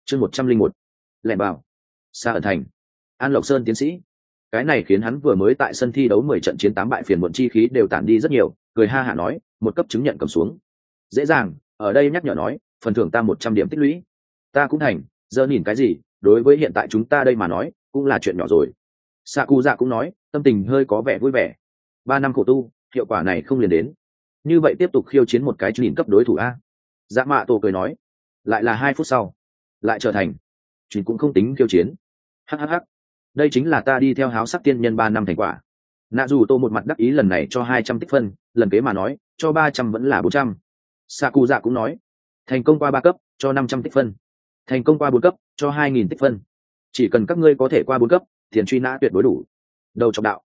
chương 101. Lẻn vào xa ẩn thành. An Lộc Sơn tiến sĩ, cái này khiến hắn vừa mới tại sân thi đấu 10 trận chiến 8 bại phiền muộn chi khí đều tản đi rất nhiều, cười ha hả nói, một cấp chứng nhận cầm xuống. Dễ dàng, ở đây nhắc nhở nói, phần thưởng ta 100 điểm tích lũy. Ta cũng thành, giờ nhìn cái gì, đối với hiện tại chúng ta đây mà nói, cũng là chuyện nhỏ rồi. Sakuza cũng nói, tâm tình hơi có vẻ vui vẻ. 3 năm khổ tu, hiệu quả này không liền đến. Như vậy tiếp tục khiêu chiến một cái nhìn cấp đối thủ a. Dạ Mạ Tổ cười nói, lại là 2 phút sau, lại trở thành, chuyện cũng không tính khiêu chiến. Hhh, đây chính là ta đi theo háo sắc tiên nhân 3 năm thành quả. Nạ dù Tô một mặt đắc ý lần này cho 200 tích phân, lần kế mà nói, cho 300 vẫn là 400. Sakuza cũng nói, thành công qua 3 cấp, cho 500 tích phân. Thành công qua 4 cấp, cho 2000 tích phân. Chỉ cần các ngươi có thể qua 4 cấp, tiền truy nã tuyệt đối đủ. Đầu trọng đạo.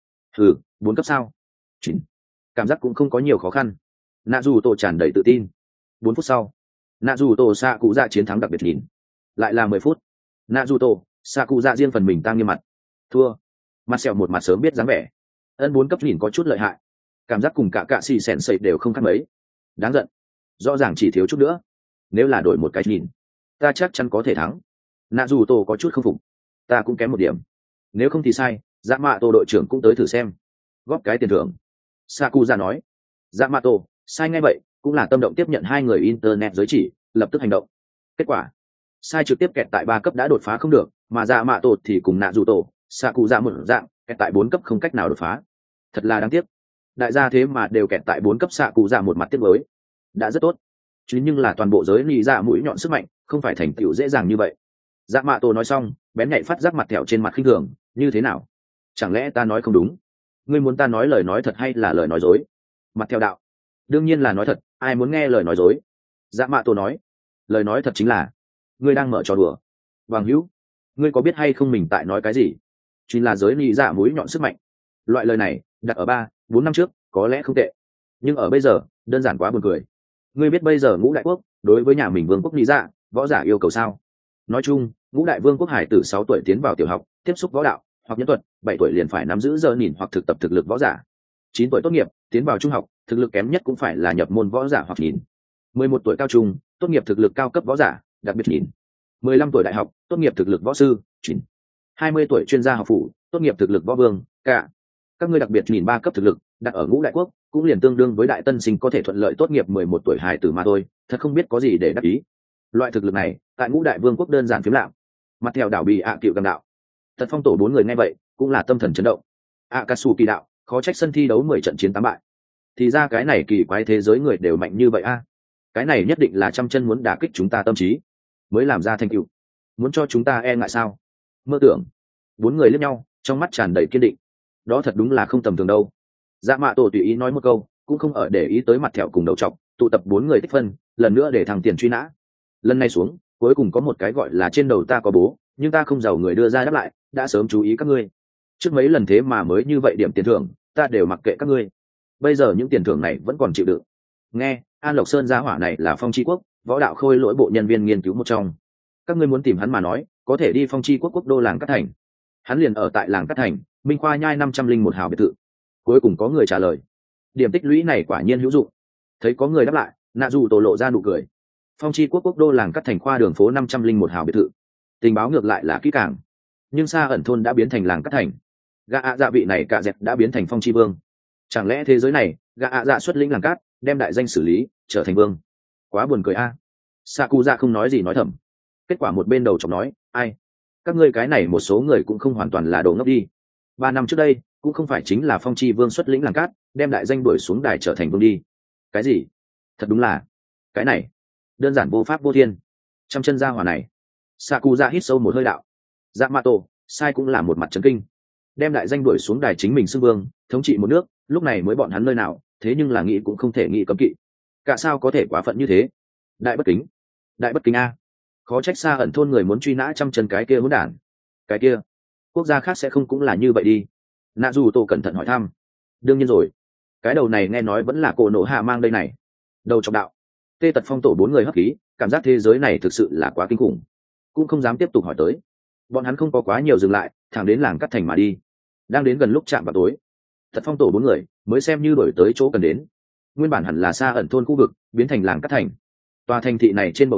4 cấp sao? Chín. Cảm giác cũng không có nhiều khó khăn. Nạ dù Tô tràn đầy tự tin. 4 phút sau, Nạ dù Tô Sakuza chiến thắng đặc biệt nhìn. Lại là 10 phút. Nạ dù Tô Sakuza riêng phần mình tăng nghiêm mặt. Thua. Mặt sẹo một mặt sớm biết dáng vẻ. Ân 4 cấp nhìn có chút lợi hại. Cảm giác cùng cả xì sèn sẩy đều không khác mấy. Đáng giận. Rõ ràng chỉ thiếu chút nữa. Nếu là đổi một cái nhìn, ta chắc chắn có thể thắng. Nạ dù Tô có chút không phục. Ta cũng kém một điểm. Nếu không thì sai, Dạ Mạ Tô đội trưởng cũng tới thử xem. Góp cái tiền thưởng. Sakuza nói. Dạ Mạ Tô, sai ngay vậy, cũng là tâm động tiếp nhận 2 người internet giới chỉ, lập tức hành động. Kết quả, sai trực tiếp kẹt tại 3 cấp đã đột phá không được, mà Dạ Mạ Tô thì cùng Nạ dù Tô, Sakuza một dạng, kẹt tại 4 cấp không cách nào đột phá. Thật là đáng tiếc. Đại gia thế mà đều kẹt tại 4 cấp, Sakuza một mặt tiếc mới. Đã rất tốt. Chứ nhưng là toàn bộ giới lý dạ mũi nhọn sức mạnh, không phải thành tựu dễ dàng như vậy. Dạ Mạ Tô nói xong, bén nhạy phát giác mặt thẹo trên mặt khinh thường, như thế nào? Chẳng lẽ ta nói không đúng? Ngươi muốn ta nói lời nói thật hay là lời nói dối? Mặt theo đạo, đương nhiên là nói thật, ai muốn nghe lời nói dối? Dạ Mạ Tô nói, lời nói thật chính là ngươi đang mở trò đùa. Bằng hữu, ngươi có biết hay không mình tại nói cái gì? Chính là giới lý dạ mũi nhọn sức mạnh. Loại lời này đặt ở 3-4 năm trước có lẽ không tệ, nhưng ở bây giờ đơn giản quá buồn cười. Ngươi biết bây giờ Ngũ Đại Quốc đối với nhà mình vương quốc lý dạ võ giả yêu cầu sao? Nói chung, Ngũ Đại Vương quốc hải tử 6 tuổi tiến vào tiểu học, tiếp xúc võ đạo hoặc nhân thuật, 7 tuổi liền phải nắm giữ giờ nhìn hoặc thực tập thực lực võ giả. 9 tuổi tốt nghiệp, tiến vào trung học, thực lực kém nhất cũng phải là nhập môn võ giả hoặc nhìn. 11 tuổi cao trung, tốt nghiệp thực lực cao cấp võ giả, đặc biệt nhìn. 15 tuổi đại học, tốt nghiệp thực lực võ sư, nhìn. 20 tuổi chuyên gia học phủ, tốt nghiệp thực lực võ vương, cả. Các ngươi đặc biệt nhìn 3 cấp thực lực, đặt ở Ngũ Đại Quốc, cũng liền tương đương với đại tân sinh có thể thuận lợi tốt nghiệp 11 tuổi hài tử mà thôi, thật không biết có gì để đắc ý. Loại thực lực này, tại Ngũ Đại Vương quốc đơn giản phiếm lạm. Mặt theo đảo bị cựu cầm đạo. Tật Phong tổ 4 người nghe vậy, cũng là tâm thần chấn động. Akatsuki đạo, khó trách sân thi đấu 10 trận chiến 8 bại. Thì ra cái này kỳ quái thế giới người đều mạnh như vậy a. Cái này nhất định là trăm chân muốn đả kích chúng ta tâm trí, mới làm ra thành tựu. Muốn cho chúng ta e ngại sao? Mơ tưởng. 4 người liếc nhau, trong mắt tràn đầy kiên định. Đó thật đúng là không tầm thường đâu. Dạ Mạ Tổ tùy ý nói một câu, cũng không ở để ý tới mặt thẹo cùng đầu trọc, tụ tập 4 người tích phân, lần nữa để thằng tiền truy nã. Lần này xuống, cuối cùng có một cái gọi là trên đầu ta có bố, nhưng ta không giàu người đưa ra đáp lại, đã sớm chú ý các ngươi. Trước mấy lần thế mà mới như vậy điểm tiền thưởng, ta đều mặc kệ các ngươi. Bây giờ những tiền thưởng này vẫn còn chịu đựng. Nghe, An Lộc Sơn gia hỏa này là Phong Chi Quốc, võ đạo khôi lỗi bộ nhân viên nghiên cứu một trong. Các ngươi muốn tìm hắn mà nói, có thể đi Phong Chi Quốc quốc đô làng Cát Thành. Hắn liền ở tại làng Cát Thành, Minh Khoa nhai 501 hào biệt thự. Cuối cùng có người trả lời. Điểm tích lũy này quả nhiên hữu dụng. Thấy có người đáp lại, Nạ dù Tổ lộ ra nụ cười. Phong Chi Quốc quốc đô làng Cát Thành khoa đường phố 501 hào biệt thự. Tình báo ngược lại là kỹ càng, nhưng Sa ẩn thôn đã biến thành làng Cát Thành. Gã ạ dạ vị này cả dẹp đã biến thành Phong Chi Vương. Chẳng lẽ thế giới này, gã ạ dạ xuất lĩnh làng cát, đem đại danh xử lý, trở thành vương? Quá buồn cười a. Sakuza không nói gì nói thầm. Kết quả một bên đầu chọc nói, ai? Các ngươi cái này một số người cũng không hoàn toàn là đồ ngốc đi. 3 năm trước đây, cũng không phải chính là Phong Chi Vương xuất lĩnh làng cát, đem đại danh đuổi xuống đài trở thành vương đi. Cái gì? Thật đúng là, cái này đơn giản vô pháp vô thiên. Trăm chân gia hỏa này. Sakuza hít sâu một hơi đạo. Yamato, sai cũng là một mặt chấn kinh. Đem đại danh đuổi xuống đài chính mình xưng vương, thống trị một nước, lúc này mới bọn hắn nơi nào, thế nhưng là nghĩ cũng không thể nghĩ cấm kỵ. Cả sao có thể quá phận như thế? Đại bất kính. Đại bất kính a. Khó trách Sa ẩn thôn người muốn truy nã trăm chân cái kia hỗn đản. Cái kia, quốc gia khác sẽ không cũng là như vậy đi. Nạ dù Tô cẩn thận hỏi thăm. Đương nhiên rồi. Cái đầu này nghe nói vẫn là cổ nổ hạ mang đây này. Đầu trọng đạo. Tê Tật Phong tổ 4 người hấp khí, cảm giác thế giới này thực sự là quá kinh khủng, cũng không dám tiếp tục hỏi tới. Bọn hắn không có quá nhiều dừng lại, thẳng đến làng Cát Thành mà đi. Đang đến gần lúc chạm vào tối, Tật Phong tổ 4 người mới xem như đổi tới chỗ cần đến. Nguyên bản hẳn là Sa ẩn thôn khu vực, biến thành làng Cát Thành. Tòa thành thị này trên bầu trời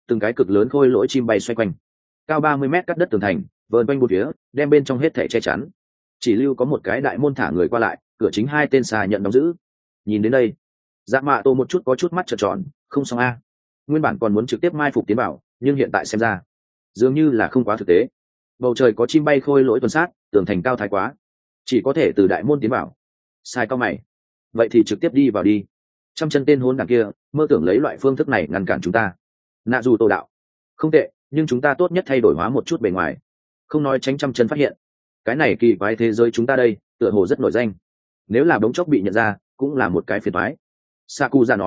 từng cái cực lớn khôi lỗi chim bay xoay quanh, cao 30 mét cắt đất tường thành vờn quanh bốn phía, đem bên trong hết thể che chắn. Chỉ lưu có một cái đại môn thả người qua lại, cửa chính hai tên xà nhận đóng giữ. Nhìn đến đây, Dạ Mạ Tổ một chút có chút mắt trợn tròn, không xong a. Nguyên bản còn muốn trực tiếp mai phục tiến vào, nhưng hiện tại xem ra dường như là không quá thực tế. Bầu trời có chim bay khôi lỗi tuần sát, tường thành cao thái quá, chỉ có thể từ đại môn tiến vào. Sai cao mày, vậy thì trực tiếp đi vào đi. Trăm chân tên hôn đằng kia mơ tưởng lấy loại phương thức này ngăn cản chúng ta. Nạ dù Tổ đạo, không tệ, nhưng chúng ta tốt nhất thay đổi hóa một chút bề ngoài, không nói tránh trăm chân phát hiện. Cái này kỳ quái thế giới chúng ta đây tựa hồ rất nổi danh, nếu là bỗng chốc bị nhận ra cũng là một cái phiền toái. Sakuza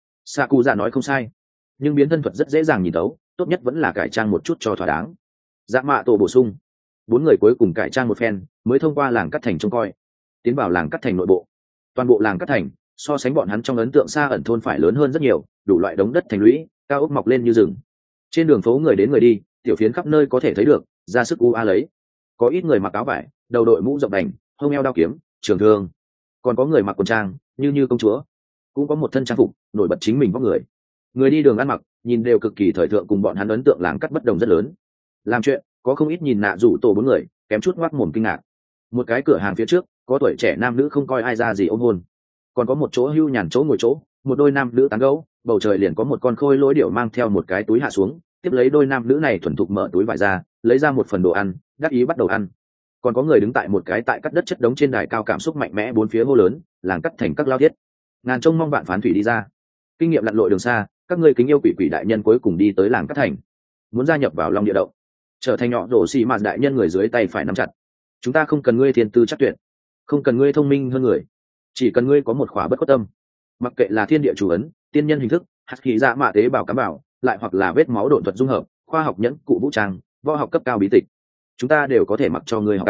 nói không sai, nhưng biến thân thuật rất dễ dàng nhìn tấu, tốt nhất vẫn là cải trang một chút cho thỏa đáng. Dạ Mạ Tổ bổ sung. 4 người cuối cùng cải trang một phen mới thông qua làng cắt thành trông coi, tiến vào làng cắt thành nội bộ. Toàn bộ làng cắt thành so sánh bọn hắn trong ấn tượng xa ẩn thôn phải lớn hơn rất nhiều, đủ loại đống đất thành lũy, cao ốc mọc lên như rừng. Trên đường phố người đến người đi, tiểu phiến khắp nơi có thể thấy được, ra sức u a lấy. Có ít người mặc áo vải, đầu đội mũ rộng đành, hông eo đao kiếm, trường thương, còn có người mặc quần trang như công chúa, cũng có một thân trang phục nổi bật chính mình vóc người. Người đi đường ăn mặc nhìn đều cực kỳ thời thượng, cùng bọn hắn ấn tượng làng cắt bất đồng rất lớn. Làm chuyện có không ít nhìn Nạ Rủ Tổ 4 người kém chút ngoác mồm kinh ngạc. Một cái cửa hàng phía trước có tuổi trẻ nam nữ không coi ai ra gì ôm hôn, còn có một chỗ hưu nhàn chỗ ngồi chỗ, một đôi nam nữ tán gẫu. Bầu trời liền có một con khôi lỗi điểu mang theo một cái túi hạ xuống, tiếp lấy đôi nam nữ này thuần thục mở túi vải ra, lấy ra một phần đồ ăn, đắc ý bắt đầu ăn. Còn có người đứng tại một cái tại cắt đất chất đống trên đài cao, cảm xúc mạnh mẽ bốn phía hô lớn, làng cắt thành các lao thiết, ngàn trông mong vạn phán thủy đi ra. Kinh nghiệm lặn lội đường xa, các ngươi kính yêu quỷ quỷ đại nhân cuối cùng đi tới làng cắt thành, muốn gia nhập vào Long Địa Động, trở thành nhỏ rổ xì mạt đại nhân người dưới tay phải nắm chặt. Chúng ta không cần ngươi thiên tư chắc tuyệt, không cần ngươi thông minh hơn người, chỉ cần ngươi có một khỏa bất khuất tâm. Mặc kệ là thiên địa chủ ấn, tiên nhân hình thức, hạt khí dạ mạ tế bào cám bảo, lại hoặc là vết máu độn thuật dung hợp, khoa học nhẫn cụ vũ trang, võ học cấp cao bí tịch, chúng ta đều có thể mặc cho ngươi học.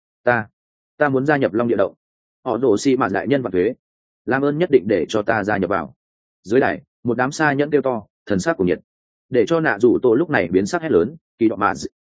Ta muốn gia nhập Long Địa Động. Họ rổ xì mạt đại nhân và thuế, làm ơn nhất định để cho ta gia nhập vào. Dưới đài một đám xa nhẫn kêu to, thần sắc của nhiệt, để cho Nạ Rủ Tổ lúc này biến sắc hét lớn, kỳ đỏ mà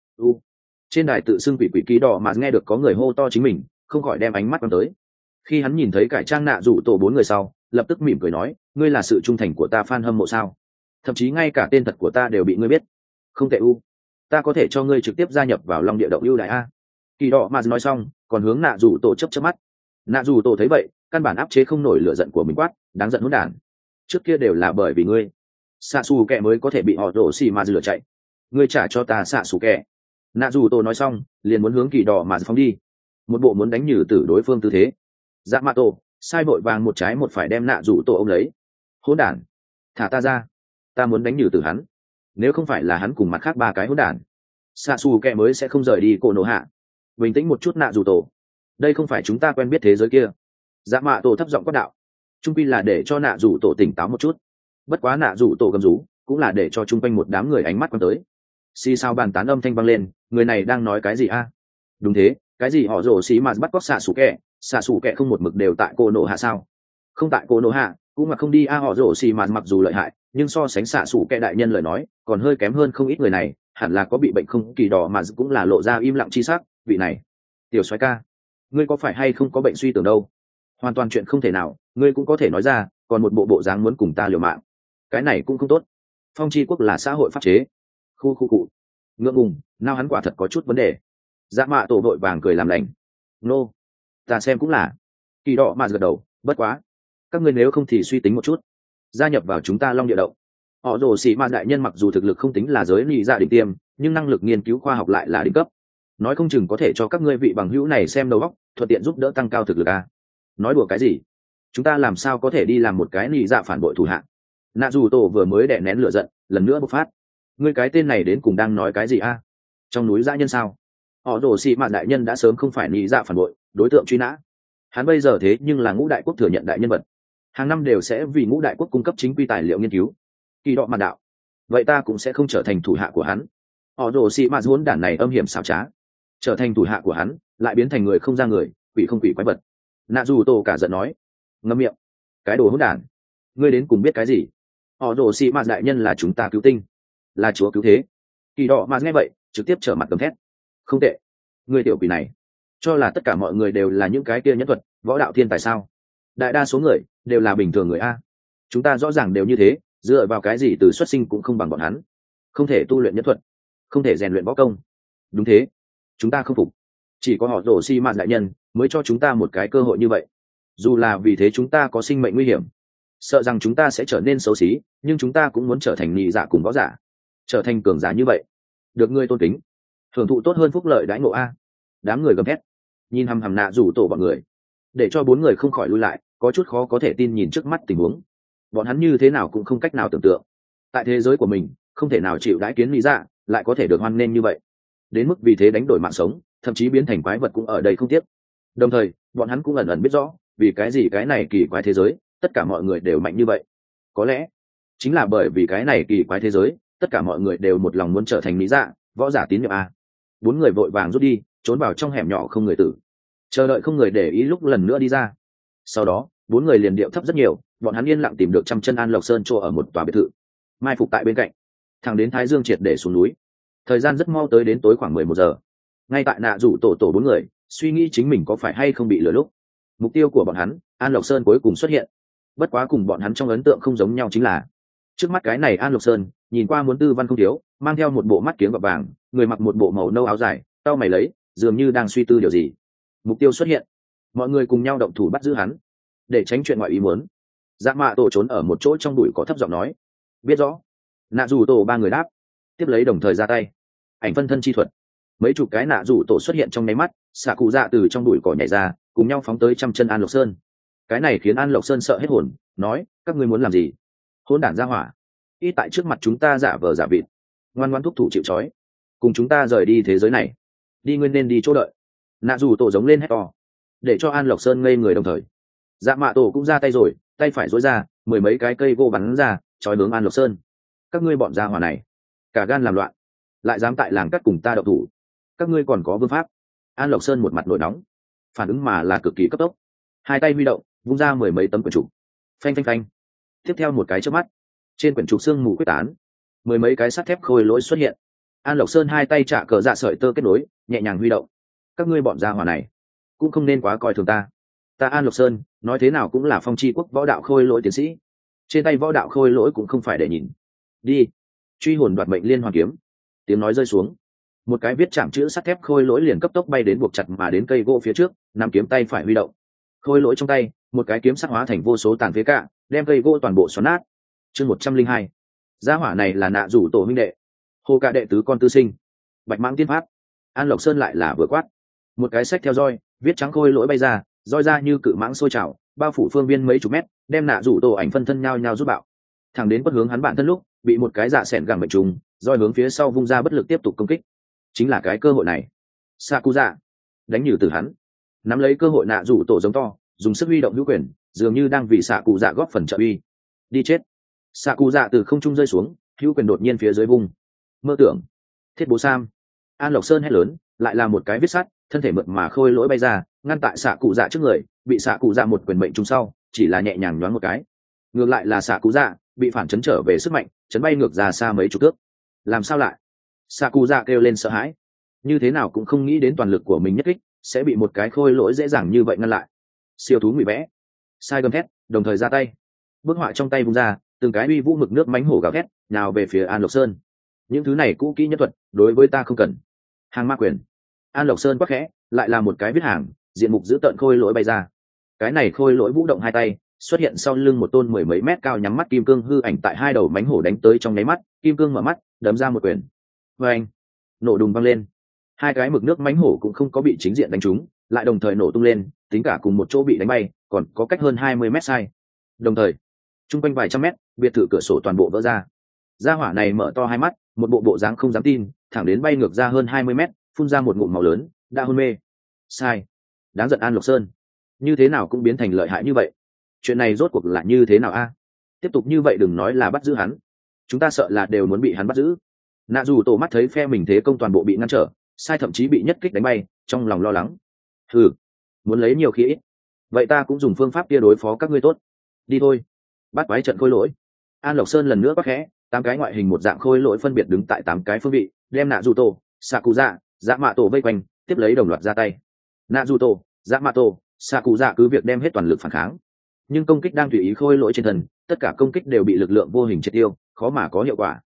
trên đài tự xưng quỷ quỷ kỳ đỏ mà nghe được có người hô to chính mình, không khỏi đem ánh mắt quăng tới. Khi hắn nhìn thấy cải trang Nạ Rủ Tổ 4 người sau, lập tức mỉm cười nói, ngươi là sự trung thành của ta fan hâm mộ sao? Thậm chí ngay cả tên thật của ta đều bị ngươi biết. Không tệ ta có thể cho ngươi trực tiếp gia nhập vào Long Địa Động ưu đại a. Kỳ đỏ mà nói xong, còn hướng Nạ Rủ Tổ chớp chớp mắt. Nạ Rủ Tổ thấy vậy, căn bản áp chế không nổi lửa giận của mình, quát, đáng giận hỗn đản, trước kia đều là bởi vì ngươi xạ xù kẹ mới có thể bị họ rổ xì mà lửa chạy, ngươi trả cho ta xạ xù kẹ. Nạ dù tổ nói xong liền muốn hướng kỳ đỏ mà phóng đi, một bộ muốn đánh nhử tử đối phương tư thế. Dạ mạ tổ sai vội vàng một trái một phải đem Nạ dù tổ ôm lấy. Hỗn đản, thả ta ra, ta muốn đánh nhử tử hắn, nếu không phải là hắn cùng mặt khác 3 cái hỗn đản, xạ xù kẹ mới sẽ không rời đi cổ nổ hạ. Bình tĩnh một chút Nạ dù tổ, đây không phải chúng ta quen biết thế giới kia. Dạ mạ tổ thấp giọng quát đạo, trung pi là để cho Nạ dù tổ tỉnh táo một chút. Bất quá Nạ dù tổ gầm rú cũng là để cho chung quanh một đám người ánh mắt quan tới. Xì sao bàn tán âm thanh vang lên, người này đang nói cái gì a? Đúng thế, cái gì họ rồ xí mà bắt cóc xạ xù kẹ không một mực đều tại cô nổ hạ sao? Không tại cô nổ hạ cũng mà không đi a. Họ rồ xí mà mặc dù lợi hại, nhưng so sánh xạ xù kẹ đại nhân lời nói còn hơi kém hơn không ít. Người này hẳn là có bị bệnh không? Kỳ đỏ mà cũng là lộ ra im lặng chi sắc. Vị này tiểu soái ca, ngươi có phải hay không có bệnh suy tưởng đâu? Hoàn toàn chuyện không thể nào, ngươi cũng có thể nói ra, còn một bộ dáng muốn cùng ta liều mạng, cái này cũng không tốt. Phong chi quốc là xã hội pháp chế. Khu cụ ngượng ngùng, nào hắn quả thật có chút vấn đề. Dạ mạ tổ vội vàng cười làm lành, nô, ta xem cũng là. Kỳ đỏ mà gật đầu, bất quá các ngươi nếu không thì suy tính một chút, gia nhập vào chúng ta Long Địa Động. Họ rồ xì ma đại nhân mặc dù thực lực không tính là giới lì dạ đỉnh tiêm, nhưng năng lực nghiên cứu khoa học lại là đỉnh cấp, nói không chừng có thể cho các ngươi vị bằng hữu này xem đầu óc, thuận tiện giúp đỡ tăng cao thực lực a. Nói đùa cái gì, chúng ta làm sao có thể đi làm một cái lì dạ phản bội thủ hạ? Nạ dù tổ vừa mới đè nén lửa giận lần nữa bộc phát, ngươi cái tên này đến cùng đang nói cái gì a? Trong núi dã nhân sao? Họ rồ xì mạn đại nhân đã sớm không phải lì dạ phản bội, đối tượng truy nã. Hắn bây giờ thế nhưng là Ngũ Đại Quốc thừa nhận đại nhân vật, hàng năm đều sẽ vì Ngũ Đại Quốc cung cấp chính quy tài liệu nghiên cứu. Kỳ đọ mạn đạo, vậy ta cũng sẽ không trở thành thủ hạ của hắn. Họ rồ xì mạn hỗn đản này âm hiểm xảo trá, trở thành thủ hạ của hắn lại biến thành người không ra người, quỷ không quỷ quái vật. Nạ dù tổ cả giận nói, ngậm miệng, cái đồ hỗn đản, ngươi đến cùng biết cái gì? Họ rồ xì mạn đại nhân là chúng ta cứu tinh, là chúa cứu thế. Kỳ đỏ mà nghe vậy trực tiếp trở mặt cầm thét, không tệ, ngươi tiểu quỷ này cho là tất cả mọi người đều là những cái kia nhân thuật võ đạo thiên tài sao? Đại đa số người đều là bình thường người a. Chúng ta rõ ràng đều như thế, dựa vào cái gì từ xuất sinh cũng không bằng bọn hắn. không thể tu luyện nhất thuật, không thể rèn luyện võ công. Đúng thế, chúng ta không phục. Chỉ có họ rổ xi mạt đại nhân mới cho chúng ta một cái cơ hội như vậy, dù là vì thế chúng ta có sinh mệnh nguy hiểm, sợ rằng chúng ta sẽ trở nên xấu xí, nhưng chúng ta cũng muốn trở thành nhị dạ cùng võ giả, trở thành cường giả như vậy, được ngươi tôn kính, hưởng thụ tốt hơn phúc lợi đãi ngộ a. Đám người gầm thét, nhìn hằm hằm nạ rủ tổ bọn người, để cho bốn người không khỏi lui lại, có chút khó có thể tin nhìn trước mắt tình huống. Bọn hắn như thế nào cũng không cách nào tưởng tượng, tại thế giới của mình không thể nào chịu đãi kiến lý dạ lại có thể được hoan nghênh như vậy, đến mức vì thế đánh đổi mạng sống, thậm chí biến thành quái vật cũng ở đây không tiếc. Đồng thời bọn hắn cũng ẩn ẩn biết rõ vì cái gì cái này kỳ quái thế giới tất cả mọi người đều mạnh như vậy. Có lẽ chính là bởi vì cái này kỳ quái thế giới tất cả mọi người đều một lòng muốn trở thành lý dạ võ giả tín nhiệm a. Bốn người vội vàng rút đi, trốn vào trong hẻm nhỏ không người tử, chờ đợi không người để ý lúc lần nữa đi ra. Sau đó bốn người liền điệu thấp rất nhiều, bọn hắn yên lặng tìm được trăm chân An Lộc Sơn chỗ ở một tòa biệt thự, mai phục tại bên cạnh, thẳng đến thái dương triệt để xuống núi. Thời gian rất mau tới đến tối khoảng 11 giờ. Ngay tại nạ rủ tổ bốn người suy nghĩ chính mình có phải hay không bị lừa lúc, mục tiêu của bọn hắn An Lộc Sơn cuối cùng xuất hiện. Bất quá cùng bọn hắn trong ấn tượng không giống nhau chính là, trước mắt cái này An Lộc Sơn nhìn qua muốn tư văn không thiếu, mang theo một bộ mắt kiếng gọt vàng, người mặc một bộ màu nâu áo dài, cau mày lấy, dường như đang suy tư điều gì. Mục tiêu xuất hiện, mọi người cùng nhau động thủ bắt giữ hắn, để tránh chuyện ngoại ý muốn. Dạ mạ tổ trốn ở một chỗ trong bụi cỏ thấp giọng nói, biết rõ. Nạ rủ tổ ba người đáp, tiếp lấy đồng thời ra tay, ảnh phân thân chi thuật. Mấy chục cái nạ rủ tổ xuất hiện trong nháy mắt, xạ cụ dạ từ trong bụi cỏ nhảy ra, cùng nhau phóng tới trăm chân An Lộc Sơn. Cái này khiến An Lộc Sơn sợ hết hồn, nói, các ngươi muốn làm gì? Hỗn đản ra hỏa, ít tại trước mặt chúng ta giả vờ giả vịt, ngoan ngoãn thúc thủ chịu trói, cùng chúng ta rời đi thế giới này, đi nguyên nên đi chỗ đợi. Nạ rủ tổ giống lên hét to, để cho An Lộc Sơn ngây người đồng thời. Dạ mạ tổ cũng ra tay rồi, tay phải dối ra, mười mấy cái cây gỗ bắn ra, trói hướng An Lộc Sơn. Các ngươi bọn gia hỏa này, cả gan làm loạn, lại dám tại làng cắt cùng ta đậu thủ, các ngươi còn có vương pháp? An Lộc Sơn một mặt nổi nóng, phản ứng mà là cực kỳ cấp tốc, hai tay huy động, vung ra mười mấy tấm quyển trục, phanh phanh phanh. Tiếp theo một cái chớp mắt, trên quyển trục sương mù quyết tán, mười mấy cái sắt thép khôi lỗi xuất hiện. An Lộc Sơn hai tay trả cờ dạ sợi tơ kết nối, nhẹ nhàng huy động. Các ngươi bọn gia hỏa này cũng không nên quá coi thường ta. Ta An Lộc Sơn nói thế nào cũng là phong chi quốc võ đạo khôi lỗi tiến sĩ, trên tay võ đạo khôi lỗi cũng không phải để nhìn. Đi, truy hồn đoạt mệnh liên hoàn kiếm. Tiếng nói rơi xuống, một cái viết chạm chữ sắt thép khôi lỗi liền cấp tốc bay đến buộc chặt mà đến cây gỗ phía trước, nắm kiếm tay phải huy động. Khôi lỗi trong tay, một cái kiếm sắc hóa thành vô số tàn phế cạ, đem cây gỗ toàn bộ xoắn nát. Chương 102. Gia hỏa này là nạ rủ tổ huynh đệ, hồ cạ đệ tứ con tư sinh, bạch mãng tiên pháp. An Lộc Sơn lại là vừa quát, một cái sách theo roi, viết trắng khôi lỗi bay ra, roi ra như cự mãng sôi trào, bao phủ phương viên mấy chục mét, đem nạ rủ tổ ảnh phân thân nhao nhao rút bạo. Thẳng đến quất hướng hắn bản thân lúc, bị một cái dạ xẻn gẳng mệnh trùng, roi hướng phía sau vung ra bất lực tiếp tục công kích. Chính là cái cơ hội này, Sakuza đánh nhử từ hắn, nắm lấy cơ hội nạ rủ tổ giống to, dùng sức huy động hữu quyền, dường như đang vì Sakuza góp phần trợ uy. Đi chết! Sakuza từ không trung rơi xuống, hữu quyền đột nhiên phía dưới vung. Mơ tưởng! Thiết bố sam! An Lộc Sơn hét lớn, lại là một cái viết sắt, thân thể mượt mà khôi lỗi bay ra, ngăn tại Sakuza trước người, bị Sakuza một quyền mệnh trùng sau, chỉ là nhẹ nhàng nhoáng một cái. Ngược lại là Sakuza bị phản chấn trở về sức mạnh, chấn bay ngược ra xa mấy chục thước. Làm sao lại? Sakuza kêu lên sợ hãi, như thế nào cũng không nghĩ đến toàn lực của mình nhất kích sẽ bị một cái khôi lỗi dễ dàng như vậy ngăn lại. Siêu thú ngụy vẽ, sai gầm thét, đồng thời ra tay, bức họa trong tay vung ra, từng cái uy vũ mực nước mánh hổ gào thét nào về phía An Lộc Sơn. Những thứ này cũ kỹ nhất thuật, đối với ta không cần. Hàng ma quyền. An Lộc Sơn quắc khẽ, lại là một cái viết hàng, diện mục giữ tợn khôi lỗi bay ra. Cái này khôi lỗi vũ động hai tay, xuất hiện sau lưng một tôn mười mấy mét cao nhắm mắt kim cương hư ảnh tại hai đầu mánh hổ đánh tới trong nháy mắt, kim cương mở mắt, đấm ra một quyền. Anh, nổ đùng vang lên, hai cái mực nước mánh hổ cũng không có bị chính diện đánh trúng, lại đồng thời nổ tung lên, tính cả cùng một chỗ bị đánh bay, còn có cách hơn 20 mét sai. Đồng thời, trung quanh vài trăm mét, biệt thự cửa sổ toàn bộ vỡ ra. Gia hỏa này mở to hai mắt, một bộ bộ dáng không dám tin, thẳng đến bay ngược ra hơn 20 mét, phun ra một ngụm máu lớn, đã hôn mê. Sai, đáng giận An Lộc Sơn, như thế nào cũng biến thành lợi hại như vậy. Chuyện này rốt cuộc là như thế nào a? Tiếp tục như vậy đừng nói là bắt giữ hắn, chúng ta sợ là đều muốn bị hắn bắt giữ. Nạ dù tổ mắt thấy phe mình thế công toàn bộ bị ngăn trở, sai thậm chí bị nhất kích đánh bay, trong lòng lo lắng. Muốn lấy nhiều khi ít, vậy ta cũng dùng phương pháp kia đối phó các ngươi tốt. Đi thôi, bắt quái trận khôi lỗi. An Lộc Sơn lần nữa quắc khẽ, 8 cái ngoại hình một dạng khôi lỗi phân biệt đứng tại 8 cái phương vị, đem nạ dù tổ, Sakuza, dạ mạ tổ vây quanh, tiếp lấy đồng loạt ra tay. Nạ dù tổ, dạ mạ tổ, Sakuza cứ việc đem hết toàn lực phản kháng, nhưng công kích đang tùy ý khôi lỗi trên thân, tất cả công kích đều bị lực lượng vô hình triệt tiêu, khó mà có hiệu quả.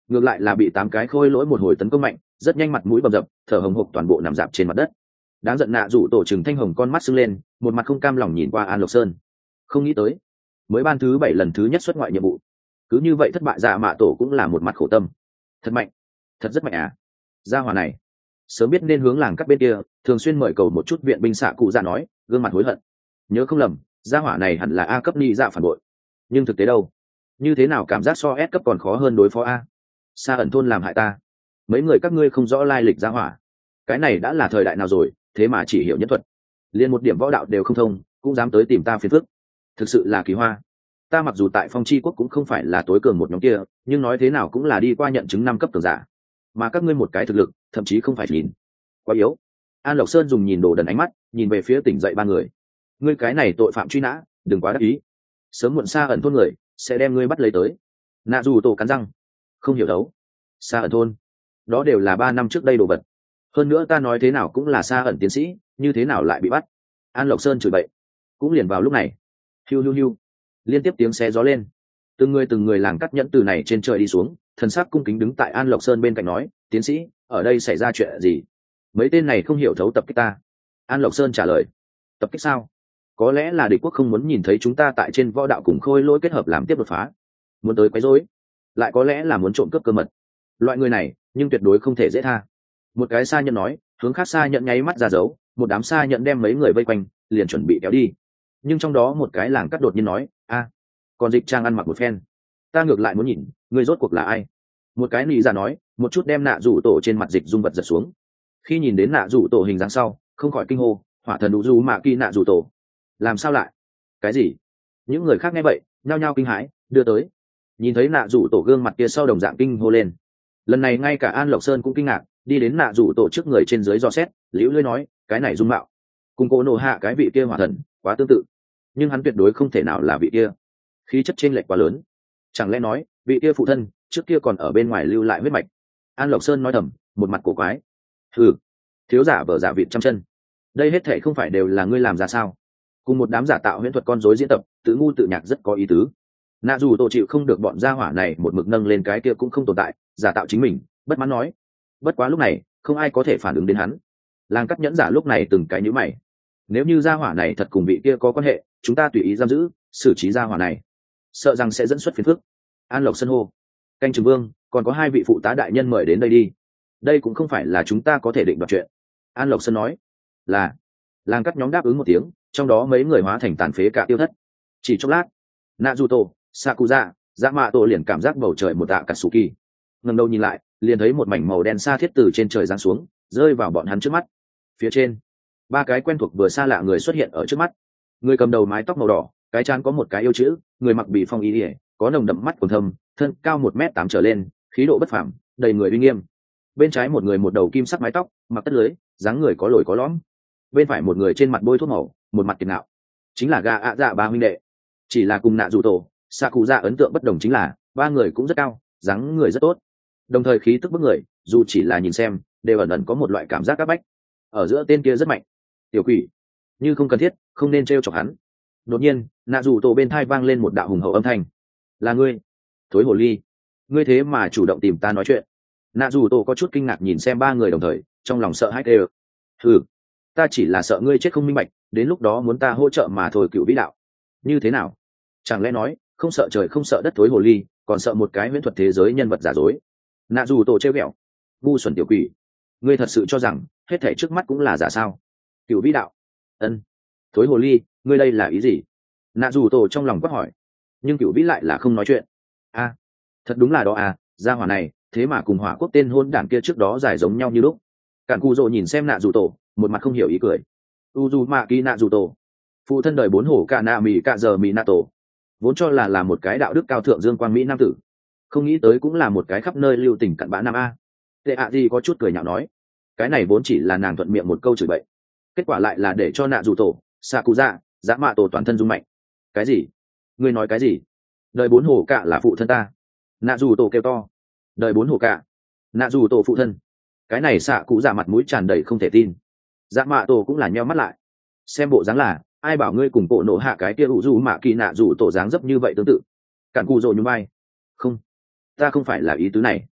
ngược lại là bị 8 cái khôi lỗi một hồi tấn công mạnh, rất nhanh mặt mũi bầm dập, thở hồng hộc toàn bộ nằm dạp trên mặt đất. Đáng giận nạ rủ tổ trừng thanh hồng con mắt sưng lên, một mặt không cam lòng nhìn qua An Lộc Sơn. Không nghĩ tới, mới ban thứ 7 lần thứ nhất xuất ngoại nhiệm vụ, cứ như vậy thất bại. Dạ mạ tổ cũng là một mặt khổ tâm. Thật mạnh, thật rất mạnh à. Gia hỏa này, sớm biết nên hướng làng các bên kia, thường xuyên mời cầu một chút viện binh xạ cụ dạ nói, gương mặt hối hận. Nhớ không lầm, gia hỏa này hẳn là A cấp ni dạ phản bội. Nhưng thực tế đâu? Như thế nào cảm giác so S cấp còn khó hơn đối phó A? Sa ẩn thôn làm hại ta. Mấy người các ngươi không rõ lai lịch gia hỏa. Cái này đã là thời đại nào rồi, thế mà chỉ hiểu nhân thuật. Liên một điểm võ đạo đều không thông, cũng dám tới tìm ta phiền phức. Thực sự là kỳ hoa. Ta mặc dù tại Phong Chi quốc cũng không phải là tối cường một nhóm kia, nhưng nói thế nào cũng là đi qua nhận chứng 5 cấp cường giả. Mà các ngươi một cái thực lực, thậm chí không phải nhìn. Quá yếu. An Lộc Sơn dùng nhìn đồ đần ánh mắt, nhìn về phía tỉnh dậy ba người. Ngươi cái này tội phạm truy nã, đừng quá đắc ý. Sớm muộn Sa ẩn thôn người sẽ đem ngươi bắt lấy tới. Nạ dù tổ cắn răng, không hiểu đấu. Sa ẩn thôn, đó đều là 3 năm trước đây đồ vật. Hơn nữa ta nói thế nào cũng là Sa ẩn tiến sĩ, như thế nào lại bị bắt? An Lộc Sơn chửi bậy. Cũng liền vào lúc này, hiu hiu hiu, liên tiếp tiếng xé gió lên. Từng người làng cắt nhẫn từ này trên trời đi xuống, thần sắc cung kính đứng tại An Lộc Sơn bên cạnh nói, tiến sĩ, ở đây xảy ra chuyện gì? Mấy tên này không hiểu thấu tập kích ta. An Lộc Sơn trả lời, tập kích sao? Có lẽ là địch quốc không muốn nhìn thấy chúng ta tại trên võ đạo cùng khôi lỗi kết hợp làm tiếp đột phá, muốn tới quấy rối, lại có lẽ là muốn trộm cướp cơ mật. Loại người này nhưng tuyệt đối không thể dễ tha. Một cái xa nhận nói, hướng khác xa nhận nháy mắt ra dấu, một đám xa nhận đem mấy người vây quanh, liền chuẩn bị kéo đi. Nhưng trong đó một cái làng cắt đột nhiên nói, a, còn dịch trang ăn mặc một phen, ta ngược lại muốn nhìn người rốt cuộc là ai. Một cái nị giả nói, một chút đem nạ rủ tổ trên mặt dịch dung vật giật xuống. Khi nhìn đến nạ rủ tổ hình dáng sau, không khỏi kinh hô, hỏa thần đủ du mạ kỳ nạ rủ tổ, làm sao lại? Cái gì? Những người khác nghe vậy nhao nhao kinh hãi, đưa tới. Nhìn thấy nạ rủ tổ gương mặt kia sau đồng dạng kinh hô lên. Lần này ngay cả An Lộc Sơn cũng kinh ngạc, đi đến nạ rủ tổ trước người trên dưới dò xét, liễu lưỡi nói, cái này dung mạo cùng cô nộ hạ cái vị kia hỏa thần quá tương tự, nhưng hắn tuyệt đối không thể nào là vị kia, khí chất chênh lệch quá lớn. Chẳng lẽ nói vị kia phụ thân trước kia còn ở bên ngoài lưu lại huyết mạch? An Lộc Sơn nói thầm, một mặt cổ quái. Ừ, thiếu giả vờ giả vịt trăm chân, đây hết thệ không phải đều là ngươi làm ra sao? Cùng một đám giả tạo huyễn thuật con rối diễn tập, tự ngu tự nhạc rất có ý tứ. Nạ dù tổ chịu không được bọn gia hỏa này một mực nâng lên cái kia cũng không tồn tại, giả tạo chính mình, bất mãn nói. Bất quá lúc này không ai có thể phản ứng đến hắn. Làng cắt nhẫn giả lúc này từng cái nhíu mày. Nếu như gia hỏa này thật cùng vị kia có quan hệ, chúng ta tùy ý giam giữ, xử trí gia hỏa này, sợ rằng sẽ dẫn xuất phiền phức. An Lộc Sơn hô, canh trường vương, còn có 2 vị phụ tá đại nhân mời đến đây đi. Đây cũng không phải là chúng ta có thể định đoạt chuyện. An Lộc Sơn nói. Là. Làng cắt nhóm đáp ứng một tiếng, trong đó mấy người hóa thành tàn phế cả tiêu thất. Chỉ chốc lát, Naruto, Sakuza, Dạ Mạ Tổ liền cảm giác bầu trời một tạ Katsuki. Ngẩng đầu nhìn lại, liền thấy một mảnh màu đen xa thiết từ trên trời giáng xuống, rơi vào bọn hắn trước mắt. Phía trên, 3 cái quen thuộc vừa xa lạ người xuất hiện ở trước mắt. Người cầm đầu mái tóc màu đỏ, cái trán có một cái yêu chữ, người mặc bị phong y, có nồng đậm mắt quầng thâm, thân cao 1m8 trở lên, khí độ bất phàm, đầy người uy nghiêm. Bên trái một người một đầu kim sắc mái tóc, mặc tất lưới, dáng người có lồi có lõm. Bên phải một người trên mặt bôi thuốc màu, một mặt kiệt ngạo, chính là Gà ạ dạ ba huynh đệ. Chỉ là cùng nạ dù tổ Sakuza ấn tượng bất đồng chính là 3 người cũng rất cao, dáng người rất tốt, đồng thời khí tức bức người, dù chỉ là nhìn xem đều ẩn ẩn có một loại cảm giác áp bách. Ở giữa tên kia rất mạnh. Tiểu quỷ, như không cần thiết không nên trêu chọc hắn. Đột nhiên nạ dù tổ bên thai vang lên một đạo hùng hậu âm thanh. Là ngươi, thối hồ ly, ngươi thế mà chủ động tìm ta nói chuyện. Nạ dù tổ có chút kinh ngạc nhìn xem 3 người đồng thời, trong lòng sợ hãi đều. Ừ, ta chỉ là sợ ngươi chết không minh bạch, đến lúc đó muốn ta hỗ trợ mà thôi. Cựu vĩ đạo, như thế nào? Chẳng lẽ nói không sợ trời không sợ đất thối hồ ly, còn sợ một cái huyễn thuật thế giới nhân vật giả dối? Nạ dù tổ trêu ghẹo, ngu xuẩn tiểu quỷ, ngươi thật sự cho rằng hết thảy trước mắt cũng là giả sao? Cựu vĩ đạo, ân, thối hồ ly, ngươi đây là ý gì? Nạ dù tổ trong lòng quát hỏi, nhưng cựu vĩ lại là không nói chuyện. A, thật đúng là đó à, gia hỏa này thế mà cùng hỏa quốc tên hôn đản kia trước đó giải giống nhau như lúc. Cản cù rồ nhìn xem nạ dù tổ, một mặt không hiểu ý cười. Uzumaki nạ dù tổ, phụ thân đời 4 hổ cả nạ mì cả giờ mì nạ tổ, vốn cho là một cái đạo đức cao thượng dương quang mỹ nam tử, không nghĩ tới cũng là một cái khắp nơi lưu tình cặn bã nam a. Tệ ạ gì có chút cười nhạo nói, cái này vốn chỉ là nàng thuận miệng một câu chửi bậy, kết quả lại là để cho nạ dù tổ Sakuza Dạ Mạ Tổ toàn thân rung mạnh. Cái gì? Ngươi nói cái gì? Đời 4 hổ cả là phụ thân ta? Nạ dù tổ kêu to. Đời 4 hổ cả, nạ dù tổ phụ thân? Cái này xạ cụ dạ mặt mũi tràn đầy không thể tin. Dạ Mạ Tổ cũng là nheo mắt lại, xem bộ dáng là ai bảo ngươi cùng cổ nổ hạ cái kia ủ dù mạ kỳ nạ dù tổ dáng dấp như vậy tương tự. Cản cù rồ nhún vai, không, ta không phải là ý tứ này.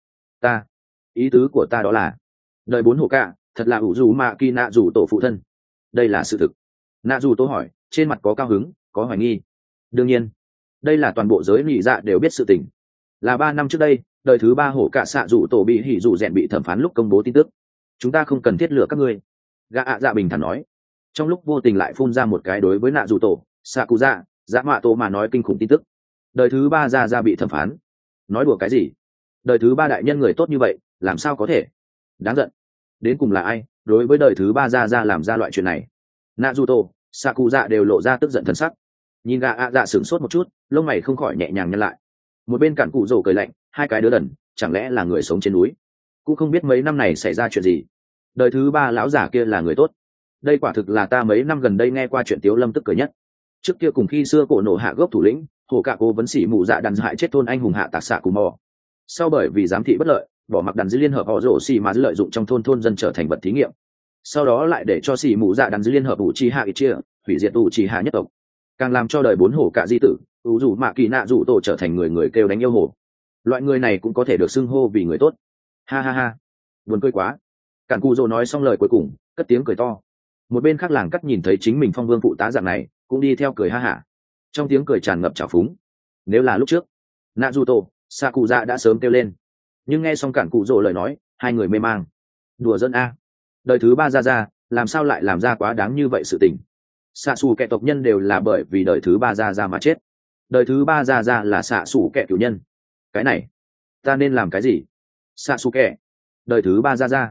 Ta, ý tứ của ta đó là đời 4 hổ cả thật là ủ dù mạ kỳ nạ dù tổ phụ thân. Đây là sự thực. Nạ dù tổ hỏi, trên mặt có cao hứng có hoài nghi. Đương nhiên, đây là toàn bộ giới nhị dạ đều biết sự tình. Là 3 năm trước đây, đời thứ 3 hổ cả xạ dù tổ bị hỉ dù rèn bị thẩm phán lúc công bố tin tức. Chúng ta không cần thiết lựa các ngươi. Gã ạ dạ bình thản nói, trong lúc vô tình lại phun ra một cái đối với nạ dù tổ xạ cụ dạ dạ mạ tổ mà nói kinh khủng tin tức. Đời thứ 3 ra bị thẩm phán. Nói đùa cái gì? Đời thứ 3 đại nhân người tốt như vậy làm sao có thể? Đáng giận. Đến cùng là ai đối với đời thứ 3 ra làm ra loại chuyện này? Nạ dù tổ xạ cụ dạ đều lộ ra tức giận thân sắc. Nhìn gã ạ dạ sửng sốt một chút, lông mày không khỏi nhẹ nhàng nhăn lại. Một bên cản cụ rồ cười lạnh, hai cái đứa đần chẳng lẽ là người sống trên núi, cũng không biết mấy năm này xảy ra chuyện gì. Đời thứ 3 lão giả kia là người tốt. Đây quả thực là ta mấy năm gần đây nghe qua chuyện Tiếu Lâm tức cười nhất. Trước kia cùng khi xưa cổ nổ hạ gốc thủ lĩnh hồ cạ cố vấn sĩ mụ dạ đàn hại chết thôn anh hùng hạ tạc xạ cù mò. Sau bởi vì giám thị bất lợi, bỏ mặc đàn dư liên hợp họ rổ xì mà lợi dụng trong thôn dân trở thành vật thí nghiệm. Sau đó lại để cho xì mụ dạ đàn dư liên hợp ủ trì hạ ít chia hủy diệt ủ trì hạ nhất tộc, càng làm cho đời 4 hổ cạ di tử ủ dù mạ kỳ nạ dù tổ trở thành người kêu đánh yêu hồ. Loại người này cũng có thể được xưng hô vì người tốt. Ha ha ha, buồn cười quá. Cản cù dô nói xong lời cuối cùng cất tiếng cười to. Một bên khác làng cắt nhìn thấy chính mình phong vương phụ tá dạng này cũng đi theo cười ha hả, trong tiếng cười tràn ngập trào phúng. Nếu là lúc trước, nạ dù tổ xạ cụ dạ đã sớm kêu lên, nhưng nghe xong cản cụ dô lời nói hai người mê mang. Đùa dân a, đời thứ 3 ra làm sao lại làm ra quá đáng như vậy sự tình. Xạ xù kẻ tộc nhân đều là bởi vì đời thứ 3 ra mà chết. Đời thứ 3 ra là xạ xù kẻ cửu nhân. Cái này ta nên làm cái gì? Xạ xù kẻ đời thứ 3 ra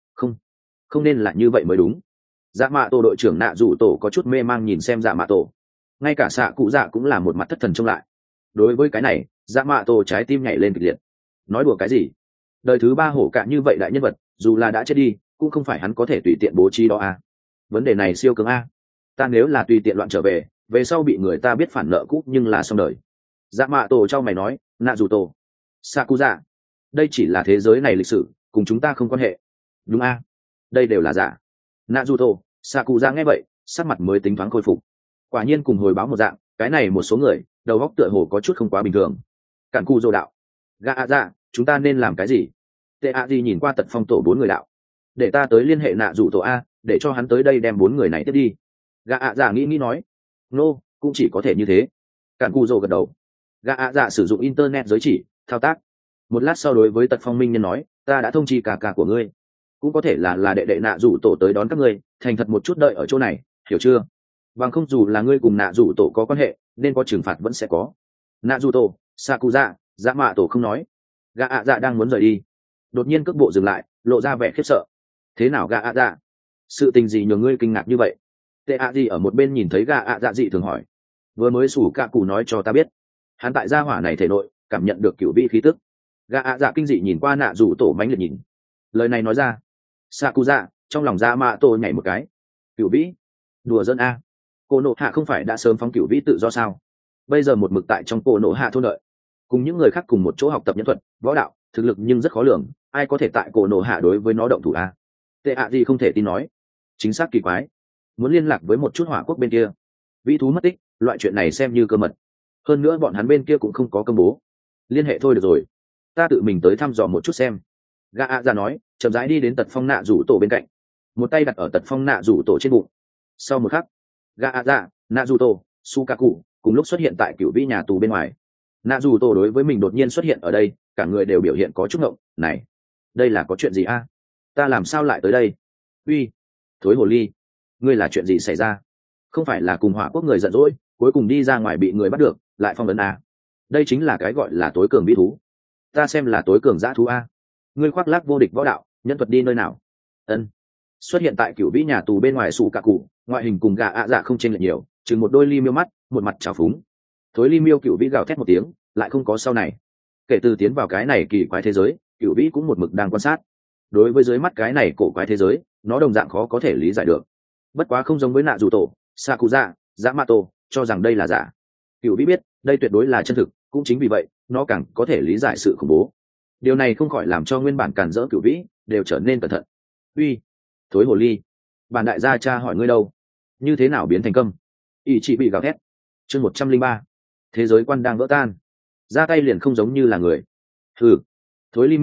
không nên là như vậy mới đúng. Dạ mạ tổ đội trưởng nạ dù tổ có chút mê mang nhìn xem dạ mạ tổ, ngay cả xạ cụ dạ cũng là một mặt thất thần trông lại. Đối với cái này dạ mạ tổ trái tim nhảy lên kịch liệt. Nói đùa cái gì? Đời thứ 3 hổ cạ như vậy đại nhân vật dù là đã chết đi cũng không phải hắn có thể tùy tiện bố trí đó à. Vấn đề này siêu cứng a. Ta nếu là tùy tiện loạn trở về sau bị người ta biết phản nợ cũ nhưng là xong đời. Dạ mạ tổ trao mày nói, nạ dù tổ xạ cụ dạ, đây chỉ là thế giới này lịch sử, cùng chúng ta không quan hệ. Đúng a, đây đều là giả. Nạ dù tổ xạ cụ dạ nghe vậy sắc mặt mới tính thoáng khôi phục. Quả nhiên cùng hồi báo một dạng, cái này một số người đầu óc tựa hồ có chút không quá bình thường. Cản cụ dô đạo, gà ạ dạ chúng ta nên làm cái gì? Tệ ạ gì nhìn qua tật phong tổ 4 người đạo, để ta tới liên hệ nạ dù tổ a, để cho hắn tới đây đem 4 người này tiếp đi. Gà ạ dạ nghĩ nói, nô cũng chỉ có thể như thế. Cản cụ dô gật đầu. Gà ạ dạ sử dụng internet giới chỉ thao tác. Một lát sau đối với tật phong minh nhân nói, ta đã thông chi cả của ngươi, cũng có thể là đệ đệ nạ rủ tổ tới đón các ngươi, thành thật một chút đợi ở chỗ này, hiểu chưa? Bằng không dù là ngươi cùng nạ rủ tổ có quan hệ nên có trừng phạt vẫn sẽ có. Nạ rủ tổ sakuza dạ mạ tổ không nói. Gã ạ dạ đang muốn rời đi, đột nhiên cước bộ dừng lại, lộ ra vẻ khiếp sợ. Thế nào gã ạ dạ, sự tình gì nhường ngươi kinh ngạc như vậy? Tệ ạ gì ở một bên nhìn thấy gã ạ dạ dị thường hỏi. Vừa mới sủ cạ cụ nói cho ta biết, hắn tại gia hỏa này thể nội cảm nhận được cửu vị khí tức. Gã ạ dạ kinh dị nhìn qua nạ rủ tổ mánh liệt nhìn. Lời này nói ra, sakuza trong lòng dạ mạ tổ nhảy một cái. Cửu vĩ, đùa dân a. Cô nộ hạ không phải đã sớm phóng cửu vĩ tự do sao? Bây giờ một mực tại trong cô nộ hạ thôn đợi, cùng những người khác cùng một chỗ học tập nhân thuật võ đạo, thực lực nhưng rất khó lường, ai có thể tại cô nộ hạ đối với nó động thủ a? Tệ ạ gì không thể tin nói. Chính xác kỳ quái, muốn liên lạc với một chút hỏa quốc bên kia. Vĩ thú mất tích, loại chuyện này xem như cơ mật, hơn nữa bọn hắn bên kia cũng không có công bố. Liên hệ thôi được rồi, ta tự mình tới thăm dò một chút xem. Gã ạ ra nói, chậm rãi đi đến tật phong nạ rủ tổ bên cạnh, một tay đặt ở tật phong nạ rủ tổ trên bụng. Sau một khắc, gã ạ ra nạ rủ tổ sukaku cùng lúc xuất hiện tại cựu vĩ nhà tù bên ngoài. Nạ rủ tổ đối với mình đột nhiên xuất hiện ở đây, cả người đều biểu hiện có chút ngộng. Này, đây là có chuyện gì a? Ta làm sao lại tới đây? Uy, thối hồ ly, ngươi là chuyện gì xảy ra? Không phải là cùng hỏa quốc người giận dỗi cuối cùng đi ra ngoài bị người bắt được lại phong ấn à? Đây chính là cái gọi là tối cường vĩ thú, ta xem là tối cường dã thú a. Ngươi khoác lác vô địch võ đạo nhân thuật đi nơi nào? Ân, xuất hiện tại cựu vĩ nhà tù bên ngoài sủ cạ cụ, ngoại hình cùng gà ạ dạ không chênh lệch nhiều, chừng một đôi ly miêu mắt, một mặt trào phúng. Thối ly miêu cựu vĩ gào thét một tiếng, lại không có sau này. Kể từ tiến vào cái này kỳ quái thế giới, cựu vĩ cũng một mực đang quan sát. Đối với dưới mắt cái này cổ quái thế giới, nó đồng dạng khó có thể lý giải được. Bất quá không giống với nạ dù tổ sakuza yamato cho rằng đây là giả. Cựu vĩ biết đây tuyệt đối là chân thực, cũng chính vì vậy nó càng có thể lý giải sự khủng bố. Điều này không khỏi làm cho nguyên bản càn rỡ cựu vĩ đều trở nên cẩn thận. Uy, thối hồ ly, bản đại gia cha hỏi ngươi đâu, như thế nào biến thành câm? Ý chị bị gào thét. Chương 103, thế giới quan đang vỡ tan, ra tay liền không giống như là người. Thử, thối ly miêu,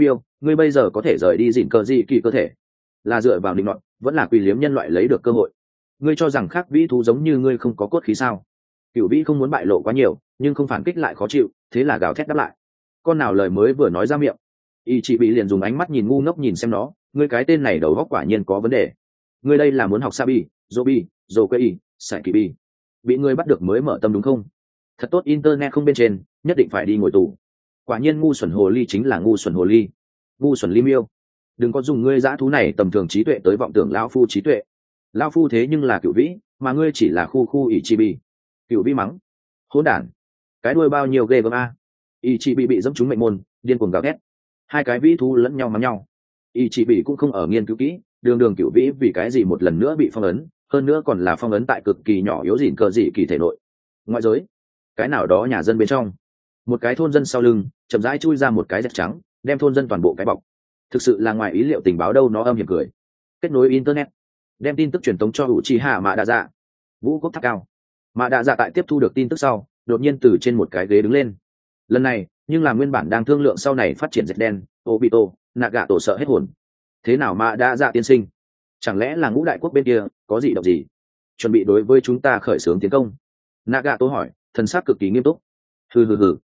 ngươi bây giờ có thể rời đi dịn cờ dị kỳ cơ thể là dựa vào định luận vẫn là quỳ liếm nhân loại lấy được cơ hội. Ngươi cho rằng khác vĩ thú giống như ngươi không có cốt khí sao? Cựu vĩ không muốn bại lộ quá nhiều nhưng không phản kích lại khó chịu, thế là gào thét đáp lại. Con nào lời mới vừa nói ra miệng, y chị bị liền dùng ánh mắt nhìn ngu ngốc nhìn xem nó. Ngươi cái tên này đầu góc quả nhiên có vấn đề. Ngươi đây là muốn học sabi jobi joki sải kỳ bi, bị ngươi bắt được mới mở tâm đúng không? Thật tốt internet không bên trên, nhất định phải đi ngồi tù. Quả nhiên ngu xuẩn hồ ly chính là ngu xuẩn hồ ly, ngu xuẩn lim yêu. Đừng có dùng ngươi dã thú này tầm thường trí tuệ tới vọng tưởng lão phu trí tuệ. Lão phu thế nhưng là cựu vĩ, mà ngươi chỉ là khu ỷ chi bi. Cựu vĩ mắng, hỗn đản, cái đuôi bao nhiêu ghê gớm a. Ỷ chi bị dẫm trúng mệnh môn, điên cuồng gào thét. Hai cái vĩ thú lẫn nhau mắng nhau. Ỷ chi bị cũng không ở nghiên cứu kỹ đường cựu vĩ vì cái gì một lần nữa bị phong ấn, hơn nữa còn là phong ấn tại cực kỳ nhỏ yếu dịn cờ dị kỳ thể nội. Ngoại giới, cái nào đó nhà dân bên trong, một cái thôn dân sau lưng chậm rãi chui ra một cái dẹp trắng, đem thôn dân toàn bộ cái bọc. Thực sự là ngoài ý liệu tình báo đâu, nó âm hiểm cười. Kết nối internet, đem tin tức truyền tống cho Uchiha Mạ Đa Dạ. Vũ quốc tháp cao. Mạ Đa Dạ tại tiếp thu được tin tức sau, đột nhiên từ trên một cái ghế đứng lên. Lần này, nhưng là nguyên bản đang thương lượng sau này phát triển dệt đen, Obito, Nagato sợ hết hồn. Thế nào Mạ Đa Dạ tiên sinh? Chẳng lẽ là ngũ đại quốc bên kia có gì động gì? Chuẩn bị đối với chúng ta khởi xướng tiến công? Nagato hỏi, thần sắc cực kỳ nghiêm túc. Hừ,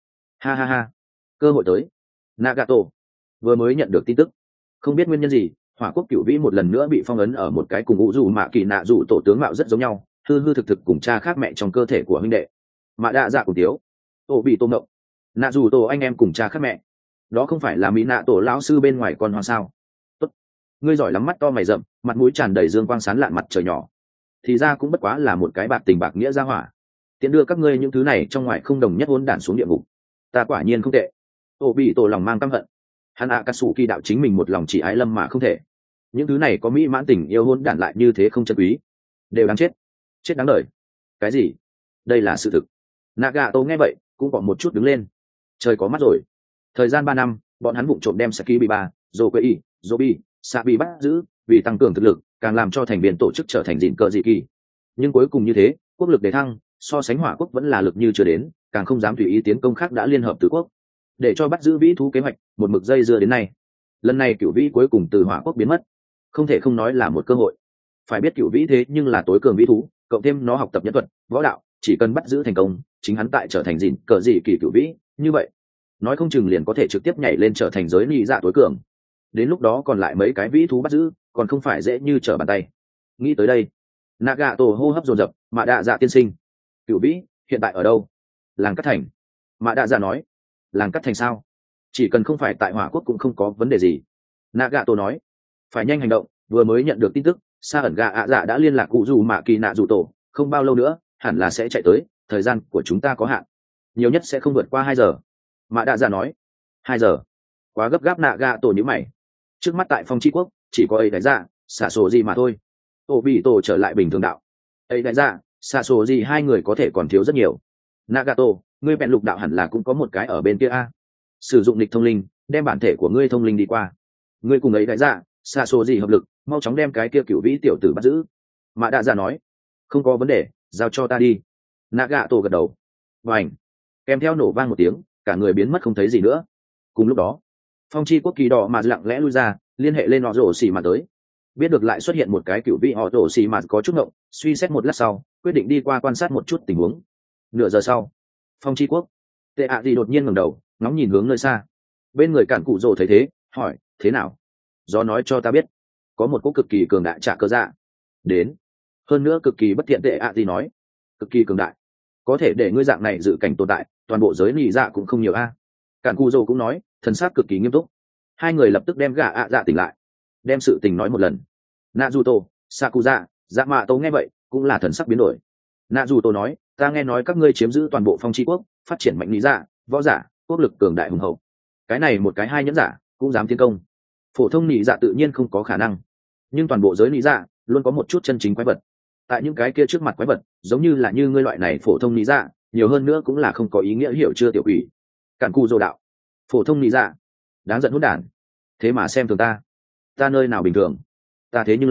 ha ha ha, cơ hội tới. Nagato vừa mới nhận được tin tức, không biết nguyên nhân gì, hỏa quốc cửu vĩ một lần nữa bị phong ấn ở một cái cùng ngũ dù mạ kỳ nạ dù tổ tướng mạo rất giống nhau, hư thực cùng cha khác mẹ trong cơ thể của huynh đệ. Mạ Đa Dạ cùng tiếu, tổ bị tôm động, nạ dù tổ anh em cùng cha khác mẹ, đó không phải là mỹ nạ tổ lão sư bên ngoài con hoa sao? Tốt, ngươi giỏi lắm, mắt to mày rậm, mặt mũi tràn đầy dương quang sán lạn mặt trời nhỏ, thì ra cũng bất quá là một cái bạc tình bạc nghĩa ra hỏa. Tiện đưa các ngươi những thứ này trong ngoài không đồng nhất hỗn đản xuống địa ngục. Ta quả nhiên không tệ. Tổ bị tổ lòng mang căm hận, hắn cắt sủ kỳ đạo chính mình một lòng chỉ ái lâm mà không thể. Những thứ này có mỹ mãn tình yêu hôn đản lại như thế không chân quý, đều đáng chết, chết đáng đời. Cái gì? Đây là sự thực. Nagato nghe vậy cũng có một chút đứng lên. Trời có mắt rồi. Thời gian 3 năm, bọn hắn vụng trộm đem Sakibiba, Jokuei, Jobi, Sabi bắt giữ, vì tăng cường thực lực, càng làm cho thành viên tổ chức trở thành dịn cờ dị kỳ. Nhưng cuối cùng như thế, quốc lực đề thăng, so sánh hỏa quốc vẫn là lực như chưa đến, càng không dám tùy ý tiến công khác đã liên hợp tứ quốc, để cho bắt giữ vĩ thú kế hoạch một mực dây dưa đến nay. Lần này cựu vĩ cuối cùng từ hỏa quốc biến mất, không thể không nói là một cơ hội. Phải biết cựu vĩ thế nhưng là tối cường vĩ thú, cộng thêm nó học tập nhân thuật võ đạo, chỉ cần bắt giữ thành công, chính hắn tại trở thành dịn cờ dị kỳ cựu vĩ, như vậy nói không chừng liền có thể trực tiếp nhảy lên trở thành giới nị dạ tối cường. Đến lúc đó còn lại mấy cái vĩ thú bắt giữ còn không phải dễ như trở bàn tay. Nghĩ tới đây, Nagato hô hấp dồn dập. Mạ Đa Dạ tiên sinh, cựu vĩ hiện tại ở đâu? Làng Cát Thành. Mạ Đa Dạ nói. Làng Cát Thành sao? Chỉ cần không phải tại hỏa quốc cũng không có vấn đề gì. Nagato nói. Phải nhanh hành động, vừa mới nhận được tin tức, Sa ẩn gà ạ dạ đã liên lạc cụ dù mạ kỳ nạ dù tổ, không bao lâu nữa hẳn là sẽ chạy tới. Thời gian của chúng ta có hạn, nhiều nhất sẽ không vượt qua 2 giờ. Mạ Đa Dạ nói. 2 giờ? Quá gấp gáp. Nagato nhíu mày. Trước mắt tại phong tri quốc chỉ có ấy đại dạ xả sổ gì mà thôi. Tổ bị tổ trở lại bình thường đạo. Ấy đại dạ xả sổ gì hai người có thể còn thiếu rất nhiều. Nagato, ngươi bèn lục đạo hẳn là cũng có một cái ở bên kia a. Sử dụng lịch thông linh, đem bản thể của ngươi thông linh đi qua. Ngươi cùng ấy đại dạ xả sổ gì hợp lực, mau chóng đem cái kia cửu vĩ tiểu tử bắt giữ. Mạ Đa Dạ nói. Không có vấn đề, giao cho ta đi. Nagato gật đầu. Vành, kèm theo nổ vang một tiếng, cả người biến mất không thấy gì nữa. Cùng lúc đó, phong chi quốc kỳ đỏ mà lặng lẽ lui ra, liên hệ lên họ rổ xì mà tới. Biết được lại xuất hiện một cái cựu vị họ rổ xì mà có chút ngộng, suy xét một lát sau quyết định đi qua quan sát một chút tình huống. Nửa giờ sau, phong chi quốc tệ ạ gì đột nhiên ngẩng đầu ngóng nhìn hướng nơi xa. Bên người cản cụ rổ thấy thế hỏi, thế nào? Do nói cho ta biết, có một quốc cực kỳ cường đại trả cơ dạ đến, hơn nữa cực kỳ bất thiện. Tệ ạ gì nói, cực kỳ cường đại, có thể để ngươi dạng này dự cảnh tồn tại, toàn bộ giới nị dạ cũng không nhiều a. Cản cụ rổ cũng nói, thần sắc cực kỳ nghiêm túc. Hai người lập tức đem gã ạ dạ tỉnh lại, đem sự tình nói một lần. Naruto, Sakuza, Dạ Mạ Tô nghe vậy cũng là thần sắc biến đổi. Naruto nói, ta nghe nói các ngươi chiếm giữ toàn bộ phong chi quốc, phát triển mạnh lý dạ, võ giả, quốc lực cường đại hùng hậu. Cái này một cái hai nhẫn giả cũng dám tiến công. Phổ thông lý dạ tự nhiên không có khả năng, nhưng toàn bộ giới lý dạ luôn có một chút chân chính quái vật. Tại những cái kia trước mặt quái vật, giống như là như ngươi loại này phổ thông lý dạ, nhiều hơn nữa cũng là không có ý nghĩa, hiểu chưa tiểu quỷ? Cản Cù Dô đạo, phổ thông lý dạ, đáng giận hỗn đản, thế mà xem thường ta. Ta nơi nào bình thường? Ta thế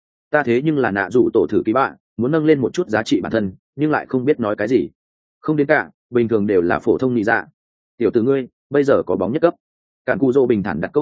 nhưng là nạ dụ tổ thử ký bạ, muốn nâng lên một chút giá trị bản thân, nhưng lại không biết nói cái gì. Không đến cả, bình thường đều là phổ thông lý dạ. Tiểu tử ngươi bây giờ có bóng nhất cấp. Cản Cù Dô bình thản đặt câu hỏi,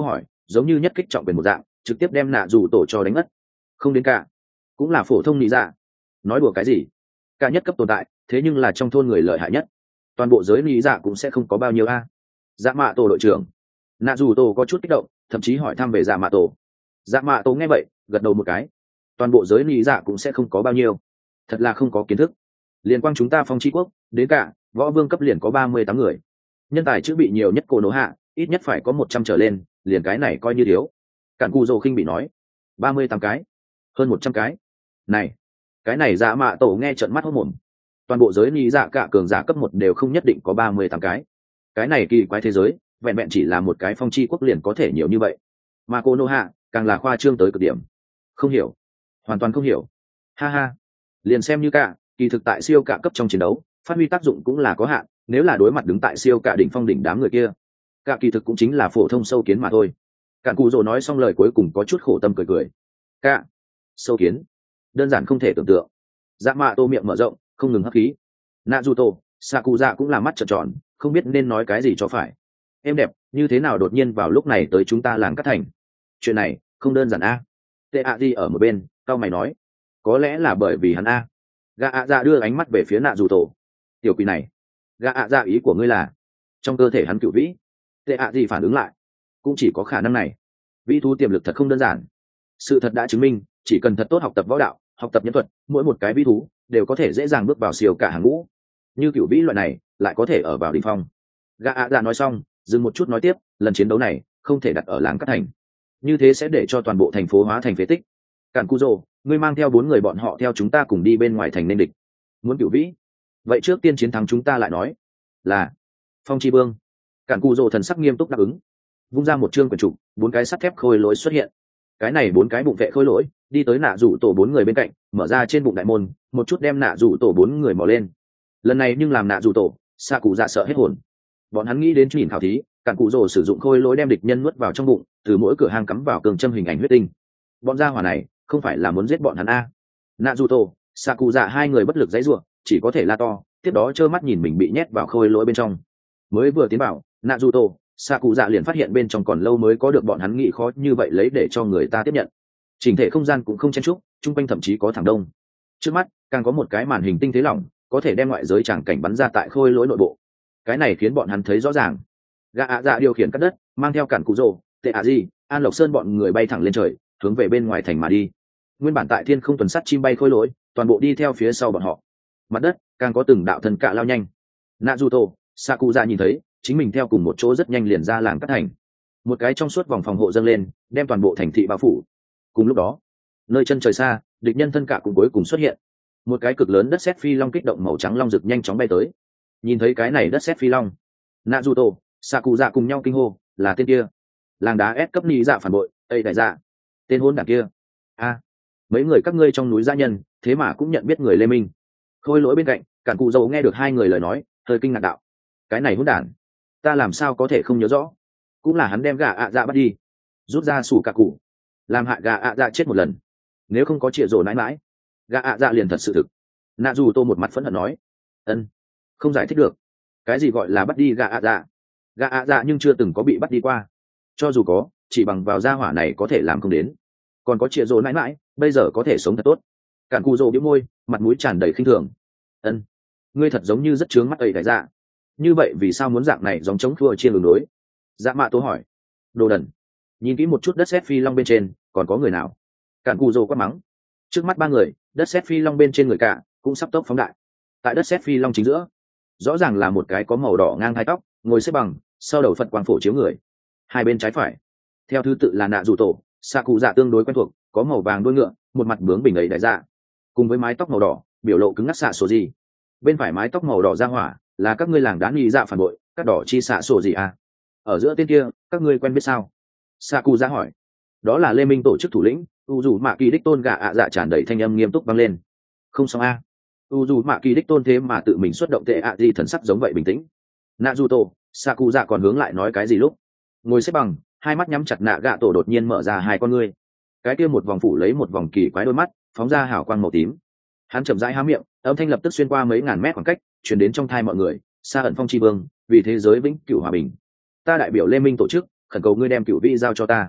giống như nhất kích trọng quyền một dạng trực tiếp đem nạ dù tổ cho đánh ngất. Không đến cả cũng là phổ thông lý dạ. Nói đùa cái gì, cả nhất cấp tồn tại thế nhưng là trong thôn người lợi hại nhất, toàn bộ giới lý dạ cũng sẽ không có bao nhiêu a. Dạ mạ tổ đội trưởng. Nạ dù tổ có chút kích động, thậm chí hỏi thăm về dạ mạ tổ. Dạ mạ tổ nghe vậy gật đầu một cái, toàn bộ giới lý dạ cũng sẽ không có bao nhiêu, thật là không có kiến thức. Liên quan chúng ta phong tri quốc đến cả võ vương cấp liền có 38 người, nhân tài chữ bị nhiều nhất cô nỗ hạ ít nhất phải có 100 trở lên, liền cái này coi như thiếu. Cản cù dầu khinh bị nói 38 cái, hơn 100 cái này, cái này dạ mạ tổ nghe trợn mắt hốt mồm. Toàn bộ giới lý dạ cả cường giả cấp 1 đều không nhất định có 38 cái này kỳ quái thế giới vẹn vẹn chỉ là một cái phong chi quốc liền có thể nhiều như vậy, mà cô nô hạ càng là khoa trương tới cực điểm. Không hiểu, hoàn toàn không hiểu. Ha ha, liền xem như cả kỳ thực tại siêu cả cấp trong chiến đấu phát huy tác dụng cũng là có hạn, nếu là đối mặt đứng tại siêu cả đỉnh phong đỉnh đám người kia, cả kỳ thực cũng chính là phổ thông sâu kiến mà thôi. Cản cù rồ nói xong lời cuối cùng có chút khổ tâm cười cười. Cả sâu kiến đơn giản không thể tưởng tượng. Dạ mạ tô miệng mở rộng không ngừng hấp khí. Nạ dù tô Sakuza cũng là mắt trợn tròn, không biết nên nói cái gì cho phải. Em đẹp như thế nào đột nhiên vào lúc này tới chúng ta làng cát thành, chuyện này không đơn giản a. Tệ ạ đi ở một bên cao mày nói, có lẽ là bởi vì hắn a. Gã ạ dạ đưa ánh mắt về phía nạ dù tổ. Tiểu quỷ này, gã ạ dạ ý của ngươi là trong cơ thể hắn cựu vĩ. Tệ ạ gì phản ứng lại, cũng chỉ có khả năng này. Vĩ thú tiềm lực thật không đơn giản, sự thật đã chứng minh chỉ cần thật tốt học tập võ đạo, học tập nhân thuật, mỗi một cái vĩ thú đều có thể dễ dàng bước vào siêu cả hàng ngũ. Như cựu vĩ loại này lại có thể ở vào đỉnh phong. Gã ạ dạ nói xong dừng một chút nói tiếp, lần chiến đấu này không thể đặt ở làng cát thành, như thế sẽ để cho toàn bộ thành phố hóa thành phế tích. Cản cu rồ, ngươi mang theo 4 người bọn họ theo chúng ta cùng đi bên ngoài thành nên địch. Muốn cựu vĩ, vậy trước tiên chiến thắng chúng ta lại nói. Là phong chi vương. Cản cu rồ thần sắc nghiêm túc đáp ứng, vung ra một chương quyển trục, 4 cái sắt thép khôi lỗi xuất hiện. Cái này 4 cái bụng vệ khôi lỗi đi tới nạ rủ tổ 4 người bên cạnh, mở ra trên bụng đại môn, một chút đem nạ rủ tổ 4 người mò lên. Lần này nhưng làm nạ rủ tổ xạ cụ dạ sợ hết hồn. Bọn hắn nghĩ đến nhìn khảo thí, Cản cụ rồ sử dụng khôi lỗi đem địch nhân nuốt vào trong bụng, từ mỗi cửa hang cắm vào cường châm hình ảnh huyết tinh. Bọn gia hỏa này không phải là muốn giết bọn hắn a. Nạ dù tổ xạ cụ dạ 2 người bất lực dãy ruộng, chỉ có thể la to, tiếp đó trơ mắt nhìn mình bị nhét vào khôi lỗi bên trong. Mới vừa tiến vào, nạ dù tổ xạ cụ dạ liền phát hiện bên trong còn lâu mới có được bọn hắn nghĩ khó như vậy lấy để cho người ta tiếp nhận. Chỉnh thể không gian cũng không chen trúc, chung quanh thậm chí có thảm đông. Trước mắt càng có một cái màn hình tinh tế lỏng, có thể đem ngoại giới tràng cảnh bắn ra tại khôi lỗi nội bộ. Cái này khiến bọn hắn thấy rõ ràng. Gã ạ dạ điều khiển cắt đất, mang theo Cản cụ rồ, Tệ ạ gì, An Lộc Sơn bọn người bay thẳng lên trời, hướng về bên ngoài thành mà đi. Nguyên bản tại thiên không tuần sắt chim bay khôi lỗi, toàn bộ đi theo phía sau bọn họ. Mặt đất càng có từng đạo thần cạ lao nhanh. Naruto Sakuza nhìn thấy chính mình theo cùng một chỗ rất nhanh liền ra làng cát thành. Một cái trong suốt vòng phòng hộ dâng lên, đem toàn bộ thành thị bao phủ. Cùng lúc đó, nơi chân trời xa, địch nhân thân cạ cũng cuối cùng xuất hiện. Một cái cực lớn đất sét phi long kích động màu trắng long rực nhanh chóng bay tới. Nhìn thấy cái này đất sét phi long, Naruto Sakuza cùng nhau kinh hô, là tên kia, làng đá S cấp nhị dạ phản bội, ây đại dạ, tên hôn đảng kia. A, mấy người các ngươi trong núi gia nhân thế mà cũng nhận biết người Lê Minh. Khôi lỗi bên cạnh Cản cụ dầu nghe được 2 người lời nói hơi kinh ngạc đạo, cái này hôn đản ta làm sao có thể không nhớ rõ, cũng là hắn đem gà ạ dạ bắt đi, rút ra sủ cả cụ, làm hại gà ạ dạ chết một lần, nếu không có chĩa rổ nãi mãi gà ạ dạ liền thật sự thực. Nạ dù tô một mặt phẫn hận nói, ân, không giải thích được, cái gì gọi là bắt đi gà ạ dạ? Gà ạ dạ nhưng chưa từng có bị bắt đi qua, cho dù có chỉ bằng vào gia hỏa này có thể làm không đến, còn có chĩa rổ nãi mãi bây giờ có thể sống thật tốt. Cản cụ rồ bĩu môi, mặt mũi tràn đầy khinh thường. Ân, ngươi thật giống như rất trướng mắt ấy đại dạ, như vậy vì sao muốn dạng này giống chống thua chia đường đối? Dạ mạ tố hỏi. Đồ đần, nhìn kỹ một chút đất sét phi long bên trên còn có người nào? Cản cụ rồ quát mắng. Trước mắt 3 người, đất sét phi long bên trên người cả cũng sắp tốc phóng đại. Tại đất sét phi long chính giữa, rõ ràng là một cái có màu đỏ ngang hai tóc, ngồi xếp bằng, sau đầu phật quang phổ chiếu người. Hai bên trái phải, theo thứ tự là nạ dù tổ xạ cụ dạ tương đối quen thuộc, có màu vàng đuôi ngựa, một mặt bướng bình ấy đại dạ, cùng với mái tóc màu đỏ, biểu lộ cứng ngắc xạ sổ gì. Bên phải mái tóc màu đỏ ra hỏa là các ngươi làng đá nghi dạ phản bội, các đỏ chi xạ sổ gì à? Ở giữa tên kia các ngươi quen biết sao? Sakuza hỏi. Đó là Lê Minh tổ chức thủ lĩnh u dù mạ kỳ đích tôn. Gà ạ dạ tràn đầy thanh âm nghiêm túc vang lên. Không xong a, u dù mạ kỳ đích tôn thế mà tự mình xuất động. Tệ ạ gì thần sắc giống vậy bình tĩnh. Naruto Sakuza còn hướng lại nói cái gì lúc ngồi xếp bằng, hai mắt nhắm chặt. Nạ gạ tổ đột nhiên mở ra 2 con ngươi, cái kia một vòng phủ lấy một vòng kỳ quái đôi mắt, phóng ra hào quang màu tím. Hắn chậm rãi há miệng, âm thanh lập tức xuyên qua mấy ngàn mét khoảng cách, truyền đến trong tai mọi người. Sa ẩn phong chi vương, vì thế giới vĩnh cửu hòa bình, ta đại biểu Lê Minh tổ chức khẩn cầu ngươi đem cửu vĩ giao cho ta.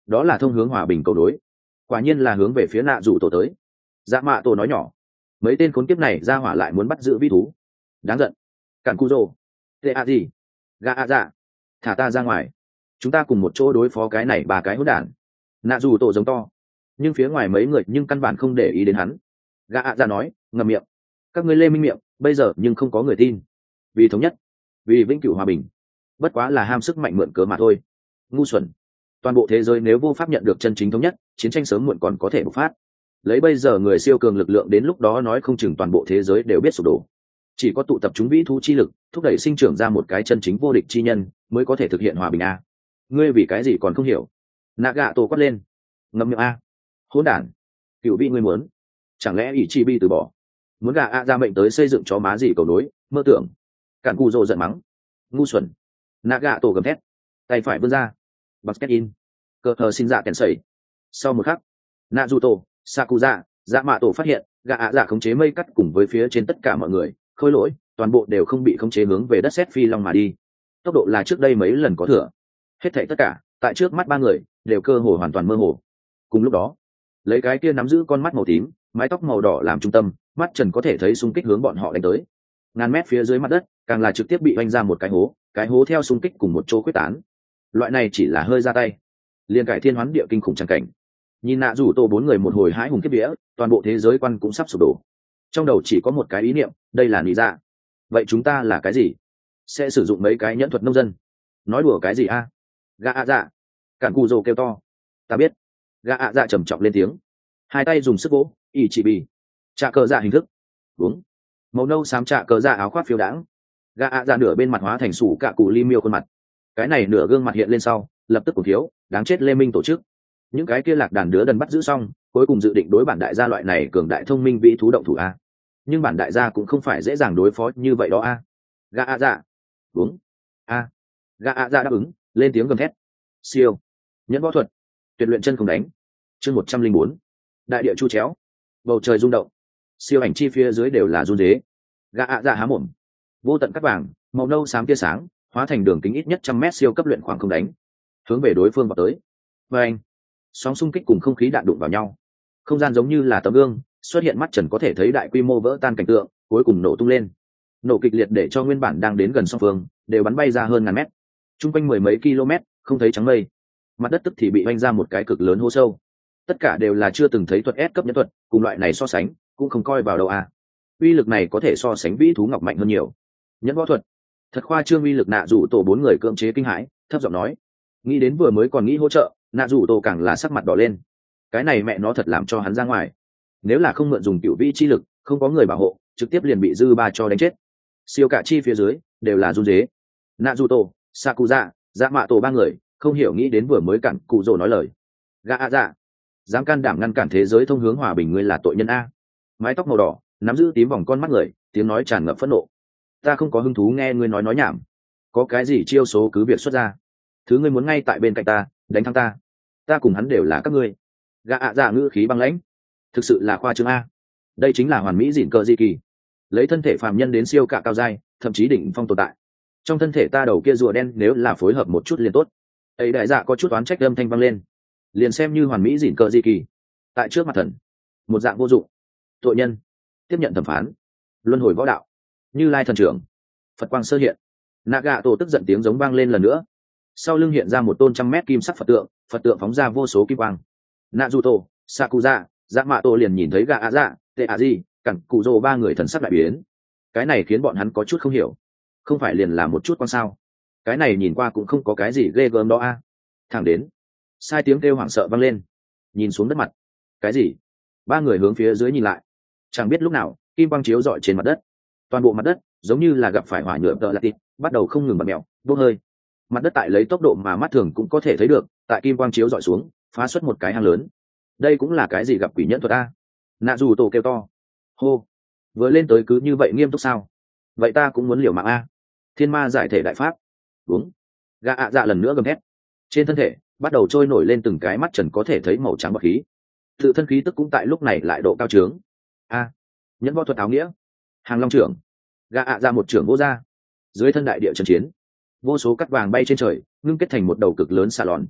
đó là thông hướng hòa bình cầu đối, quả nhiên là hướng về phía nạ rủ tổ tới. Dạ mạ tổ nói nhỏ, mấy tên khốn kiếp này ra hỏa lại muốn bắt giữ vĩ thú, đáng giận. Cản cu rồ, tệ a gì, gà a dạ, thả ta ra ngoài, chúng ta cùng một chỗ đối phó cái này ba cái hỗn đản. Nạ rủ tổ giống to, nhưng phía ngoài mấy người nhưng căn bản không để ý đến hắn. Gà a dạ nói, ngậm miệng, các ngươi lê minh miệng, bây giờ nhưng không có người tin. Vì thống nhất, vì vĩnh cửu hòa bình, bất quá là ham sức mạnh mượn cớ mà thôi. Ngu xuẩn, toàn bộ thế giới nếu vô pháp nhận được chân chính thống nhất, chiến tranh sớm muộn còn có thể bộc phát. Lấy bây giờ người siêu cường lực lượng, đến lúc đó nói không chừng toàn bộ thế giới đều biết sụp đổ. Chỉ có tụ tập chúng vĩ thú chi lực, thúc đẩy sinh trưởng ra một cái chân chính vô địch chi nhân, mới có thể thực hiện hòa bình a. Ngươi vì cái gì còn không hiểu? Naga tổ quát lên, ngậm miệng a, hỗn đản, cựu vị ngươi muốn, chẳng lẽ ỷ chi bi từ bỏ, muốn gà a ra mệnh tới xây dựng chó má gì cầu nối, mơ tưởng. Cản cù rồ giận mắng, ngu xuẩn. Naga tổ gầm thét, tay phải vươn ra, basket in, cờ hờ xin dạ kèn sẩy. Sau một khắc, Naruto, Sakuza, dạ mạ tổ phát hiện gà ạ dạ khống chế mây cắt cùng với phía trên tất cả mọi người, khôi lỗi toàn bộ đều không bị khống chế hướng về đất sét phi long mà đi, tốc độ là trước đây mấy lần có thừa. Hết thảy tất cả tại trước mắt ba người đều cơ hồ hoàn toàn mơ hồ. Cùng lúc đó, lấy cái kia nắm giữ con mắt màu tím, mái tóc màu đỏ làm trung tâm, mắt trần có thể thấy xung kích hướng bọn họ đánh tới. Ngàn mét phía dưới mặt đất càng là trực tiếp bị oanh ra một cái hố theo xung kích cùng một chỗ quyết tán. Loại này chỉ là hơi ra tay, liền cải thiên hoán địa kinh khủng chẳng cảnh. Nhìn nạ rủ tổ bốn người một hồi hãi hùng kiếp vía, toàn bộ thế giới quan cũng sắp sụp đổ. Trong đầu chỉ có một cái ý niệm, đây là lý dạ. Vậy chúng ta là cái gì? Sẽ sử dụng mấy cái nhẫn thuật nông dân? Nói đùa cái gì a? Gà ạ dạ. Cản cù rồ kêu to, ta biết. Gà ạ dạ trầm trọng lên tiếng, hai tay dùng sức vỗ, ỷ chỉ bì trà cờ dạ hình thức đúng, màu nâu xám trà cờ dạ áo khoác phiêu đãng. Gà ạ dạ nửa bên mặt hóa thành sủ cả cụ li miêu khuôn mặt, cái này nửa gương mặt hiện lên sau lập tức cổ thiếu đáng chết lê minh tổ chức. Những cái kia lạc đàn đứa đần bắt giữ xong, cuối cùng dự định đối bản đại gia loại này cường đại thông minh vĩ thú động thủ a. Nhưng bản đại gia cũng không phải dễ dàng đối phó như vậy đó a. Gà ạ dạ đúng a. Gà ạ dạ đáp ứng, lên tiếng gầm thét, siêu nhẫn võ thuật, tuyệt luyện chân không đánh. Chương 104, đại địa chu chéo, bầu trời rung động, siêu ảnh chi phía dưới đều là run rế. Gà ạ dạ há mồm, vô tận cắt vàng màu nâu xám tia sáng hóa thành đường kính ít nhất 100 mét siêu cấp luyện khoảng không đánh, hướng về đối phương vào tới. Và anh, sóng xung kích cùng không khí đạn đụng vào nhau, không gian giống như là tấm gương, xuất hiện mắt trần có thể thấy đại quy mô vỡ tan cảnh tượng, cuối cùng nổ tung lên. Nổ kịch liệt để cho nguyên bản đang đến gần song phương đều bắn bay ra hơn ngàn mét, chung quanh mười mấy km không thấy trắng mây, mặt đất tức thì bị oanh ra một cái cực lớn hố sâu. Tất cả đều là chưa từng thấy thuật S cấp nhẫn thuật, cùng loại này so sánh cũng không coi vào đâu à. Uy lực này có thể so sánh vĩ thú ngọc mạnh hơn nhiều. Nhẫn võ thuật thật khoa trương, uy lực. Nạ rủ tổ bốn người cưỡng chế kinh hãi, thấp giọng nói, nghĩ đến vừa mới còn nghĩ hỗ trợ, nạ rủ tổ càng là sắc mặt đỏ lên. Cái này mẹ nó thật làm cho hắn ra ngoài, nếu là không mượn dùng cựu vĩ chi lực, không có người bảo hộ, trực tiếp liền bị dư ba cho đánh chết. Siêu cả chi phía dưới đều là run rế. Nạ rủ tổ, Sakuza, dạ mạ tổ ba người không hiểu nghĩ đến vừa mới cản cụ rồ nói lời. Gà ạ dạ, dám can đảm ngăn cản thế giới thông hướng hòa bình, ngươi là tội nhân a. Mái tóc màu đỏ nắm giữ tím vòng con mắt người, tiếng nói tràn ngập phẫn nộ, ta không có hứng thú nghe ngươi nói nhảm, có cái gì chiêu số cứ việc xuất ra, thứ ngươi muốn ngay tại bên cạnh ta, đánh thắng ta, ta cùng hắn đều là các ngươi. Gà ạ dạ ngữ khí băng lãnh, thực sự là khoa trương a. Đây chính là hoàn mỹ dỉn cờ di kỳ, lấy thân thể phàm nhân đến siêu cả cao giai, thậm chí đỉnh phong tồn tại. Trong thân thể ta đầu kia rùa đen nếu là phối hợp một chút liền tốt. Ấy đại dạ có chút oán trách âm thanh vang lên, liền xem như hoàn mỹ dỉn cờ di kỳ, tại trước mặt thần một dạng vô dụng. Tội nhân tiếp nhận thẩm phán, luân hồi võ đạo, Như Lai thần trưởng, Phật quang sơ hiện. Naga tổ tức giận tiếng giống vang lên lần nữa, sau lưng hiện ra một tôn 100 mét kim sắc Phật tượng phóng ra vô số kim quang. Naruto, Sakuza, dạ mạ tổ liền nhìn thấy gà ạ dạ, tệ ạ gì, cẳng cụ rồ ba người thần sắc đại biến. Cái này khiến bọn hắn có chút không hiểu, không phải liền là một chút quang sao? Cái này nhìn qua cũng không có cái gì ghê gớm đó a. Thẳng đến sai tiếng kêu hoảng sợ vang lên, nhìn xuống đất mặt, cái gì? Ba người hướng phía dưới nhìn lại, chẳng biết lúc nào kim quang chiếu rọi trên mặt đất, toàn bộ mặt đất giống như là gặp phải hỏa nhựa tợ lạ tịt, bắt đầu không ngừng bật mèo bốc hơi. Mặt đất tại lấy tốc độ mà mắt thường cũng có thể thấy được, tại kim quang chiếu rọi xuống phá xuất một cái hang lớn. Đây cũng là cái gì gặp quỷ nhẫn thuật a? Nạ dù tổ kêu to, hô, vừa lên tới cứ như vậy nghiêm túc sao? Vậy ta cũng muốn liều mạng a. Thiên ma giải thể đại pháp. Đúng. Gà ạ dạ lần nữa gầm thét, trên thân thể bắt đầu trôi nổi lên từng cái mắt trần có thể thấy màu trắng bọt khí, tự thân khí tức cũng tại lúc này lại độ cao trướng. A, nhẫn võ thuật áo nghĩa, hàng long trưởng. Gà ạ dạ một trưởng vô ra, dưới thân đại địa trận chiến, vô số cắt vàng bay trên trời, ngưng kết thành một đầu cực lớn xà lòn.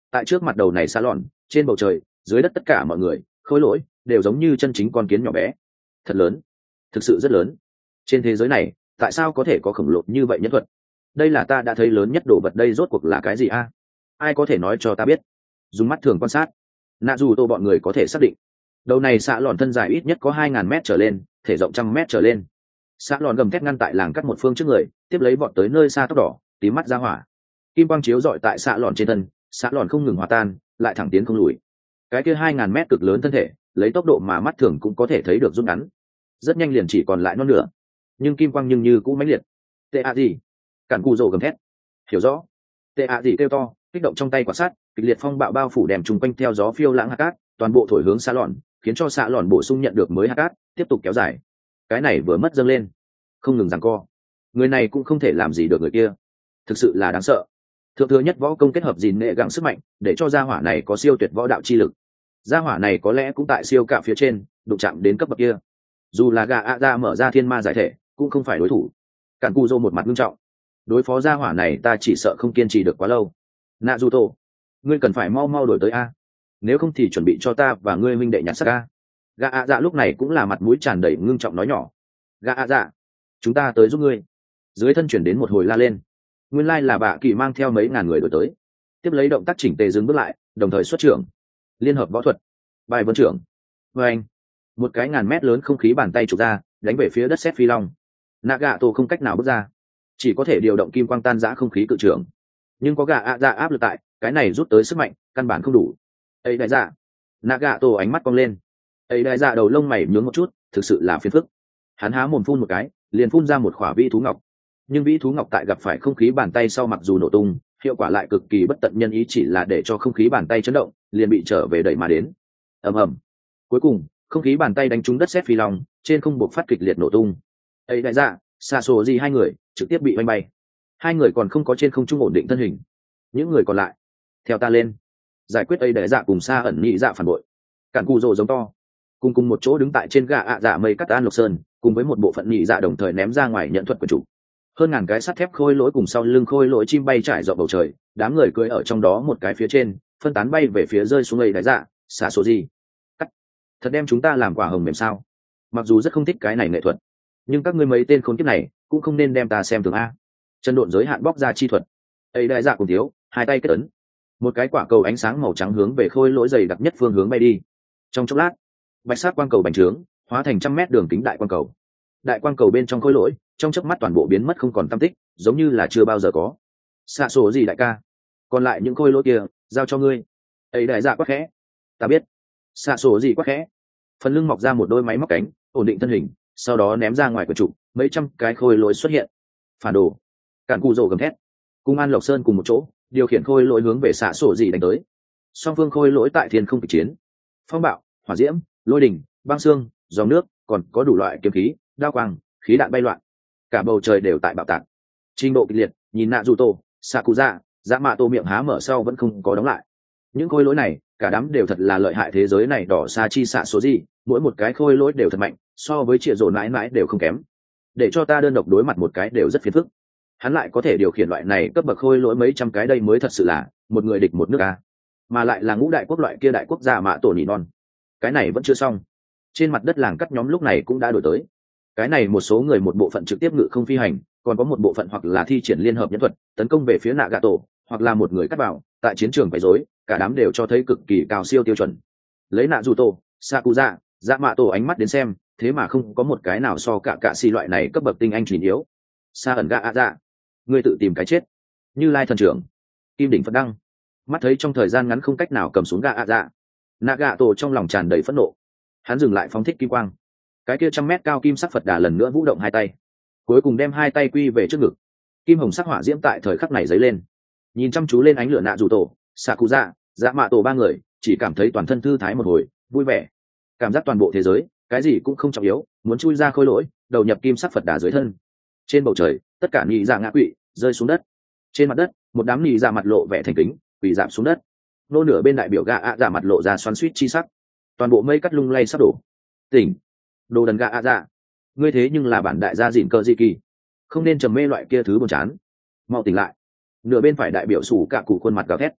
tại trước mặt đầu này xa lọn, trên bầu trời dưới đất tất cả mọi người khôi lỗi đều giống như chân chính con kiến nhỏ bé. Thật lớn, thực sự rất lớn. Trên thế giới này tại sao có thể có khổng lồ như vậy nhân thuật? Đây là ta đã thấy lớn nhất đồ vật, đây rốt cuộc là cái gì a? Ai có thể nói cho ta biết? Dùng mắt thường quan sát, nạ dù tô bọn người có thể xác định đầu này xạ lòn thân dài ít nhất có 2.000 mét trở lên, thể rộng 100 mét trở lên. Xạ lòn gầm thét ngăn tại làng cắt một phương trước người, tiếp lấy vọt tới nơi xa tóc đỏ tím mắt ra hỏa. Kim quang chiếu rọi tại xạ lòn trên thân, xạ lòn không ngừng hòa tan, lại thẳng tiến không lùi. Cái kia 2.000 mét cực lớn thân thể lấy tốc độ mà mắt thường cũng có thể thấy được rút ngắn, rất nhanh liền chỉ còn lại non nửa. Nhưng kim quang nhưng như cũ mãnh liệt. Tệ ạ gì? Cản cù rồ gầm thét. Hiểu rõ. Tệ ạ gì kêu to, kích động trong tay quả sát, kịch liệt phong bạo bao phủ đèm trùng quanh theo gió phiêu lãng hạt cát, toàn bộ thổi hướng xạ lòn, khiến cho xạ lòn bổ sung nhận được mới hạt cát, tiếp tục kéo dài. Cái này vừa mất dâng lên, không ngừng giằng co. Người này cũng không thể làm gì được người kia, thực sự là đáng sợ. Thượng thừa nhất võ công kết hợp gìn nệ gặng sức mạnh, để cho gia hỏa này có siêu tuyệt võ đạo chi lực. Gia hỏa này có lẽ cũng tại siêu cả phía trên, đụng chạm đến cấp bậc kia. Dù là gà ạ ra mở ra thiên ma giải thể, cũng không phải đối thủ. Cản cù rô một mặt nghiêm trọng. Đối phó gia hỏa này ta chỉ sợ không kiên trì được quá lâu. Nạ dù tổ, ngươi cần phải mau mau đổi tới a, nếu không thì chuẩn bị cho ta và ngươi huynh đệ nhặt xác a. Gà ạ dạ lúc này cũng là mặt mũi tràn đầy ngưng trọng nói nhỏ. Gà ạ dạ, chúng ta tới giúp ngươi. Dưới thân chuyển đến một hồi la lên, nguyên lai là bạ kỳ mang theo mấy ngàn người đổi tới. Tiếp lấy động tác chỉnh tề dừng bước lại, đồng thời xuất trưởng liên hợp võ thuật bài vân trưởng. Vê anh, một cái 1.000 mét lớn không khí bàn tay chụp ra, đánh về phía đất sét phi long. Nagato không cách nào bước ra, chỉ có thể điều động kim quang tan rã không khí cự trưởng. Nhưng có gà ạ dạ áp lực tại, cái này rút tới sức mạnh căn bản không đủ. Ấy đại dạ, Nagato ánh mắt cong lên. Ấy đại dạ đầu lông mày nhướng một chút, thực sự là phiền phức. Hắn há mồm phun một cái, liền phun ra một khỏa vi thú ngọc. Nhưng vĩ thú ngọc tại gặp phải không khí bàn tay sau mặc dù nổ tung, hiệu quả lại cực kỳ bất tận nhân ý, chỉ là để cho không khí bàn tay chấn động, liền bị trở về đẩy mà đến. Ầm ầm. Cuối cùng, không khí bàn tay đánh trúng đất sét phi long, trên không buộc phát kịch liệt nổ tung. Ấy đại dạ, Sasori hai người trực tiếp bị oanh bay. Hai người còn không có trên không trung ổn định thân hình. Những người còn lại, theo ta lên, giải quyết ấy đại dạ cùng Sa ẩn nhị dạ phản bội. Cản cù rồ giống to, cùng một chỗ đứng tại trên gà ạ dạ mây cắt an lộc sơn, cùng với một bộ phận nhị dạ đồng thời ném ra ngoài nhận thuật của chủ. Hơn ngàn cái sắt thép khôi lỗi cùng sau lưng khôi lỗi chim bay trải rộng bầu trời, đám người cưỡi ở trong đó một cái phía trên, phân tán bay về phía rơi xuống ấy đại dạ, xả số gì cắt, thật đem chúng ta làm quả hồng mềm sao? Mặc dù rất không thích cái này nghệ thuật, nhưng các ngươi mấy tên khốn kiếp này cũng không nên đem ta xem thường a. Chân độn giới hạn bóc ra chi thuật. Ấy đại dạ cùng thiếu, hai tay kết ấn, một cái quả cầu ánh sáng màu trắng hướng về khôi lỗi dày đặc nhất phương hướng bay đi. Trong chốc lát, bạch sắc quang cầu bành trướng, hóa thành 100 mét đường kính đại quang cầu. Đại quang cầu bên trong khôi lỗi trong chớp mắt toàn bộ biến mất không còn tăm tích, giống như là chưa bao giờ có. Xạ số gì đại ca, còn lại những khôi lỗi kia giao cho ngươi. Ấy đại dạ quát khẽ. Ta biết. Xạ số gì quát khẽ. Phần lưng mọc ra một đôi máy móc cánh, ổn định thân hình, sau đó ném ra ngoài cửa trụ, mấy trăm cái khôi lỗi xuất hiện. Phản đồ. Cản cù rồ gầm thét. Cung An Lộc Sơn cùng một chỗ điều khiển khôi lỗi hướng về xạ số gì đánh tới. Song phương khôi lỗi tại thiên không kịch chiến, phong bạo, hỏa diễm, lôi đình, băng xương, dòng nước, còn có đủ loại kiếm khí, đao quang, khí đạn bay loạn, cả bầu trời đều tại bạo tạc. Trình độ kịch liệt, nhìn nạ dù tổ Sakuza, dạ mạ tô miệng há mở sau vẫn không có đóng lại. Những khôi lỗi này cả đám đều thật là lợi hại, thế giới này đỏ xa chi xạ số gì, mỗi một cái khôi lỗi đều thật mạnh, so với triệu rồ mãi mãi đều không kém. Để cho ta đơn độc đối mặt một cái đều rất phiền phức. Hắn lại có thể điều khiển loại này cấp bậc khôi lỗi mấy trăm cái, đây mới thật sự là một người địch một nước a, mà lại là ngũ đại quốc loại kia đại quốc gia mạ tổ nỉ non. Cái này vẫn chưa xong, trên mặt đất làng cắt nhóm lúc này cũng đã đổi tới. Cái này một số người một bộ phận trực tiếp ngự không phi hành, còn có một bộ phận hoặc là thi triển liên hợp nhân thuật tấn công về phía Nagato, hoặc là một người cắt vào tại chiến trường quấy rối, cả đám đều cho thấy cực kỳ cao siêu tiêu chuẩn. Lấy Naruto, Sakuza, dạ mạ tổ ánh mắt đến xem, thế mà không có một cái nào so cả xì loại này cấp bậc tinh anh truyền yếu. Sa ẩn gạ dạ, ngươi tự tìm cái chết. Như Lai thần trưởng, Kim đỉnh Phật đăng, mắt thấy trong thời gian ngắn không cách nào cầm xuống gạ dạ, Nagato trong lòng tràn đầy phẫn nộ. Hắn dừng lại phóng thích kim quang, cái kia 100 mét cao kim sắc Phật đà lần nữa vũ động hai tay, cuối cùng đem hai tay quy về trước ngực. Kim hồng sắc hỏa diễm tại thời khắc này dấy lên, nhìn chăm chú lên ánh lửa nạ dù tổ Sakuza, dạ mạ tổ ba người chỉ cảm thấy toàn thân thư thái một hồi, vui vẻ, cảm giác toàn bộ thế giới cái gì cũng không trọng yếu, muốn chui ra khôi lỗi, đầu nhập kim sắc Phật đà dưới thân. Trên bầu trời tất cả nhị dạ ngã quỵ rơi xuống đất. Trên mặt đất một đám nhị dạ mặt lộ vẻ thành kính quỳ giảm xuống đất. Nô nửa bên đại biểu gạ ạ dạ mặt lộ ra xoắn xuýt chi sắc, toàn bộ mây cắt lung lay sắp đổ. Tỉnh, đồ đần gạ ạ dạ, ngươi thế nhưng là bản đại gia dịn cơ di kỳ, không nên trầm mê loại kia thứ buồn chán, mau tỉnh lại. Nửa bên phải đại biểu sủ cả cụ khuôn mặt gào thét,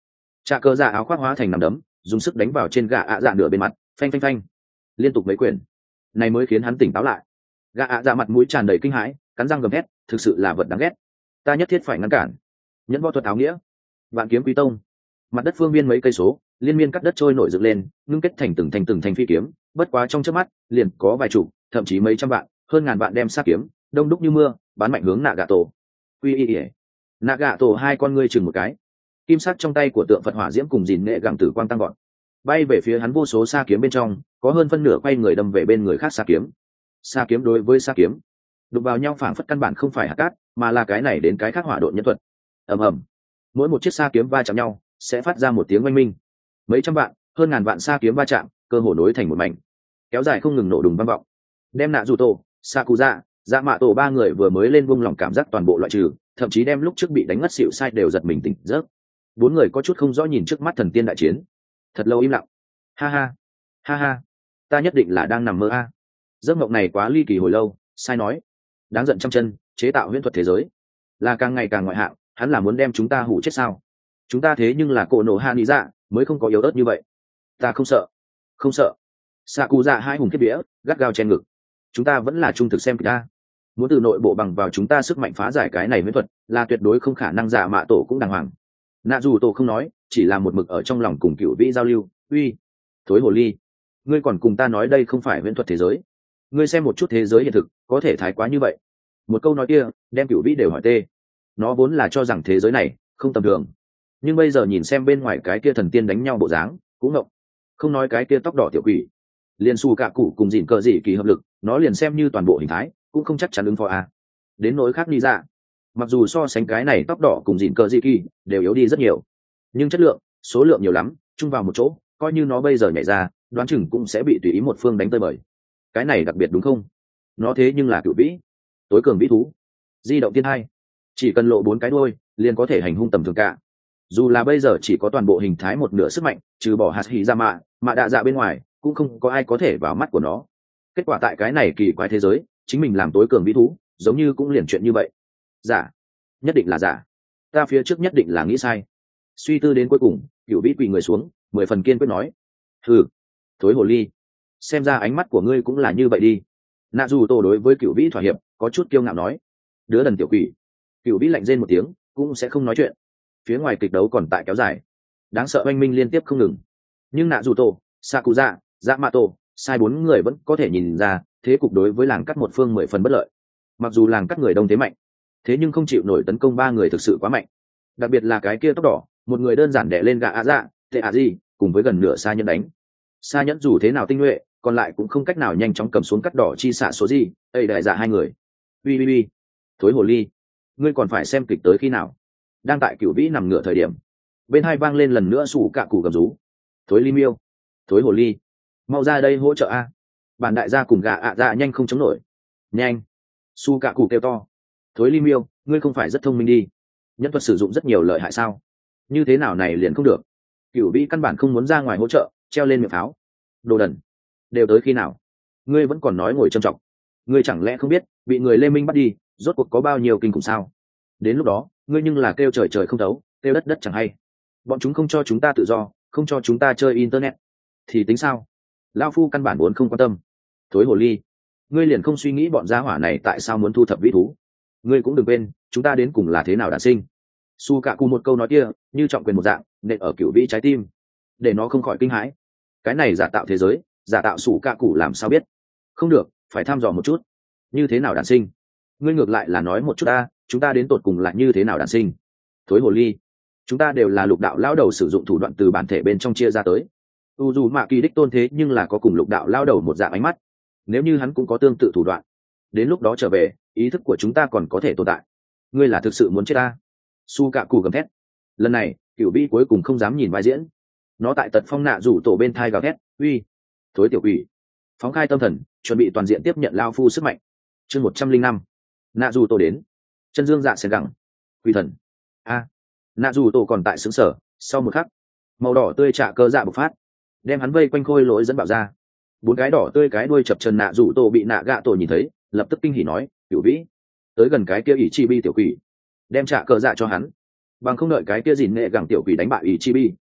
Trả cờ dạ áo khoác hóa thành nằm đấm, dùng sức đánh vào trên gã ạ dạ nửa bên mặt, phanh phanh phanh, liên tục mấy quyền, này mới khiến hắn tỉnh táo lại. Gã ạ dạ mặt mũi tràn đầy kinh hãi, cắn răng gầm thét, thực sự là vật đáng ghét, ta nhất thiết phải ngăn cản. Nhẫn võ thuật áo nghĩa, vạn kiếm quý tông. Mặt đất phương viên mấy cây số, liên miên cắt đất trôi nổi dựng lên, ngưng kết thành từng thanh phi kiếm, bất quá trong chớp mắt, liền có vài chục, thậm chí mấy trăm vạn, hơn ngàn vạn đem sát kiếm, đông đúc như mưa, bắn mạnh hướng Nagato. Uy y y. Nagato hai con ngươi chừng một cái. Kim sắc trong tay của tượng Phật hỏa diễm cùng gìn nghệ gẳng tử quang tăng gọn, bay về phía hắn vô số sa kiếm bên trong, có hơn phân nửa quay người đâm về bên người khác sa kiếm. Sa kiếm đối với sa kiếm, đụng vào nhau phảng phất căn bản không phải hạt cát, mà là cái này đến cái khác hỏa độn nhân thuật. Ầm ầm. Mỗi một chiếc sa kiếm va chạm nhau, sẽ phát ra một tiếng oanh minh. Mấy trăm vạn, hơn ngàn vạn sa kiếm va chạm, cơ hồ nối thành một mảnh, kéo dài không ngừng nổ đùng vang vọng. Đem nạ dù tổ, Sakuza, dạ mạ tổ ba người vừa mới lên buông lỏng cảm giác toàn bộ loại trừ, thậm chí đem lúc trước bị đánh ngất xỉu sai đều giật mình tỉnh giấc. Bốn người có chút không rõ nhìn trước mắt thần tiên đại chiến, thật lâu im lặng. Ha ha, ha ha, ta nhất định là đang nằm mơ a. Giấc mộng này quá ly kỳ hồi lâu, sai nói. Đáng giận trăm chân, chế tạo huyễn thuật thế giới, là càng ngày càng ngoại hạng, hắn là muốn đem chúng ta hủ chết sao? Chúng ta thế nhưng là cổ nổ hạ lý dạ, mới không có yếu ớt như vậy. Ta không sợ, không sợ. Sakuza hai hùng kiếp đĩa, gắt gao chen ngực. Chúng ta vẫn là trung thực xem kịch ta. Muốn từ nội bộ bằng vào chúng ta sức mạnh phá giải cái này huyễn thuật, là tuyệt đối không khả năng. Dạ mạ tổ cũng đàng hoàng. Nạ dù tổ không nói, chỉ là một mực ở trong lòng cùng cựu vĩ giao lưu. Uy, thối hồ ly, ngươi còn cùng ta nói đây không phải huyễn thuật thế giới? Ngươi xem một chút thế giới hiện thực, có thể thái quá như vậy? Một câu nói kia, đem cựu vĩ đều hỏi tê. Nó vốn là cho rằng thế giới này không tầm thường, nhưng bây giờ nhìn xem bên ngoài cái kia thần tiên đánh nhau bộ dáng, cũng ngộng. Không nói cái kia tóc đỏ tiểu quỷ, liền xù cả cụ cùng dìn cờ dị kỳ hợp lực, nó liền xem như toàn bộ hình thái cũng không chắc chắn ứng phó a. Đến nỗi khác đi ra, mặc dù so sánh cái này tóc đỏ cùng dìn cờ dị kỳ đều yếu đi rất nhiều, nhưng chất lượng, số lượng nhiều lắm, chung vào một chỗ, coi như nó bây giờ nhảy ra, đoán chừng cũng sẽ bị tùy ý một phương đánh tơi bời. Cái này đặc biệt đúng không? Nó thế nhưng là cựu vĩ, tối cường vĩ thú, di động thiên hai, chỉ cần lộ 4 cái đuôi liền có thể hành hung tầm thường cả. Dù là bây giờ chỉ có toàn bộ hình thái một nửa sức mạnh, trừ bỏ hạt hỉ ra mạ đạ dạ bên ngoài, cũng không có ai có thể vào mắt của nó. Kết quả tại cái này kỳ quái thế giới, chính mình làm tối cường vĩ thú, giống như cũng liền chuyện như vậy. Giả, nhất định là giả. Ta phía trước nhất định là nghĩ sai. Suy tư đến cuối cùng, cựu vĩ quỳ người xuống, 10 phần kiên quyết nói: hừ, thối hồ ly, xem ra ánh mắt của ngươi cũng là như vậy đi. Nạ dù tổ đối với cựu vĩ thỏa hiệp, có chút kiêu ngạo nói: đứa đần tiểu quỷ. Cựu vĩ lạnh rên một tiếng, cũng sẽ không nói chuyện. Phía ngoài kịch đấu còn tại kéo dài, đáng sợ oanh minh liên tiếp không ngừng, nhưng nạ dù tổ, Sakuza, dạ mạ tổ, sai 4 người vẫn có thể nhìn ra thế cục đối với làng cắt một phương 10 phần bất lợi. Mặc dù làng cắt người đông thế mạnh, thế nhưng không chịu nổi tấn công 3 người thực sự quá mạnh, đặc biệt là cái kia tóc đỏ, một người đơn giản đè lên gã ạ dạ tệ ạ gì, cùng với gần nửa xa nhẫn đánh. Xa nhẫn dù thế nào tinh nhuệ, còn lại cũng không cách nào nhanh chóng cầm xuống cắt đỏ chi xạ số gì. Ây đại dạ hai người. Ui, thối hồ ly, ngươi còn phải xem kịch tới khi nào? Đang tại cửu vĩ nằm ngửa thời điểm, bên hai vang lên lần nữa sủ cả củ gầm rú. Thối ly miêu, thối hồ ly, mau ra đây hỗ trợ a. Bản đại gia cùng gã ạ dạ nhanh không chống nổi. Nhanh. Su cả củ kêu to. Thối ly miêu, ngươi không phải rất thông minh đi? Nhân thuật sử dụng rất nhiều lợi hại sao? Như thế nào này liền không được? Cửu vĩ căn bản không muốn ra ngoài hỗ trợ, treo lên miệng pháo. Đồ đần, đều tới khi nào? Ngươi vẫn còn nói ngồi trầm trọng. Ngươi chẳng lẽ không biết bị người Lê Minh bắt đi rốt cuộc có bao nhiêu kinh khủng sao? Đến lúc đó ngươi nhưng là kêu trời trời không thấu, kêu đất đất chẳng hay. Bọn chúng không cho chúng ta tự do, không cho chúng ta chơi internet thì tính sao? Lao phu căn bản vốn không quan tâm. Thối hồ ly, ngươi liền không suy nghĩ bọn gia hỏa này tại sao muốn thu thập vĩ thú? Ngươi cũng đừng quên chúng ta đến cùng là thế nào đản sinh. Su cả cùng một câu nói kia như trọng quyền một dạng nện ở cửu vĩ trái tim, để nó không khỏi kinh hãi. Cái này giả tạo thế giới, giả tạo sủ cả cụ làm sao biết? Không được, phải thăm dò một chút. Như thế nào đản sinh? Ngươi ngược lại là nói một chút ta, chúng ta đến tột cùng là như thế nào đản sinh? Thối hồ ly, chúng ta đều là lục đạo lao đầu sử dụng thủ đoạn từ bản thể bên trong chia ra tới. Tu dù mạ kỳ đích tôn thế nhưng là có cùng lục đạo lao đầu một dạng ánh mắt. Nếu như hắn cũng có tương tự thủ đoạn, đến lúc đó trở về, ý thức của chúng ta còn có thể tồn tại. Ngươi là thực sự muốn chết ta? Su cạ cù gầm thét. Lần này cửu vĩ cuối cùng không dám nhìn vai diễn, nó tại tật phong nạ rủ tổ bên thai gào thét: uy, thối tiểu quỷ, phóng khai tâm thần, chuẩn bị toàn diện tiếp nhận lao phu sức mạnh. Chương 105, nạ rủ tổ đến. Chân dương dạ xẻn gẳng, quỷ thần a. Nạ rủ tổ còn tại xứng sở, sau một khắc màu đỏ tươi trạ cơ dạ bộc phát, đem hắn vây quanh khôi lỗi dẫn bảo ra. 4 cái đỏ tươi cái đuôi chập chân nạ rủ tổ bị nạ gạ tổ nhìn thấy, lập tức kinh hỉ nói: cửu vĩ, tới gần cái kia ỷ chi bi tiểu quỷ, đem trạ cơ dạ cho hắn, bằng không đợi cái kia dìn nghệ gẳng tiểu quỷ đánh bại ỷ chi bi,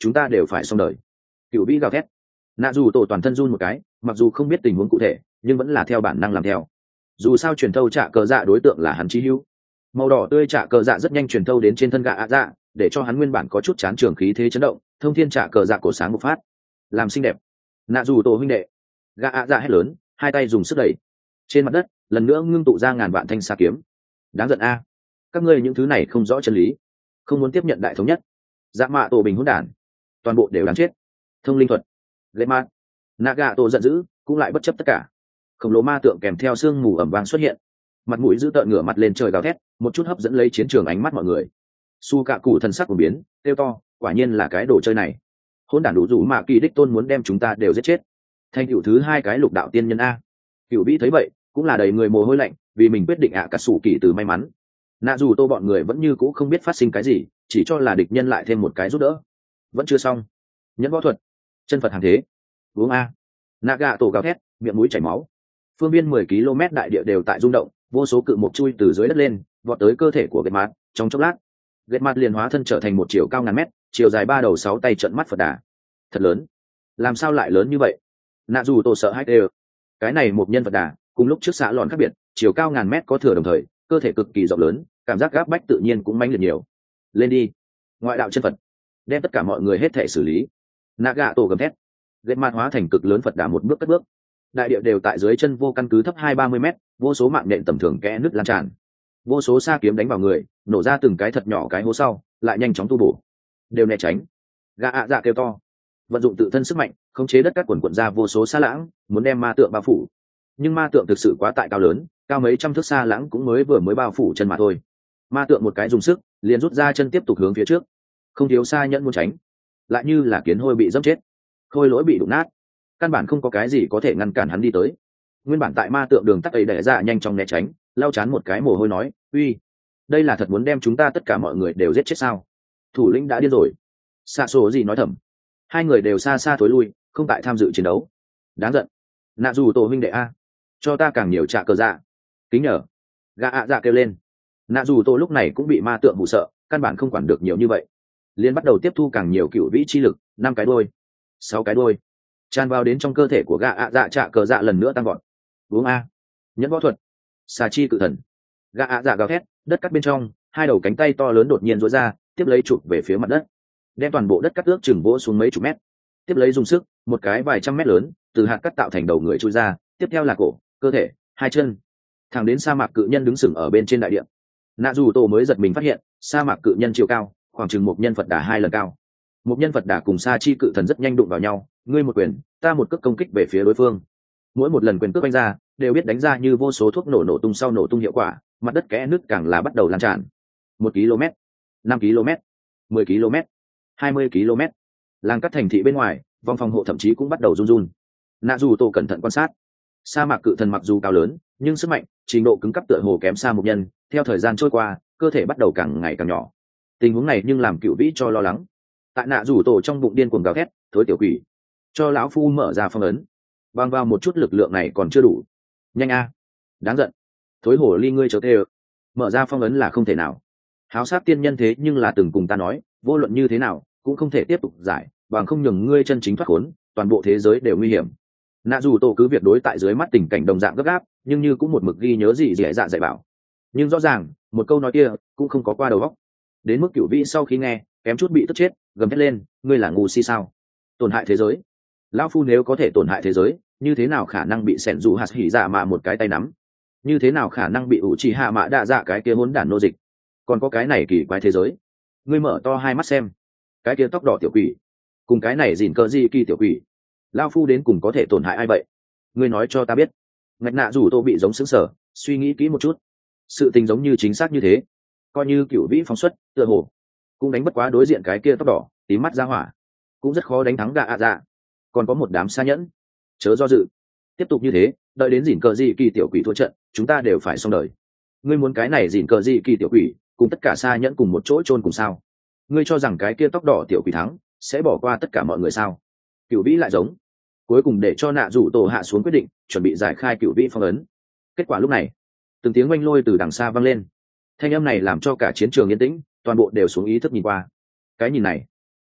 chúng ta đều phải xong đời. Cựu vĩ gào thét. Nạ dù tổ toàn thân run một cái, mặc dù không biết tình huống cụ thể nhưng vẫn là theo bản năng làm theo. Dù sao truyền thâu trả cờ dạ đối tượng là hắn chí hữu. Màu đỏ tươi trả cờ dạ rất nhanh truyền thâu đến trên thân gã ạ dạ, để cho hắn nguyên bản có chút chán trường khí thế chấn động, thông thiên trả cờ dạ cổ sáng một phát, làm xinh đẹp. Nạ dù tổ huynh đệ. Gã ạ dạ hét lớn, hai tay dùng sức đẩy. Trên mặt đất lần nữa ngưng tụ ra ngàn vạn thanh sa kiếm. Đáng giận a, các ngươi những thứ này không rõ chân lý, không muốn tiếp nhận đại thống nhất. Dạ mạ tổ bình hỗn đản, toàn bộ đều đáng chết. Thông linh thuật. Lệ ma. Naga tổ giận dữ, cũng lại bất chấp tất cả. Khổng lồ ma tượng kèm theo sương mù ẩm vang xuất hiện, mặt mũi giữ tợn ngửa mặt lên trời gào thét, một chút hấp dẫn lấy chiến trường ánh mắt mọi người. Su cạ cụ thần sắc của biến, kêu to, quả nhiên là cái đồ chơi này. Hỗn đản đủ rủ mạ kỳ đích tôn muốn đem chúng ta đều giết chết. Thành cựu thứ hai cái lục đạo tiên nhân a. Cựu vĩ thấy vậy cũng là đầy người mồ hôi lạnh, vì mình quyết định cả sủ kỳ từ may mắn. Nạ dù tô bọn người vẫn như cũ không biết phát sinh cái gì, chỉ cho là địch nhân lại thêm một cái giúp đỡ. Vẫn chưa xong. Nhẫn võ thuật, chân Phật hàng thế. Uống a. Naga tổ gào thét, miệng mũi chảy máu. Phương viên 10 km đại địa đều tại rung động, vô số cự mộc chui từ dưới đất lên, vọt tới cơ thể của Gệt Mạt, trong chốc lát, Gệt Mạt liền hóa thân trở thành một chiều cao ngàn mét, chiều dài 3 đầu 6 tay trợn mắt Phật Đà. Thật lớn. Làm sao lại lớn như vậy? Nạ dù tổ sợ hãi đều. Cái này một nhân Phật Đà, cùng lúc trước xã lòn khác biệt, chiều cao ngàn mét có thừa đồng thời, cơ thể cực kỳ rộng lớn, cảm giác gáp bách tự nhiên cũng mãnh liệt nhiều. Lên đi. Ngoại đạo chân Phật, đem tất cả mọi người hết thể xử lý. Naga tổ gầm thét. Gệt Mạt hóa thành cực lớn Phật Đà một bước cất bước. Đại địa đều tại dưới chân vô căn cứ thấp 20-30 mét, vô số mạng nhện tầm thường kẽ nứt lan tràn, vô số sa kiếm đánh vào người, nổ ra từng cái thật nhỏ cái hố sau, lại nhanh chóng tu bổ. Đều né tránh. Gã ạ dạ kêu to, vận dụng tự thân sức mạnh, khống chế đất cát quần quần ra vô số sa lãng, muốn đem ma tượng bao phủ. Nhưng ma tượng thực sự quá tại cao lớn, cao mấy trăm thước sa lãng cũng mới bao phủ chân mà thôi. Ma tượng một cái dùng sức, liền rút ra chân tiếp tục hướng phía trước. Không thiếu sa nhẫn muốn tránh, lại như là kiến hôi bị dẫm chết, khôi lỗi bị đụng nát, căn bản không có cái gì có thể ngăn cản hắn đi tới. Nguyên bản tại ma tượng đường tắc ấy đẻ ra nhanh chóng né tránh, lau chán một cái mồ hôi nói, uy, đây là thật muốn đem chúng ta tất cả mọi người đều giết chết sao? Thủ lĩnh đã điên rồi. Xạ số gì nói thầm. Hai người đều xa xa thối lui, không tại tham dự chiến đấu. Đáng giận. Nạ dù tổ huynh đệ a, cho ta càng nhiều trạ cờ dạ. Kính nhờ. Gã ạ dạ kêu lên. Nạ dù tổ lúc này cũng bị ma tượng hù sợ, căn bản không quản được nhiều như vậy, liền bắt đầu tiếp thu càng nhiều cựu vĩ chi lực, 5 cái đôi, 6 cái đôi, tràn vào đến trong cơ thể của gã ạ dạ, trạ cờ dạ lần nữa tăng gọn. Uống a. Nhẫn võ thuật, xà chi cự thần. Gã ạ dạ gào thét, đất cắt bên trong, hai đầu cánh tay to lớn đột nhiên duỗi ra, tiếp lấy chụp về phía mặt đất, đem toàn bộ đất cắt ước chừng vỗ xuống mấy chục mét. Tiếp lấy dùng sức, một cái vài trăm mét lớn từ hạt cắt tạo thành đầu người chui ra, tiếp theo là cổ, cơ thể, hai chân, thẳng đến sa mạc cự nhân đứng sừng ở bên trên đại địa. Nạ dù tổ mới giật mình phát hiện, sa mạc cự nhân chiều cao khoảng chừng một nhân Phật Đà 2 lần cao. Một nhân Phật Đà cùng sa chi cự thần rất nhanh đụng vào nhau, ngươi một quyền, ta một cước công kích về phía đối phương. Mỗi một lần quyền cước đánh ra, đều biết đánh ra như vô số thuốc nổ tung sau nổ tung hiệu quả, mặt đất kẽ nứt càng là bắt đầu lan tràn. 1 km, 5 km, 10 km, 20 km. Làng cắt thành thị bên ngoài, vòng phòng hộ thậm chí cũng bắt đầu run run. Nạ dù tổ cẩn thận quan sát. Sa mạc cự thần mặc dù cao lớn, nhưng sức mạnh, trình độ cứng cáp tựa hồ kém xa một nhân, theo thời gian trôi qua, cơ thể bắt đầu càng ngày càng nhỏ. Tình huống này nhưng làm cựu vĩ cho lo lắng. Tại nạ rủ tổ trong bụng điên cuồng gào thét, thối tiểu quỷ, cho lão phu mở ra phong ấn. Bằng vào một chút lực lượng này còn chưa đủ. Nhanh a. Đáng giận. Thối hổ ly ngươi chớ tê ơ. Mở ra phong ấn là không thể nào. Háo sát tiên nhân thế nhưng là từng cùng ta nói, vô luận như thế nào cũng không thể tiếp tục giải, bằng không nhường ngươi chân chính thoát khốn, toàn bộ thế giới đều nguy hiểm. Nạ dù tổ cứ việc đối tại dưới mắt tình cảnh đồng dạng gấp gáp, nhưng như cũng một mực ghi nhớ gì dẻ dạ dạy bảo. Nhưng rõ ràng một câu nói kia cũng không có qua đầu óc. Đến mức cửu vĩ sau khi nghe kém chút bị tức chết, gầm thét lên, ngươi là ngu si sao? Tổn hại thế giới? Lão phu nếu có thể tổn hại thế giới, như thế nào khả năng bị sẻn dù hạt hỉ dạ mạ một cái tay nắm? Như thế nào khả năng bị ủ trì hạ mạ đa dạ cái kia hỗn đản nô dịch? Còn có cái này kỳ quái thế giới, ngươi mở to hai mắt xem, cái kia tóc đỏ tiểu quỷ cùng cái này dìn cờ gì kỳ tiểu quỷ, lão phu đến cùng có thể tổn hại ai vậy? Ngươi nói cho ta biết. Ngạch nạ rủ tô bị giống sững sờ, suy nghĩ kỹ một chút, sự tình giống như chính xác như thế, coi như cửu vĩ phóng xuất, tựa hồ cũng đánh bất quá đối diện cái kia tóc đỏ tím mắt ra hỏa, cũng rất khó đánh thắng gà ạ dạ. Còn có một đám xa nhẫn, chớ do dự, tiếp tục như thế, đợi đến dìn cờ gì kỳ tiểu quỷ thua trận, chúng ta đều phải xong đời. Ngươi muốn cái này dìn cờ gì kỳ tiểu quỷ cùng tất cả xa nhẫn cùng một chỗ chôn cùng sao? Ngươi cho rằng cái kia tóc đỏ tiểu quỷ thắng sẽ bỏ qua tất cả mọi người sao? Cửu vĩ lại giống, cuối cùng để cho nạ rủ tổ hạ xuống quyết định, chuẩn bị giải khai cửu vĩ phong ấn. Kết quả lúc này, từng tiếng oanh lôi từ đằng xa vang lên. Thanh âm này làm cho cả chiến trường yên tĩnh, toàn bộ đều xuống ý thức nhìn qua. Cái nhìn này,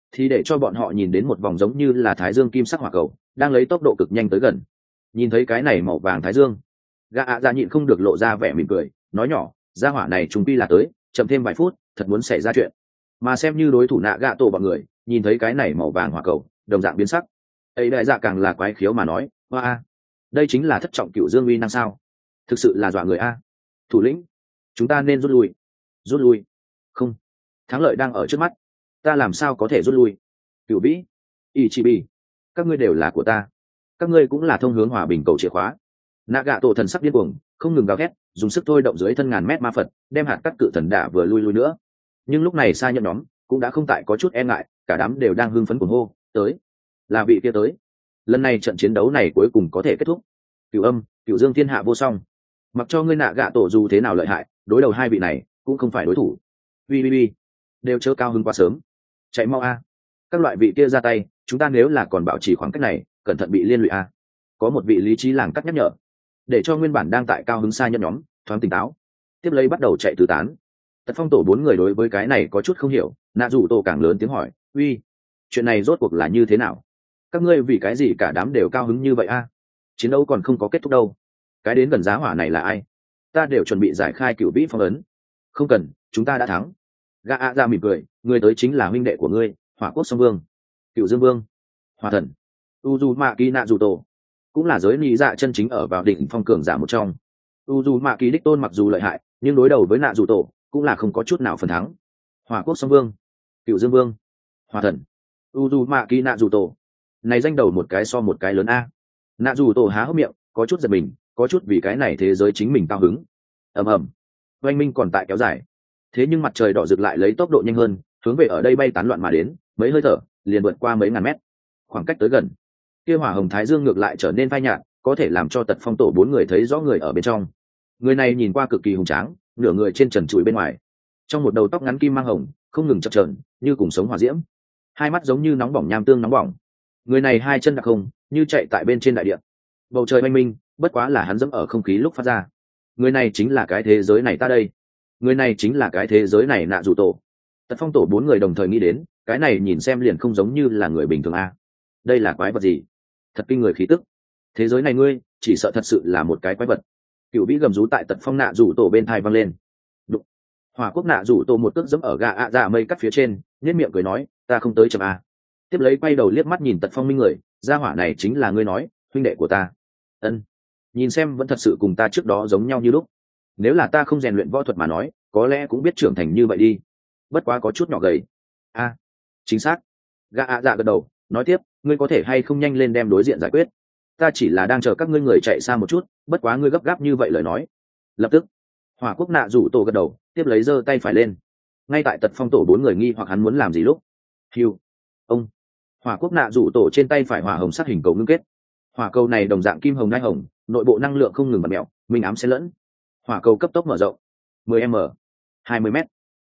thì để cho bọn họ nhìn đến một vòng giống như là thái dương kim sắc hỏa cầu đang lấy tốc độ cực nhanh tới gần. Nhìn thấy cái này màu vàng thái dương, gã ạ dạ nhịn không được lộ ra vẻ mỉm cười, nói nhỏ, gia hỏa này chúng quy là tới, chậm thêm vài phút thật muốn xảy ra chuyện. Mà xem như đối thủ nạ gạ tổ bọn người nhìn thấy cái này màu vàng hỏa cầu đồng dạng biến sắc. Ấy đại dạ càng là quái khiếu mà nói, hoa, đây chính là thất trọng cựu dương uy năng sao, thực sự là dọa người a. Thủ lĩnh, chúng ta nên rút lui. Rút lui? Không, thắng lợi đang ở trước mắt, ta làm sao có thể rút lui. Cựu vĩ, Ichibi, các ngươi đều là của ta, các ngươi cũng là thông hướng hòa bình cầu chìa khóa. Nạ gạ tổ thần sắc điên cuồng, không ngừng gào thét, dùng sức thôi động dưới thân ngàn mét ma phật, đem hạt cắt cự thần đả vừa lui nữa. Nhưng lúc này xa nhận nhóm cũng đã không tại có chút e ngại, cả đám đều đang hưng phấn cuồng hô, tới, là vị kia tới. Lần này trận chiến đấu này cuối cùng có thể kết thúc. Cửu âm, Cửu dương thiên hạ vô song. Mặc cho ngươi nạ gạ tổ dù thế nào lợi hại, đối đầu hai vị này cũng không phải đối thủ. Ui, đều chớ cao hứng quá sớm, chạy mau a. Các loại vị kia ra tay, chúng ta nếu là còn bảo trì khoảng cách này, cẩn thận bị liên lụy a. Có một vị lý trí làng cắt nhắc nhở, để cho nguyên bản đang tại cao hứng xa nhận nhóm thoáng tỉnh táo, tiếp lấy bắt đầu chạy tứ tán. Tật phong tổ bốn người đối với cái này có chút không hiểu, nạ dù tổ càng lớn tiếng hỏi, uy, chuyện này rốt cuộc là như thế nào? Các ngươi vì cái gì cả đám đều cao hứng như vậy a? Chiến đấu còn không có kết thúc đâu. Cái đến gần giá hỏa này là ai? Ta đều chuẩn bị giải khai cựu vĩ phong ấn. Không cần, chúng ta đã thắng. Gã ạ ra mỉm cười, người tới chính là huynh đệ của ngươi, Hỏa Quốc Song Vương, Cựu Dương Vương, Hỏa Thần, Uzumaki Natsuto, cũng là giới lý dạ chân chính ở vào đỉnh phong cường giả một trong. Uzumaki đích tôn mặc dù lợi hại, nhưng đối đầu với Natsuto cũng là không có chút nào phần thắng. Hỏa Quốc Song Vương, Cựu Dương Vương, Hỏa Thần, Uzumaki Natsuto, này danh đầu một cái so một cái lớn a. Natsuto há hốc miệng, có chút giật mình, có chút vì cái này thế giới chính mình cao hứng. Ầm, oanh minh còn tại kéo dài, thế nhưng mặt trời đỏ rực lại lấy tốc độ nhanh hơn, hướng về ở đây bay tán loạn mà đến, mấy hơi thở liền vượt qua mấy ngàn mét. Khoảng cách tới gần, kia hỏa hồng thái dương ngược lại trở nên phai nhạt, có thể làm cho tật phong tổ bốn người thấy rõ người ở bên trong. Người này nhìn qua cực kỳ hùng tráng, nửa người trên trần trụi bên ngoài, trong một đầu tóc ngắn kim mang hồng không ngừng chập chờn như cùng sống hỏa diễm, hai mắt giống như nóng bỏng nham tương nóng bỏng. Người này hai chân đặc không như chạy tại bên trên đại địa, bầu trời oanh minh bất quá là hắn dẫm ở không khí lúc phát ra. Người này chính là cái thế giới này ta đây, người này chính là cái thế giới này nạ dù tổ. Tật phong tổ bốn người đồng thời nghĩ đến, cái này nhìn xem liền không giống như là người bình thường a. Đây là quái vật gì? Thật kinh người khí tức. Thế giới này ngươi chỉ sợ thật sự là một cái quái vật. Cựu vĩ gầm rú tại tật phong nạ rủ tổ bên thai văng lên. Đụng. Hỏa quốc nạ rủ tổ một cước dẫm ở gà ạ dạ mây cắt phía trên, nhếch miệng cười nói, ta không tới chậm a. Tiếp lấy quay đầu liếc mắt nhìn tật phong minh người, gia hỏa này chính là ngươi nói huynh đệ của ta. Ân, nhìn xem vẫn thật sự cùng ta trước đó giống nhau như lúc. Nếu là ta không rèn luyện võ thuật mà nói, có lẽ cũng biết trưởng thành như vậy đi. Bất quá có chút nhỏ gầy. A, chính xác. Gã ạ dạ gật đầu, nói tiếp, ngươi có thể hay không nhanh lên đem đối diện giải quyết. Ta chỉ là đang chờ các ngươi người chạy xa một chút, bất quá ngươi gấp gáp như vậy lời nói. Lập tức, Hỏa quốc nạ rủ tổ gật đầu, tiếp lấy giơ tay phải lên. Ngay tại tật phong tổ bốn người nghi hoặc hắn muốn làm gì lúc. Hiu, ông. Hỏa quốc nạ rủ tổ trên tay phải hỏa hồng sắc hình cầu ngưng kết. Hỏa cầu này đồng dạng kim hồng ngai hồng, nội bộ năng lượng không ngừng bật mẹo, minh ám xen lẫn. Hỏa cầu cấp tốc mở rộng, 10m, 20m,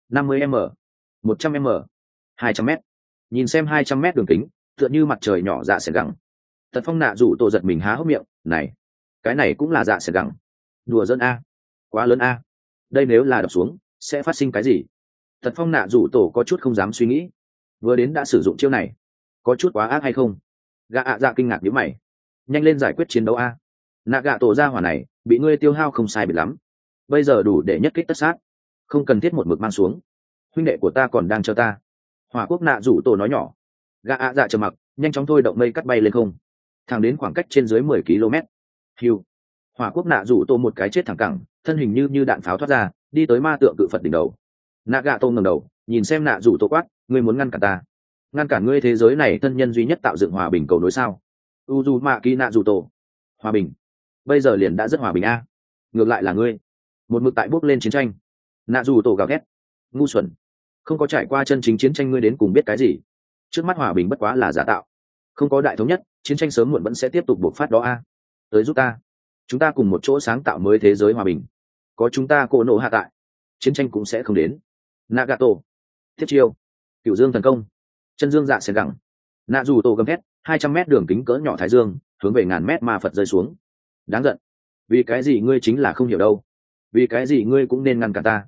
50m, 100m, 200m. Nhìn xem 200m đường kính, tựa như mặt trời nhỏ dạ sẽ gẳng. Tật phong nạ rủ tổ giật mình há hốc miệng, này, cái này cũng là dạ sẽ gẳng. Đùa dân a, quá lớn a. Đây nếu là đập xuống, sẽ phát sinh cái gì? Tật phong nạ rủ tổ có chút không dám suy nghĩ. Vừa đến đã sử dụng chiêu này, có chút quá ác hay không? Gã ạ dạ kinh ngạc nhíu mày. Nhanh lên giải quyết chiến đấu a. Nạ gạ tổ ra hỏa này, bị ngươi tiêu hao không sai biệt lắm. Bây giờ đủ để nhất kích tất sát, không cần thiết một mực mang xuống. Huynh đệ của ta còn đang chờ ta. Hỏa quốc nạ rủ tổ nói nhỏ. Gã ạ dạ trầm mặc, nhanh chóng thôi động mây cắt bay lên không, thẳng đến khoảng cách trên dưới 10 km. Hiu. Hỏa quốc nạ rủ tổ một cái chết thẳng cẳng, thân hình như đạn pháo thoát ra, đi tới ma tượng cự phật đỉnh đầu. Nạ gạ tổ ngẩng đầu, nhìn xem nạ rủ tổ quát, ngươi muốn ngăn cản ta? Ngăn cản ngươi thế giới này thân nhân duy nhất tạo dựng hòa bình cầu nối sao? Uzumaki nạ rủ tổ. Hòa bình? Bây giờ liền đã rất hòa bình a. Ngược lại là ngươi, một mực tại bước lên chiến tranh. Nạ rủ tổ gào ghét, ngu xuẩn, không có trải qua chân chính chiến tranh ngươi đến cùng biết cái gì? Trước mắt hòa bình bất quá là giả tạo, không có đại thống nhất, chiến tranh sớm muộn vẫn sẽ tiếp tục bộc phát đó a. Tới giúp ta, chúng ta cùng một chỗ sáng tạo mới thế giới hòa bình. Có chúng ta cổ nộ hạ tại, chiến tranh cũng sẽ không đến. Nagato, tiếp chiêu, Cửu Dương thần công, chân dương dạ xẻn gẳng. Nạ dù tổ gầm thét, 200m đường kính cỡ nhỏ thái dương hướng về ngàn mét ma Phật rơi xuống. Đáng giận, vì cái gì ngươi chính là không hiểu đâu, vì cái gì ngươi cũng nên ngăn cản ta.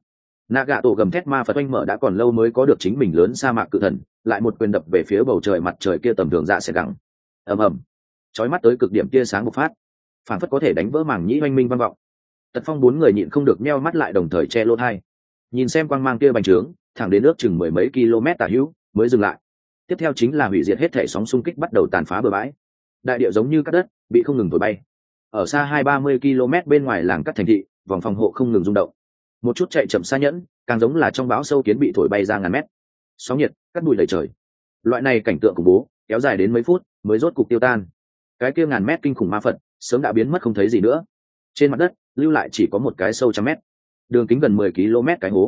nạ gạ tổ gầm thét ma phật oanh mở đã còn lâu mới có được chính mình lớn sa mạc cự thần, lại một quyền đập về phía bầu trời mặt trời kia tầm thường dạ sẽ gẳng. ầm ầm, chói mắt tới cực điểm tia sáng bộc phát, phản phất có thể đánh vỡ màng nhĩ oanh minh vang vọng. Tật Phong bốn người nhịn không được meo mắt lại, đồng thời che lỗ tai, nhìn xem quang mang kia bành trướng thẳng đến ước chừng mười mấy km tả hữu mới dừng lại. Tiếp theo chính là hủy diệt hết thể sóng xung kích bắt đầu tàn phá bờ bãi, đại địa giống như cắt đất bị không ngừng thổi bay. Ở xa 20-30 km bên ngoài làng cắt thành thị, vòng phòng hộ không ngừng rung động. Một chút chạy chậm xa nhẫn, càng giống là trong bão sâu kiến bị thổi bay ra ngàn mét. Sóng nhiệt cắt bụi đầy trời, loại này cảnh tượng khủng bố kéo dài đến mấy phút mới rốt cục tiêu tan. Cái kia ngàn mét kinh khủng ma phật sớm đã biến mất không thấy gì nữa. Trên mặt đất lưu lại chỉ có một cái sâu trăm mét, đường kính gần 10 km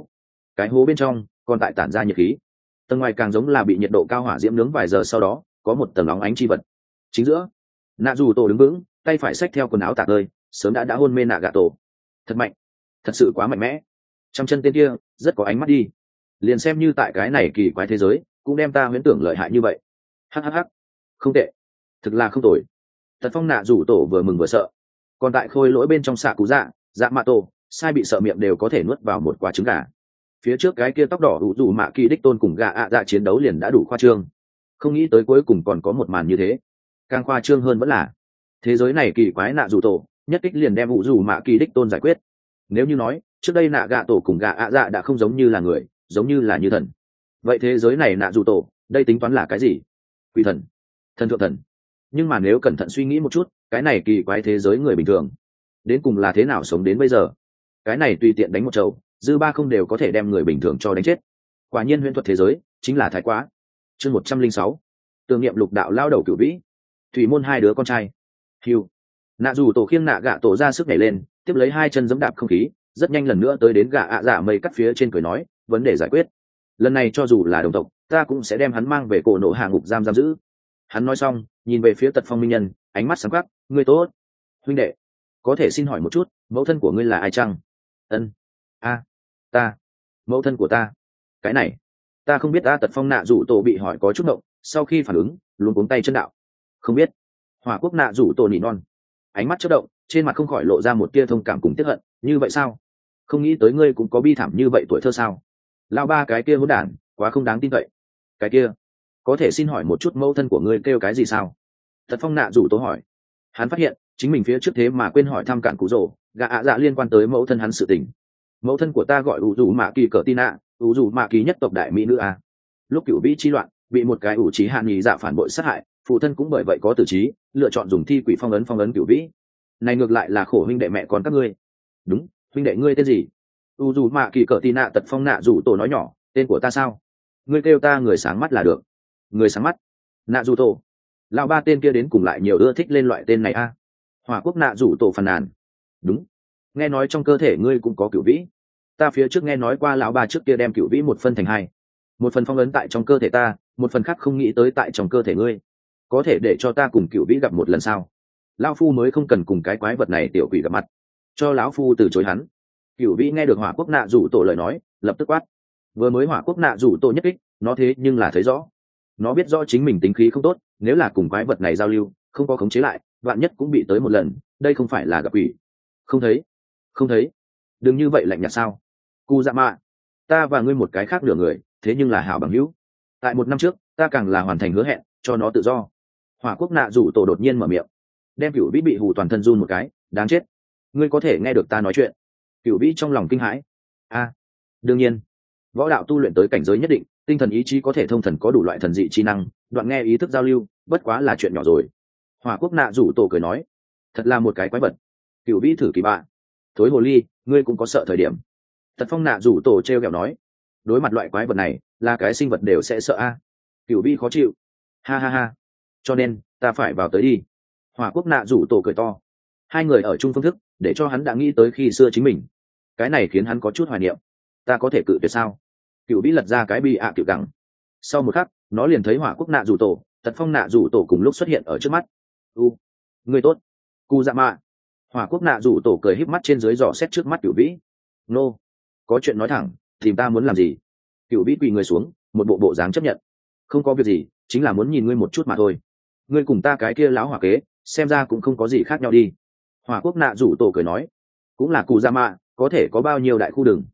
cái hố bên trong còn tại tản ra nhiệt khí, tầng ngoài càng giống là bị nhiệt độ cao hỏa diễm nướng vài giờ sau đó có một tầng óng ánh chi vật. Chính giữa nạ dù tổ đứng vững, tay phải xách theo quần áo tạc ơi, sớm đã hôn mê nạ gạ tổ. Thật mạnh, thật sự quá mạnh mẽ. Trăm chân tên kia rất có ánh mắt đi, liền xem như tại cái này kỳ quái thế giới cũng đem ta huyễn tưởng lợi hại như vậy. Hhh, không tệ, thực là không tồi. Tật Phong nạ rủ tổ vừa mừng vừa sợ, còn tại khôi lỗi bên trong xạ cú dạ mạ tổ sai bị sợ miệng đều có thể nuốt vào một quả trứng gà. Phía trước cái kia tóc đỏ ủ dù mạ kỳ đích tôn cùng gà dạ chiến đấu liền đã đủ khoa trương, không nghĩ tới cuối cùng còn có một màn như thế. Càng khoa trương hơn vẫn là thế giới này kỳ quái nạ rủ tổ nhất kích liền đem ủ dù mạ kỳ đích tôn giải quyết. Nếu như nói trước đây nạ gạ tổ cùng gà dạ đã không giống như là người, giống như là như thần, vậy thế giới này nạ rủ tổ đây tính toán là cái gì? Quỷ thần, thần thượng thần. Nhưng mà nếu cẩn thận suy nghĩ một chút, cái này kỳ quái thế giới người bình thường đến cùng là thế nào sống đến bây giờ? Cái này tùy tiện đánh một chầu dư ba không đều có thể đem người bình thường cho đánh chết. Quả nhiên huyễn thuật thế giới chính là thái quá. Chương 106, tưởng niệm lục đạo lao đầu cửu vĩ. Thủy môn hai đứa con trai. Hiu. Nạ dù tổ khiêng nạ gạ tổ ra sức nhảy lên, tiếp lấy hai chân giẫm đạp không khí, rất nhanh lần nữa tới đến gạ dạ mây cắt phía trên, cười nói, vấn đề giải quyết. Lần này cho dù là đồng tộc, ta cũng sẽ đem hắn mang về cổ nộ hạ ngục giam giữ. Hắn nói xong, nhìn về phía Tật Phong minh nhân, ánh mắt sáng quắc, ngươi tốt. Huynh đệ, có thể xin hỏi một chút, mẫu thân của ngươi là ai chăng? Ân. Ta. Mẫu thân của ta. Cái này ta không biết. Tật Phong nạ rủ tổ bị hỏi có chút ngộng, sau khi phản ứng luôn cuống tay chân đạo, không biết. Hỏa Quốc nạ rủ tổ nỉ non, ánh mắt chớp động, trên mặt không khỏi lộ ra một tia thông cảm cùng tiếc hận. Như vậy sao? Không nghĩ tới ngươi cũng có bi thảm như vậy tuổi thơ sao? Lao ba cái kia hỗn đản quá không đáng tin cậy. Cái kia, có thể xin hỏi một chút mẫu thân của ngươi kêu cái gì sao? Tật Phong nạ rủ tổ hỏi. Hắn phát hiện chính mình phía trước thế mà quên hỏi thăm cạn cụ rồ gạ dạ liên quan tới mẫu thân hắn sự tình. Mẫu thân của ta gọi ủ dù mạ kỳ cờ tin ạ, ủ dù mạ kỳ nhất tộc đại mỹ nữ a. Lúc cửu vĩ chi loạn bị một cái ủ trí hạ nghỉ dạ phản bội sát hại, phụ thân cũng bởi vậy có tử trí, lựa chọn dùng thi quỷ phong ấn cửu vĩ. Này ngược lại là khổ huynh đệ mẹ con các ngươi. Đúng, huynh đệ ngươi tên gì? ủ dù mạ kỳ cờ tin ạ. Tật Phong nạ rủ tổ nói nhỏ, tên của ta sao? Ngươi kêu ta người sáng mắt là được. Người sáng mắt? Nạ rủ tổ. Lão ba tên kia đến cùng lại nhiều ưa thích lên loại tên này a. Hỏa Quốc nạ rủ tổ phàn nàn. Đúng, nghe nói trong cơ thể ngươi cũng có cửu vĩ. Ta phía trước nghe nói qua lão ba trước kia đem cửu vĩ một phân thành hai, một phần phong ấn tại trong cơ thể ta, một phần khác không nghĩ tới tại trong cơ thể ngươi. Có thể để cho ta cùng cửu vĩ gặp một lần sao? Lão phu mới không cần cùng cái quái vật này tiểu quỷ gặp mặt, cho lão phu từ chối hắn. Cửu vĩ nghe được Hỏa Quốc nạ rủ tổ lời nói, lập tức quát. Vừa mới Hỏa Quốc nạ rủ tổ nhất kích, nó thế nhưng là thấy rõ, nó biết rõ chính mình tính khí không tốt, nếu là cùng quái vật này giao lưu, không có khống chế lại, vạn nhất cũng bị tới một lần, đây không phải là gặp quỷ. Không thấy, đừng như vậy lạnh nhạt sao? Cu dạ mạ, ta và ngươi một cái khác nửa người, thế nhưng là hảo bằng hữu. Tại một năm trước, ta càng là hoàn thành hứa hẹn, cho nó tự do. Hỏa Quốc nạ rủ tổ đột nhiên mở miệng, đem cửu vĩ bị hù toàn thân run một cái, đáng chết. Ngươi có thể nghe được ta nói chuyện? Cửu vĩ trong lòng kinh hãi. Đương nhiên, võ đạo tu luyện tới cảnh giới nhất định, tinh thần ý chí có thể thông thần, có đủ loại thần dị chi năng, đoạn nghe ý thức giao lưu, bất quá là chuyện nhỏ rồi. Hỏa Quốc nạ rủ tổ cười nói, thật là một cái quái vật. Cửu vĩ thử kỳ bạ, thối hồ ly, ngươi cũng có sợ thời điểm. Tật Phong nạ rủ tổ treo kẹo nói, đối mặt loại quái vật này, là cái sinh vật đều sẽ sợ a. Cửu vĩ khó chịu, ha, cho nên ta phải vào tới đi. Hỏa Quốc nạ rủ tổ cười to. Hai người ở chung phương thức, để cho hắn đã nghĩ tới khi xưa chính mình, cái này khiến hắn có chút hoài niệm. Ta có thể cự tuyệt sao? Cửu vĩ lật ra cái bi ạ cựu đẳng. Sau một khắc, nó liền thấy Hỏa Quốc nạ rủ tổ, Tật Phong nạ rủ tổ cùng lúc xuất hiện ở trước mắt. Người tốt. Cu dạ mạ. Hỏa Quốc nạ rủ tổ cười híp mắt trên dưới dò xét trước mắt Cửu vĩ. Nô, có chuyện nói thẳng, tìm ta muốn làm gì? Cửu vĩ quỳ người xuống, một bộ dáng chấp nhận. Không có việc gì, chính là muốn nhìn ngươi một chút mà thôi. Ngươi cùng ta cái kia láo hỏa kế, xem ra cũng không có gì khác nhau đi. Hỏa Quốc nạ rủ tổ cười nói, cũng là cụ dạ mạ, có thể có bao nhiêu đại khu đường.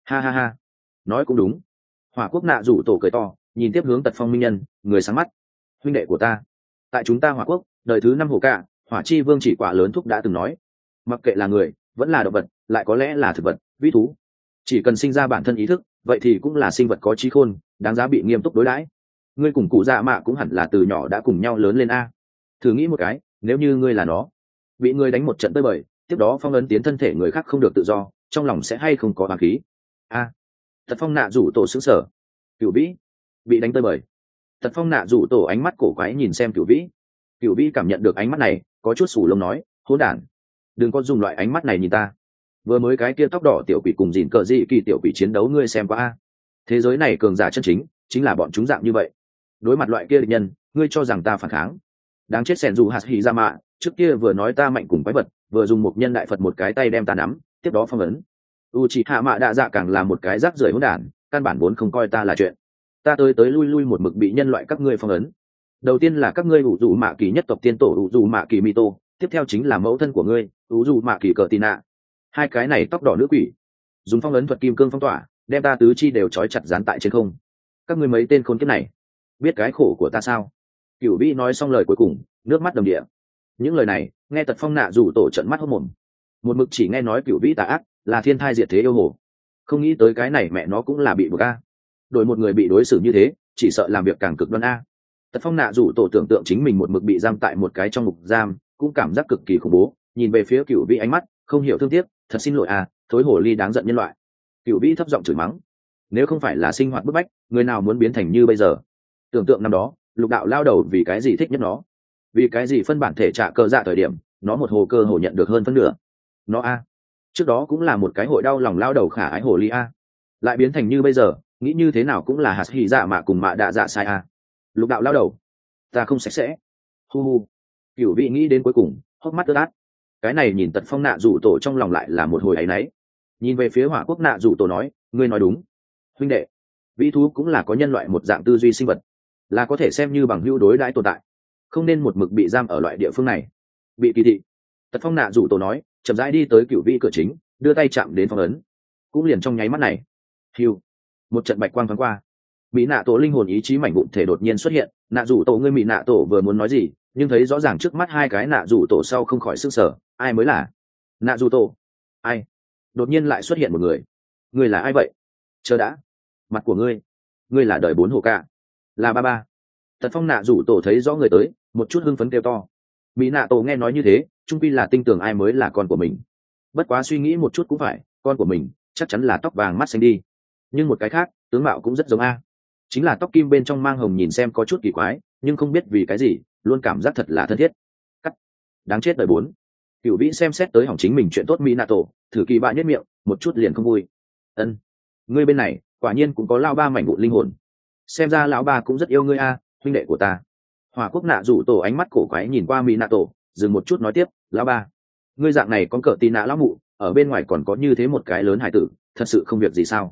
Ha ha ha, nói cũng đúng. Hỏa quốc nạ rủ tổ cười to, nhìn tiếp hướng Tật Phong minh nhân, người sáng mắt. Huynh đệ của ta, tại chúng ta Hỏa quốc, đời thứ 5 hổ cả, Hỏa chi vương chỉ quả lớn thúc đã từng nói, mặc kệ là người, vẫn là động vật, lại có lẽ là thực vật, vĩ thú, chỉ cần sinh ra bản thân ý thức, vậy thì cũng là sinh vật có trí khôn, đáng giá bị nghiêm túc đối đãi. Ngươi cùng cụ dạ mạ cũng hẳn là từ nhỏ đã cùng nhau lớn lên a. Thử nghĩ một cái, nếu như ngươi là nó, bị ngươi đánh một trận tới bời, tiếp đó phong ấn tiến thân thể người khác không được tự do, trong lòng sẽ hay không có hoàng khí a. Tật Phong nạ rủ tổ xứng sở. Cửu vĩ bị đánh tới bời. Tật Phong nạ rủ tổ ánh mắt cổ quái nhìn xem Cửu vĩ. Cửu vĩ cảm nhận được ánh mắt này, có chút sủ lông nói, hỗn đản, đừng có dùng loại ánh mắt này nhìn ta. Vừa mới cái kia tóc đỏ tiểu quỷ cùng dìn cờ dị kỳ tiểu quỷ chiến đấu ngươi xem qua a. Thế giới này cường giả chân chính chính là bọn chúng dạng như vậy. Đối mặt loại kia địch nhân, ngươi cho rằng ta phản kháng? Đáng chết sẻn dù hạt hỉ ra mạ, trước kia vừa nói ta mạnh cùng quái vật, vừa dùng một nhân đại phật một cái tay đem ta nắm, tiếp đó phong ấn. U chỉ hạ mạ đạ dạ càng là một cái rác rưởi hỗn đản, căn bản vốn không coi ta là chuyện. Ta tới lui lui một mực bị nhân loại các ngươi phong ấn. Đầu tiên là các ngươi ủ dù mạ kỳ nhất tộc tiên tổ ủ dù mạ kỳ mito, tiếp theo chính là mẫu thân của ngươi ủ dù mạ kỳ cờ tì nạ. Hai cái này tóc đỏ nữ quỷ dùng phong ấn thuật kim cương phong tỏa, đem ta tứ chi đều trói chặt dán tại trên không. Các ngươi mấy tên khốn kiếp này biết cái khổ của ta sao? Cửu vĩ nói xong lời cuối cùng, nước mắt đầm địa. Những lời này nghe Tật Phong nạ rủ tổ trận mắt hốc mồm. Một mực chỉ nghe nói Cửu vĩ tà ác, là thiên thai diệt thế yêu hồ, không nghĩ tới cái này mẹ nó cũng là bị buộc a. Đổi một người bị đối xử như thế, chỉ sợ làm việc càng cực đoan a. Tật Phong nạ rủ tổ tưởng tượng chính mình một mực bị giam tại một cái trong ngục giam, cũng cảm giác cực kỳ khủng bố. Nhìn về phía Cửu vĩ ánh mắt không hiểu thương tiếc, thật xin lỗi a, thối hồ ly đáng giận nhân loại. Cửu vĩ thấp giọng chửi mắng, nếu không phải là sinh hoạt bức bách, người nào muốn biến thành như bây giờ? Tưởng tượng năm đó lục đạo lao đầu vì cái gì thích nhất nó, vì cái gì phân bản thể trả cơ dạ thời điểm nó một hồ cơ hồ nhận được hơn phân nửa. Nó a, trước đó cũng là một cái hội đau lòng lao đầu khả ái hồ ly a, lại biến thành như bây giờ, nghĩ như thế nào cũng là hạt hỉ dạ mạ cùng mạ đạ dạ sai a. Lục đạo lao đầu, ta không sạch sẽ. Hu hu. Cửu vị nghĩ đến cuối cùng hốc mắt ướt át. Cái này nhìn Tật Phong nạ rủ tổ trong lòng lại là một hồi áy náy. Nhìn về phía Hỏa quốc nạ rủ tổ nói, ngươi nói đúng huynh đệ, vĩ thú cũng là có nhân loại một dạng tư duy sinh vật, là có thể xem như bằng hữu đối đãi tồn tại, không nên một mực bị giam ở loại địa phương này, bị kỳ thị. Tật Phong nạ rủ tổ nói, chậm rãi đi tới Cửu vĩ cửa chính, đưa tay chạm đến phong ấn. Cũng liền trong nháy mắt này, hiu, một trận bạch quang thoáng qua, mỹ nạ tổ linh hồn ý chí mảnh vụn thể đột nhiên xuất hiện. Nạ rủ tổ, ngươi mỹ nạ tổ vừa muốn nói gì, nhưng thấy rõ ràng trước mắt hai cái nạ rủ tổ sau không khỏi sức sở, ai mới là nạ rủ tổ? Ai? Đột nhiên lại xuất hiện một người. Người là ai vậy? Chờ đã, mặt của ngươi là đời 4 hồ ca, là ba ba. Tật Phong nạ rủ tổ thấy rõ người tới, một chút hưng phấn kêu to. Mỹ nạ tổ nghe nói như thế, trung pi là tin tưởng ai mới là con của mình. Bất quá suy nghĩ một chút cũng phải, con của mình chắc chắn là tóc vàng mắt xanh đi, nhưng một cái khác tướng mạo cũng rất giống a, chính là tóc kim bên trong mang hồng, nhìn xem có chút kỳ quái, nhưng không biết vì cái gì luôn cảm giác thật là thân thiết. Cắt, đáng chết đời 4. Cửu vĩ xem xét tới hỏng chính mình chuyện tốt Mỹ nạ tổ, thử kỳ bạ nhất miệng một chút liền không vui. Ân, ngươi bên này quả nhiên cũng có lao ba mảnh vụn linh hồn, xem ra lão ba cũng rất yêu ngươi a, huynh đệ của ta. Hỏa quốc nạ rủ tổ ánh mắt cổ quái nhìn qua Mỹ nạ tổ, dừng một chút nói tiếp, lão ba, ngươi dạng này con cỡ tì nạ lão mụ, ở bên ngoài còn có như thế một cái lớn hải tử, thật sự không việc gì sao?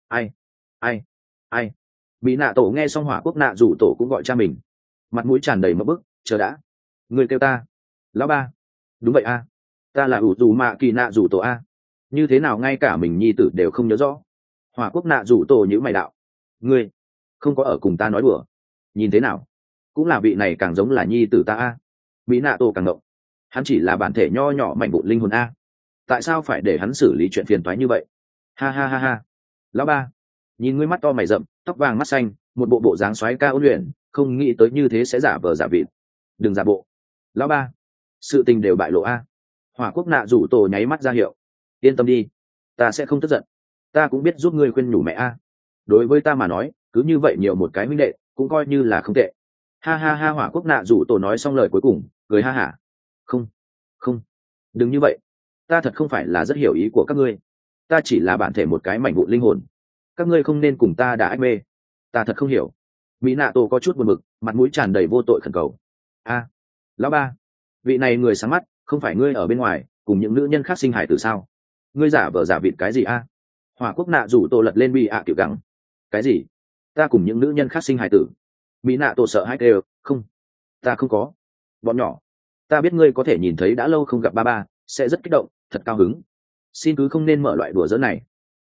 Ai? Mỹ nạ tổ nghe xong Hỏa quốc nạ rủ tổ cũng gọi cha mình, mặt mũi tràn đầy mập bức. Chờ đã, ngươi kêu ta lão ba? Đúng vậy a, ta là ủ dù mạ kỳ nạ rủ tổ a. Như thế nào ngay cả mình nhi tử đều không nhớ rõ? Hỏa quốc nạ rủ tổ nhữ mày đạo, ngươi không có ở cùng ta nói đùa? Nhìn thế nào cũng là vị này càng giống là nhi tử ta a. Mỹ nạ tổ càng ngộng, hắn chỉ là bản thể nho nhỏ mạnh vụn linh hồn a, tại sao phải để hắn xử lý chuyện phiền toái như vậy? Ha ha ha ha, lão ba, nhìn ngươi mắt to mày rậm, tóc vàng mắt xanh, một bộ dáng xoáy ca ôn luyện, không nghĩ tới như thế sẽ giả vờ giả vịt. Đừng giả bộ lão ba, sự tình đều bại lộ a. Hỏa quốc nạ rủ tổ nháy mắt ra hiệu, yên tâm đi, ta sẽ không tức giận, ta cũng biết giúp ngươi khuyên nhủ mẹ a. Đối với ta mà nói, cứ như vậy nhiều một cái huynh đệ cũng coi như là không tệ. Ha ha ha. Hỏa quốc nạ rủ tổ nói xong lời cuối cùng cười ha hả. Không, đừng như vậy, ta thật không phải là rất hiểu ý của các ngươi, ta chỉ là bản thể một cái mảnh vụn linh hồn, các ngươi không nên cùng ta đã ách mê, ta thật không hiểu. Mỹ nạ tổ có chút buồn bực, mặt mũi tràn đầy vô tội khẩn cầu. A, lão ba, vị này người sáng mắt, không phải ngươi ở bên ngoài cùng những nữ nhân khác sinh hải tử sao? Ngươi giả vờ giả vịt cái gì a? Hỏa quốc nạ rủ tổ lật lên bị ạ kiểu gắng. Cái gì? Ta cùng những nữ nhân khác sinh hải tử? Mỹ nạ tổ sợ hãi kêu, không, ta không có. Bọn nhỏ, ta biết ngươi có thể nhìn thấy đã lâu không gặp ba ba, sẽ rất kích động, thật cao hứng, xin cứ không nên mở loại đùa giỡn này.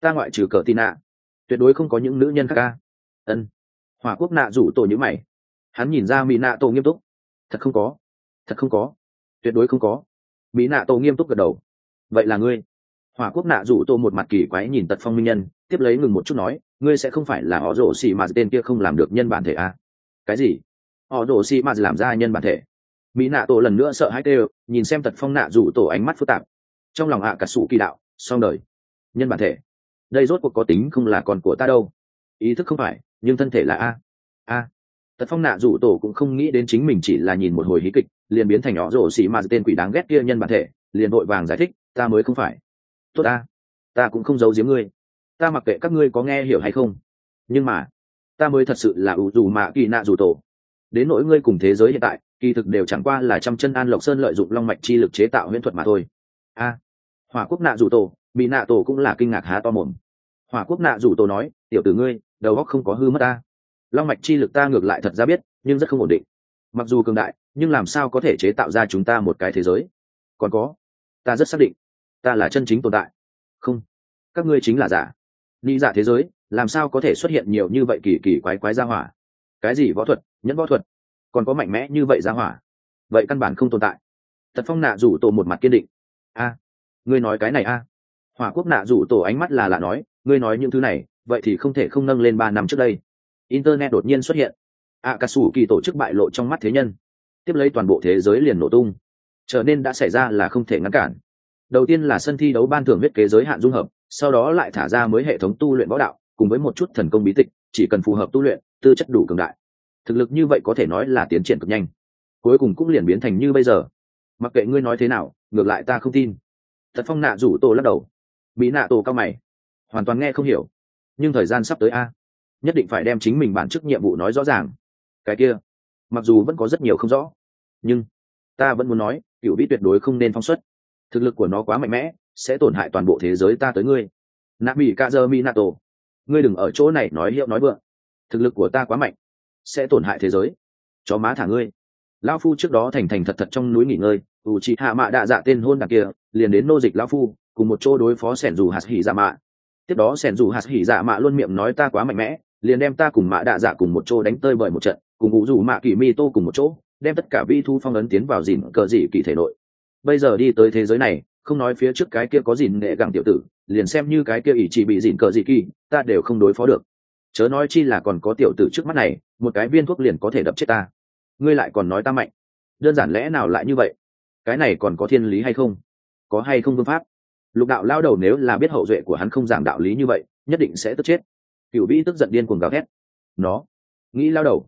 ta ngoại trừ cờ tin nạ tuyệt đối không có những nữ nhân khác ca. Ân. Hỏa quốc nạ rủ tổ như mày, hắn nhìn ra mỹ nạ tổ nghiêm túc. Thật không có, thật không có, tuyệt đối không có. Mỹ nạ tổ nghiêm túc gật đầu. Vậy là ngươi? Hỏa quốc nạ rủ tổ một mặt kỳ quái nhìn Tật Phong minh nhân, tiếp lấy ngừng một chút nói, ngươi sẽ không phải là họ rổ xì mà tên kia không làm được nhân bản thể à? Cái gì? Họ rổ xì mà làm ra nhân bản thể? Mỹ nạ tổ lần nữa sợ hãi kêu, nhìn xem Tật Phong nạ rủ tổ ánh mắt phức tạp. Trong lòng cả sủ kỳ đạo, xong đời. Nhân bản thể? Đây rốt cuộc có tính không là con của ta đâu. Ý thức không phải, nhưng thân thể là a. Tật Phong nạ rủ tổ cũng không nghĩ đến chính mình chỉ là nhìn một hồi hí kịch liền biến thành nhỏ rổ xì mà tên quỷ đáng ghét kia nhân bản thể, liền vội vàng giải thích, ta mới không phải. Tốt ta cũng không giấu giếm ngươi, ta mặc kệ các ngươi có nghe hiểu hay không, nhưng mà ta mới thật sự là ủ dù mạ kỳ nạ rủ tổ. Đến nỗi ngươi cùng thế giới hiện tại kỳ thực đều chẳng qua là trăm chân An Lộc Sơn lợi dụng long mạch chi lực chế tạo huyễn thuật mà thôi. Hỏa quốc nạ rủ tổ, bị nạ tổ cũng là kinh ngạc há to mồm. Hỏa quốc nạ rủ tổ nói, tiểu tử ngươi đầu óc không có hư mất ta. Long mạch chi lực ta ngược lại thật ra biết, nhưng rất không ổn định. Mặc dù cường đại, nhưng làm sao có thể chế tạo ra chúng ta một cái thế giới? Còn có, ta rất xác định, ta là chân chính tồn tại. Không, các ngươi chính là giả. Ni giả thế giới, làm sao có thể xuất hiện nhiều như vậy kỳ kỳ quái quái gia hỏa? Cái gì võ thuật, nhẫn võ thuật, còn có mạnh mẽ như vậy gia hỏa? Vậy căn bản không tồn tại. Tật Phong nạ rủ tổ một mặt kiên định. Ngươi nói cái này Hỏa quốc nạ rủ tổ ánh mắt là lạ nói, ngươi nói những thứ này, vậy thì không thể không nâng lên 3 năm trước đây. Internet đột nhiên xuất hiện, Akatsuki tổ chức bại lộ trong mắt thế nhân, tiếp lấy toàn bộ thế giới liền nổ tung, trở nên đã xảy ra là không thể ngăn cản. Đầu tiên là sân thi đấu ban thưởng huyết kế giới hạn dung hợp, sau đó lại thả ra mới hệ thống tu luyện võ đạo, cùng với một chút thần công bí tịch, chỉ cần phù hợp tu luyện, tư chất đủ cường đại, thực lực như vậy có thể nói là tiến triển cực nhanh, cuối cùng cũng liền biến thành như bây giờ. Mặc kệ ngươi nói thế nào, ngược lại ta không tin. Tật Phong nạ rủ tổ lắc đầu. Mỹ nạ tổ cao mày, hoàn toàn nghe không hiểu. Nhưng thời gian sắp tới nhất định phải đem chính mình bản chức nhiệm vụ nói rõ ràng. Cái kia mặc dù vẫn có rất nhiều không rõ, nhưng ta vẫn muốn nói, Cửu Vĩ tuyệt đối không nên phóng xuất. Thực lực của nó quá mạnh mẽ, sẽ tổn hại toàn bộ thế giới ta tới ngươi. Nabi Kazer Minato, ngươi đừng ở chỗ này nói hiệu nói vượng. Thực lực của ta quá mạnh, sẽ tổn hại thế giới. Chó má thả ngươi. Lão phu trước đó thành thành thật thật trong núi nghỉ ngơi, Uchiha Mạ Đạ Dạ tên hôn đằng kia liền đến nô dịch lão phu, cùng một chỗ đối phó Sẻn Dù Hạt Hỉ Dạ Mạ. Tiếp đó Sẻn Dù Hạt Hỉ Dạ Mạ luôn miệng nói ta quá mạnh mẽ, liền đem ta cùng Mạ Đạ Dạ cùng một chỗ đánh tơi bời một trận, cùng ngũ dù Mạ Kỳ Mi Tô cùng một chỗ, đem tất cả vi thu phong ấn tiến vào dìn cờ dị kỳ thể nội. Bây giờ đi tới thế giới này, không nói phía trước cái kia có dìn nghệ gẳng tiểu tử, liền xem như cái kia ỷ chỉ bị dìn cờ dị kỳ, ta đều không đối phó được. Chớ nói chi là còn có tiểu tử trước mắt này, một cái viên thuốc liền có thể đập chết ta. Ngươi lại còn nói ta mạnh, đơn giản lẽ nào lại như vậy? Cái này còn có thiên lý hay không? Có hay không phương pháp? Lục đạo lao đầu nếu là biết hậu duệ của hắn không giảng đạo lý như vậy, nhất định sẽ tức chết. Cửu Vĩ tức giận điên cuồng gào thét. Nó nghĩ lao đầu.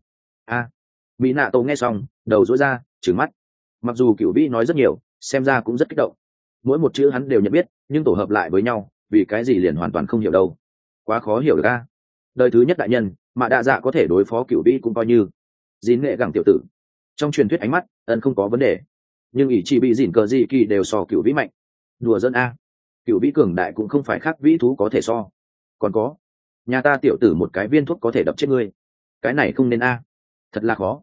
Mỹ nạ tổ nghe xong, đầu rối ra, trừng mắt. Mặc dù Cửu Vĩ nói rất nhiều, xem ra cũng rất kích động. Mỗi một chữ hắn đều nhận biết, nhưng tổ hợp lại với nhau, vì cái gì liền hoàn toàn không hiểu đâu. Quá khó hiểu được Đời thứ nhất đại nhân, mà Đạ Dạ có thể đối phó Cửu Vĩ cũng coi như. Dín nghệ gẳng tiểu tử. Trong truyền thuyết ánh mắt, ân không có vấn đề. Nhưng ỷ chỉ bị dỉn cờ dị kỳ đều so Cửu Vĩ mạnh. Đùa dân Cửu Vĩ cường đại cũng không phải khác vĩ thú có thể so. Còn có, nhà ta tiểu tử một cái viên thuốc có thể đập chết ngươi. Cái này không nên thật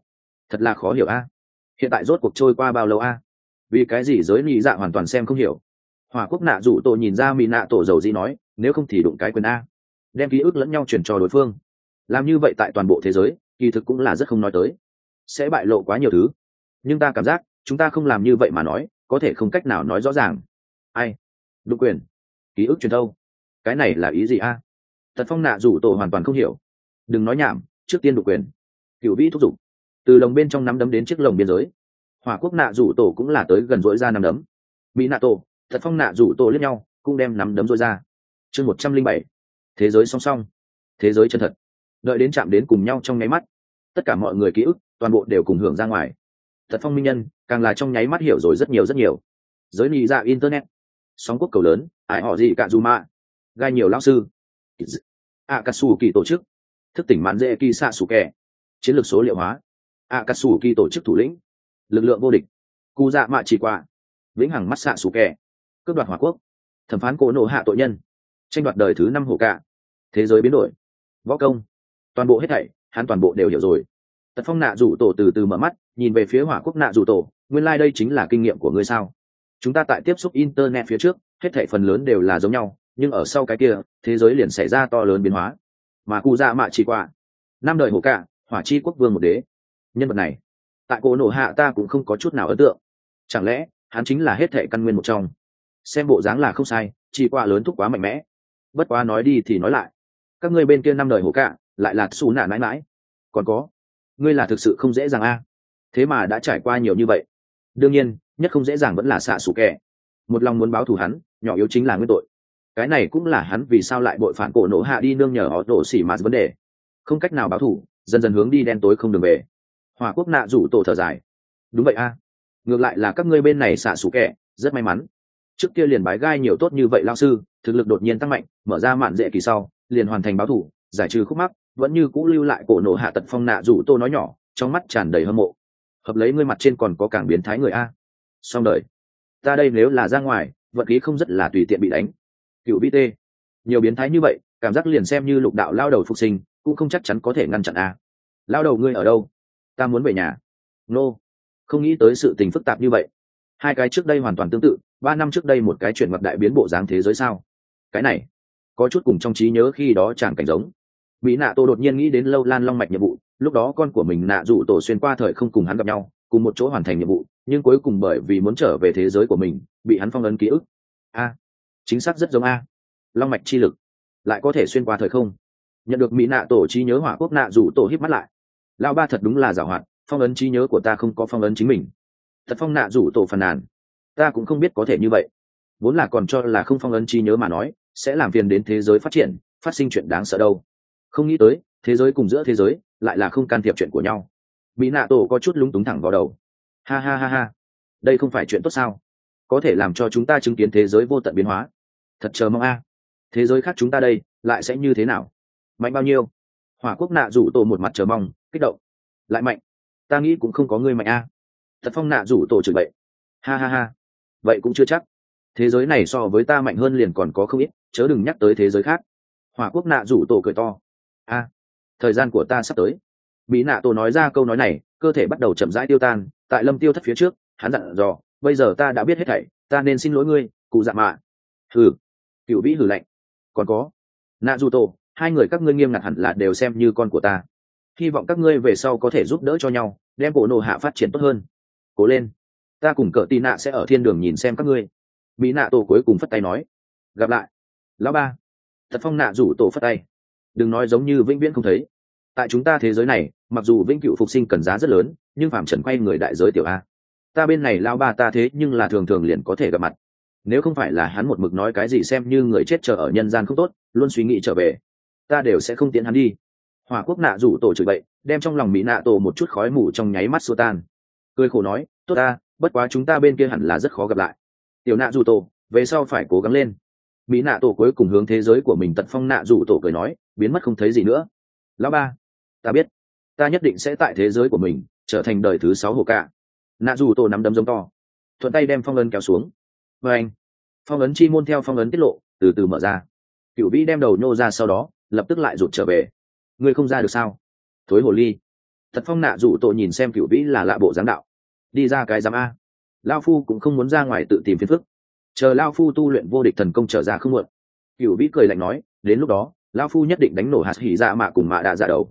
là khó hiểu hiện tại rốt cuộc trôi qua bao lâu vì cái gì giới nhị dạ hoàn toàn xem không hiểu. Hỏa quốc nạ rủ tổ nhìn ra Mỹ nạ tổ dầu dĩ nói, nếu không thì đụng cái quyền đem ký ức lẫn nhau chuyển cho đối phương. Làm như vậy tại toàn bộ thế giới kỳ thực cũng là rất không nói tới, sẽ bại lộ quá nhiều thứ. Nhưng ta cảm giác chúng ta không làm như vậy mà nói, có thể không cách nào nói rõ ràng. Đụng quyền, ký ức truyền thâu, cái này là ý gì Tật Phong nạ rủ tổ hoàn toàn không hiểu. Đừng nói nhảm, trước tiên đụng quyền. Cửu Vĩ thúc giục, từ lồng bên trong nắm đấm đến chiếc lồng biên giới. Hỏa quốc nạ rủ tổ cũng là tới gần dỗi ra nắm đấm. Mỹ nạ tổ, Tật Phong nạ rủ tổ liếc nhau, cũng đem nắm đấm dỗi ra. Chương 107, thế giới song song, thế giới chân thật. Đợi đến chạm đến cùng nhau trong nháy mắt, tất cả mọi người ký ức toàn bộ đều cùng hưởng ra ngoài. Tật Phong minh nhân càng là trong nháy mắt hiểu rồi rất nhiều. Giới nhị dạ internet, sóng quốc cầu lớn, ải họ gì cả dù mạ, gai nhiều lão sư, Akatsuki tổ chức, thức tỉnh mạn dễ kỳ xạ sủ kẻ, chiến lược số liệu hóa, Akatsuki tổ chức thủ lĩnh, lực lượng vô địch, cu dạ mạ chỉ qua, vĩnh hằng mắt xạ sủ kẻ, cướp đoạt hỏa quốc, thẩm phán cổ nổ hạ tội nhân, tranh đoạt đời thứ 5 hổ cả, thế giới biến đổi, võ công, toàn bộ hết thảy hắn toàn bộ đều hiểu rồi. Tật Phong nạ rủ tổ từ từ mở mắt, nhìn về phía Hỏa quốc nạ rủ tổ, nguyên lai đây chính là kinh nghiệm của ngươi sao? Chúng ta tại tiếp xúc internet phía trước, hết thảy phần lớn đều là giống nhau, nhưng ở sau cái kia thế giới liền xảy ra to lớn biến hóa. Mà cụ dạ mạ chỉ qua năm đời hổ cả hỏa chi quốc vương một đế, nhân vật này tại cổ nổ hạ ta cũng không có chút nào ấn tượng. Chẳng lẽ hắn chính là hết thệ căn nguyên một trong? Xem bộ dáng là không sai, chỉ qua lớn thúc quá mạnh mẽ. Bất quá nói đi thì nói lại, các ngươi bên kia năm đời hổ cả lại là xù nạ mãi mãi. Còn có, ngươi là thực sự không dễ dàng a. Thế mà đã trải qua nhiều như vậy. Đương nhiên nhất không dễ dàng vẫn là xạ xù kẻ, một lòng muốn báo thù hắn, nhỏ yếu chính là nguyên tội. Cái này cũng là hắn vì sao lại bội phản cổ nổ hạ đi nương nhờ họ tổ xỉ mà vấn đề. Không cách nào báo thù, dần dần hướng đi đen tối không đường về. Hỏa quốc nạ rủ tổ thở dài. Đúng vậy a, ngược lại là các ngươi bên này xạ xù kẻ rất may mắn, trước kia liền bái gai nhiều tốt như vậy lao sư, thực lực đột nhiên tăng mạnh, mở ra mạn dễ kỳ sau liền hoàn thành báo thù, giải trừ khúc mắc, vẫn như cũ lưu lại cổ nổ hạ tật phong. Nạ rủ tô nói nhỏ, trong mắt tràn đầy hâm mộ. Hợp lấy ngươi mặt trên còn có cảng biến thái người a. Xong đời, ta đây nếu là ra ngoài vận khí không rất là tùy tiện bị đánh. Cựu vĩ tê nhiều biến thái như vậy, cảm giác liền xem như lục đạo lao đầu phục sinh cũng không chắc chắn có thể ngăn chặn a. Lao đầu ngươi ở đâu? Ta muốn về nhà. Nô, không nghĩ tới sự tình phức tạp như vậy. Hai cái trước đây hoàn toàn tương tự, 3 năm trước đây một cái chuyển mặt đại biến bộ dáng thế giới sao? Cái này có chút cùng trong trí nhớ khi đó chẳng cảnh giống. Mỹ nạ tô đột nhiên nghĩ đến lâu lan long mạch nhiệm vụ, lúc đó con của mình nạ dụ tổ xuyên qua thời không cùng hắn gặp nhau, cùng một chỗ hoàn thành nhiệm vụ, nhưng cuối cùng bởi vì muốn trở về thế giới của mình bị hắn phong ấn ký ức. A, chính xác rất giống a. Long mạch chi lực lại có thể xuyên qua thời không. Nhận được Mỹ nạ tổ trí nhớ, hỏa quốc nạ dụ tổ híp mắt lại. Lão ba thật đúng là giàu hoạt, phong ấn trí nhớ của ta không có phong ấn chính mình. Thật phong nạ dụ tổ phàn nàn, ta cũng không biết có thể như vậy, vốn là còn cho là không phong ấn trí nhớ mà nói sẽ làm phiền đến thế giới phát triển, phát sinh chuyện đáng sợ đâu. Không nghĩ tới thế giới cùng giữa thế giới lại là không can thiệp chuyện của nhau. Mỹ nạ tổ có chút lúng túng thẳng vào đầu. Ha ha ha ha, đây không phải chuyện tốt sao? Có thể làm cho chúng ta chứng kiến thế giới vô tận biến hóa. Thật chờ mong a. Thế giới khác chúng ta đây lại sẽ như thế nào? Mạnh bao nhiêu? Hỏa quốc nạ rủ tổ một mặt chờ mong kích động. Lại mạnh? Ta nghĩ cũng không có ngươi mạnh a. Thật phong nạ rủ tổ chửi bậy. Ha ha ha, vậy cũng chưa chắc. Thế giới này so với ta mạnh hơn liền còn có không ít, chớ đừng nhắc tới thế giới khác. Hỏa quốc nạ rủ tổ cười to. A, thời gian của ta sắp tới. Mỹ nạ tổ nói ra câu nói này, cơ thể bắt đầu chậm rãi tiêu tan. Tại lâm tiêu thất phía trước, hắn dặn dò, bây giờ ta đã biết hết thảy, ta nên xin lỗi ngươi, cụ dạ mạ. Hừ. Cựu vĩ hừ lạnh. Còn có nạ dù tổ, hai người các ngươi nghiêm ngặt hẳn là đều xem như con của ta, hy vọng các ngươi về sau có thể giúp đỡ cho nhau, đem cổ nổ hạ phát triển tốt hơn. Cố lên, ta cùng cỡ tì nạ sẽ ở thiên đường nhìn xem các ngươi. Mỹ nạ tổ cuối cùng phất tay nói, gặp lại lão ba. Thật phong nạ rủ tổ phất tay. Đừng nói giống như vĩnh viễn không thấy. Tại chúng ta thế giới này, mặc dù vĩnh cửu phục sinh cần giá rất lớn, nhưng phàm trần quay người đại giới tiểu a, ta bên này lao ba ta thế nhưng là thường thường liền có thể gặp mặt. Nếu không phải là hắn một mực nói cái gì xem như người chết chờ ở nhân gian không tốt, luôn suy nghĩ trở về, ta đều sẽ không tiễn hắn đi. Hỏa quốc nạ rủ tổ chửi bậy, đem trong lòng Mỹ nạ tổ một chút khói mù trong nháy mắt xua tan. Cười khổ nói, tốt ta, bất quá chúng ta bên kia hẳn là rất khó gặp lại. Tiểu nạ rủ tổ, về sau phải cố gắng lên. Mỹ nạ tổ cuối cùng hướng thế giới của mình tật phong. Nạ rủ tổ cười nói, biến mất không thấy gì nữa. Lão ba, ta biết, ta nhất định sẽ tại thế giới của mình trở thành đời thứ 6 hồ cạ. Nạ rủ tổ nắm đấm giống to, thuận tay đem phong ấn kéo xuống. Và anh, phong ấn chi môn theo phong ấn tiết lộ từ từ mở ra. Cửu vĩ đem đầu nhô ra, sau đó lập tức lại rụt trở về. Ngươi không ra được sao? Thối hồ ly. Thật phong nạ rủ tổ nhìn xem Cửu vĩ là lạ bộ dáng đạo, đi ra cái giám a. Lao phu cũng không muốn ra ngoài tự tìm phiền phức, chờ Lao phu tu luyện vô địch thần công trở ra không muộn. Cửu vĩ cười lạnh nói, đến lúc đó Lao phu nhất định đánh nổ hạt hỉ dạ mạ cùng mạ đạ dạ đầu.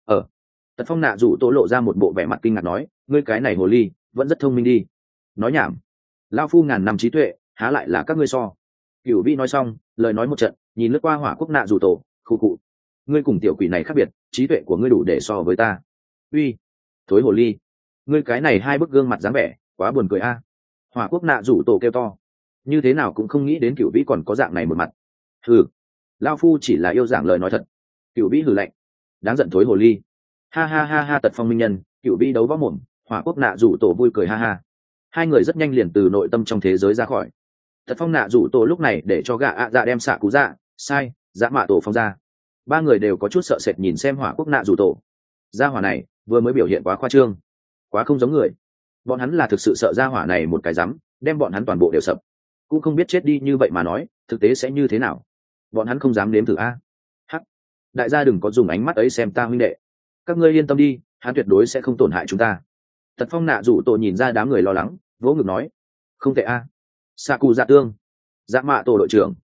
Tật phong nạ rủ tổ lộ ra một bộ vẻ mặt kinh ngạc nói, ngươi cái này hồ ly vẫn rất thông minh đi. Nói nhảm, Lao phu ngàn năm trí tuệ há lại là các ngươi so. Cửu vĩ nói xong lời nói một trận, nhìn lướt qua hỏa quốc nạ rủ tổ, khu cụ, ngươi cùng tiểu quỷ này khác biệt, trí tuệ của ngươi đủ để so với ta. Uy, thối hồ ly, ngươi cái này hai bức gương mặt dáng vẻ quá buồn cười a. Hỏa quốc nạ rủ tổ kêu to, như thế nào cũng không nghĩ đến Cửu vĩ còn có dạng này một mặt. Hừ, Lao phu chỉ là yêu giảng lời nói thật. Cửu vĩ hừ lạnh, đáng giận thối hồ ly. Ha ha ha ha, tật phong minh nhân, Cửu vĩ đấu võ mồm, hỏa quốc nạ rủ tổ vui cười ha ha. Hai người rất nhanh liền từ nội tâm trong thế giới ra khỏi. Tật phong nạ rủ tổ lúc này để cho gạ ạ dạ đem xạ cú dạ sai dạ mạ tổ phong ra. Ba người đều có chút sợ sệt nhìn xem hỏa quốc nạ rủ tổ. Gia hỏa này vừa mới biểu hiện quá khoa trương, quá không giống người. Bọn hắn là thực sự sợ gia hỏa này một cái rắm đem bọn hắn toàn bộ đều sập, cũng không biết chết đi như vậy mà nói thực tế sẽ như thế nào. Bọn hắn không dám nếm thử a. Hắc, đại gia đừng có dùng ánh mắt ấy xem ta huynh đệ, các ngươi yên tâm đi, hắn tuyệt đối sẽ không tổn hại chúng ta. Tật phong nạ rủ tổ nhìn ra đám người lo lắng, vỗ ngực nói, không tệ a. Xạ cụ dạ tương, dạ mạ tổ đội trưởng,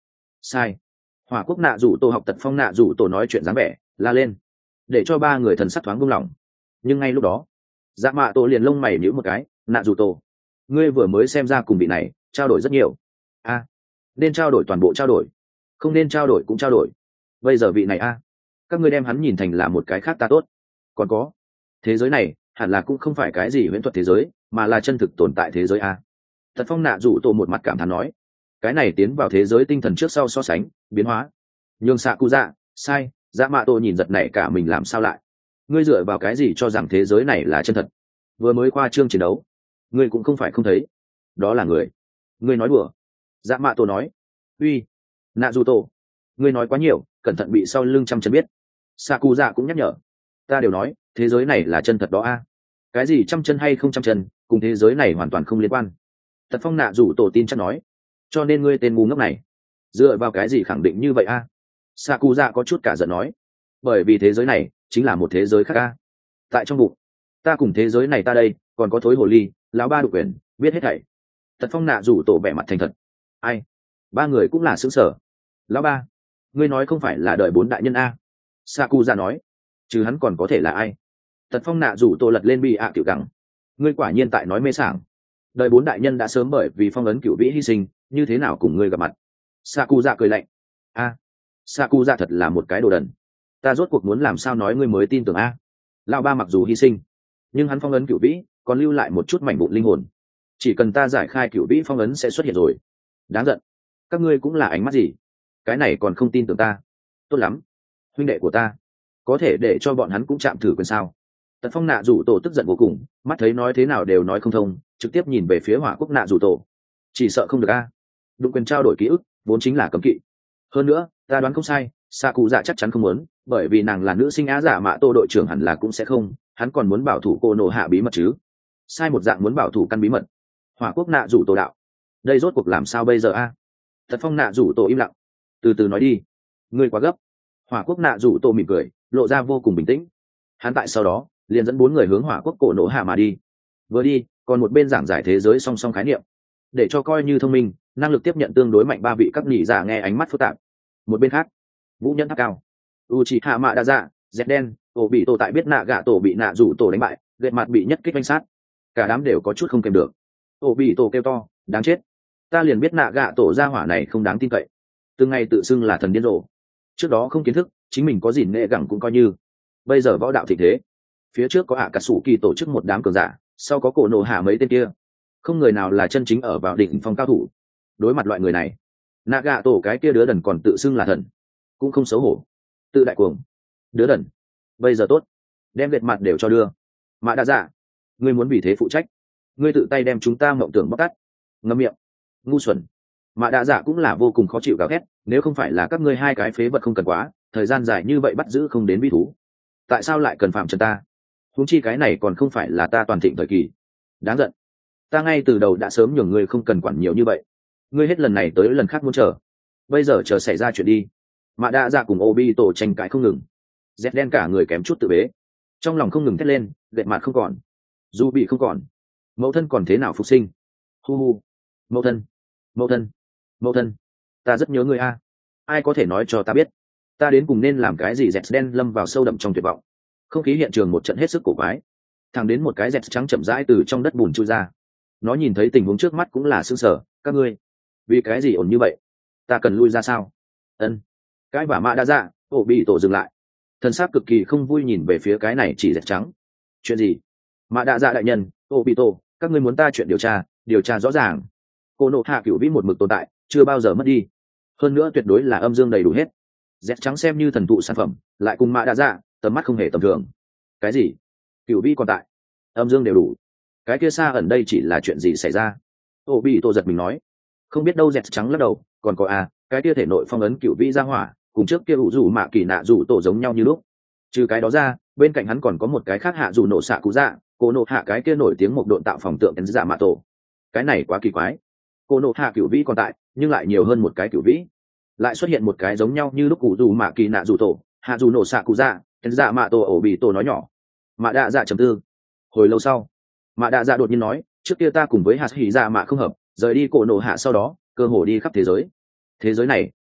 sai. Hỏa quốc nạ rủ tổ học tật phong nạ rủ tổ nói chuyện dáng vẻ la lên, để cho ba người thần sắc thoáng buông lỏng. Nhưng ngay lúc đó dạ mạ tổ liền lông mày nhíu một cái, nạ rủ tổ, ngươi vừa mới xem ra cùng vị này trao đổi rất nhiều. A, nên trao đổi toàn bộ trao đổi, không nên trao đổi cũng trao đổi. Bây giờ vị này a, các ngươi đem hắn nhìn thành là một cái khác ta tốt. Còn có, thế giới này hẳn là cũng không phải cái gì huyễn thuật thế giới, mà là chân thực tồn tại thế giới a. Thật phong nạ rủ tổ một mặt cảm thán nói, cái này tiến vào thế giới tinh thần trước sau so sánh biến hóa. Nhưng xạ cụ dạ sai. Dạ mạ tổ nhìn giật này cả mình làm sao lại, ngươi dựa vào cái gì cho rằng thế giới này là chân thật? Vừa mới qua chương chiến đấu ngươi cũng không phải không thấy, đó là người. Ngươi nói đùa. Dạ mạ tổ nói, uy, nạ dù tổ, ngươi nói quá nhiều, cẩn thận bị sau lưng trăm chân biết. Xạ cụ dạ cũng nhắc nhở, ta đều nói thế giới này là chân thật đó a. Cái gì trăm chân hay không trăm chân cùng thế giới này hoàn toàn không liên quan. Thật phong nạ rủ tổ tin chắc nói, cho nên ngươi tên ngu ngốc này dựa vào cái gì khẳng định như vậy a? Sakuza có chút cả giận nói, bởi vì thế giới này chính là một thế giới khác a. Tại trong bụng ta cùng thế giới này ta đây còn có thối hồ ly lão ba độc quyền biết hết thảy. Thật phong nạ rủ tổ vẻ mặt thành thật, ai, ba người cũng là xứng sở. Lão ba, ngươi nói không phải là đợi bốn đại nhân a? Sakuza nói, chứ hắn còn có thể là ai? Thật phong nạ rủ tổ lật lên bị tiểu gắng, ngươi quả nhiên tại nói mê sảng. Đời bốn đại nhân đã sớm bởi vì phong ấn cửu vĩ hy sinh, như thế nào cùng ngươi gặp mặt? Sakuza cười lạnh, a, Sakuza thật là một cái đồ đần, ta rốt cuộc muốn làm sao nói ngươi mới tin tưởng a? Lão ba mặc dù hy sinh, nhưng hắn phong ấn cửu vĩ còn lưu lại một chút mảnh vụn linh hồn, chỉ cần ta giải khai cửu vĩ phong ấn sẽ xuất hiện rồi. Đáng giận, các ngươi cũng là ánh mắt gì, cái này còn không tin tưởng ta? Tốt lắm, huynh đệ của ta, có thể để cho bọn hắn cũng chạm thử quyền sao? Tật phong nạ rủ tổ tức giận vô cùng, mắt thấy nói thế nào đều nói không thông, trực tiếp nhìn về phía hỏa quốc nạ rủ tổ, chỉ sợ không được a. Đụng quyền trao đổi ký ức vốn chính là cấm kỵ, hơn nữa ta đoán không sai, xạ cụ dạ chắc chắn không muốn, bởi vì nàng là nữ sinh á giả mạ tô đội trưởng hẳn là cũng sẽ không, hắn còn muốn bảo thủ cô nộ hạ bí mật chứ. Sai một dạng muốn bảo thủ căn bí mật. Hỏa quốc nạ rủ tổ đạo, đây rốt cuộc làm sao bây giờ a? Thật phong nạ rủ tổ im lặng, từ từ nói đi, ngươi quá gấp. Hỏa quốc nạ rủ tổ mỉm cười, lộ ra vô cùng bình tĩnh. Hắn tại sau đó liền dẫn bốn người hướng hỏa quốc cổ nổ hạ mà đi. Vừa đi còn một bên giảng giải thế giới song song khái niệm, để cho coi như thông minh năng lực tiếp nhận tương đối mạnh ba vị các nhị giả nghe ánh mắt phức tạp. Một bên khác vũ nhẫn tháp cao, Uchiha mạ đa dạ dẹt đen tổ bị tổ tại biết nạ gạ tổ bị nạ rủ tổ đánh bại, gậy mặt bị nhất kích đánh sát, cả đám đều có chút không kèm được. Tổ bị tổ kêu to, đáng chết, ta liền biết nạ gạ tổ gia hỏa này không đáng tin cậy, từng ngày tự xưng là thần điên rồ, trước đó không kiến thức chính mình có gì nệ gẳng cũng coi như, bây giờ võ đạo thịnh thế, phía trước có cả sủ kỳ tổ chức một đám cường giả, sau có cổ nổ hạ mấy tên kia, không người nào là chân chính ở vào đỉnh phong cao thủ. Đối mặt loại người này, nạ gạ tổ cái kia đứa đần còn tự xưng là thần, cũng không xấu hổ, tự đại cuồng. Đứa đần, bây giờ tốt, đem vệt mặt đều cho đưa. Mã đa dạ, ngươi muốn vì thế phụ trách, ngươi tự tay đem chúng ta mộng tưởng bóc tát. Ngậm miệng, ngu xuẩn. Mã đa dạ cũng là vô cùng khó chịu gào ghét, nếu không phải là các ngươi hai cái phế vật không cần quá, thời gian dài như vậy bắt giữ không đến vi thú, tại sao lại cần phạm trần ta? Huống chi cái này còn không phải là ta toàn thịnh thời kỳ. Đáng giận, ta ngay từ đầu đã sớm nhường ngươi không cần quản nhiều như vậy, ngươi hết lần này tới lần khác muốn chờ, bây giờ chờ xảy ra chuyện đi. Mạ đa dạ cùng Obi tổ tranh cãi không ngừng, dẹt đen cả người kém chút tự bế, trong lòng không ngừng thét lên, gậy mặt không còn, dù bị không còn, mẫu thân còn thế nào phục sinh? Hu hu, mẫu thân, mẫu thân, mẫu thân, ta rất nhớ ngươi a, ai có thể nói cho ta biết ta đến cùng nên làm cái gì? Dẹt đen lâm vào sâu đậm trong tuyệt vọng, không khí hiện trường một trận hết sức cổ quái, thẳng đến một cái dẹt trắng chậm rãi từ trong đất bùn chui ra, nó nhìn thấy tình huống trước mắt cũng là sững sờ. Các ngươi vì cái gì ổn như vậy, ta cần lui ra sao? Ân, cái vả mạ đã ra, ổ bị tổ dừng lại, thân xác cực kỳ không vui nhìn về phía cái này chỉ dẹt trắng. Chuyện gì? Mạ đạ dạ đại nhân, ổ bị tổ, các ngươi muốn ta chuyện điều tra rõ ràng. Cô nộ hạ cửu vĩ một mực tồn tại, chưa bao giờ mất đi, hơn nữa tuyệt đối là âm dương đầy đủ hết. Dẹt trắng xem như thần thụ sản phẩm, lại cùng mạ đạ dạ tầm mắt không hề tầm thường. Cái gì? Cửu vĩ còn tại, âm dương đều đủ, cái kia xa ẩn đây chỉ là chuyện gì xảy ra? Ổ bị tổ giật mình nói, không biết đâu. Dẹt trắng lắc đầu, còn có cái kia thể nội phong ấn cửu vĩ ra hỏa cùng trước kia ủ rủ mạ kỳ nạ rủ tổ giống nhau như lúc, trừ cái đó ra bên cạnh hắn còn có một cái khác hạ rủ nổ xạ cú dạ, cô nộ hạ cái kia nổi tiếng một độn tạo phòng tượng ấn dạ mạ tổ. Cái này quá kỳ quái, cô nộ hạ cửu vĩ còn tại nhưng lại nhiều hơn một cái cửu vĩ, lại xuất hiện một cái giống nhau như lúc ủ rủ mạ kỳ nạ rủ tổ hạ rủ nổ xạ cú dạ ấn dạ mạ tổ. Ổ bị tổ nói nhỏ. Mạ đạ dạ trầm tư hồi lâu sau, mạ đạ dạ đột nhiên nói, trước kia ta cùng với hạt hỉ dạ mạ không hợp, rời đi cổ nổ hạ sau đó cơ hồ đi khắp thế giới này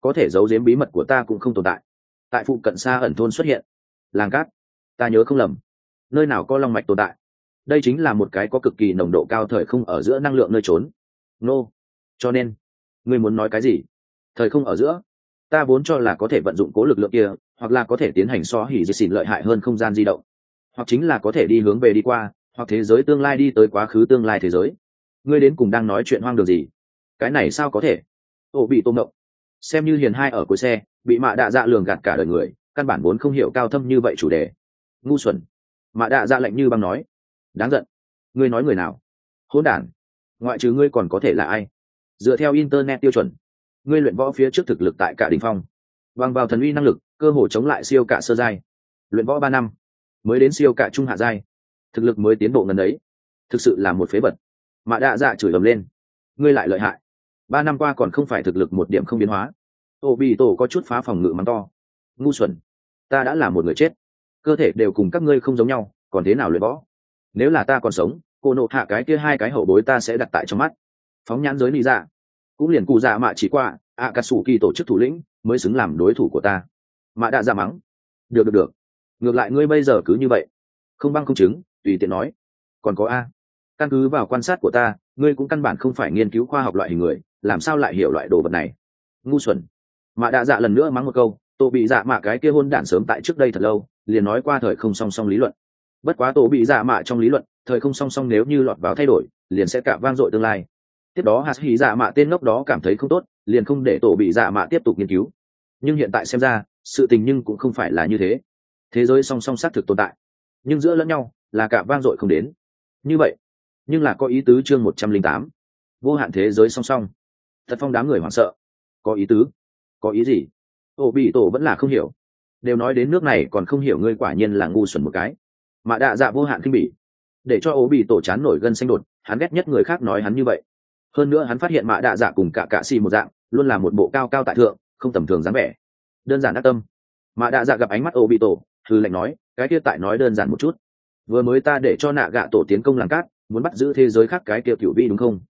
có thể giấu giếm bí mật của ta cũng không tồn tại. Tại phụ cận xa ẩn thôn xuất hiện làng cát, ta nhớ không lầm, nơi nào có long mạch tồn tại. Đây chính là một cái có cực kỳ nồng độ cao thời không ở giữa năng lượng nơi trốn. Nô, cho nên ngươi muốn nói cái gì? Thời không ở giữa, ta vốn cho là có thể vận dụng cố lực lượng kia, hoặc là có thể tiến hành so hỉ diệt xỉn lợi hại hơn không gian di động, hoặc chính là có thể đi hướng về đi qua, hoặc thế giới tương lai đi tới quá khứ tương lai thế giới. Ngươi đến cùng đang nói chuyện hoang đường gì? Cái này sao có thể? Ổ bị tôm động, xem như hiền hai ở cuối xe, bị mạ đạ dạ lường gạt cả đời người, căn bản vốn không hiểu cao thâm như vậy chủ đề. Ngu xuẩn. Mạ đạ dạ lạnh như băng nói. Đáng giận. Ngươi nói người nào? Hỗn đản. Ngoại trừ ngươi còn có thể là ai? Dựa theo internet tiêu chuẩn, ngươi luyện võ phía trước thực lực tại cả đỉnh phong, bằng vào thần uy năng lực cơ hội chống lại siêu cả sơ giai, luyện võ 3 năm mới đến siêu cả trung hạ giai, thực lực mới tiến bộ ngần ấy, thực sự là một phế vật. Mạ đạ dạ chửi ầm lên. Ngươi lại lợi hại, 3 năm qua còn không phải thực lực một điểm không biến hóa. Ô bị tổ có chút phá phòng ngự mắng to. Ngu xuẩn, ta đã là một người chết, cơ thể đều cùng các ngươi không giống nhau, còn thế nào luyện võ? Nếu là ta còn sống, cô nộ hạ cái kia hai cái hậu bối ta sẽ đặt tại trong mắt. Phóng nhãn giới lý dạ, cũng liền cụ dạ mạ chỉ qua Akatsuki tổ chức thủ lĩnh mới xứng làm đối thủ của ta. Mạ đạ dạ mắng. Được, ngược lại ngươi bây giờ cứ như vậy, không băng không chứng, tùy tiện nói. Còn có a, căn cứ vào quan sát của ta, ngươi cũng căn bản không phải nghiên cứu khoa học loại hình người, làm sao lại hiểu loại đồ vật này? Ngu xuẩn. Mạ đạ dạ lần nữa mắng một câu. Tổ bị dạ mạ cái kia hôn đản sớm tại trước đây thật lâu liền nói qua thời không song song lý luận. Bất quá tổ bị dạ mạ trong lý luận, thời không song song nếu như lọt vào thay đổi, liền sẽ cả vang dội tương lai. Tiếp đó hạt hỉ dạ mạ tên ngốc đó cảm thấy không tốt, liền không để tổ bị dạ mạ tiếp tục nghiên cứu. Nhưng hiện tại xem ra, sự tình nhưng cũng không phải là như thế. Thế giới song song xác thực tồn tại, nhưng giữa lẫn nhau là cả vang dội không đến. Như vậy, nhưng là có ý tứ chương 108. Vô hạn thế giới song song. Thật phong đám người hoảng sợ. Có ý tứ? Có ý gì? Tổ bị tổ vẫn là không hiểu. Đều nói đến nước này còn không hiểu, ngươi quả nhiên là ngu xuẩn một cái. Mạ đạ dạ vô hạn kinh bỉ, để cho ố bị tổ chán nổi gân xanh đột. Hắn ghét nhất người khác nói hắn như vậy. Hơn nữa hắn phát hiện mạ đạ dạ cùng cả xì một dạng, luôn là một bộ cao cao tại thượng, không tầm thường dáng vẻ. Đơn giản ác tâm. Mạ đạ dạ gặp ánh mắt ố bị tổ, hư lệnh nói, cái kia tại nói đơn giản một chút. Vừa mới ta để cho nạ gạ tổ tiến công làng cát, muốn bắt giữ thế giới khác cái kia cửu vi đúng không?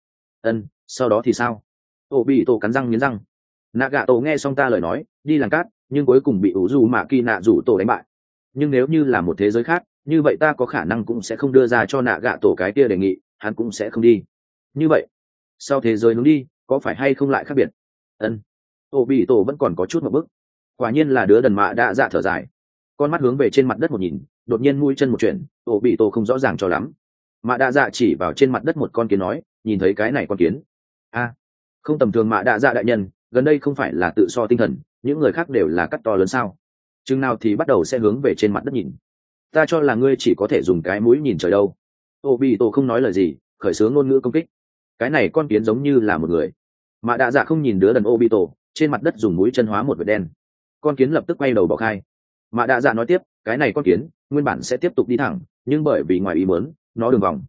Sau đó thì sao? Ố bị tổ cắn răng nghiến răng. Nạ gạ tổ nghe xong ta lời nói, đi làng cát, nhưng cuối cùng bị ủ dù mạ kỳ nạ rủ tổ đánh bại. Nhưng nếu như là một thế giới khác, như vậy ta có khả năng cũng sẽ không đưa ra cho nạ gạ tổ cái kia đề nghị, hắn cũng sẽ không đi. Như vậy sau thế giới hướng đi, có phải hay không lại khác biệt? Ô bị tổ vẫn còn có chút một bức. Quả nhiên là đứa đần. Mạ đã dạ thở dài, con mắt hướng về trên mặt đất một nhìn, đột nhiên mũi chân một chuyện, ô bị tổ không rõ ràng cho lắm. Mạ đã dạ chỉ vào trên mặt đất một con kiến nói, nhìn thấy cái này con kiến? Không tầm thường. Mạ đã dạ đại nhân, gần đây không phải là tự so tinh thần, những người khác đều là cắt to lớn sao? Chừng nào thì bắt đầu sẽ hướng về trên mặt đất nhìn? Ta cho là ngươi chỉ có thể dùng cái mũi nhìn trời đâu. Ô bị tổ không nói lời gì, khởi xướng ngôn ngữ công kích. Cái này con kiến giống như là một người. Mạ đạ dạ không nhìn đứa đần Obito, trên mặt đất dùng mũi chân hóa một vệt đen. Con kiến lập tức quay đầu bỏ khai. Mạ đạ dạ nói tiếp, cái này con kiến nguyên bản sẽ tiếp tục đi thẳng, nhưng bởi vì ngoài ý muốn, nó đường vòng.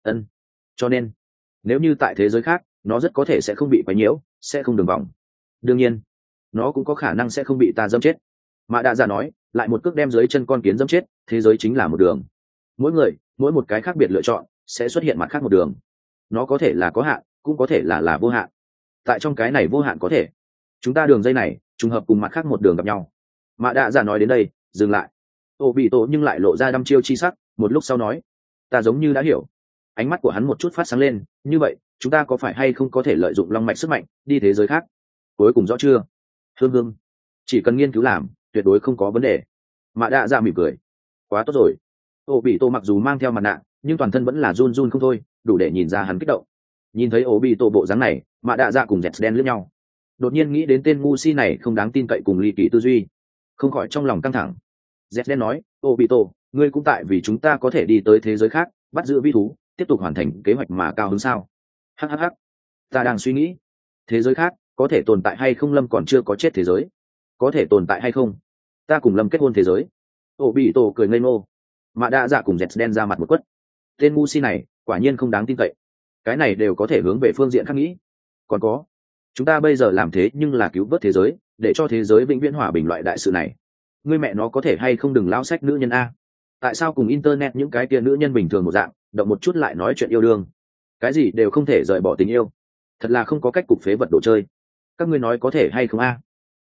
Cho nên nếu như tại thế giới khác, nó rất có thể sẽ không bị quấy nhiễu, sẽ không đường vòng. Đương nhiên nó cũng có khả năng sẽ không bị ta dẫm chết. Mạ đạ dạ nói, lại một cước đem dưới chân con kiến dẫm chết. Thế giới chính là một đường, mỗi người mỗi một cái khác biệt lựa chọn, sẽ xuất hiện mặt khác một đường. Nó có thể là có hạn, cũng có thể là vô hạn. Tại trong cái này vô hạn có thể, chúng ta đường dây này trùng hợp cùng mặt khác một đường gặp nhau. Mạ đạ dạ nói đến đây dừng lại. Ô bị tổ nhưng lại lộ ra đăm chiêu chi sắc, một lúc sau nói, ta giống như đã hiểu. Ánh mắt của hắn một chút phát sáng lên. Như vậy chúng ta có phải hay không có thể lợi dụng long mạch sức mạnh đi thế giới khác? Cuối cùng rõ chưa? Hương chỉ cần nghiên cứu làm, tuyệt đối không có vấn đề. Mạ đạ dạ mỉm cười. Quá tốt rồi. Ô bị tổ mặc dù mang theo mặt nạ, nhưng toàn thân vẫn là run run không thôi, đủ để nhìn ra hắn kích động. Nhìn thấy ổ bị tổ bộ dáng này, Mạ đạ dạ cùng dẹt đen lướt nhau, đột nhiên nghĩ đến tên ngu si này không đáng tin cậy cùng ly kỳ tư duy, không khỏi trong lòng căng thẳng. Dẹt đen nói, ổ bị tổ, ngươi cũng tại vì chúng ta có thể đi tới thế giới khác, bắt giữ vi thú, tiếp tục hoàn thành kế hoạch mà cao hứng sao? Hhh, ta đang suy nghĩ, thế giới khác có thể tồn tại hay không? Lâm còn chưa có chết thế giới có thể tồn tại hay không? Ta cùng Lâm kết hôn thế giới. Ổ bị tổ cười ngây ngô. Mạ đạ dạ cùng dẹt đen ra mặt một quất. Tên ngu si này quả nhiên không đáng tin cậy. Cái này đều có thể hướng về phương diện khác nghĩ. Còn có, chúng ta bây giờ làm thế nhưng là cứu vớt thế giới, để cho thế giới vĩnh viễn hòa bình loại đại sự này. Ngươi mẹ nó có thể hay không đừng lao sách nữ nhân a? Tại sao cùng internet những cái kia nữ nhân bình thường một dạng, động một chút lại nói chuyện yêu đương, cái gì đều không thể rời bỏ tình yêu? Thật là không có cách cục phế vật đồ chơi. Các ngươi nói có thể hay không a?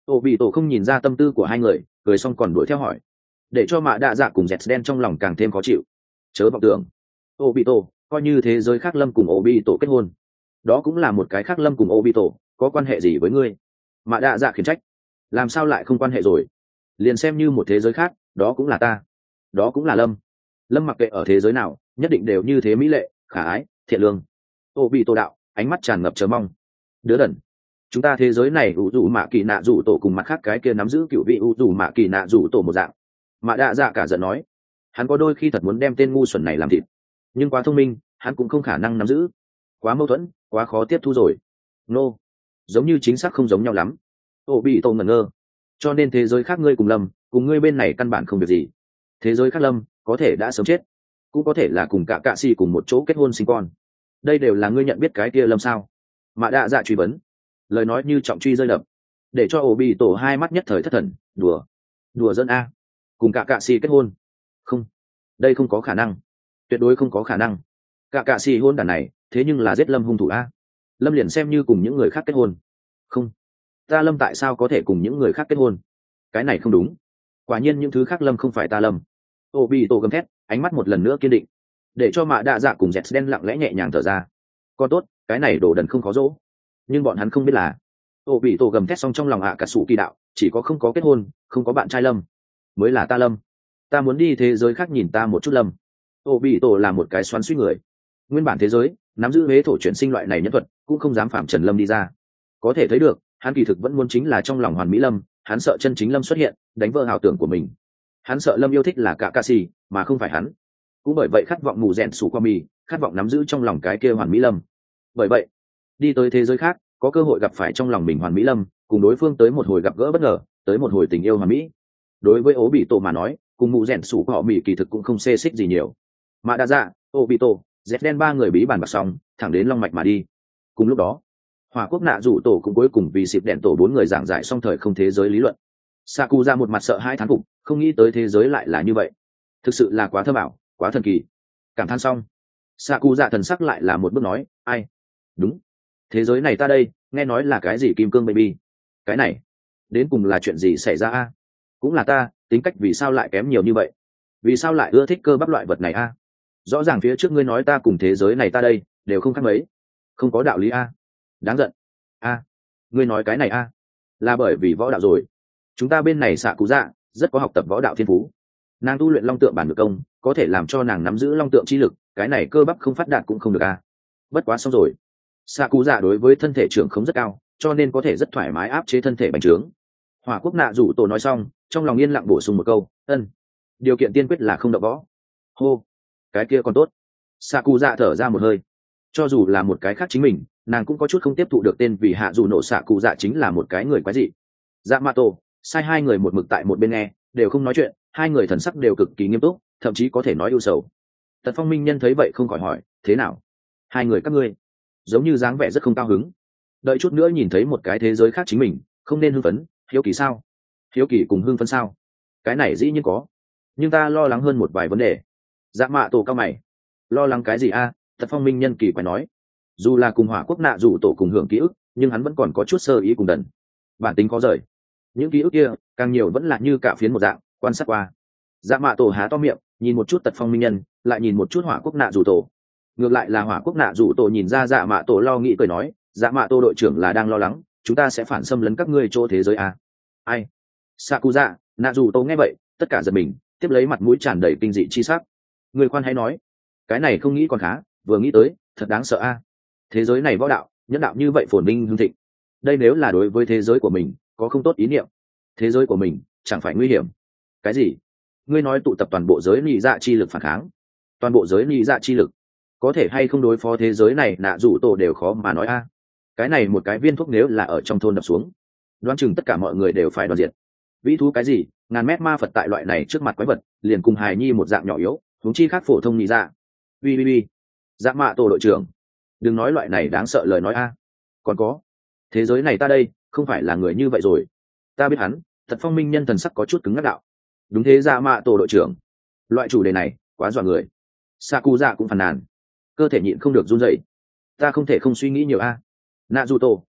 Ô bị tổ không nhìn ra tâm tư của hai người, cười xong còn đuổi theo hỏi, để cho mạ đạ dạ cùng dẹt đen trong lòng càng thêm khó chịu. Chớ vọng tưởng. Ô bị tổ coi như thế giới khác lâm cùng ô bị tổ kết hôn, đó cũng là một cái khác lâm cùng ô bị tổ, có quan hệ gì với ngươi? Mạ đạ dạ khiển trách. Làm sao lại không quan hệ rồi? Liền xem như một thế giới khác, đó cũng là ta, đó cũng là lâm. Lâm mặc kệ ở thế giới nào, nhất định đều như thế mỹ lệ, khả ái, thiện lương. Ô bị tổ đạo, ánh mắt tràn ngập chờ mong. Đứa đần. Chúng ta thế giới này ủ dù mạ kỳ nạ rủ tổ cùng mặt khác cái kia nắm giữ cựu vị ủ dù mạ kỳ nạ rủ tổ một dạng. Mạ đạ dạ cả giận nói, hắn có đôi khi thật muốn đem tên ngu xuẩn này làm thịt, nhưng quá thông minh, hắn cũng không khả năng nắm giữ. Quá mâu thuẫn, quá khó tiếp thu rồi. Nô, giống như chính xác không giống nhau lắm. Ô bị tổ ngẩn ngơ. Cho nên thế giới khác ngươi cùng lâm, cùng ngươi bên này căn bản không việc gì. Thế giới khác lâm có thể đã sớm chết, cũng có thể là cùng cả cạ xì cùng một chỗ kết hôn sinh con. Đây đều là ngươi nhận biết cái kia lâm sao? Mạ đạ dạ truy vấn, lời nói như trọng truy rơi đập, để cho ổ bị tổ hai mắt nhất thời thất thần. Đùa, đùa dân a, cùng cả cạ xì kết hôn? Không, đây không có khả năng, tuyệt đối không có khả năng. Cả cạ xì hôn đàn này thế nhưng là giết lâm hung thủ a. Lâm liền xem như cùng những người khác kết hôn. Không, ta lâm tại sao có thể cùng những người khác kết hôn? Cái này không đúng, quả nhiên những thứ khác lâm không phải ta lâm. Ô bị tổ gầm thét, ánh mắt một lần nữa kiên định, để cho mạ đạ dạ cùng dẹt đen lặng lẽ nhẹ nhàng thở ra. Con tốt, cái này đổ đần không khó dỗ. Nhưng bọn hắn không biết là, ô bị tổ gầm thét xong trong lòng cả sủ kỳ đạo, chỉ có không có kết hôn, không có bạn trai lâm mới là ta lâm. Ta muốn đi thế giới khác nhìn ta một chút lâm. Ô bị tổ là một cái xoắn suýt người. Nguyên bản thế giới nắm giữ huế thổ chuyển sinh loại này nhân thuật, cũng không dám phạm trần lâm đi ra. Có thể thấy được, hắn kỳ thực vẫn muốn chính là trong lòng hoàn mỹ lâm. Hắn sợ chân chính lâm xuất hiện, đánh vỡ ảo tưởng của mình. Hắn sợ lâm yêu thích là cả ca si, mà không phải hắn. Cũng bởi vậy khát vọng mù rèn sủ qua mì, khát vọng nắm giữ trong lòng cái kia hoàn mỹ lâm. Bởi vậy đi tới thế giới khác, có cơ hội gặp phải trong lòng mình hoàn mỹ lâm, cùng đối phương tới một hồi gặp gỡ bất ngờ, tới một hồi tình yêu hoàn mỹ. Đối với ố bị tổ mà nói, cùng mù rèn sủ họ mì kỳ thực cũng không xê xích gì nhiều. Mà đa dạ, ố bị tổ, dép đen ba người bí bàn bạc xong, thẳng đến long mạch mà đi. Cùng lúc đó, hỏa quốc nạ rủ tổ cũng cuối cùng vì xịp đèn tổ bốn người giảng giải xong thời không thế giới lý luận. Saku ra một mặt sợ hai thán phục, không nghĩ tới thế giới lại là như vậy, thực sự là quá thơ bảo, quá thần kỳ. Cảm thán xong, Saku dạ thần sắc lại là một bước nói, ai? Đúng, thế giới này ta đây, nghe nói là cái gì kim cương baby. Cái này, đến cùng là chuyện gì xảy ra a? Cũng là ta, tính cách vì sao lại kém nhiều như vậy? Vì sao lại ưa thích cơ bắp loại vật này a? Rõ ràng phía trước ngươi nói ta cùng thế giới này ta đây, đều không khác mấy. Không có đạo lý a. Đáng giận. A, ngươi nói cái này a, là bởi vì võ đạo rồi. Chúng ta bên này xạ cú dạ rất có học tập võ đạo thiên phú, nàng tu luyện long tượng bản ngược công, có thể làm cho nàng nắm giữ long tượng chi lực, cái này cơ bắp không phát đạt cũng không được a. Bất quá xong rồi, xạ cú dạ đối với thân thể trưởng không rất cao, cho nên có thể rất thoải mái áp chế thân thể bành trướng. Hỏa quốc nạ rủ tổ nói xong, trong lòng yên lặng bổ sung một câu, ân, điều kiện tiên quyết là không đập võ. Hô, cái kia còn tốt. Xạ cú dạ thở ra một hơi, cho dù là một cái khác chính mình, nàng cũng có chút không tiếp thụ được tên vì hạ dù nổ xạ cụ dạ chính là một cái người quái dị. Dạ mạ tổ sai hai người một mực tại một bên nghe, đều không nói chuyện, hai người thần sắc đều cực kỳ nghiêm túc, thậm chí có thể nói ưu sầu. Tật Phong minh nhân thấy vậy không khỏi hỏi, thế nào, hai người các ngươi giống như dáng vẻ rất không cao hứng. Đợi chút nữa nhìn thấy một cái thế giới khác chính mình, không nên hưng phấn, hiếu kỳ sao? Hiếu kỳ cùng hưng phấn sao? Cái này dĩ nhiên có, nhưng ta lo lắng hơn một vài vấn đề. Dạ mạ tổ cao mày, lo lắng cái gì a? Tật Phong minh nhân kỳ quái nói, dù là cùng hỏa quốc nạ dù tổ cùng hưởng ký ức, nhưng hắn vẫn còn có chút sơ ý cùng đần, bản tính có rời. Những ký ức kia càng nhiều vẫn là như cả phiến một dạng, quan sát qua. Dạ mạ tổ há to miệng, nhìn một chút Tật Phong minh nhân, lại nhìn một chút hỏa quốc nạ dù tổ. Ngược lại là hỏa quốc nạ dù tổ nhìn ra dạ mạ tổ lo nghĩ cười nói, dạ mạ tổ đội trưởng là đang lo lắng chúng ta sẽ phản xâm lấn các ngươi chỗ thế giới à? Ai? Sakuza, nạ dù tổ nghe vậy tất cả giật mình, tiếp lấy mặt mũi tràn đầy kinh dị chi sắc. Người khoan hãy nói, cái này không nghĩ còn khá, vừa nghĩ tới thật đáng sợ a. Thế giới này võ đạo nhân đạo như vậy phồn vinh hưng thịnh, đây nếu là đối với thế giới của mình có không tốt ý niệm, thế giới của mình chẳng phải nguy hiểm? Cái gì? Ngươi nói tụ tập toàn bộ giới nhị dạ chi lực phản kháng? Toàn bộ giới nhị dạ chi lực có thể hay không đối phó thế giới này, nạ dù tổ đều khó mà nói a. Cái này một cái viên thuốc nếu là ở trong thôn đập xuống, đoán chừng tất cả mọi người đều phải đoàn diệt. Vĩ thú cái gì, ngàn mét ma Phật tại loại này trước mặt quái vật liền cùng hài nhi một dạng nhỏ yếu, huống chi khác phổ thông nhị dạ. Ui, dạ mạ tổ đội trưởng, đừng nói loại này đáng sợ lời nói a. Còn có, thế giới này ta đây không phải là người như vậy rồi. Ta biết hắn. Thật Phong minh nhân thần sắc có chút cứng ngắc đạo. Đúng thế dạ mạ tổ đội trưởng, loại chủ đề này quá dọa người. Sakuza cũng phàn nàn, cơ thể nhịn không được run rẩy. Ta không thể không suy nghĩ nhiều a. Naruto,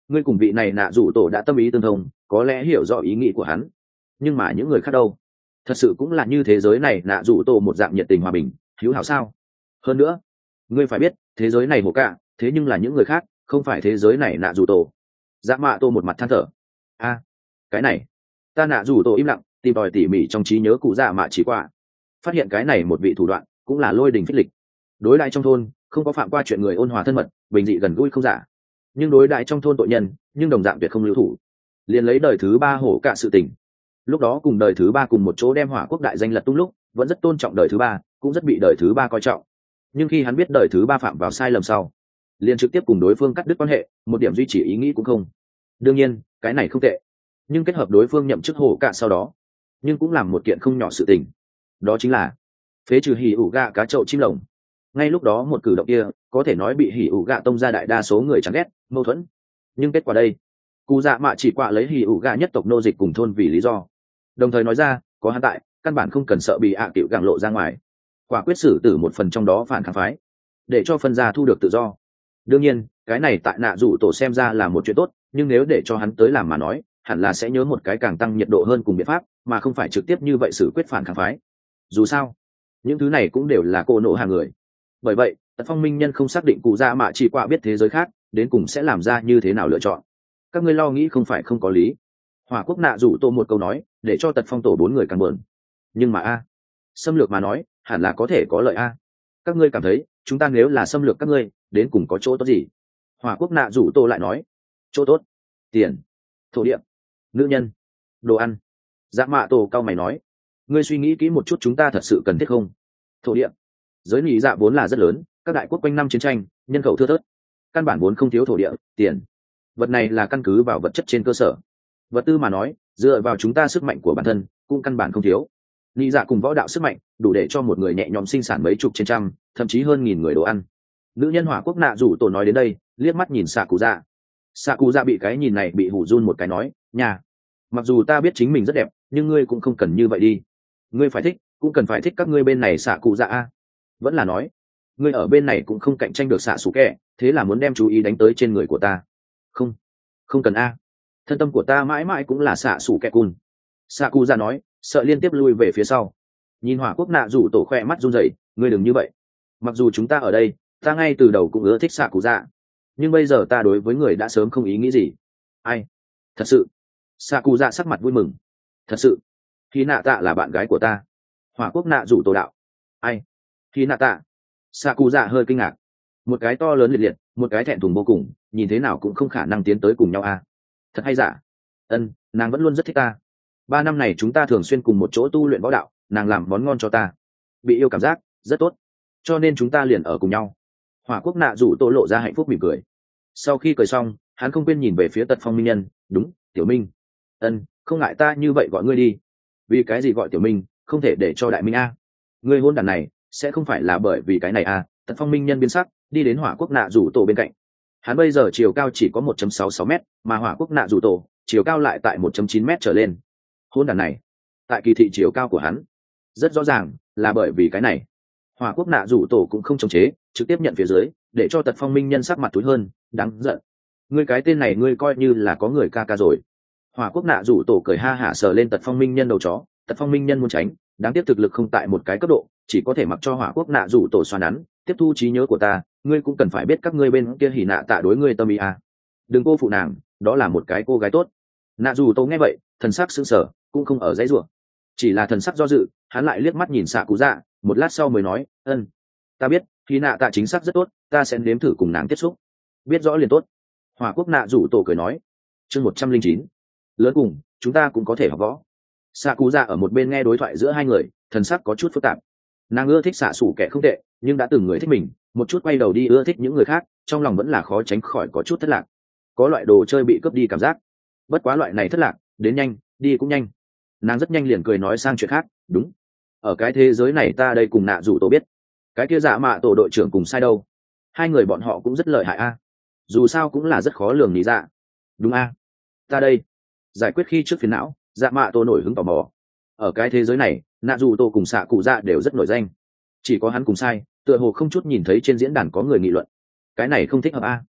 ngươi cùng vị này nạ rủ tổ đã tâm ý tương thông, có lẽ hiểu rõ ý nghĩ của hắn, nhưng mà những người khác đâu? Thật sự cũng là như thế giới này nạ rủ tổ một dạng nhiệt tình hòa bình hữu hảo sao? Hơn nữa, ngươi phải biết thế giới này hổ cả, thế nhưng là những người khác, không phải thế giới này nạ rủ tổ. Dạ mạ tô một mặt than thở. A, cái này, ta nạ rủ tổ im lặng, tìm tòi tỉ mỉ trong trí nhớ cụ dạ mạ chỉ qua, phát hiện cái này một vị thủ đoạn cũng là lôi đình phích lịch. Đối đại trong thôn không có phạm qua chuyện người ôn hòa thân mật, bình dị gần gũi không giả, nhưng đối đại trong thôn tội nhân nhưng đồng dạng tuyệt không lưu thủ. Liền lấy đời thứ ba hổ cả sự tình, lúc đó cùng đời thứ ba cùng một chỗ đem hỏa quốc đại danh lật tung lúc vẫn rất tôn trọng đời thứ ba, cũng rất bị đời thứ ba coi trọng, nhưng khi hắn biết đời thứ ba phạm vào sai lầm sau, liền trực tiếp cùng đối phương cắt đứt quan hệ, một điểm duy trì ý nghĩ cũng không. Đương nhiên cái này không tệ, nhưng kết hợp đối phương nhậm chức hổ cả sau đó, nhưng cũng làm một kiện không nhỏ sự tình, đó chính là phế trừ hỉ ủ gạ cá chậu chim lồng. Ngay lúc đó một cử động kia có thể nói bị hỉ ủ gạ tông ra đại đa số người chán ghét mâu thuẫn, nhưng kết quả đây, cụ dạ mạ chỉ quả lấy hỉ ủ gạ nhất tộc nô dịch cùng thôn vì lý do, đồng thời nói ra có hắn tại căn bản không cần sợ bị ạ cựu gàng lộ ra ngoài, quả quyết xử tử một phần trong đó phản kháng phái, để cho phân gia thu được tự do. Đương nhiên cái này tại nạ rủ tổ xem ra là một chuyện tốt, nhưng nếu để cho hắn tới làm mà nói, hẳn là sẽ nhớ một cái càng tăng nhiệt độ hơn cùng biện pháp, mà không phải trực tiếp như vậy xử quyết phản kháng phái. Dù sao những thứ này cũng đều là cô nộ hàng người. Bởi vậy tật phong minh nhân không xác định cụ dạ mạ chỉ qua biết thế giới khác đến cùng sẽ làm ra như thế nào lựa chọn. Các ngươi lo nghĩ không phải không có lý. Hỏa quốc nạ rủ tô một câu nói để cho tật phong tổ 4 người càng bờn. Nhưng mà xâm lược mà nói hẳn là có thể có lợi các ngươi cảm thấy chúng ta nếu là xâm lược các ngươi đến cùng có chỗ tốt gì? Hỏa quốc nạ rủ tô lại nói, chỗ tốt, tiền, thổ địa, nữ nhân, đồ ăn. Dạ mạ tổ cao mày nói, ngươi suy nghĩ kỹ một chút, chúng ta thật sự cần thiết không? Thổ địa, giới lý dạ vốn là rất lớn, các đại quốc quanh năm chiến tranh, nhân khẩu thưa thớt, căn bản vốn không thiếu thổ địa, tiền. Vật này là căn cứ vào vật chất trên cơ sở. Vật tư mà nói, dựa vào chúng ta sức mạnh của bản thân cũng căn bản không thiếu. Lý dạ cùng võ đạo sức mạnh đủ để cho một người nhẹ nhõm sinh sản mấy chục trên trăm, thậm chí hơn nghìn người đồ ăn. Nữ nhân hỏa quốc nạ rủ tổ nói đến đây, liếc mắt nhìn xạ cụ dạ. Xạ cụ dạ bị cái nhìn này bị hủ run một cái, nói, nhà, mặc dù ta biết chính mình rất đẹp, nhưng ngươi cũng không cần như vậy đi. Ngươi phải thích cũng cần phải thích các ngươi bên này. Xạ cụ dạ vẫn là nói, ngươi ở bên này cũng không cạnh tranh được xạ xù kẹ, thế là muốn đem chú ý đánh tới trên người của ta. Không, không cần thân tâm của ta mãi mãi cũng là xạ xù kẹ cùn. Xạ cụ dạ nói, sợ liên tiếp lui về phía sau. Nhìn hỏa quốc nạ rủ tổ khoe mắt run rẩy, ngươi đừng như vậy. Mặc dù chúng ta ở đây, ta ngay từ đầu cũng ưa thích xạ cụ dạ, nhưng bây giờ ta đối với người đã sớm không ý nghĩ gì. Ai? Thật sự? Xạ cụ dạ sắc mặt vui mừng. Thật sự? Khi nạ tạ là bạn gái của ta. Hỏa quốc nạ rủ tổ đạo. Ai? Khi nạ tạ? Xạ cụ dạ hơi kinh ngạc. Một cái to lớn liệt liệt, một cái thẹn thùng vô cùng, nhìn thế nào cũng không khả năng tiến tới cùng nhau Thật hay giả? Nàng vẫn luôn rất thích ta. 3 năm này chúng ta thường xuyên cùng một chỗ tu luyện võ đạo, nàng làm món ngon cho ta. Bị yêu cảm giác rất tốt, cho nên chúng ta liền ở cùng nhau. Hỏa quốc nạ rủ tổ lộ ra hạnh phúc mỉm cười. Sau khi cười xong, hắn không quên nhìn về phía tật phong minh nhân. Đúng, tiểu minh. Không ngại ta như vậy gọi ngươi đi. Vì cái gì gọi tiểu minh, không thể để cho đại minh ngươi hôn đàn này sẽ không phải là bởi vì cái này tật phong minh nhân biến sắc, đi đến hỏa quốc nạ rủ tổ bên cạnh. Hắn bây giờ chiều cao chỉ có 1.66 m, mà hỏa quốc nạ rủ tổ chiều cao lại tại 1.9 m trở lên. Hôn đàn này tại kỳ thị chiều cao của hắn, rất rõ ràng là bởi vì cái này. Hỏa quốc nạ rủ tổ cũng không chống chế, trực tiếp nhận phía dưới, để cho tật phong minh nhân sắc mặt túi hơn, đáng giận. Ngươi cái tên này ngươi coi như là có người ca ca rồi. Hỏa quốc nạ rủ tổ cười ha hả sờ lên tật phong minh nhân đầu chó. Tật phong minh nhân muốn tránh, đáng tiếc thực lực không tại một cái cấp độ, chỉ có thể mặc cho hỏa quốc nạ rủ tổ xoa nắn. Tiếp thu trí nhớ của ta, ngươi cũng cần phải biết các ngươi bên kia hỉ nạ tạ đối ngươi tâm ý đừng cô phụ nàng, đó là một cái cô gái tốt. Nạ rủ tổ nghe vậy, thần sắc sững sờ, cũng không ở dãy rủa, chỉ là thần sắc do dự. Hắn lại liếc mắt nhìn xạ cụ dạ, một lát sau mới nói, ta biết hỉ nạ tạ chính xác rất tốt, ta sẽ nếm thử cùng nàng tiếp xúc. Biết rõ liền tốt. Hỏa quốc nạ rủ tổ cười nói. Chương 109. Lớn cùng chúng ta cũng có thể học võ. Xạ cụ dạ ở một bên nghe đối thoại giữa hai người, thần sắc có chút phức tạp. Nàng ưa thích xạ xủ kẻ không tệ, nhưng đã từng người thích mình, một chút quay đầu đi ưa thích những người khác, trong lòng vẫn là khó tránh khỏi có chút thất lạc, có loại đồ chơi bị cướp đi cảm giác. Bất quá loại này thất lạc đến nhanh, đi cũng nhanh. Nàng rất nhanh liền cười nói sang chuyện khác. Đúng, ở cái thế giới này ta đây cùng nạ rủ tổ biết, cái kia dạ mạ tổ đội trưởng cùng sai đâu, hai người bọn họ cũng rất lợi hại dù sao cũng là rất khó lường lý dạ. Đúng ta đây giải quyết khi trước phiền não. Dạ mạ tổ nổi hứng tò mò. Ở cái thế giới này, nạ dù tổ cùng xạ cụ dạ đều rất nổi danh, chỉ có hắn cùng sai tựa hồ không chút nhìn thấy trên diễn đàn có người nghị luận. Cái này không thích hợp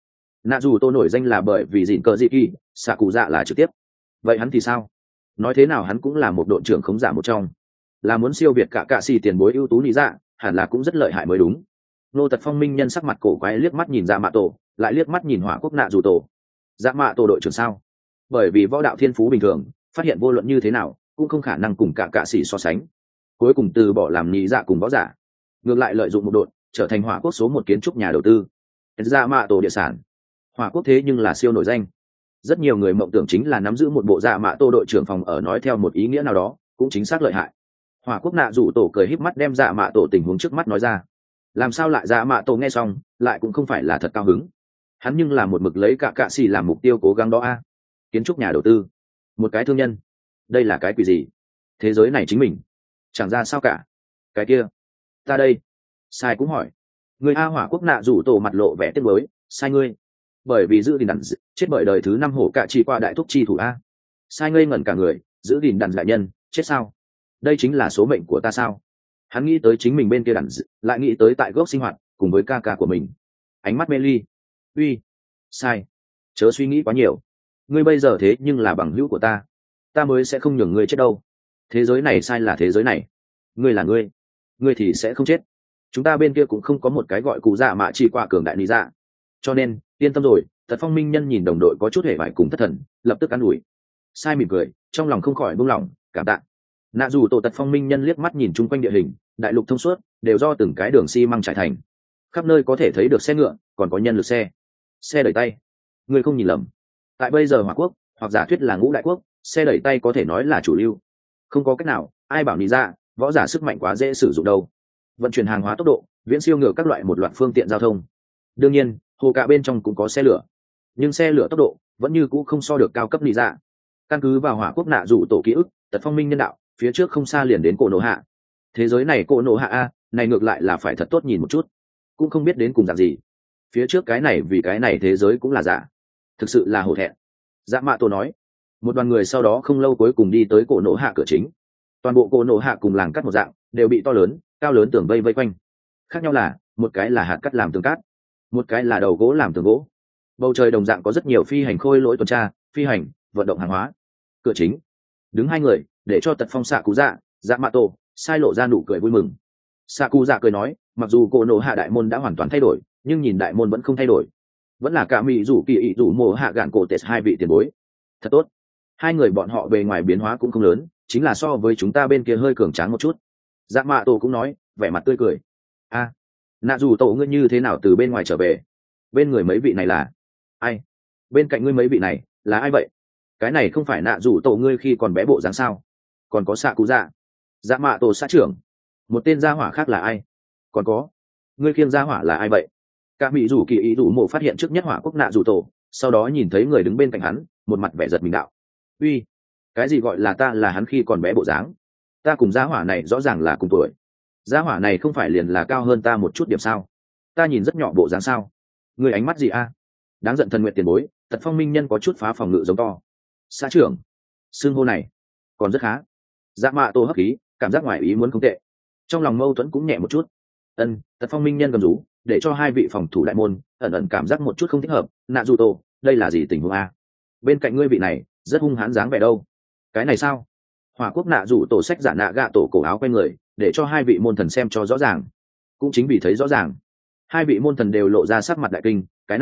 nạ dù tô nổi danh là bởi vì dịn cờ dị kỳ, xạ cụ dạ là trực tiếp. Vậy hắn thì sao? Nói thế nào hắn cũng là một đội trưởng khống giả một trong, là muốn siêu việt cả cạ xì tiền bối ưu tú lý dạ, hẳn là cũng rất lợi hại mới đúng. Nô Tật Phong minh nhân sắc mặt cổ quái liếc mắt nhìn Dạ Mạ Tổ, lại liếc mắt nhìn Hỏa Quốc Nạ Dù Tổ. Dạ Mạ Tổ đội trưởng sao? Bởi vì võ đạo thiên phú bình thường, phát hiện vô luận như thế nào cũng không khả năng cùng cả cạ sĩ so sánh, cuối cùng từ bỏ làm nhị dạ cùng võ giả, ngược lại lợi dụng một đội trở thành Hỏa Quốc số một kiến trúc nhà đầu tư. Dạ Mạ Tổ địa sản, Hỏa Quốc thế nhưng là siêu nổi danh, rất nhiều người mộng tưởng chính là nắm giữ một bộ Dạ Mạ Tổ đội trưởng phòng ở, nói theo một ý nghĩa nào đó cũng chính xác lợi hại. Hỏa Quốc Nạ Dù Tổ cười híp mắt đem Dạ Mạ Tổ tình huống trước mắt nói ra. Làm sao lại Dạ Mạ Tổ nghe xong lại cũng không phải là thật cao hứng, hắn nhưng là một mực lấy cả cạ xì làm mục tiêu cố gắng đó a. Kiến trúc nhà đầu tư, một cái thương nhân, đây là cái quỷ gì? Thế giới này chính mình chẳng ra sao cả. Cái kia ta đây sai cũng hỏi người a. Hỏa Quốc Nạ Dù Tổ mặt lộ vẻ tiếc nuối, sai ngươi bởi vì giữ gìn đàn chết bởi đời thứ 5 hổ cạ chỉ qua đại thúc chi thủ a. Sai ngây ngẩn cả người, giữ gìn đàn đại nhân chết sao? Đây chính là số mệnh của ta sao? Hắn nghĩ tới chính mình bên kia đàn lại nghĩ tới tại gốc sinh hoạt cùng với ca ca của mình, ánh mắt mê ly. Uy, sai, chớ suy nghĩ quá nhiều, ngươi bây giờ thế nhưng là bằng hữu của ta, ta mới sẽ không nhường ngươi chết đâu. Thế giới này sai là thế giới này, ngươi là ngươi thì sẽ không chết. Chúng ta bên kia cũng không có một cái gọi cụ dạ mạ chỉ qua cường đại lý dạ, cho nên yên tâm rồi. Tật Phong minh nhân nhìn đồng đội có chút hề vải cùng thất thần, lập tức an ủi. Sai mỉm cười, trong lòng không khỏi buông lỏng, cảm tạ. Nạ dù tổ Tật Phong minh nhân liếc mắt nhìn chung quanh địa hình, đại lục thông suốt, đều do từng cái đường xi măng trải thành, khắp nơi có thể thấy được xe ngựa, còn có nhân lực xe đẩy tay. Người không nhìn lầm, tại bây giờ Hỏa Quốc hoặc giả thuyết là Ngũ Đại Quốc, xe đẩy tay có thể nói là chủ lưu. Không có cách nào, ai bảo lý ra võ giả sức mạnh quá dễ sử dụng đâu. Vận chuyển hàng hóa tốc độ viễn siêu ngựa các loại một loạt phương tiện giao thông. Đương nhiên hồ cạ bên trong cũng có xe lửa, nhưng xe lửa tốc độ vẫn như cũ không so được cao cấp lý ra. Căn cứ vào Hỏa Quốc Nạ Dù Tổ ký ức, Tật Phong minh nhân đạo phía trước không xa liền đến cổ nổ hạ. Thế giới này cổ nổ hạ a, này ngược lại là phải thật tốt nhìn một chút, cũng không biết đến cùng dạng gì. Phía trước cái này vì cái này thế giới cũng là giả, thực sự là hổ thẹn. Dạ Mạ Tổ nói. Một đoàn người sau đó không lâu cuối cùng đi tới cổ nổ hạ cửa chính. Toàn bộ cổ nổ hạ cùng làng cắt một dạng, đều bị to lớn cao lớn tường vây vây quanh. Khác nhau là một cái là hạt cắt làm tường cát, một cái là đầu gỗ làm tường gỗ. Bầu trời đồng dạng có rất nhiều phi hành khôi lỗi tuần tra, phi hành vận động hàng hóa. Cửa chính đứng hai người, để cho Tật Phong xạ cú dạ, Dạ Mạ Tổ sai lộ ra nụ cười vui mừng. Xạ cú dạ cười nói, mặc dù cổ nổ hạ đại môn đã hoàn toàn thay đổi, nhưng nhìn đại môn vẫn không thay đổi, vẫn là cả mỹ rủ kỳ ý rủ mồ hạ gạn cổ tết hai vị tiền bối. Thật tốt. Hai người bọn họ bề ngoài biến hóa cũng không lớn, chính là so với chúng ta bên kia hơi cường tráng một chút. Dạ Mạ Tổ cũng nói, vẻ mặt tươi cười. A, Nạ Dù Tổ ngươi như thế nào từ bên ngoài trở về? Bên người mấy vị này là ai? Bên cạnh ngươi mấy vị này là ai vậy? Cái này không phải Nạ Dù Tổ ngươi khi còn bé bộ dáng sao? Còn có xạ cú dạ, Dạ Mạ Tổ xã trưởng. Một tên gia hỏa khác là ai? Còn có ngươi khiêng gia hỏa là ai vậy? Cả mỹ rủ kỳ ý rủ mộ phát hiện trước nhất Hỏa Quốc Nạ Dù Tổ, sau đó nhìn thấy người đứng bên cạnh hắn, một mặt vẻ giật mình đạo. Uy, cái gì gọi là ta là hắn khi còn bé bộ dáng? Ta cùng gia hỏa này rõ ràng là cùng tuổi. Gia hỏa này không phải liền là cao hơn ta một chút điểm sao? Ta nhìn rất nhỏ bộ dáng sao? Người ánh mắt gì a? Đáng giận thần nguyện tiền bối. Tật Phong minh nhân có chút phá phòng ngự giống to. Xã trưởng, xưng hô này còn rất khá. Dạ Mạ Tổ hấp khí, cảm giác ngoài ý muốn không tệ, trong lòng mâu thuẫn cũng nhẹ một chút. Tật Phong minh nhân cầm rú, để cho hai vị phòng thủ đại môn ẩn ẩn cảm giác một chút không thích hợp. Nạ Dù Tổ, đây là gì tình huống a? Bên cạnh ngươi vị này rất hung hãn dáng vẻ đâu. Cái này sao? Hỏa Quốc Nạ Dù Tổ sách giả nạ gạ tổ cổ áo quay người, để cho hai vị môn thần xem cho rõ ràng. Cũng chính vì thấy rõ ràng, hai vị môn thần đều lộ ra sắc mặt đại kinh. Cái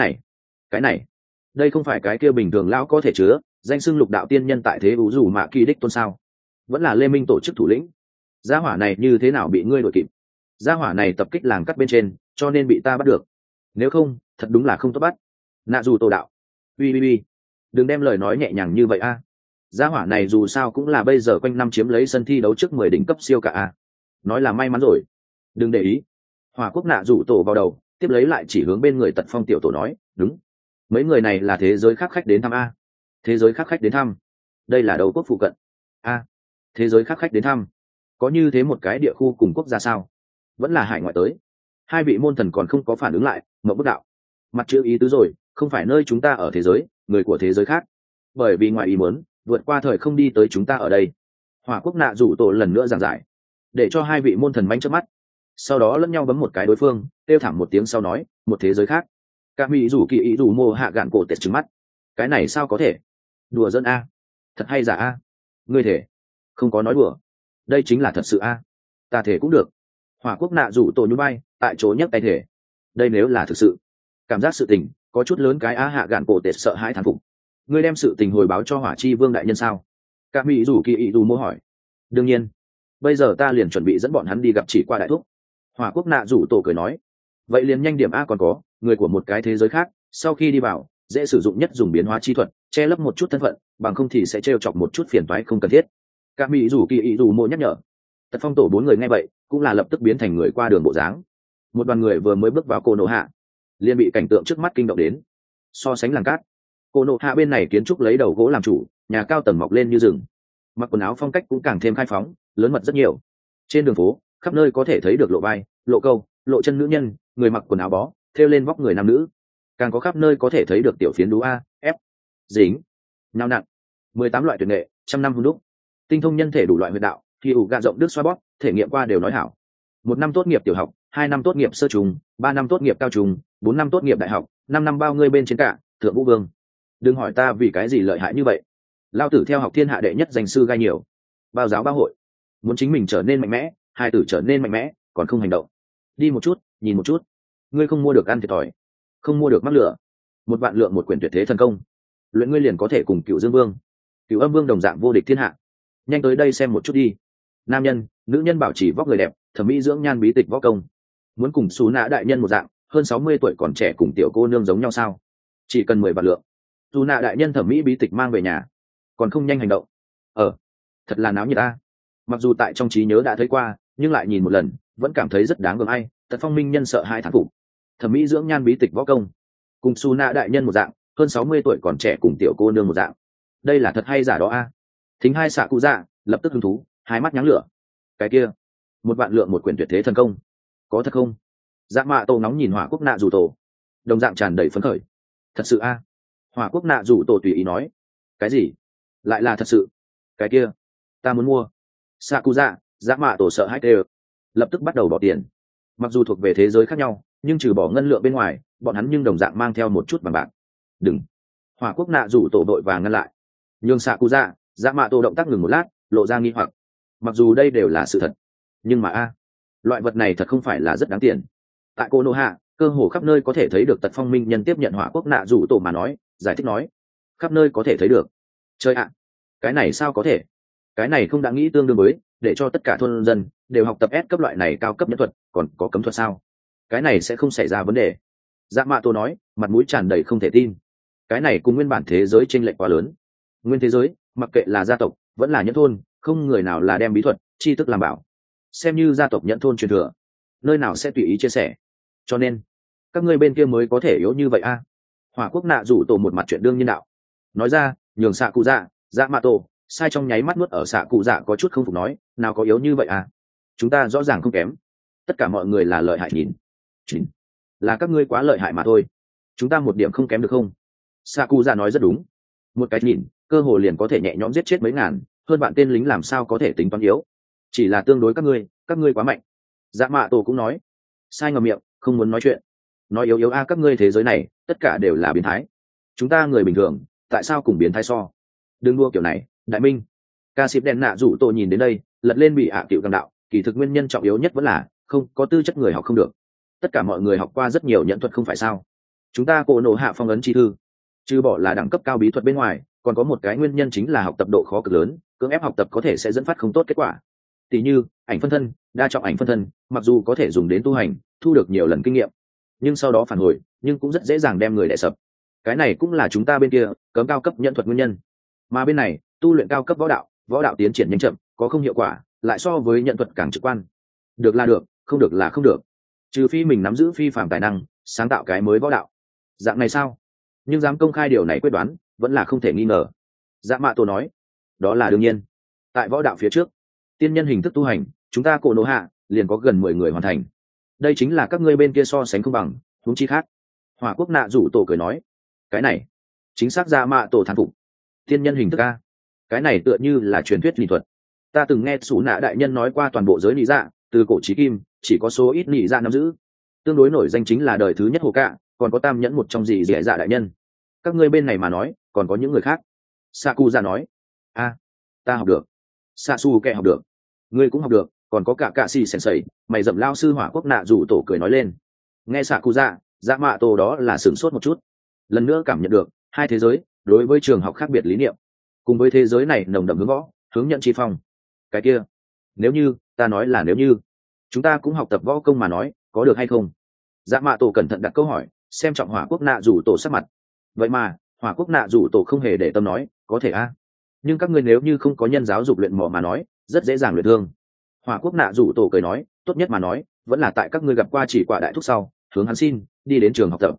này đây không phải cái kia bình thường lão có thể chứa danh xưng lục đạo tiên nhân tại thế ú dù mạ kỳ đích tôn sao? Vẫn là Lê Minh tổ chức thủ lĩnh. Gia hỏa này như thế nào bị ngươi đuổi kịp? Gia hỏa này tập kích làng cắt bên trên, cho nên bị ta bắt được, nếu không thật đúng là không tốt bắt. Nạ Dù Tổ đạo. Uy, đừng đem lời nói nhẹ nhàng như vậy a. Gia hỏa này dù sao cũng là bây giờ quanh năm chiếm lấy sân thi đấu trước 10 đỉnh cấp siêu cả a. Nói là may mắn rồi. Đừng để ý. Hỏa Quốc Nạ Dù Tổ vào đầu, tiếp lấy lại chỉ hướng bên người Tật Phong tiểu tổ nói, đúng, mấy người này là thế giới khác khách đến thăm a. Thế giới khác khách đến thăm? Đây là đầu quốc phụ cận a. Thế giới khác khách đến thăm? Có như thế một cái địa khu cùng quốc gia sao? Vẫn là hải ngoại tới? Hai vị môn thần còn không có phản ứng lại, ngậm bức đạo. Mặt chữ ý tứ rồi, không phải nơi chúng ta ở thế giới, người của thế giới khác. Bởi vì ngoài ý muốn, vượt qua thời không đi tới chúng ta ở đây. Hỏa Quốc Nạ Dù Tổ lần nữa giảng giải, để cho hai vị môn thần manh trước mắt, sau đó lẫn nhau bấm một cái đối phương, kêu thảm một tiếng sau nói, một thế giới khác. Cả mỹ rủ kỳ ý rủ mô hạ gạn cổ tệ trứng mắt. Cái này sao có thể? Đùa dân a? Thật hay giả a? Ngươi thể? Không có nói đùa. Đây chính là thật sự a. Ta thể cũng được. Hỏa quốc nạ rủ tổ nhún bay, tại chỗ nhấc tay thể. Đây nếu là thực sự, cảm giác sự tình có chút lớn cái á hạ gạn cổ tệ sợ hãi thán phục. Ngươi đem sự tình hồi báo cho Hỏa Chi Vương đại nhân sao? Cả mỹ rủ kỳ ý rủ mô hỏi. Đương nhiên. Bây giờ ta liền chuẩn bị dẫn bọn hắn đi gặp chỉ qua đại thúc. Hỏa quốc nạ rủ tổ cười nói. Vậy liền nhanh điểm a, còn có người của một cái thế giới khác, sau khi đi vào dễ sử dụng nhất dùng biến hóa chi thuật che lấp một chút thân phận, bằng không thì sẽ trêu chọc một chút phiền toái không cần thiết. Cả mỹ rủ kỳ ý rủ mô nhắc nhở. Tật Phong tổ 4 người nghe vậy cũng là lập tức biến thành người qua đường bộ dáng. Một đoàn người vừa mới bước vào Cô Nô Hạ liền bị cảnh tượng trước mắt kinh động đến. So sánh làng cát, Cô Nô Hạ bên này kiến trúc lấy đầu gỗ làm chủ, nhà cao tầng mọc lên như rừng, mặc quần áo phong cách cũng càng thêm khai phóng, lớn mật rất nhiều. Trên đường phố khắp nơi có thể thấy được lộ vai, lộ câu, lộ chân nữ nhân, người mặc quần áo bó thêu lên vóc người nam nữ, càng có khắp nơi có thể thấy được tiểu phiến đú a f dính nhào nặn 18 loại tuyệt nghệ, trăm năm hôn đúc, tinh thông nhân thể đủ loại huyệt đạo, khi ủ gạ rộng đức xoa bóp, thể nghiệm qua đều nói hảo. 1 năm tốt nghiệp tiểu học, 2 năm tốt nghiệp sơ trung, 3 năm tốt nghiệp cao trung, 4 năm tốt nghiệp đại học, 5 năm bao ngươi bên trên cả thượng vũ vương. Đừng hỏi ta vì cái gì lợi hại như vậy, lao tử theo học thiên hạ đệ nhất danh sư gai nhiều, bao giáo bao hội. Muốn chính mình trở nên mạnh mẽ, hai tử trở nên mạnh mẽ còn không hành động. Đi một chút nhìn một chút, ngươi không mua được ăn thiệt thòi, không mua được mắc lửa. 1 vạn lượng một quyển tuyệt thế thần công, luyện ngươi liền có thể cùng Cửu Dương Vương, Cửu Âm Vương đồng dạng vô địch thiên hạ. Nhanh tới đây xem một chút đi. Nam nhân nữ nhân bảo trì vóc người đẹp, thẩm mỹ dưỡng nhan bí tịch võ công. Muốn cùng Sú Nã đại nhân một dạng, hơn 60 tuổi còn trẻ cùng tiểu cô nương giống nhau sao? Chỉ cần 10 vạn lượng. Sú Nã đại nhân thẩm mỹ bí tịch mang về nhà, còn không nhanh hành động. Thật là náo nhiệt a. Mặc dù tại trong trí nhớ đã thấy qua, nhưng lại nhìn một lần vẫn cảm thấy rất đáng gờm ai. Tật Phong minh nhân sợ hai thán phục. Thẩm mỹ dưỡng nhan bí tịch võ công, cùng Sú Nã đại nhân một dạng, hơn 60 tuổi còn trẻ cùng tiểu cô nương một dạng. Đây là thật hay giả đó a? Thính hai xạ cụ dạ lập tức hứng thú, hai mắt nháng lửa. Cái kia, 1 vạn lượng một quyển tuyệt thế thần công, có thật không? Dạ mạ tổ nóng nhìn Hỏa quốc nạ rủ tổ, đồng dạng tràn đầy phấn khởi. Thật sự a? Hỏa quốc nạ rủ tổ tùy ý nói. Cái gì? Lại là thật sự? Cái kia, ta muốn mua. Xạ cụ dạ, dạ mạ tổ sợ hãi tê, lập tức bắt đầu bỏ tiền. Mặc dù thuộc về thế giới khác nhau, nhưng trừ bỏ ngân lượng bên ngoài, bọn hắn nhưng đồng dạng mang theo một chút bằng bạc. Đừng! Hỏa quốc nạ rủ tổ đội và ngăn lại. Nhưng xạ cụ dạ, dạ mạ tổ động tác ngừng một lát, lộ ra nghi hoặc. Mặc dù đây đều là sự thật, nhưng mà loại vật này thật không phải là rất đáng tiền. Tại Cô Nô Hạ, cơ hồ khắp nơi có thể thấy được Tật Phong minh nhân tiếp nhận Hỏa quốc nạ rủ tổ mà nói, giải thích nói, khắp nơi có thể thấy được. Chơi ạ, cái này sao có thể? Cái này không đã nghĩ tương đương với để cho tất cả thôn dân đều học tập S cấp loại này cao cấp nhân thuật, còn có cấm thuật sao? Cái này sẽ không xảy ra vấn đề. Dạ mạ tổ nói, mặt mũi tràn đầy không thể tin. Cái này cùng nguyên bản thế giới chênh lệch quá lớn. Nguyên thế giới, mặc kệ là gia tộc vẫn là nhân thôn, không người nào là đem bí thuật tri thức làm bảo, xem như gia tộc nhận thôn truyền thừa, nơi nào sẽ tùy ý chia sẻ. Cho nên các ngươi bên kia mới có thể yếu như vậy a. Hỏa quốc nạ rủ tổ một mặt chuyện đương nhiên đạo nói ra, nhường xạ cụ dạ, dạ mạ tổ sai trong nháy mắt nuốt ở xạ cụ dạ có chút không phục nói, nào có yếu như vậy à? Chúng ta rõ ràng không kém, tất cả mọi người là lợi hại, nhìn là các ngươi quá lợi hại mà thôi, chúng ta một điểm không kém được không? Xạ cụ dạ nói rất đúng, một cái nhìn cơ hồ liền có thể nhẹ nhõm giết chết mấy ngàn hơn bạn tên lính, làm sao có thể tính toán yếu, chỉ là tương đối các ngươi quá mạnh. Dạ mạ tổ cũng nói, sai ngậm miệng, không muốn nói chuyện, nói yếu a, các ngươi thế giới này tất cả đều là biến thái, chúng ta người bình thường tại sao cùng biến thái so? Đừng đua kiểu này, đại minh. Ca xịp đèn nạ rủ tổ nhìn đến đây lật lên bị hạ cựu càng đạo, kỳ thực nguyên nhân trọng yếu nhất vẫn là không có tư chất người học không được. Tất cả mọi người học qua rất nhiều nhận thuật không phải sao? Chúng ta Cô Nô Hạ phong ấn chi thư, trừ bỏ là đẳng cấp cao bí thuật bên ngoài, còn có một cái nguyên nhân chính là học tập độ khó cực lớn, cưỡng ép học tập có thể sẽ dẫn phát không tốt kết quả. Tỷ như ảnh phân thân, đa trọng ảnh phân thân, mặc dù có thể dùng đến tu hành, thu được nhiều lần kinh nghiệm, nhưng sau đó phản hồi, nhưng cũng rất dễ dàng đem người đè sập. Cái này cũng là chúng ta bên kia cấm cao cấp nhận thuật nguyên nhân. Mà bên này tu luyện cao cấp võ đạo tiến triển nhanh chậm, có không hiệu quả, lại so với nhận thuật càng trực quan. Được là được, không được là không được, trừ phi mình nắm giữ phi phàm tài năng, sáng tạo cái mới võ đạo. Dạng này sao? Nhưng dám công khai điều này quyết đoán vẫn là không thể nghi ngờ. Dạ mạ tổ nói, đó là đương nhiên. Tại võ đạo phía trước, tiên nhân hình thức tu hành, chúng ta Cô Nô Hạ liền có gần 10 người hoàn thành. Đây chính là các ngươi bên kia so sánh không bằng, huống chi khác. Hỏa quốc nạ rủ tổ cười nói, cái này chính xác. Dạ mạ tổ thán phục. Tiên nhân hình thức a, cái này tựa như là truyền thuyết lý thuật. Ta từng nghe Sú Nã đại nhân nói qua, toàn bộ giới lý dạ từ cổ chí kim chỉ có số ít lý dạ nắm giữ. Tương đối nổi danh chính là đời thứ nhất Hồ Cạ, còn có tam nhẫn một trong gì dễ dạ đại nhân. Các ngươi bên này mà nói còn có những người khác. Saku ra nói. Ta học được. Sasu kệ học được. Ngươi cũng học được, còn có cả cạ xì sensei, mày dậm lao sư hỏa quốc nạ rủ tổ cười nói lên. Nghe Saku ra, dạ mạ tổ đó là sửng sốt một chút. Lần nữa cảm nhận được hai thế giới đối với trường học khác biệt lý niệm, cùng với thế giới này nồng đậm hướng võ, hướng nhận chi phong. Cái kia, nếu như ta nói là nếu như chúng ta cũng học tập võ công mà nói, có được hay không? Dạ mạ tổ cẩn thận đặt câu hỏi, xem trọng hỏa quốc nạ rủ tổ sắc mặt. Vậy mà hỏa quốc nạ rủ tổ không hề để tâm nói, có thể a, nhưng các ngươi nếu như không có nhân giáo dục luyện mỏ mà nói, rất dễ dàng luyện thương. Hỏa quốc nạ rủ tổ cười nói, tốt nhất mà nói vẫn là tại các ngươi gặp qua chỉ quả đại thúc sau, hướng hắn xin đi đến trường học tập.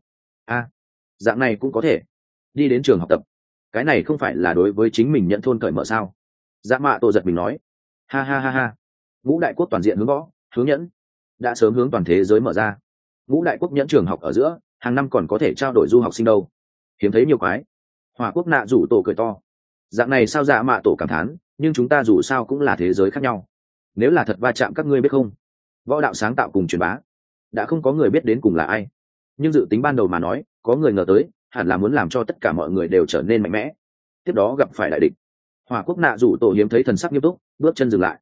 Dạng này cũng có thể đi đến trường học tập, cái này không phải là đối với chính mình nhận thôn cởi mở sao? Dạ mạ tổ giật mình nói, ha ha ha ha, ngũ đại quốc toàn diện hướng võ, hướng nhẫn đã sớm hướng toàn thế giới mở ra. Ngũ đại quốc nhẫn trường học ở giữa hàng năm còn có thể trao đổi du học sinh đâu, hiếm thấy nhiều quái. Hỏa quốc nạ rủ tổ cười to, dạng này sao? Dạ mạ tổ cảm thán, nhưng chúng ta dù sao cũng là thế giới khác nhau, nếu là thật va chạm các ngươi biết không, võ đạo sáng tạo cùng truyền bá đã không có người biết đến cùng là ai, nhưng dự tính ban đầu mà nói có người ngờ tới hẳn là muốn làm cho tất cả mọi người đều trở nên mạnh mẽ, tiếp đó gặp phải đại địch. Hỏa quốc nạ rủ tổ hiếm thấy thần sắc nghiêm túc, bước chân dừng lại.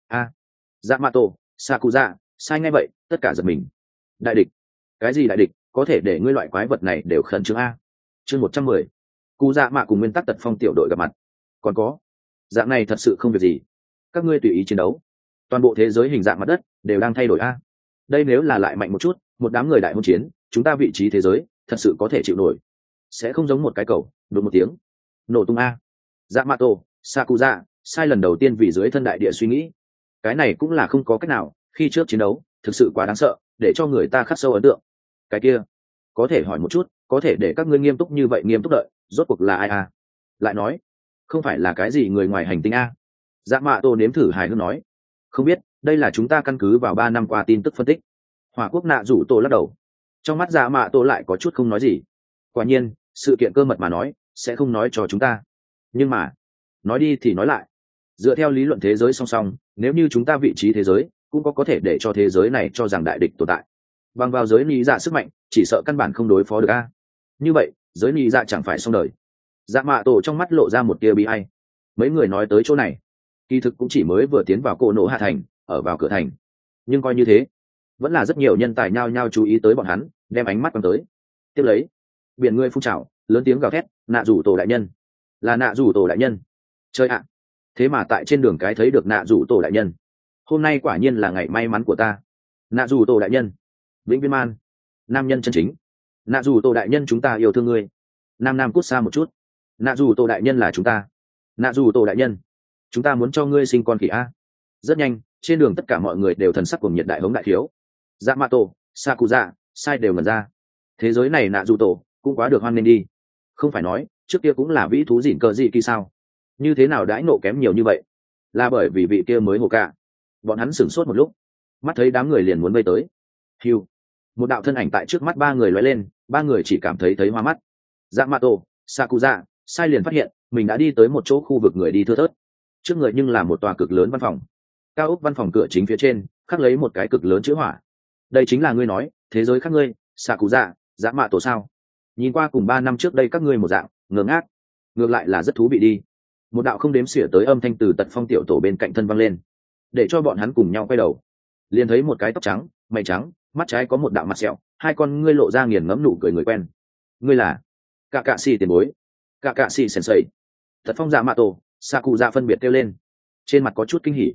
Dạ mạ tổ, Sakuza, sai ngay vậy, tất cả giật mình. Đại địch? Cái gì đại địch có thể để ngươi loại quái vật này đều khẩn trương a? Chương 110. Cụ dạ mạ cùng nguyên tắc tật phong tiểu đội gặp mặt. Còn có, dạng này thật sự không việc gì, các ngươi tùy ý chiến đấu, toàn bộ thế giới hình dạng mặt đất đều đang thay đổi a. Đây nếu là lại mạnh một chút, một đám người đại hôn chiến, chúng ta vị trí thế giới thật sự có thể chịu nổi, sẽ không giống một cái cầu đột một tiếng nổ tung a. Dạ mạ tổ, Sakuza, sai lần đầu tiên vì dưới thân đại địa suy nghĩ, cái này cũng là không có cách nào, khi trước chiến đấu thực sự quá đáng sợ, để cho người ta khắc sâu ấn tượng. Cái kia, có thể hỏi một chút, có thể để các ngươi nghiêm túc như vậy nghiêm túc đợi, rốt cuộc là ai a? Lại nói, không phải là cái gì người ngoài hành tinh a? Dạ mạ tổ nếm thử hài hước nói, không biết, đây là chúng ta căn cứ vào 3 năm qua tin tức phân tích. Hỏa quốc nạ rủ tổ lắc đầu, trong mắt dạ mạ tổ lại có chút không nói gì. Quả nhiên sự kiện cơ mật mà nói sẽ không nói cho chúng ta, nhưng mà nói đi thì nói lại, dựa theo lý luận thế giới song song, nếu như chúng ta vị trí thế giới cũng có thể để cho thế giới này cho rằng đại địch tồn tại, bằng vào giới lý dạ sức mạnh chỉ sợ căn bản không đối phó được a. Như vậy giới lý dạ chẳng phải xong đời. Dạ mạ tổ trong mắt lộ ra một tia bi ai. Mấy người nói tới chỗ này kỳ thực cũng chỉ mới vừa tiến vào cô nổ hạ thành, ở vào cửa thành, nhưng coi như thế vẫn là rất nhiều nhân tài nhao nhao chú ý tới bọn hắn, đem ánh mắt quăng tới. Tiếp lấy biển người phun trào, lớn tiếng gào thét, nạ rủ tổ đại nhân, là nạ rủ tổ đại nhân. Chơi ạ, thế mà tại trên đường cái thấy được nạ rủ tổ đại nhân, hôm nay quả nhiên là ngày may mắn của ta. Nạ rủ tổ đại nhân, vĩnh viên man, nam nhân chân chính. Nạ rủ tổ đại nhân, chúng ta yêu thương ngươi. Nam cút xa một chút. Nạ rủ tổ đại nhân là chúng ta. Nạ rủ tổ đại nhân, chúng ta muốn cho ngươi sinh con khỉ a. Rất nhanh trên đường tất cả mọi người đều thần sắc cùng nhiệt đại hống đại thiếu. Dạ mạ tổ, Sakuza, sai đều ngẩn ra. Thế giới này nạ rủ tổ cũng quá được hoan nghênh đi, không phải nói trước kia cũng là vĩ thú dỉn cờ gì kỳ sao, như thế nào đãi nộ kém nhiều như vậy? Là bởi vì vị kia mới hồ cả. Bọn hắn sửng sốt một lúc, mắt thấy đám người liền muốn vây tới. Hiu, một đạo thân ảnh tại trước mắt ba người lóe lên, ba người chỉ cảm thấy hoa mắt. Dạ mạ tổ, Sakuza, sai liền phát hiện mình đã đi tới một chỗ khu vực người đi thưa thớt. Trước người nhưng là một tòa cực lớn văn phòng, cao ốc văn phòng cửa chính phía trên khắc lấy một cái cực lớn chữ hỏa. Đây chính là ngươi nói thế giới khác ngươi, Sakuza, dạ mạ tổ sao? Nhìn qua cùng 3 năm trước đây các ngươi một dạng ngơ ngác, ngược lại là rất thú vị đi. Một đạo không đếm xỉa tới âm thanh từ tật phong tiểu tổ bên cạnh thân văng lên, để cho bọn hắn cùng nhau quay đầu, liền thấy một cái tóc trắng mày trắng, mắt trái có một đạo mặt sẹo, hai con ngươi lộ ra nghiền ngẫm nụ cười người quen. Ngươi là cả cạ xì tiền bối, cả cạ xì sensei. Tật phong dạ mạ tổ, Sakuza phân biệt kêu lên, trên mặt có chút kinh hỉ.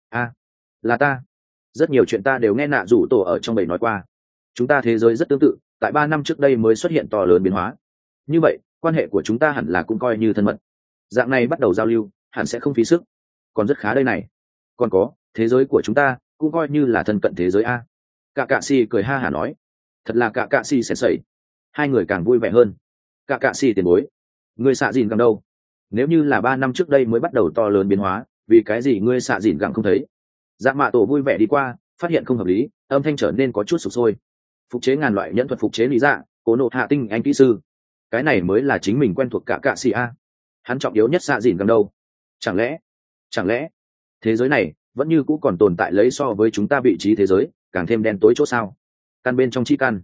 Là ta. Rất nhiều chuyện ta đều nghe nạ rủ tổ ở trong bầy nói qua, chúng ta thế giới rất tương tự, tại 3 năm trước đây mới xuất hiện to lớn biến hóa, như vậy quan hệ của chúng ta hẳn là cũng coi như thân mật, dạng này bắt đầu giao lưu hẳn sẽ không phí sức, còn rất khá đây này. Còn có thế giới của chúng ta cũng coi như là thân cận thế giới a. Cả cạ xì cười ha hả nói, thật là cả cạ xì sensei. Hai người càng vui vẻ hơn. Cả cạ xì tiền bối, ngươi xạ dìn gẳng đâu? Nếu như là 3 năm trước đây mới bắt đầu to lớn biến hóa, vì cái gì ngươi xạ dìn gẳng không thấy? Dạ mạ tổ vui vẻ đi qua, phát hiện không hợp lý, âm thanh trở nên có chút sụp sôi. Phục chế ngàn loại nhẫn thuật, phục chế lý dạ, cố nộ hạ tinh anh kỹ sư, cái này mới là chính mình quen thuộc cả cạ xì a. Hắn trọng yếu nhất xạ dìn gẳng đâu? Chẳng lẽ thế giới này vẫn như cũ còn tồn tại lấy so với chúng ta vị trí thế giới càng thêm đen tối chỗ sao? Căn bên trong chi căn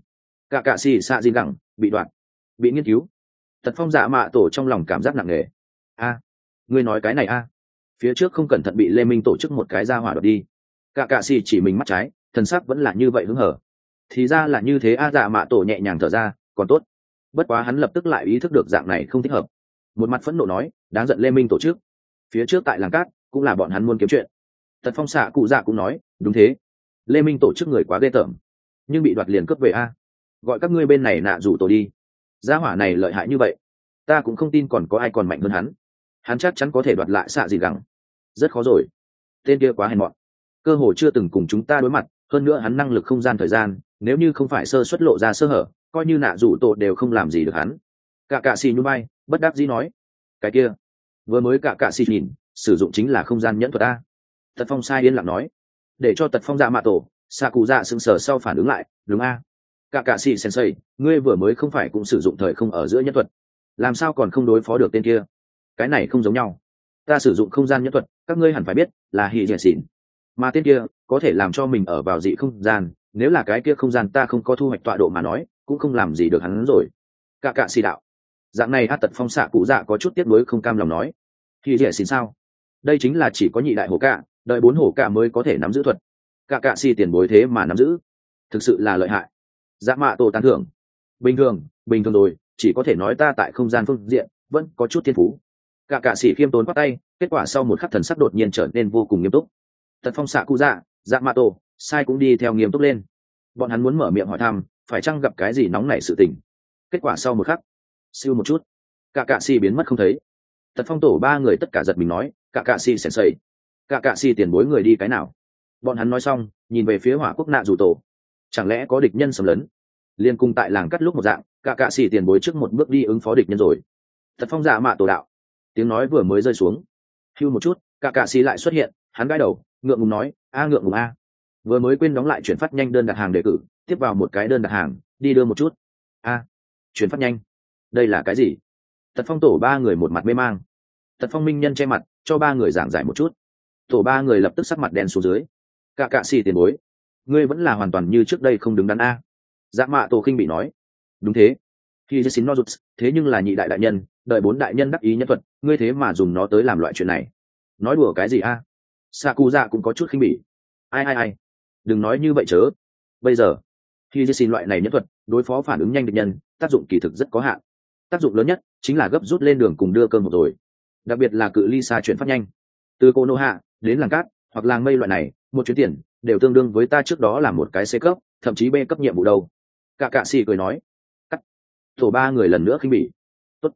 cả cạ xì xạ gì gẳng bị đoạn, bị nghiên cứu. Tật Phong dạ mạ tổ trong lòng cảm giác nặng nề. A, ngươi nói cái này a? Phía trước không cẩn thận bị Lê Minh tổ chức một cái ra hỏa đột đi. Cả cạ xì chỉ mình mắt trái, thần sắc vẫn là như vậy hứng hở. Thì ra là như thế a, dạ mạ tổ nhẹ nhàng thở ra, còn tốt. Bất quá hắn lập tức lại ý thức được dạng này không thích hợp. Một mặt phẫn nộ nói, đáng giận Lê Minh tổ chức. Phía trước tại làng cát cũng là bọn hắn muốn kiếm chuyện. Tật Phong xạ cụ dạ cũng nói, đúng thế. Lê Minh tổ chức người quá ghê tởm, nhưng bị đoạt liền cướp về a. Gọi các ngươi bên này nạ rủ tổ đi. Gia hỏa này lợi hại như vậy, ta cũng không tin còn có ai còn mạnh hơn hắn. Hắn chắc chắn có thể đoạt lại xạ gì gẳng. Rất khó rồi. Tên kia quá hèn mọn, cơ hồ chưa từng cùng chúng ta đối mặt, hơn nữa hắn năng lực không gian thời gian, nếu như không phải sơ xuất lộ ra sơ hở, coi như nạ rủ tổ đều không làm gì được hắn. Cả cạ xì nhún vai, bất đắc dĩ nói, cái kia vừa mới cả cạ xì nhìn sử dụng chính là không gian nhẫn thuật a. Tật Phong sai yên lặng nói, để cho Tật Phong dạ mạ tổ xạ cụ dạ sững sờ sau phản ứng lại, đúng a. Cả cạ xì sensei, ngươi vừa mới không phải cũng sử dụng thời không ở giữa nhẫn thuật, làm sao còn không đối phó được tên kia? Cái này không giống nhau. Ta sử dụng không gian nhẫn thuật, các ngươi hẳn phải biết là hỉ dẻ xỉn, mà tên kia có thể làm cho mình ở vào dị không gian, nếu là cái kia không gian ta không có thu hoạch tọa độ mà nói, cũng không làm gì được hắn rồi. Cả cạ xì đạo, dạng này a. Tật Phong xạ cụ dạ có chút tiếc nuối không cam lòng nói, hỉ dẻ xỉn sao? Đây chính là chỉ có nhị đại hổ cạ, đợi 4 hổ cạ mới có thể nắm giữ thuật. Cả cạ xì tiền bối thế mà nắm giữ, thực sự là lợi hại. Dạ mạ tổ tán thưởng, bình thường rồi, chỉ có thể nói ta tại không gian phương diện vẫn có chút thiên phú. Cả cạ sĩ khiêm tốn bắt tay, kết quả sau một khắc thần sắc đột nhiên trở nên vô cùng nghiêm túc. Tật Phong xạ cụ dạ, dạ mạ tổ sai cũng đi theo nghiêm túc lên. Bọn hắn muốn mở miệng hỏi thăm phải chăng gặp cái gì nóng nảy sự tình. Kết quả sau một khắc, siêu một chút, cả cạ sĩ biến mất không thấy. Tật Phong tổ ba người tất cả giật mình nói, cả cạ sĩ sensei, cả cạ sĩ tiền bối người đi cái nào? Bọn hắn nói xong nhìn về phía Hỏa Quốc nạ dù tổ, chẳng lẽ có địch nhân xâm lấn? Liên cung tại làng cắt lúc một dạng, cả cạ sĩ tiền bối trước một bước đi ứng phó địch nhân rồi. Tật Phong dạ mạ tổ đạo, tiếng nói vừa mới rơi xuống, hưu một chút, cả cạ sĩ lại xuất hiện, hắn gãi đầu, ngượng ngùng nói, ngượng ngùng a. Vừa mới quên đóng lại chuyển phát nhanh đơn đặt hàng đề cử, tiếp vào một cái đơn đặt hàng, đi đưa một chút. Chuyển phát nhanh, đây là cái gì? Tật Phong tổ ba người một mặt mê mang. Tật Phong minh nhân che mặt, cho ba người giảng giải một chút. Tổ ba người lập tức sắc mặt đen xuống dưới. Cả cạ sĩ tiền bối, ngươi vẫn là hoàn toàn như trước đây không đứng đắn a. Dạ mạ tổ khinh bị nói, đúng thế, khi xin nó rụt, thế nhưng là nhị đại đại nhân, đợi 4 đại nhân đắc ý nhân thuật, ngươi thế mà dùng nó tới làm loại chuyện này, nói đùa cái gì a? Sakuza cũng có chút khinh bỉ, ai, đừng nói như vậy chớ. Bây giờ khi xin loại này nhân thuật đối phó phản ứng nhanh địch nhân, tác dụng kỳ thực rất có hạn. Tác dụng lớn nhất chính là gấp rút lên đường cùng đưa cơm một rồi, đặc biệt là cự ly xa chuyển phát nhanh, từ Konoha đến làng cát hoặc làng mây loại này, một chuyến tiền đều tương đương với ta trước đó làm một cái C cấp, thậm chí B cấp nhiệm vụ đâu. Cả cạ xì cười nói, cắt. Tổ ba người lần nữa khinh bỉ, tốt,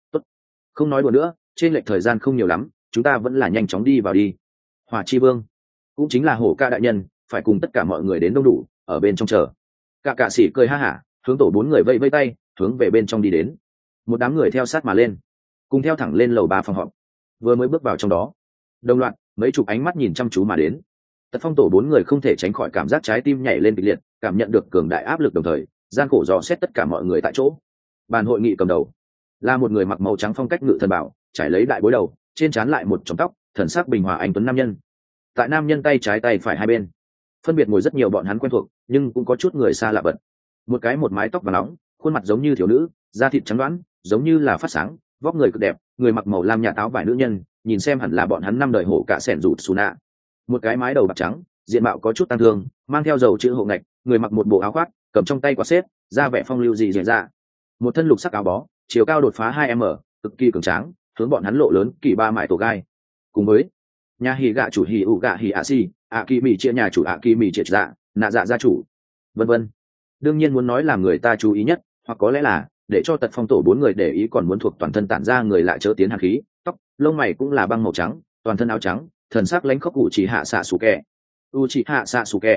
không nói đùa nữa, trên lệch thời gian không nhiều lắm, chúng ta vẫn là nhanh chóng đi vào đi. Hỏa chi vương cũng chính là hổ ca đại nhân phải cùng tất cả mọi người đến đông đủ, ở bên trong chờ. Cả cạ xì cười ha hả, hướng tổ 4 người vẫy vẫy tay, hướng về bên trong đi đến. Một đám người theo sát mà lên, cùng theo thẳng lên lầu 3 phòng họp. Vừa mới bước vào trong đó, đồng loạt mấy chục ánh mắt nhìn chăm chú mà đến. Tật Phong tổ 4 người không thể tránh khỏi cảm giác trái tim nhảy lên kịch liệt, cảm nhận được cường đại áp lực, đồng thời gian khổ dò xét tất cả mọi người tại chỗ. Bàn hội nghị cầm đầu là một người mặc màu trắng phong cách ngự thần bảo, trải lấy đại bối đầu, trên trán lại một chòm tóc, thần sắc bình hòa anh tuấn nam nhân. Tại nam nhân tay trái tay phải hai bên, phân biệt ngồi rất nhiều bọn hắn quen thuộc, nhưng cũng có chút người xa lạ bật. Một cái một mái tóc vàng nóng, khuôn mặt giống như thiếu nữ, da thịt trắng đoán, giống như là phát sáng, vóc người cực đẹp, người mặc màu lam nhạt áo vải nữ nhân, nhìn xem hẳn là bọn hắn năm đời hổ cả sẻn rụt Suna. Một cái mái đầu bạc trắng, diện mạo có chút tăng thương, mang theo dầu chữ hộ ngạch, người mặc một bộ áo khoác, cầm trong tay quạt xếp, ra vẻ phong lưu gì dễ ra. Một thân lục sắc áo bó, chiều cao đột phá 2m, cực kỳ cường tráng, hướng bọn hắn lộ lớn kỳ ba mại tổ gai. Cùng với nhà hỉ gạ chủ hỉ ủ gạ hỉ ạ xì, ạ kỳ mì chia nhà chủ ạ kỳ mì triệt dạ, nạ dạ gia chủ, vân vân. Đương nhiên muốn nói làm người ta chú ý nhất, hoặc có lẽ là để cho Tật Phong tổ 4 người để ý còn muốn thuộc toàn thân tản ra người lại chớ tiến hàn khí, tóc lông mày cũng là băng màu trắng, toàn thân áo trắng, thần sắc lãnh khốc Uchiha Sasuke. Uchiha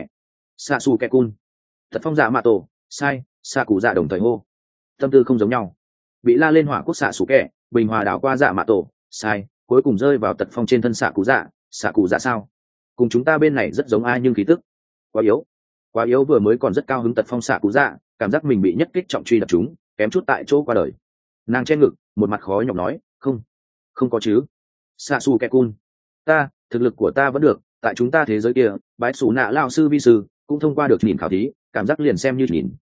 Sasuke Kun. Tật Phong dạ mạ tổ sai, Saku dạ đồng thời hô. Tâm tư không giống nhau. Bị la lên Hỏa Quốc Sasuke, bình hòa đảo qua dạ mạ tổ sai, cuối cùng rơi vào Tật Phong trên thân Saku dạ sao? Cùng chúng ta bên này rất giống ai, nhưng khí tức quá yếu, vừa mới còn rất cao hứng. Tật Phong Saku dạ cảm giác mình bị nhất kích trọng truy đập trúng, kém chút tại chỗ qua đời. Nàng che ngực, một mặt khó nhọc nói, không có chứ. Sasuke Kun, thực lực của ta vẫn được, tại chúng ta thế giới kia, bái xù nạ lao sư vi sư cũng thông qua được nhìn khảo thí, cảm giác liền xem như nhìn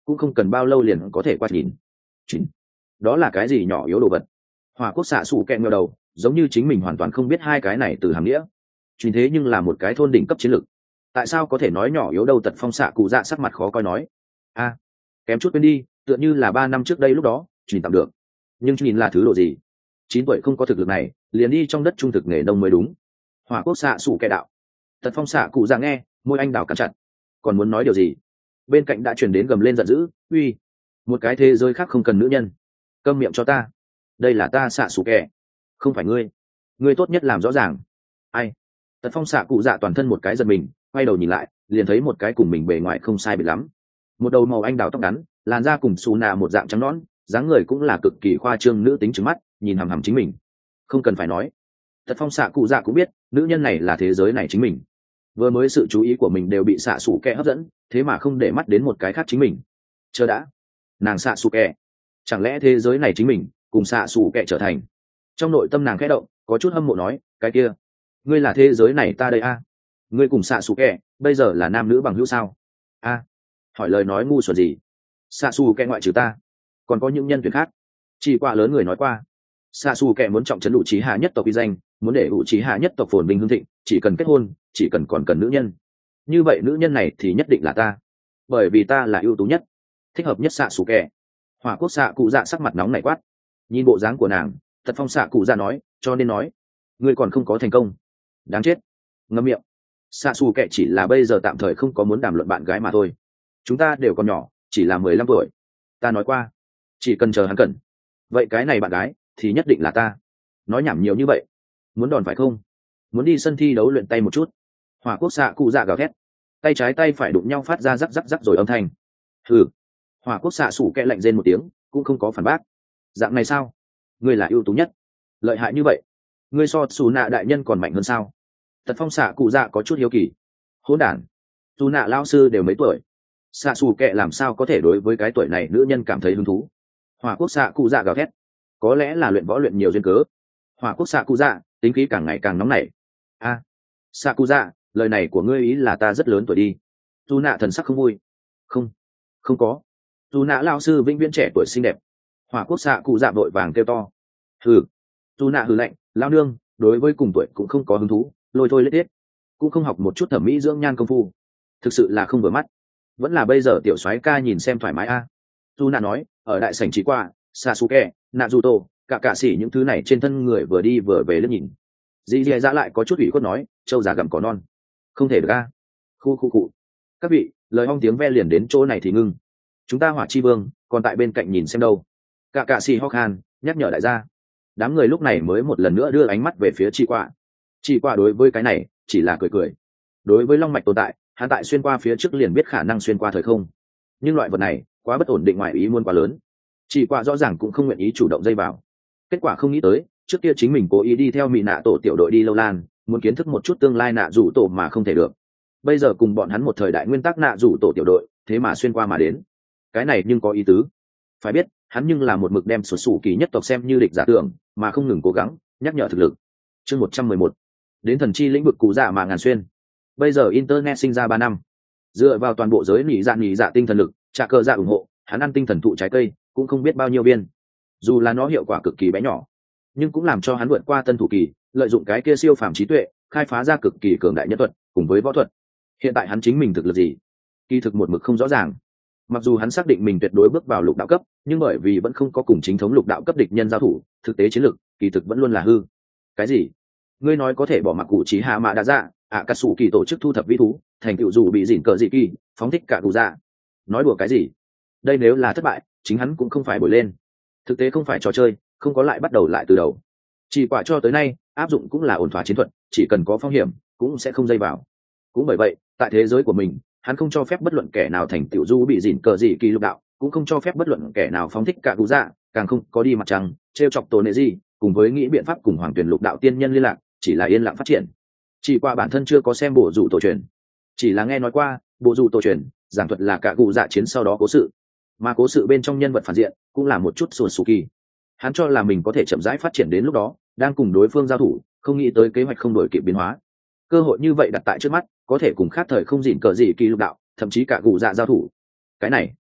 cũng không cần bao lâu liền có thể qua nhìn. Chín, đó là cái gì nhỏ yếu đồ vật? Hỏa quốc xạ xù kẹ ngờ đầu, giống như chính mình hoàn toàn không biết hai cái này từ hàm nghĩa. Chính thế nhưng là một cái thôn đỉnh cấp chiến lược, tại sao có thể nói nhỏ yếu đâu? Tật phong xạ cụ dạ sắc mặt khó coi nói. A, kém chút quên đi, tựa như là 3 năm trước đây lúc đó chỉ tạm được, nhưng nhìn là thứ độ gì? 9 tuổi không có thực lực này liền đi trong đất trung thực nghề nông mới đúng. Hỏa quốc xạ xù kẹ đạo. Tật phong xạ cụ dạ nghe, môi anh đào cắn chặt, còn muốn nói điều gì, bên cạnh đã chuyển đến gầm lên giận dữ, uy, một cái thế giới khác không cần nữ nhân, câm miệng cho ta, đây là ta xạ xù kẹ, không phải ngươi, ngươi tốt nhất làm rõ ràng. Ai? Tật phong xạ cụ dạ toàn thân một cái giật mình, quay đầu nhìn lại liền thấy một cái cùng mình bề ngoài không sai biệt lắm, một đầu màu anh đào tóc ngắn, làn da cùng xù nà một dạng trắng nõn, dáng người cũng là cực kỳ khoa trương nữ tính trứng mắt nhìn hằm hằm chính mình. Không cần phải nói, Tật phong xạ cụ dạ cũng biết nữ nhân này là thế giới này chính mình. Vừa mới sự chú ý của mình đều bị xạ xù kẹ hấp dẫn, thế mà không để mắt đến một cái khác chính mình. Chờ đã, nàng xạ xù kẹ, chẳng lẽ thế giới này chính mình cùng xạ xù kẹ trở thành? Trong nội tâm nàng khẽ động, có chút hâm mộ nói, cái kia, ngươi là thế giới này ta đây a? Ngươi cùng xạ xù kẹ bây giờ là nam nữ bằng hữu sao? A, hỏi lời nói ngu xuẩn gì? Xạ xù kẹ ngoại trừ ta còn có những nhân tuyển khác. Chỉ qua lớn người nói qua, xạ xù kẹ muốn trọng trấn ủ trí hạ nhất tộc uy danh, muốn để ủ trí hạ nhất tộc phồn vinh hương thịnh, chỉ cần kết hôn, chỉ cần còn cần nữ nhân, như vậy nữ nhân này thì nhất định là ta, bởi vì ta là ưu tú nhất, thích hợp nhất. Xạ xù kẹ. Hỏa quốc xạ cụ dạ sắc mặt nóng nảy quát, nhìn bộ dáng của nàng, Tật phong xạ cụ dạ nói, cho nên nói ngươi còn không có thành công, đáng chết. Ngậm miệng. Xạ xù kệ chỉ là bây giờ tạm thời không có muốn đàm luận bạn gái mà thôi, chúng ta đều còn nhỏ, chỉ là 15 tuổi, ta nói qua chỉ cần chờ hắn cần, vậy cái này bạn gái thì nhất định là ta. Nói nhảm nhiều như vậy, muốn đòn phải không? Muốn đi sân thi đấu luyện tay một chút? Hỏa quốc xạ cụ dạ gào thét, tay trái tay phải đụng nhau phát ra rắc rắc rắc rồi âm thanh. Hừ. Hỏa quốc xạ xù kệ lạnh rên một tiếng, cũng không có phản bác. Dạng này sao? Ngươi là ưu tú nhất, lợi hại như vậy, ngươi so xù nạ đại nhân còn mạnh hơn sao? Tật phong xạ cụ dạ có chút hiếu kỳ. Hỗn đản, dù nạ lao sư đều mấy tuổi, xạ xù kệ làm sao có thể đối với cái tuổi này nữ nhân cảm thấy hứng thú? Hỏa quốc xạ cụ dạ gào thét, có lẽ là luyện võ luyện nhiều duyên cớ. Hỏa quốc xạ cụ dạ tính khí càng ngày càng nóng nảy. A, xạ cụ dạ, lời này của ngươi ý là ta rất lớn tuổi đi? Dù nạ thần sắc không vui. Không, không có, dù nạ lao sư vĩnh viễn trẻ tuổi xinh đẹp. Hỏa quốc xạ cụ dạ vội vàng kêu to. Hừ. Dù nạ hừ lạnh, lao nương đối với cùng tuổi cũng không có hứng thú, lôi thôi lết tiết, cũng không học một chút thẩm mỹ dưỡng nhan công phu, thực sự là không vừa mắt. Vẫn là bây giờ tiểu soái ca nhìn xem thoải mái a. Dù nạ nói, ở đại sảnh trí qua, Sasuke, Naruto, cả sĩ những thứ này trên thân người vừa đi vừa về liếc nhìn. Dì dì dạ lại có chút ủy khuất nói, trâu già gặm cỏ non, không thể được a. Khu. Các vị, lời ong tiếng ve liền đến chỗ này thì ngưng. Chúng ta hỏa chi vương còn tại bên cạnh nhìn xem đâu. Cả sĩ ho khan nhắc nhở đại gia. Đám người lúc này mới một lần nữa đưa ánh mắt về phía chị qua. Chị qua đối với cái này chỉ là cười. Đối với long mạch tồn tại, hắn tại xuyên qua phía trước liền biết khả năng xuyên qua thời không, nhưng loại vật này quá bất ổn định, ngoài ý muốn quá lớn, chị qua rõ ràng cũng không nguyện ý chủ động dây vào. Kết quả không nghĩ tới, trước kia chính mình cố ý đi theo mỹ nạ tổ tiểu đội đi lâu lan, muốn kiến thức một chút tương lai nạ rủ tổ mà không thể được. Bây giờ cùng bọn hắn một thời đại nguyên tắc nạ rủ tổ tiểu đội, thế mà xuyên qua mà đến. Cái này nhưng có ý tứ. Phải biết, hắn nhưng là một mực đem sụt sủ kỳ nhất tộc xem như địch giả tưởng, mà không ngừng cố gắng nhắc nhở thực lực. Chương 111, đến thần chi lĩnh vực cụ dạ mà ngàn xuyên. Bây giờ internet sinh ra 3 năm, dựa vào toàn bộ giới nhị dạ tinh thần lực, trả cờ dạ ủng hộ, hắn ăn tinh thần thụ trái cây cũng không biết bao nhiêu viên. Dù là nó hiệu quả cực kỳ bé nhỏ, nhưng cũng làm cho hắn vượt qua tân thủ kỳ, lợi dụng cái kia siêu phàm trí tuệ, khai phá ra cực kỳ cường đại nhất thuật cùng với võ thuật. Hiện tại hắn chính mình thực lực gì, kỳ thực một mực không rõ ràng. Mặc dù hắn xác định mình tuyệt đối bước vào lục đạo cấp, nhưng bởi vì vẫn không có cùng chính thống lục đạo cấp địch nhân giao thủ, thực tế chiến lực kỳ thực vẫn luôn là hư. Cái gì? Ngươi nói có thể bỏ mặc cụ trí hạ mạ đã dạ, cà sủ kỳ tổ chức thu thập vĩ thú, thành tựu dù bị dỉn cờ dị kỳ, phóng thích cả cụ dạ? Nói đùa cái gì? Đây nếu là thất bại, chính hắn cũng không phải bồi lên. Thực tế không phải trò chơi, không có lại bắt đầu lại từ đầu. Chỉ quả cho tới nay áp dụng cũng là ổn thỏa chiến thuật, chỉ cần có phong hiểm cũng sẽ không dây vào. Cũng bởi vậy, tại thế giới của mình, hắn không cho phép bất luận kẻ nào thành tiểu du bị dỉn cờ dị kỳ lục đạo, cũng không cho phép bất luận kẻ nào phóng thích cả cụ dạ, càng không có đi mặt trăng trêu chọc tổ nệ gì, cùng với nghĩ biện pháp cùng hoàng tuyển lục đạo tiên nhân liên lạc, chỉ là yên lặng phát triển. Chỉ qua bản thân chưa có xem bộ dụ tổ truyền, chỉ là nghe nói qua bộ dụ tổ truyền giảng thuật là cả cụ dạ chiến sau đó cố sự, mà cố sự bên trong nhân vật phản diện cũng là một chút sùn sù kỳ. Hắn cho là mình có thể chậm rãi phát triển đến lúc đó đang cùng đối phương giao thủ, không nghĩ tới kế hoạch không đổi kịp biến hóa. Cơ hội như vậy đặt tại trước mắt, có thể cùng khác thời không dịn cờ gì kỳ lục đạo, thậm chí cả cụ dạ giao thủ. Cái này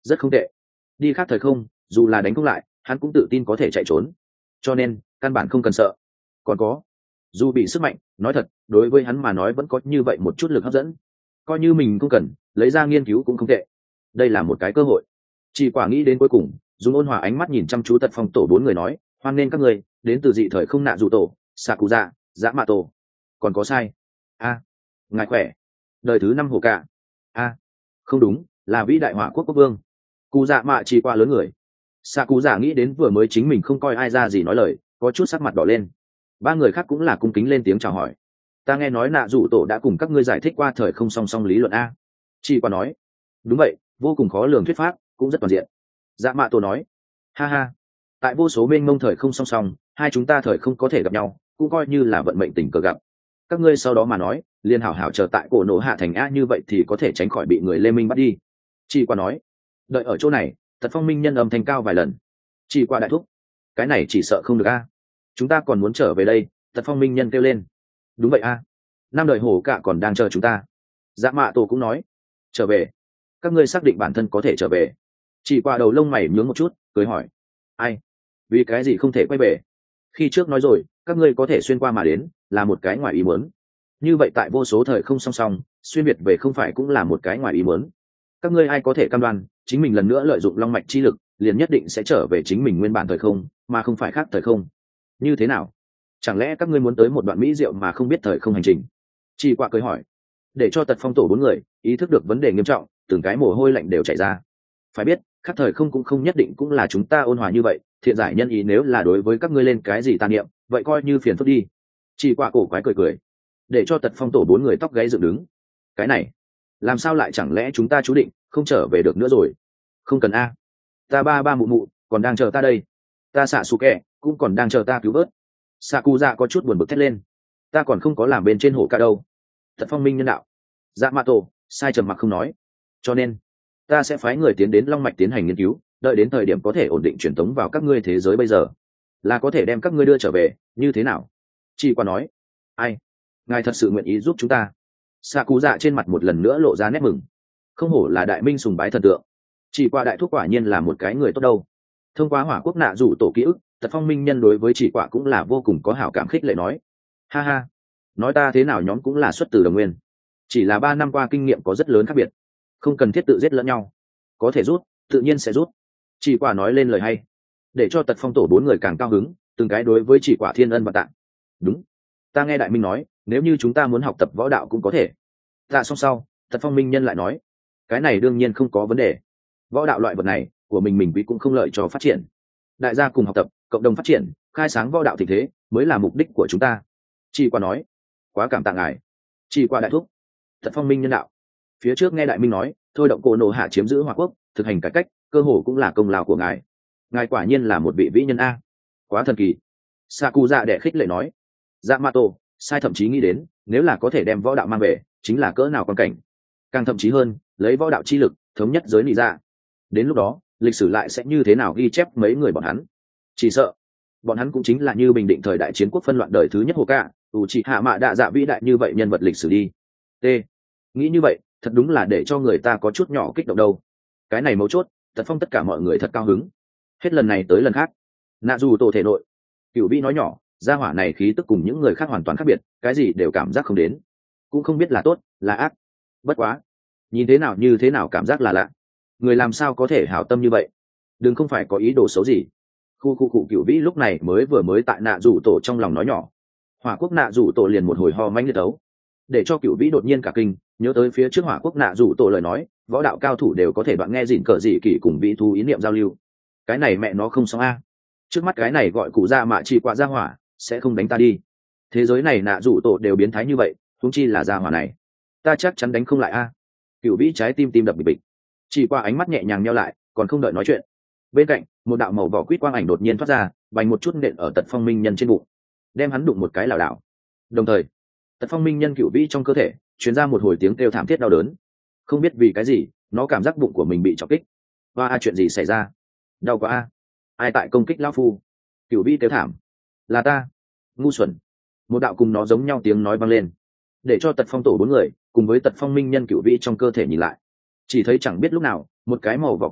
rất không tệ. Đi khác thời không, dù là đánh không lại hắn cũng tự tin có thể chạy trốn, cho nên căn bản không cần sợ. Còn có, dù bị sức mạnh, nói thật đối với hắn mà nói vẫn có như vậy một chút lực hấp dẫn, coi như mình không cần lấy ra nghiên cứu cũng không tệ. Đây là một cái cơ hội. Chỉ quả nghĩ đến cuối cùng, dùng ôn hòa ánh mắt nhìn chăm chú Tật Phong tổ 4 người nói, hoan nên các người đến từ dị thời không nạ dù tổ Sakuza, dã mạ tổ. Còn có sai? A, ngài khỏe. Đời thứ 5 hồ cả. A, không đúng, là vĩ đại hỏa quốc quốc vương. Cụ dạ mạ chỉ qua lớn người. Sakuza nghĩ đến vừa mới chính mình không coi ai ra gì nói lời, có chút sắc mặt đỏ lên. Ba người khác cũng là cung kính lên tiếng chào hỏi. Ta nghe nói nạ dù tổ đã cùng các ngươi giải thích qua thời không song song lý luận a. Chỉ qua nói, đúng vậy, vô cùng khó lường thuyết pháp, cũng rất toàn diện. Dạ mạ tổ nói, ha ha, tại vô số mênh mông thời không song song, hai chúng ta thời không có thể gặp nhau, cũng coi như là vận mệnh tình cờ gặp. Các ngươi sau đó mà nói, liền hảo hảo chờ tại cổ nổ hạ thành a, như vậy thì có thể tránh khỏi bị người lê minh bắt đi. Chỉ qua nói, đợi ở chỗ này. Tật Phong minh nhân âm thanh cao vài lần. Chỉ qua đại thúc, cái này chỉ sợ không được a, chúng ta còn muốn trở về đây. Tật Phong minh nhân kêu lên. Đúng vậy a, năm đời hổ cạ còn đang chờ chúng ta. Dạ mạ tổ cũng nói, trở về. Các ngươi xác định bản thân có thể trở về? Chỉ qua đầu lông mày nhướng một chút, cười hỏi, ai, vì cái gì không thể quay về? Khi trước nói rồi, các ngươi có thể xuyên qua mà đến là một cái ngoài ý muốn. Như vậy tại vô số thời không song song, xuyên biệt về không phải cũng là một cái ngoài ý muốn. Các ngươi ai có thể cam đoan chính mình lần nữa lợi dụng long mạch chi lực liền nhất định sẽ trở về chính mình nguyên bản thời không, mà không phải khác thời không? Như thế nào? Chẳng lẽ các ngươi muốn tới một đoạn mỹ diệu mà không biết thời không hành trình? Chỉ qua cười hỏi. Để cho Tật Phong tổ 4 người ý thức được vấn đề nghiêm trọng, từng cái mồ hôi lạnh đều chảy ra. Phải biết khác thời không cũng không nhất định cũng là chúng ta ôn hòa như vậy, thiện giải nhân ý nếu là đối với các ngươi lên cái gì tà niệm, vậy coi như phiền phức đi. Chỉ qua cổ quái cười cười, để cho Tật Phong tổ 4 người tóc gáy dựng đứng. Cái này làm sao lại, chẳng lẽ chúng ta chú định không trở về được nữa rồi? Không cần a, ta ba ba mụ mụ còn đang chờ ta đây, ta xạ xù kẹ cũng còn đang chờ ta cứu vớt. Sakuza có chút buồn bực thét lên, ta còn không có làm bên trên hổ ca đâu. Thật phong minh nhân đạo. Dạ mạ tổ sai trầm mặc không nói, cho nên ta sẽ phái người tiến đến long mạch tiến hành nghiên cứu, đợi đến thời điểm có thể ổn định truyền tống vào các ngươi thế giới bây giờ, là có thể đem các ngươi đưa trở về, như thế nào? Chỉ qua nói, ai, ngài thật sự nguyện ý giúp chúng ta? Sakuza trên mặt một lần nữa lộ ra nét mừng, không hổ là đại minh sùng bái thần tượng. Chỉ qua đại thúc quả nhiên là một cái người tốt đâu. Thông qua hỏa quốc nạ rủ tổ ký ức, Tật Phong minh nhân đối với chỉ quả cũng là vô cùng có hảo cảm, khích lệ nói, ha ha, nói ta thế nào nhóm cũng là xuất từ đồng nguyên, chỉ là 3 năm qua kinh nghiệm có rất lớn khác biệt, không cần thiết tự giết lẫn nhau, có thể rút tự nhiên sẽ rút. Chỉ quả nói lên lời hay, để cho Tật Phong tổ 4 người càng cao hứng, từng cái đối với chỉ quả thiên ân và tạng. Đúng, ta nghe đại minh nói nếu như chúng ta muốn học tập võ đạo cũng có thể. Tạ xong sau, Tật Phong minh nhân lại nói, cái này đương nhiên không có vấn đề, võ đạo loại vật này của mình quý cũng không lợi cho phát triển, đại gia cùng học tập cộng đồng phát triển, khai sáng võ đạo thịnh thế mới là mục đích của chúng ta. Chỉ qua nói, quá cảm tạ ngài. Chỉ qua đại thúc. Thật phong minh nhân đạo. Phía trước nghe đại minh nói thôi động cổ nổ hạ chiếm giữ hòa quốc, thực hành cải cách, cơ hồ cũng là công lao của ngài. Ngài quả nhiên là một vị vĩ nhân a, quá thần kỳ. Sakuza đệ khích lệ nói. Yamato sai thậm chí nghĩ đến nếu là có thể đem võ đạo mang về chính là cỡ nào quan cảnh, càng thậm chí hơn lấy võ đạo chi lực thống nhất giới nị dạ, đến lúc đó lịch sử lại sẽ như thế nào ghi chép mấy người bọn hắn? Chỉ sợ bọn hắn cũng chính là như bình định thời đại chiến quốc phân loạn đời thứ nhất hồ ca hạ mạ đạ dạ vĩ đại như vậy nhân vật lịch sử đi. T nghĩ như vậy thật đúng là để cho người ta có chút nhỏ kích động đâu. Cái này mấu chốt, Tật Phong tất cả mọi người thật cao hứng, hết lần này tới lần khác. Nạ dù tổ thể nội Cửu Vĩ nói nhỏ, gia hỏa này khí tức cùng những người khác hoàn toàn khác biệt, cái gì đều cảm giác không đến, cũng không biết là tốt là ác. Bất quá nhìn thế nào như thế nào cảm giác là lạ, người làm sao có thể hảo tâm như vậy, đừng không phải có ý đồ xấu gì. Khu Cửu Vĩ lúc này mới tại nạ rủ tổ trong lòng nói nhỏ. Hỏa quốc nạ rủ tổ liền một hồi ho manh liệt đấu, để cho Cửu Vĩ đột nhiên cả kinh, nhớ tới phía trước hỏa quốc nạ rủ tổ lời nói, võ đạo cao thủ đều có thể đoạn nghe dịn cờ dị kỷ cùng vị thu ý niệm giao lưu. Cái này mẹ nó không xong a, trước mắt cái này gọi cụ ra mạ chỉ quả ra hỏa sẽ không đánh ta đi. Thế giới này nạ rủ tổ đều biến thái như vậy, huống chi là ra hỏa này, ta chắc chắn đánh không lại a. Cửu Vĩ trái tim đập bịch bịch, chỉ qua ánh mắt nhẹ nhàng nheo lại, còn không đợi nói chuyện, bên cạnh một đạo màu vỏ quýt quang ảnh đột nhiên thoát ra, bành một chút nện ở Tật Phong minh nhân trên bụng, đem hắn đụng một cái lảo đảo. Đồng thời Tật Phong minh nhân Cửu Vĩ trong cơ thể truyền ra một hồi tiếng kêu thảm thiết đau đớn, không biết vì cái gì nó cảm giác bụng của mình bị chọc kích. Và chuyện gì xảy ra? Đau quá a, ai tại công kích lão phu? Cửu Vĩ kêu thảm. Là ta, ngu xuẩn. Một đạo cùng nó giống nhau tiếng nói vang lên, để cho Tật Phong tổ 4 người cùng với Tật Phong minh nhân Cửu Vĩ trong cơ thể nhìn lại, chỉ thấy chẳng biết lúc nào một cái màu vỏ quýt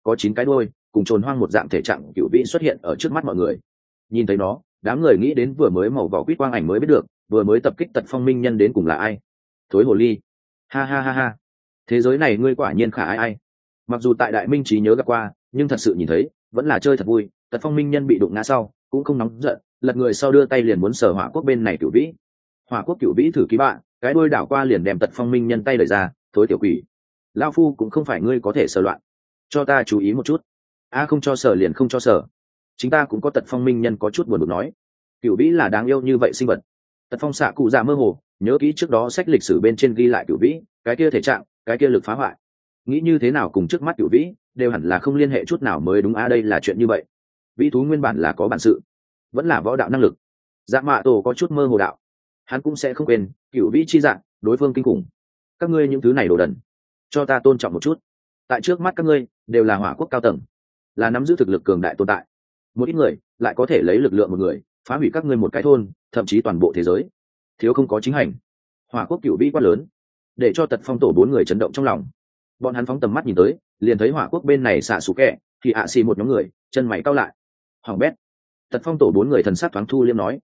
có 9 cái đuôi, cùng trồn hoang một dạng thể trạng cựu vĩ xuất hiện ở trước mắt mọi người. Nhìn thấy nó, đám người nghĩ đến vừa mới màu vỏ quýt quang ảnh mới biết được vừa mới tập kích Tật Phong minh nhân đến cùng là ai. Thối hồ ly. Ha ha ha ha, thế giới này ngươi quả nhiên khả ai. Mặc dù tại Đại Minh trí nhớ gặp qua, nhưng thật sự nhìn thấy vẫn là chơi thật vui. Tật Phong minh nhân bị đụng ngã sau cũng không nóng giận, lật người sau đưa tay liền muốn sờ Hỏa Quốc bên này cựu vĩ. Hỏa Quốc cựu vĩ thử ký bạn, cái đuôi đảo qua liền đem Tật Phong minh nhân tay đẩy ra. Thối tiểu quỷ, lao phu cũng không phải ngươi có thể sờ loạn, cho ta chú ý một chút. Không cho sờ liền không cho sờ, chính ta cũng có Tật Phong minh nhân có chút buồn bực nói. Cựu vĩ là đáng yêu như vậy sinh vật. Tật Phong xạ cụ già mơ hồ nhớ kỹ trước đó sách lịch sử bên trên ghi lại cựu vĩ cái kia thể trạng, cái kia lực phá hoại, nghĩ như thế nào cùng trước mắt cựu vĩ đều hẳn là không liên hệ chút nào mới đúng. Đây là chuyện như vậy, vĩ thú nguyên bản là có bản sự, vẫn là võ đạo năng lực. Dạ mạ tổ có chút mơ hồ đạo, hắn cũng sẽ không quên cựu vĩ chi dạng đối phương kinh khủng. Các ngươi những thứ này đồ đần, cho ta tôn trọng một chút. Tại trước mắt các ngươi đều là Hỏa Quốc cao tầng, là nắm giữ thực lực cường đại tồn tại. Một ít người lại có thể lấy lực lượng một người phá hủy các ngươi một cái thôn, thậm chí toàn bộ thế giới. Thiếu không có chính hành. Hỏa Quốc cựu vĩ quá lớn, để cho Tật Phong tổ 4 người chấn động trong lòng. Bọn hắn phóng tầm mắt nhìn tới, liền thấy Hỏa Quốc bên này xạ sủ kẹ thì xì một nhóm người chân mày cau lại. Hỏng bét. Tật Phong tổ 4 người thần sắc thoáng thu liêm nói,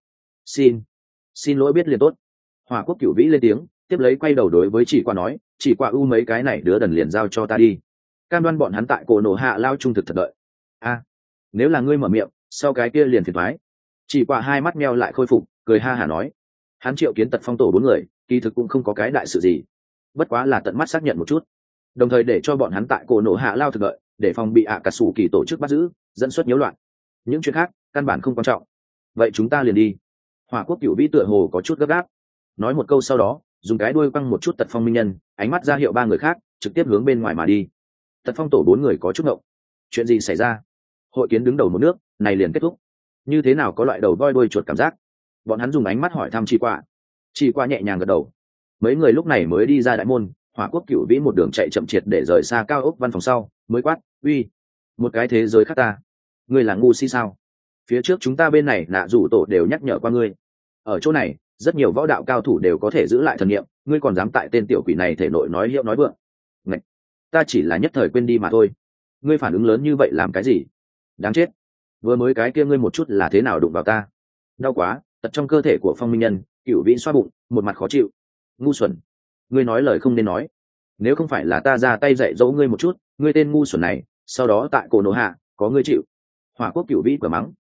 xin lỗi biết liền tốt. Hỏa Quốc cựu vĩ lên tiếng, tiếp lấy quay đầu đối với chỉ qua nói, chỉ qua mấy cái này đứa đần liền giao cho ta đi, cam đoan bọn hắn tại cổ nổ hạ lao trung thực thật đợi. Nếu là ngươi mở miệng, sau cái kia liền phiền thoái. Chỉ qua hai mắt meo lại khôi phục, cười ha hả nói, hắn triệu kiến Tật Phong tổ 4 người kỳ thực cũng không có cái đại sự gì, bất quá là tận mắt xác nhận một chút, đồng thời để cho bọn hắn tại cổ nổ hạ lao thực đợi, để phòng bị cả sủ kỳ tổ chức bắt giữ, dẫn xuất nhiễu loạn. Những chuyện khác căn bản không quan trọng. Vậy chúng ta liền đi. Hỏa Quốc cựu vĩ tựa hồ có chút gấp gáp, nói một câu sau đó dùng cái đuôi quăng một chút Tật Phong minh nhân, ánh mắt ra hiệu 3 người khác trực tiếp hướng bên ngoài mà đi. Tật Phong tổ 4 người có chút ngộng, chuyện gì xảy ra? Hội kiến đứng đầu một nước này liền kết thúc, như thế nào có loại đầu voi đuôi chuột cảm giác? Bọn hắn dùng ánh mắt hỏi thăm Chỉ qua nhẹ nhàng gật đầu. Mấy người lúc này mới đi ra đại môn. Hỏa Quốc cựu vĩ một đường chạy chậm triệt để rời xa cao ốc văn phòng sau mới quát, uy, một cái thế giới khác ta, ngươi là ngu si sao? Phía trước chúng ta bên này nạ rủ tổ đều nhắc nhở qua ngươi, ở chỗ này rất nhiều võ đạo cao thủ đều có thể giữ lại thần niệm, ngươi còn dám tại tên tiểu quỷ này thể nội nói hiệu nói vượng. Ngạch, ta chỉ là nhất thời quên đi mà thôi, ngươi phản ứng lớn như vậy làm cái gì? Đáng chết, vừa mới cái kia ngươi một chút là thế nào đụng vào ta? Đau quá. Tật trong cơ thể của Phong minh nhân, cựu vĩ xoa bụng, một mặt khó chịu. Ngu xuẩn, ngươi nói lời không nên nói, nếu không phải là ta ra tay dạy dỗ ngươi một chút, ngươi tên ngu xuẩn này sau đó tại cổ nổ hạ có ngươi chịu. Hỏa Quốc cựu vĩ quả mắng.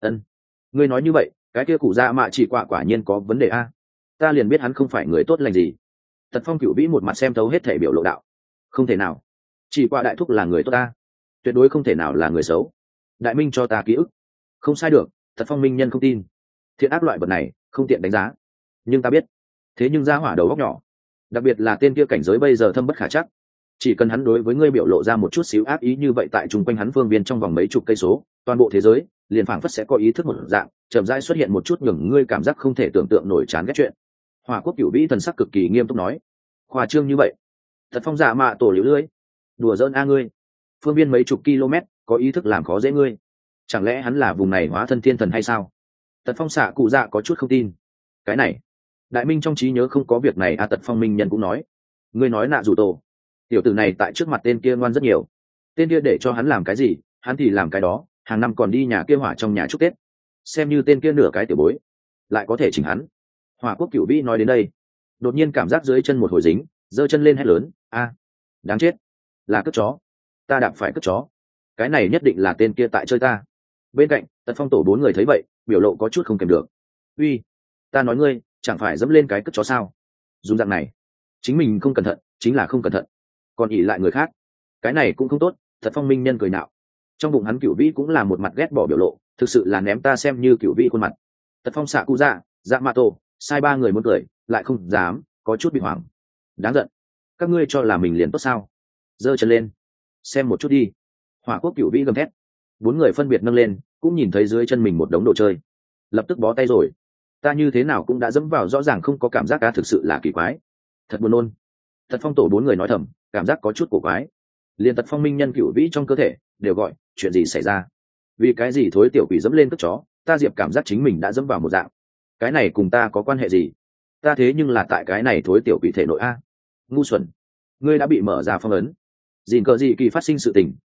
Ngươi nói như vậy cái kia cụ dạ mạ chỉ quả nhiên có vấn đề a, ta liền biết hắn không phải người tốt lành gì. Tật Phong cựu vĩ một mặt xem thấu hết thể biểu lộ đạo, không thể nào, chỉ qua đại thúc là người tốt ta, tuyệt đối không thể nào là người xấu. Đại Minh cho ta ký ức, không sai được. Tật Phong minh nhân không tin, thiện ác loại vật này không tiện đánh giá, nhưng ta biết. Thế nhưng ra hỏa đầu góc nhỏ, đặc biệt là tên kia cảnh giới bây giờ thâm bất khả chắc, chỉ cần hắn đối với ngươi biểu lộ ra một chút xíu ác ý như vậy, tại chung quanh hắn phương viên trong vòng mấy chục cây số, toàn bộ thế giới liền phảng phất sẽ có ý thức một dạng chậm rãi xuất hiện một chút nhường ngươi cảm giác không thể tưởng tượng nổi chán ghét chuyện. Hỏa Quốc cựu vĩ thần sắc cực kỳ nghiêm túc nói, khoa trương như vậy? Thật Phong dạ mạ tổ liễu lưới, đùa giỡn ngươi, phương viên mấy chục km có ý thức làm khó dễ ngươi, chẳng lẽ hắn là vùng này hóa thân thiên thần hay sao? Tật Phong xạ cụ dạ có chút không tin. Cái này Đại Minh trong trí nhớ không có việc này. Tật Phong minh nhân cũng nói, ngươi nói nạ rủ tổ tiểu tử này tại trước mặt tên kia ngoan rất nhiều, tên kia để cho hắn làm cái gì hắn thì làm cái đó, hàng năm còn đi nhà kia hỏa trong nhà chúc Tết, xem như tên kia nửa cái tiểu bối lại có thể chỉnh hắn. Hỏa Quốc cựu vĩ nói đến đây đột nhiên cảm giác dưới chân một hồi dính, giơ chân lên hét lớn, đáng chết, là cất chó, ta đạp phải cất chó, cái này nhất định là tên kia tại chơi ta. Bên cạnh Tật Phong tổ 4 người thấy vậy biểu lộ có chút không kèm được, uy, ta nói ngươi chẳng phải dẫm lên cái cất chó sao? Dùng dạng này chính mình không cẩn thận chính là không cẩn thận, còn ỉ lại người khác, cái này cũng không tốt. Tật Phong minh nhân cười nạo, trong bụng hắn cựu vĩ cũng là một mặt ghét bỏ biểu lộ, thực sự là ném ta xem như cựu vĩ khuôn mặt. Tật Phong xạ cụ dạ dạ mạ tổ sai 3 người muốn cười lại không dám, có chút bị hoảng. Đáng giận, các ngươi cho là mình liền tốt sao? Giơ chân lên xem một chút đi. Hỏa Quốc cựu vĩ gầm thét. 4 người phân biệt nâng lên, cũng nhìn thấy dưới chân mình một đống đồ chơi, lập tức bó tay rồi. Ta như thế nào cũng đã dẫm vào, rõ ràng không có cảm giác cá, thực sự là kỳ quái, thật buồn nôn. Tật Phong tổ 4 người nói thầm, cảm giác có chút cổ quái. Liên Tật Phong minh nhân cựu vĩ trong cơ thể đều gọi, chuyện gì xảy ra? Vì cái gì thối tiểu quỷ dẫm lên cất chó, ta Diệp cảm giác chính mình đã dẫm vào một dạng, cái này cùng ta có quan hệ gì? Ta thế nhưng là tại cái này thối tiểu quỷ thể nội a. Ngu xuẩn, ngươi đã bị mở ra phong ấn. Gìn cờ gì kỳ phát sinh sự tình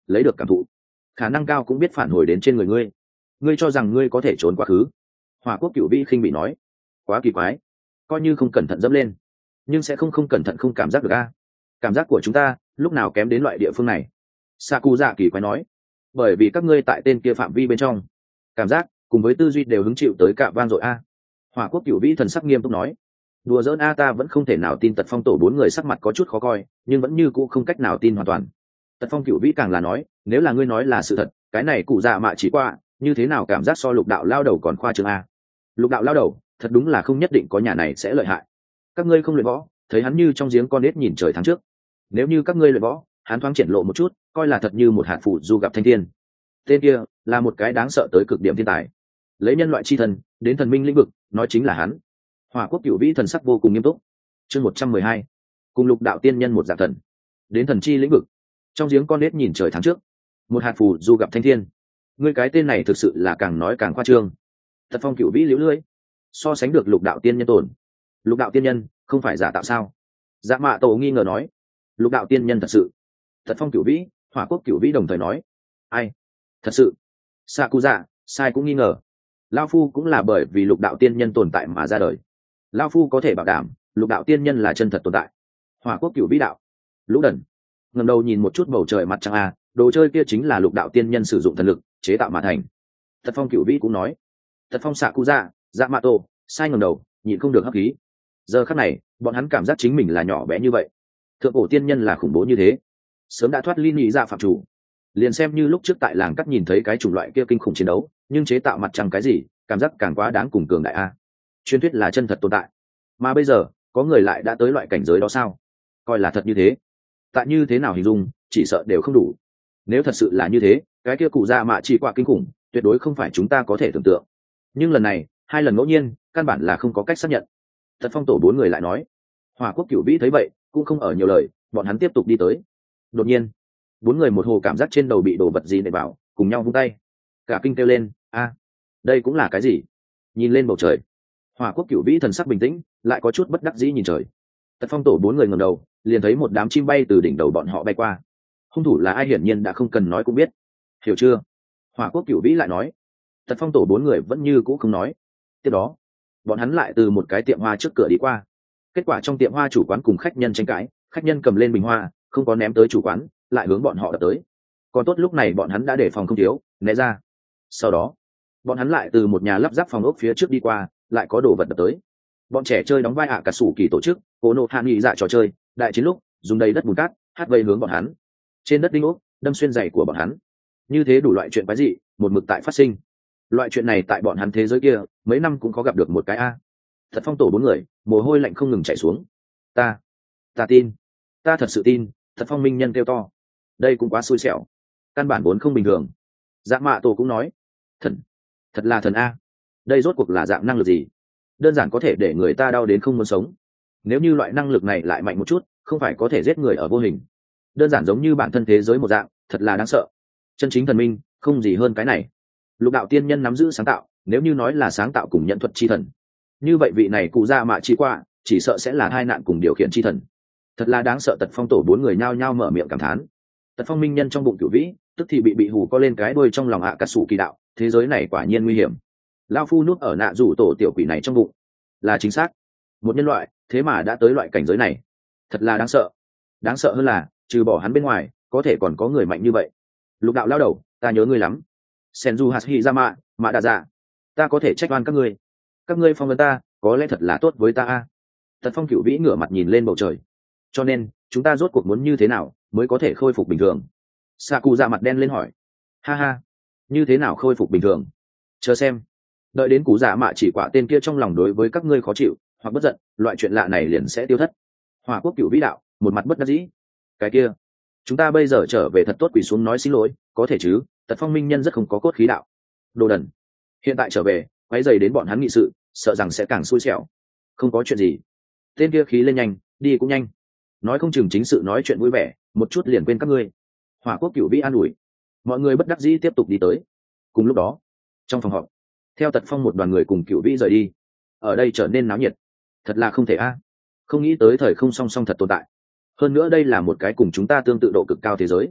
lấy được cảm thụ khả năng cao cũng biết phản hồi đến trên người ngươi. Ngươi cho rằng ngươi có thể trốn quá khứ? Hỏa quốc cửu vĩ khinh bị nói. Quá kỳ quái, coi như không cẩn thận dẫm lên nhưng sẽ không cẩn thận không cảm giác được a. Cảm giác của chúng ta lúc nào kém đến loại địa phương này? Saku dạ kỳ quái nói. Bởi vì các ngươi tại tên kia phạm vi bên trong, cảm giác cùng với tư duy đều hứng chịu tới cả van rồi a. Hỏa quốc cửu vĩ thần sắc nghiêm túc nói. Đùa giỡn a, ta vẫn không thể nào tin. Tật phong tổ bốn người sắc mặt có chút khó coi nhưng vẫn như cũ không cách nào tin hoàn toàn. Tật phong cửu vĩ càng là nói, nếu là ngươi nói là sự thật, cái này cụ dạ mạ chỉ qua như thế nào cảm giác so lục đạo lao đầu còn khoa trương a. Lục đạo lao đầu thật đúng là không nhất định có nhà này sẽ lợi hại. Các ngươi không luyện võ, thấy hắn như trong giếng con nết nhìn trời tháng trước. Nếu như các ngươi luyện võ, hắn thoáng triển lộ một chút, coi là thật như một hạt phụ du gặp thanh thiên. Tên kia là một cái đáng sợ tới cực điểm thiên tài, lấy nhân loại chi thần đến thần minh lĩnh vực, nói chính là hắn. Hỏa quốc cửu vĩ thần sắc vô cùng nghiêm túc. Chương 112, cùng lục đạo tiên nhân một dạng thần, đến thần chi lĩnh vực, trong giếng con nết nhìn trời tháng trước, một hạt phù du gặp thanh thiên. Ngươi cái tên này thực sự là càng nói càng khoa trương. Tật phong cửu vĩ liễu lưỡi, so sánh được lục đạo tiên nhân tồn. Lục đạo tiên nhân không phải giả tạo sao? Dạ mạ tổ nghi ngờ nói. Lục đạo tiên nhân thật sự. Tật phong cửu vĩ, hỏa quốc cửu vĩ đồng thời nói. Ai? Thật sự? Sakuza sai cũng nghi ngờ. Lao phu cũng là bởi vì lục đạo tiên nhân tồn tại mà ra đời. Lao phu có thể bảo đảm lục đạo tiên nhân là chân thật tồn tại. Hỏa quốc cửu vĩ đạo. Lũ đần. Ngẩng đầu nhìn một chút bầu trời mặt trăng a, đồ chơi kia chính là lục đạo tiên nhân sử dụng thần lực chế tạo mà thành. Tật phong cửu vĩ cũng nói. Tật phong Sakuza, dạ mạ tổ sai ngẩng đầu nhịn không được hấp khí. Giờ khắc này bọn hắn cảm giác chính mình là nhỏ bé như vậy, thượng cổ tiên nhân là khủng bố như thế, sớm đã thoát ly nghĩ ra phạm chủ. Liền xem như lúc trước tại làng cắt nhìn thấy cái chủng loại kia kinh khủng chiến đấu, nhưng chế tạo mặt trăng cái gì cảm giác càng quá đáng cùng cường đại a. Truyền thuyết là chân thật tồn tại, mà bây giờ có người lại đã tới loại cảnh giới đó sao? Coi là thật như thế, tại như thế nào hình dung chỉ sợ đều không đủ. Nếu thật sự là như thế, cái kia cụ già mạ chỉ quả kinh khủng tuyệt đối không phải chúng ta có thể tưởng tượng. Nhưng lần này hai lần ngẫu nhiên căn bản là không có cách xác nhận. Thật phong tổ bốn người lại nói. Hỏa quốc cửu vĩ thấy vậy cũng không ở nhiều lời, bọn hắn tiếp tục đi tới. Đột nhiên bốn người một hồ cảm giác trên đầu bị đổ vật gì nệ vào, cùng nhau vung tay, cả kinh kêu lên a, đây cũng là cái gì? Nhìn lên bầu trời, hỏa quốc cửu vĩ thần sắc bình tĩnh lại có chút bất đắc dĩ nhìn trời. Tật phong tổ bốn người ngẩng đầu liền thấy một đám chim bay từ đỉnh đầu bọn họ bay qua. Hung thủ là ai hiển nhiên đã không cần nói cũng biết, hiểu chưa? Hỏa quốc cửu vĩ lại nói. Tật phong tổ bốn người vẫn như cũ không nói. Tiếp đó bọn hắn lại từ một cái tiệm hoa trước cửa đi qua. Kết quả trong tiệm hoa chủ quán cùng khách nhân tranh cãi, khách nhân cầm lên bình hoa không có ném tới chủ quán, lại hướng bọn họ đập tới. Còn tốt lúc này bọn hắn đã đề phòng không thiếu, né ra. Sau đó bọn hắn lại từ một nhà lắp ráp phòng ốc phía trước đi qua, lại có đồ vật đập tới. Bọn trẻ chơi đóng vai cả sủ kỳ tổ chức cố nộ hạ nghị dạ trò chơi đại chiến lúc dùng đầy đất bùn cát hát vây hướng bọn hắn. Trên đất đinh ốc đâm xuyên giày của bọn hắn. Như thế đủ loại chuyện quái dị một mực tại phát sinh. Loại chuyện này tại bọn hắn thế giới kia mấy năm cũng có gặp được một cái a. Thật phong tổ bốn người mồ hôi lạnh không ngừng chảy xuống. Ta tin, ta thật sự tin. Thật phong minh nhân kêu to. Đây cũng quá xui xẻo, căn bản vốn không bình thường. Dạ mạ tổ cũng nói. Thần, thật là thần a. Đây rốt cuộc là dạng năng lực gì? Đơn giản có thể để người ta đau đến không muốn sống. Nếu như loại năng lực này lại mạnh một chút, không phải có thể giết người ở vô hình. Đơn giản giống như bản thân thế giới một dạng, thật là đáng sợ. Chân chính thần minh không gì hơn cái này. Lục đạo tiên nhân nắm giữ sáng tạo, nếu như nói là sáng tạo cùng nhận thuật chi thần, như vậy vị này cụ ra mạ chi qua chỉ sợ sẽ là hai nạn cùng điều khiển chi thần. Thật là đáng sợ. Tật phong tổ bốn người nhao nhao mở miệng cảm thán. Tật phong minh nhân trong bụng cửu vĩ tức thì bị hù co lên cái đuôi trong lòng cả sủ kỳ đạo, thế giới này quả nhiên nguy hiểm. Lao phu núp ở nạ rủ tổ tiểu quỷ này trong bụng, là chính xác. Một nhân loại thế mà đã tới loại cảnh giới này, thật là đáng sợ. Đáng sợ hơn là trừ bỏ hắn bên ngoài có thể còn có người mạnh như vậy. Lục đạo lao đầu, ta nhớ ngươi lắm. Senju Hashirama, mạ đà dạ, ta có thể trách oan các ngươi phong vấn ta có lẽ thật là tốt với ta a. Tật phong cửu vĩ ngửa mặt nhìn lên bầu trời. Cho nên chúng ta rốt cuộc muốn như thế nào mới có thể khôi phục bình thường? Saku ra mặt đen lên hỏi. Ha ha, như thế nào khôi phục bình thường? Chờ xem, đợi đến cú giả mạ chỉ quả tên kia trong lòng đối với các ngươi khó chịu hoặc bất giận, loại chuyện lạ này liền sẽ tiêu thất. Hỏa quốc cửu vĩ đạo một mặt bất đắc dĩ. Cái kia, chúng ta bây giờ trở về thật tốt quỳ xuống nói xin lỗi có thể chứ? Tật phong minh nhân rất không có cốt khí đạo. Đồ đần, hiện tại trở về quấy dày đến bọn hắn nghị sự, sợ rằng sẽ càng xui xẻo. Không có chuyện gì. Tên kia khí lên nhanh, đi cũng nhanh. Nói không chừng chính sự nói chuyện vui vẻ, một chút liền quên các ngươi. Hỏa quốc cửu vĩ an ủi. Mọi người bất đắc dĩ tiếp tục đi tới. Cùng lúc đó trong phòng họp, theo Tật phong một đoàn người cùng cửu vĩ rời đi, ở đây trở nên náo nhiệt. Thật là không thể a, không nghĩ tới thời không song song thật tồn tại. Hơn nữa đây là một cái cùng chúng ta tương tự độ cực cao thế giới.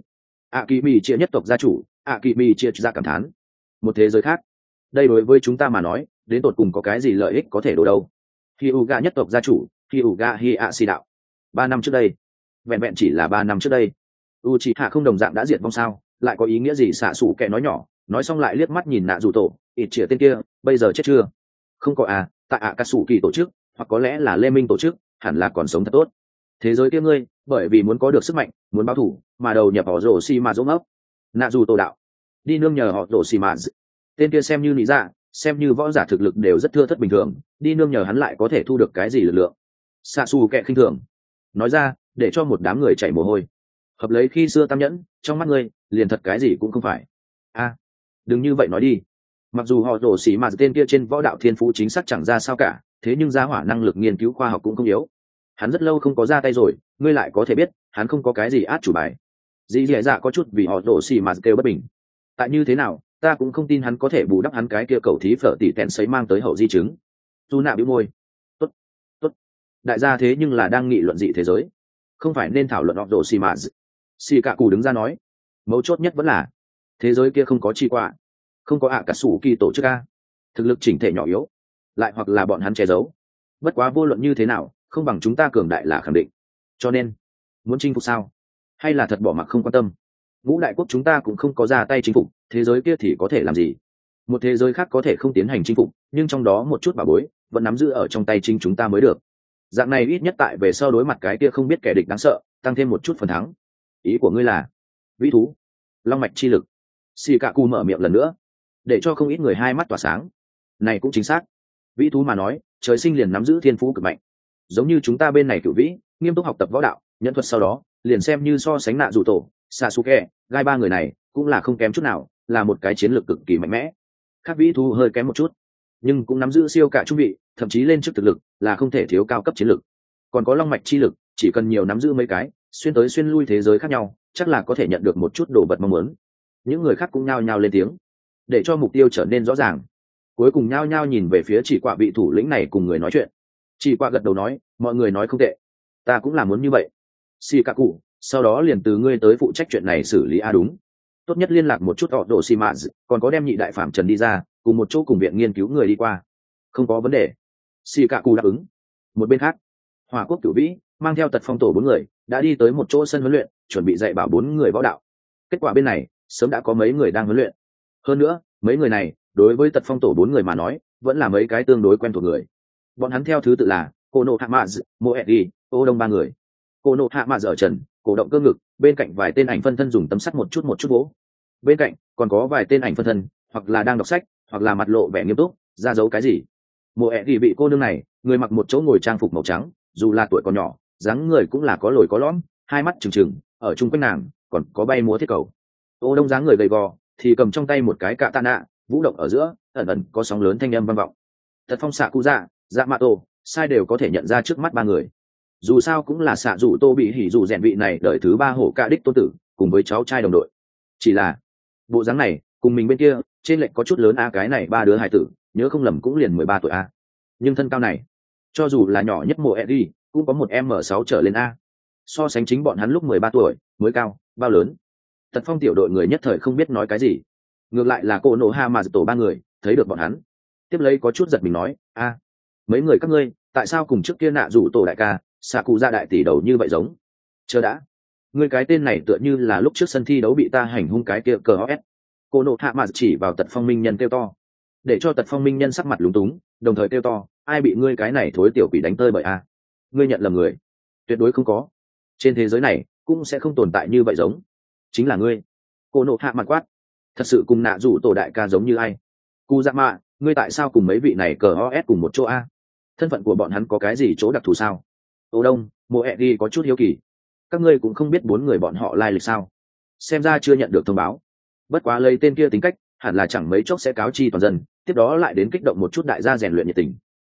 ạ kỳ mì chia nhất tộc gia chủ ạ kỳ mì chia ra cảm thán. Một thế giới khác, đây đối với chúng ta mà nói đến tột cùng có cái gì lợi ích có thể đổ đâu. Hi Uga nhất tộc gia chủ Hi Uga Hi A Si đạo. 3 năm trước đây, vẹn vẹn chỉ là 3 năm trước đây, Uchiha không đồng dạng đã diệt vong sao, lại có ý nghĩa gì? Xạ Sủ Kệ nói nhỏ, nói xong lại liếc mắt nhìn Nạ Dù Tổ, ít chĩa tên kia bây giờ chết chưa? Không có à, tại Akatsuki tổ chức, hoặc có lẽ là Lê Minh tổ chức, hẳn là còn sống thật tốt. Thế giới kia ngươi, bởi vì muốn có được sức mạnh, muốn báo thủ, mà đầu nhập họ rổ xi mà dỗ ngốc. Nạ Dù Tổ đạo, đi nương nhờ họ rổ xi mà. Tên kia xem như lý dạ, xem như võ giả thực lực đều rất thưa thất bình thường, đi nương nhờ hắn lại có thể thu được cái gì lực lượng? Xạ Sủ Kệ khinh thường nói ra, để cho một đám người chảy mồ hôi. Hợp lấy khi xưa tam nhẫn, trong mắt ngươi liền thật cái gì cũng không phải. A, đừng như vậy nói đi. Mặc dù họ rổ xỉ mà tên kia trên võ đạo thiên phú chính xác chẳng ra sao cả, thế nhưng gia hỏa năng lực nghiên cứu khoa học cũng không yếu. Hắn rất lâu không có ra tay rồi, ngươi lại có thể biết hắn không có cái gì át chủ bài. Dĩ dẻ dạ có chút vì họ rổ xỉ mà kêu bất bình. Tại như thế nào, ta cũng không tin hắn có thể bù đắp hắn cái kia cầu thí phở tỷ tẹn sấy mang tới hậu di chứng. Tu nạ bĩu môi. Tốt, tốt. Đại gia thế nhưng là đang nghị luận dị thế giới, không phải nên thảo luận họ rổ xỉ mà. Xì cạ cù đứng ra nói, mấu chốt nhất vẫn là thế giới kia không có chi qua, không có cả sủ kỳ tổ chức a, thực lực chỉnh thể nhỏ yếu, lại hoặc là bọn hắn che giấu. Bất quá vô luận như thế nào không bằng chúng ta cường đại là khẳng định. Cho nên muốn chinh phục sao, hay là thật bỏ mặc không quan tâm? Ngũ đại quốc chúng ta cũng không có ra tay chinh phục, thế giới kia thì có thể làm gì? Một thế giới khác có thể không tiến hành chinh phục, nhưng trong đó một chút bảo bối vẫn nắm giữ ở trong tay chính chúng ta mới được. Dạng này ít nhất tại về sau đối mặt cái kia không biết kẻ địch đáng sợ, tăng thêm một chút phần thắng. Ý của ngươi là vĩ thú, long mạch chi lực? Xì cạ cụ mở miệng lần nữa, để cho không ít người hai mắt tỏa sáng. Này cũng chính xác, vĩ thú mà nói trời sinh liền nắm giữ thiên phú cực mạnh, giống như chúng ta bên này cửu vĩ nghiêm túc học tập võ đạo nhân thuật, sau đó liền xem như so sánh Nạ Dù Tổ, Sasuke, gai ba người này cũng là không kém chút nào, là một cái chiến lược cực kỳ mạnh mẽ. Khác vĩ thú hơi kém một chút, nhưng cũng nắm giữ siêu cả trung vị, thậm chí lên trước thực lực là không thể thiếu cao cấp chiến lược. Còn có long mạch chi lực, chỉ cần nhiều nắm giữ mấy cái, xuyên tới xuyên lui thế giới khác nhau, chắc là có thể nhận được một chút đồ vật mong muốn. Những người khác cũng nhao nhao lên tiếng, để cho mục tiêu trở nên rõ ràng. Cuối cùng nhao nhao nhìn về phía chỉ quạ vị thủ lĩnh này cùng người nói chuyện. Chỉ quạ gật đầu nói, mọi người nói không tệ, ta cũng là muốn như vậy. Xì cả cụ, sau đó liền từ ngươi tới phụ trách chuyện này xử lý. Đúng, tốt nhất liên lạc một chút họ độ xì mạ, còn có đem nhị đại phạm trần đi ra, cùng một chỗ cùng viện nghiên cứu người đi qua. Không có vấn đề. Xì cả cụ đáp ứng. Một bên khác, Hỏa Quốc Cửu Vĩ mang theo Tật Phong tổ 4 người đã đi tới một chỗ sân huấn luyện, chuẩn bị dạy bảo 4 người võ đạo. Kết quả bên này sớm đã có mấy người đang huấn luyện. Hơn nữa mấy người này đối với Tật Phong tổ 4 người mà nói vẫn là mấy cái tương đối quen thuộc người. Bọn hắn theo thứ tự là Kono Hamaz, Moedi, Ô Đông ba người. Kono Hamaz ở trần, cổ động cơ ngực, bên cạnh vài tên ảnh phân thân dùng tấm sắt một chút vỗ. Bên cạnh còn có vài tên ảnh phân thân, hoặc là đang đọc sách, hoặc là mặt lộ vẻ nghiêm túc, ra dấu cái gì. Moedi bị cô nương này, người mặc một chỗ ngồi trang phục màu trắng, dù là tuổi còn nhỏ, dáng người cũng là có lồi có lõm, hai mắt trừng trừng, ở chung quanh nàng còn có bay múa thiết cầu. Ô Đông dáng người gầy gò, thì cầm trong tay một cái cạ tạ nạ, vũ động ở giữa, ẩn ẩn có sóng lớn thanh âm vang vọng. Tật Phong xạ cụ dạ, dạ mạ tổ, sai đều có thể nhận ra trước mắt ba người. Dù sao cũng là xạ dù tô bị hỉ dù rèn vị này đời thứ 3 hổ cạ đích tôn tử, cùng với cháu trai đồng đội. Chỉ là bộ dáng này cùng mình bên kia trên lệch có chút lớn a, cái này ba đứa hài tử nhớ không lầm cũng liền 13 tuổi a, nhưng thân cao này cho dù là nhỏ nhất mùa Eddie cũng có một M6 trở lên a, so sánh chính bọn hắn lúc 13 tuổi mới cao bao lớn. Tật Phong tiểu đội người nhất thời không biết nói cái gì, ngược lại là cô nổ ha mà tổ ba người thấy được bọn hắn tiếp lấy có chút giật mình nói, a, mấy người các ngươi tại sao cùng trước kia Nạ Dù Tổ đại ca xạ cụ ra đại tỷ đầu như vậy giống? Chờ đã, ngươi cái tên này tựa như là lúc trước sân thi đấu bị ta hành hung cái kia cờ os. Cô nộ hạ mà chỉ vào Tật Phong minh nhân kêu to, để cho Tật Phong minh nhân sắc mặt lúng túng, đồng thời kêu to, ai bị ngươi cái này thối tiểu quỷ đánh tơi bởi a? Ngươi nhận lầm người, tuyệt đối không có, trên thế giới này cũng sẽ không tồn tại như vậy giống, chính là ngươi. Cô nộ hạ mặt quát, thật sự cùng Nạ Dù Tổ đại ca giống như ai? Cu dạ mạ, ngươi tại sao cùng mấy vị này cờ os cùng một chỗ a? Thân phận của bọn hắn có cái gì chỗ đặc thù sao? Ô Đông, Mộ ẹ đi có chút hiếu kỳ, các ngươi cũng không biết 4 người bọn họ lai lịch sao? Xem ra chưa nhận được thông báo. Bất quá lấy tên kia tính cách, hẳn là chẳng mấy chốc sẽ cáo chi toàn dân, tiếp đó lại đến kích động một chút đại gia rèn luyện nhiệt tình.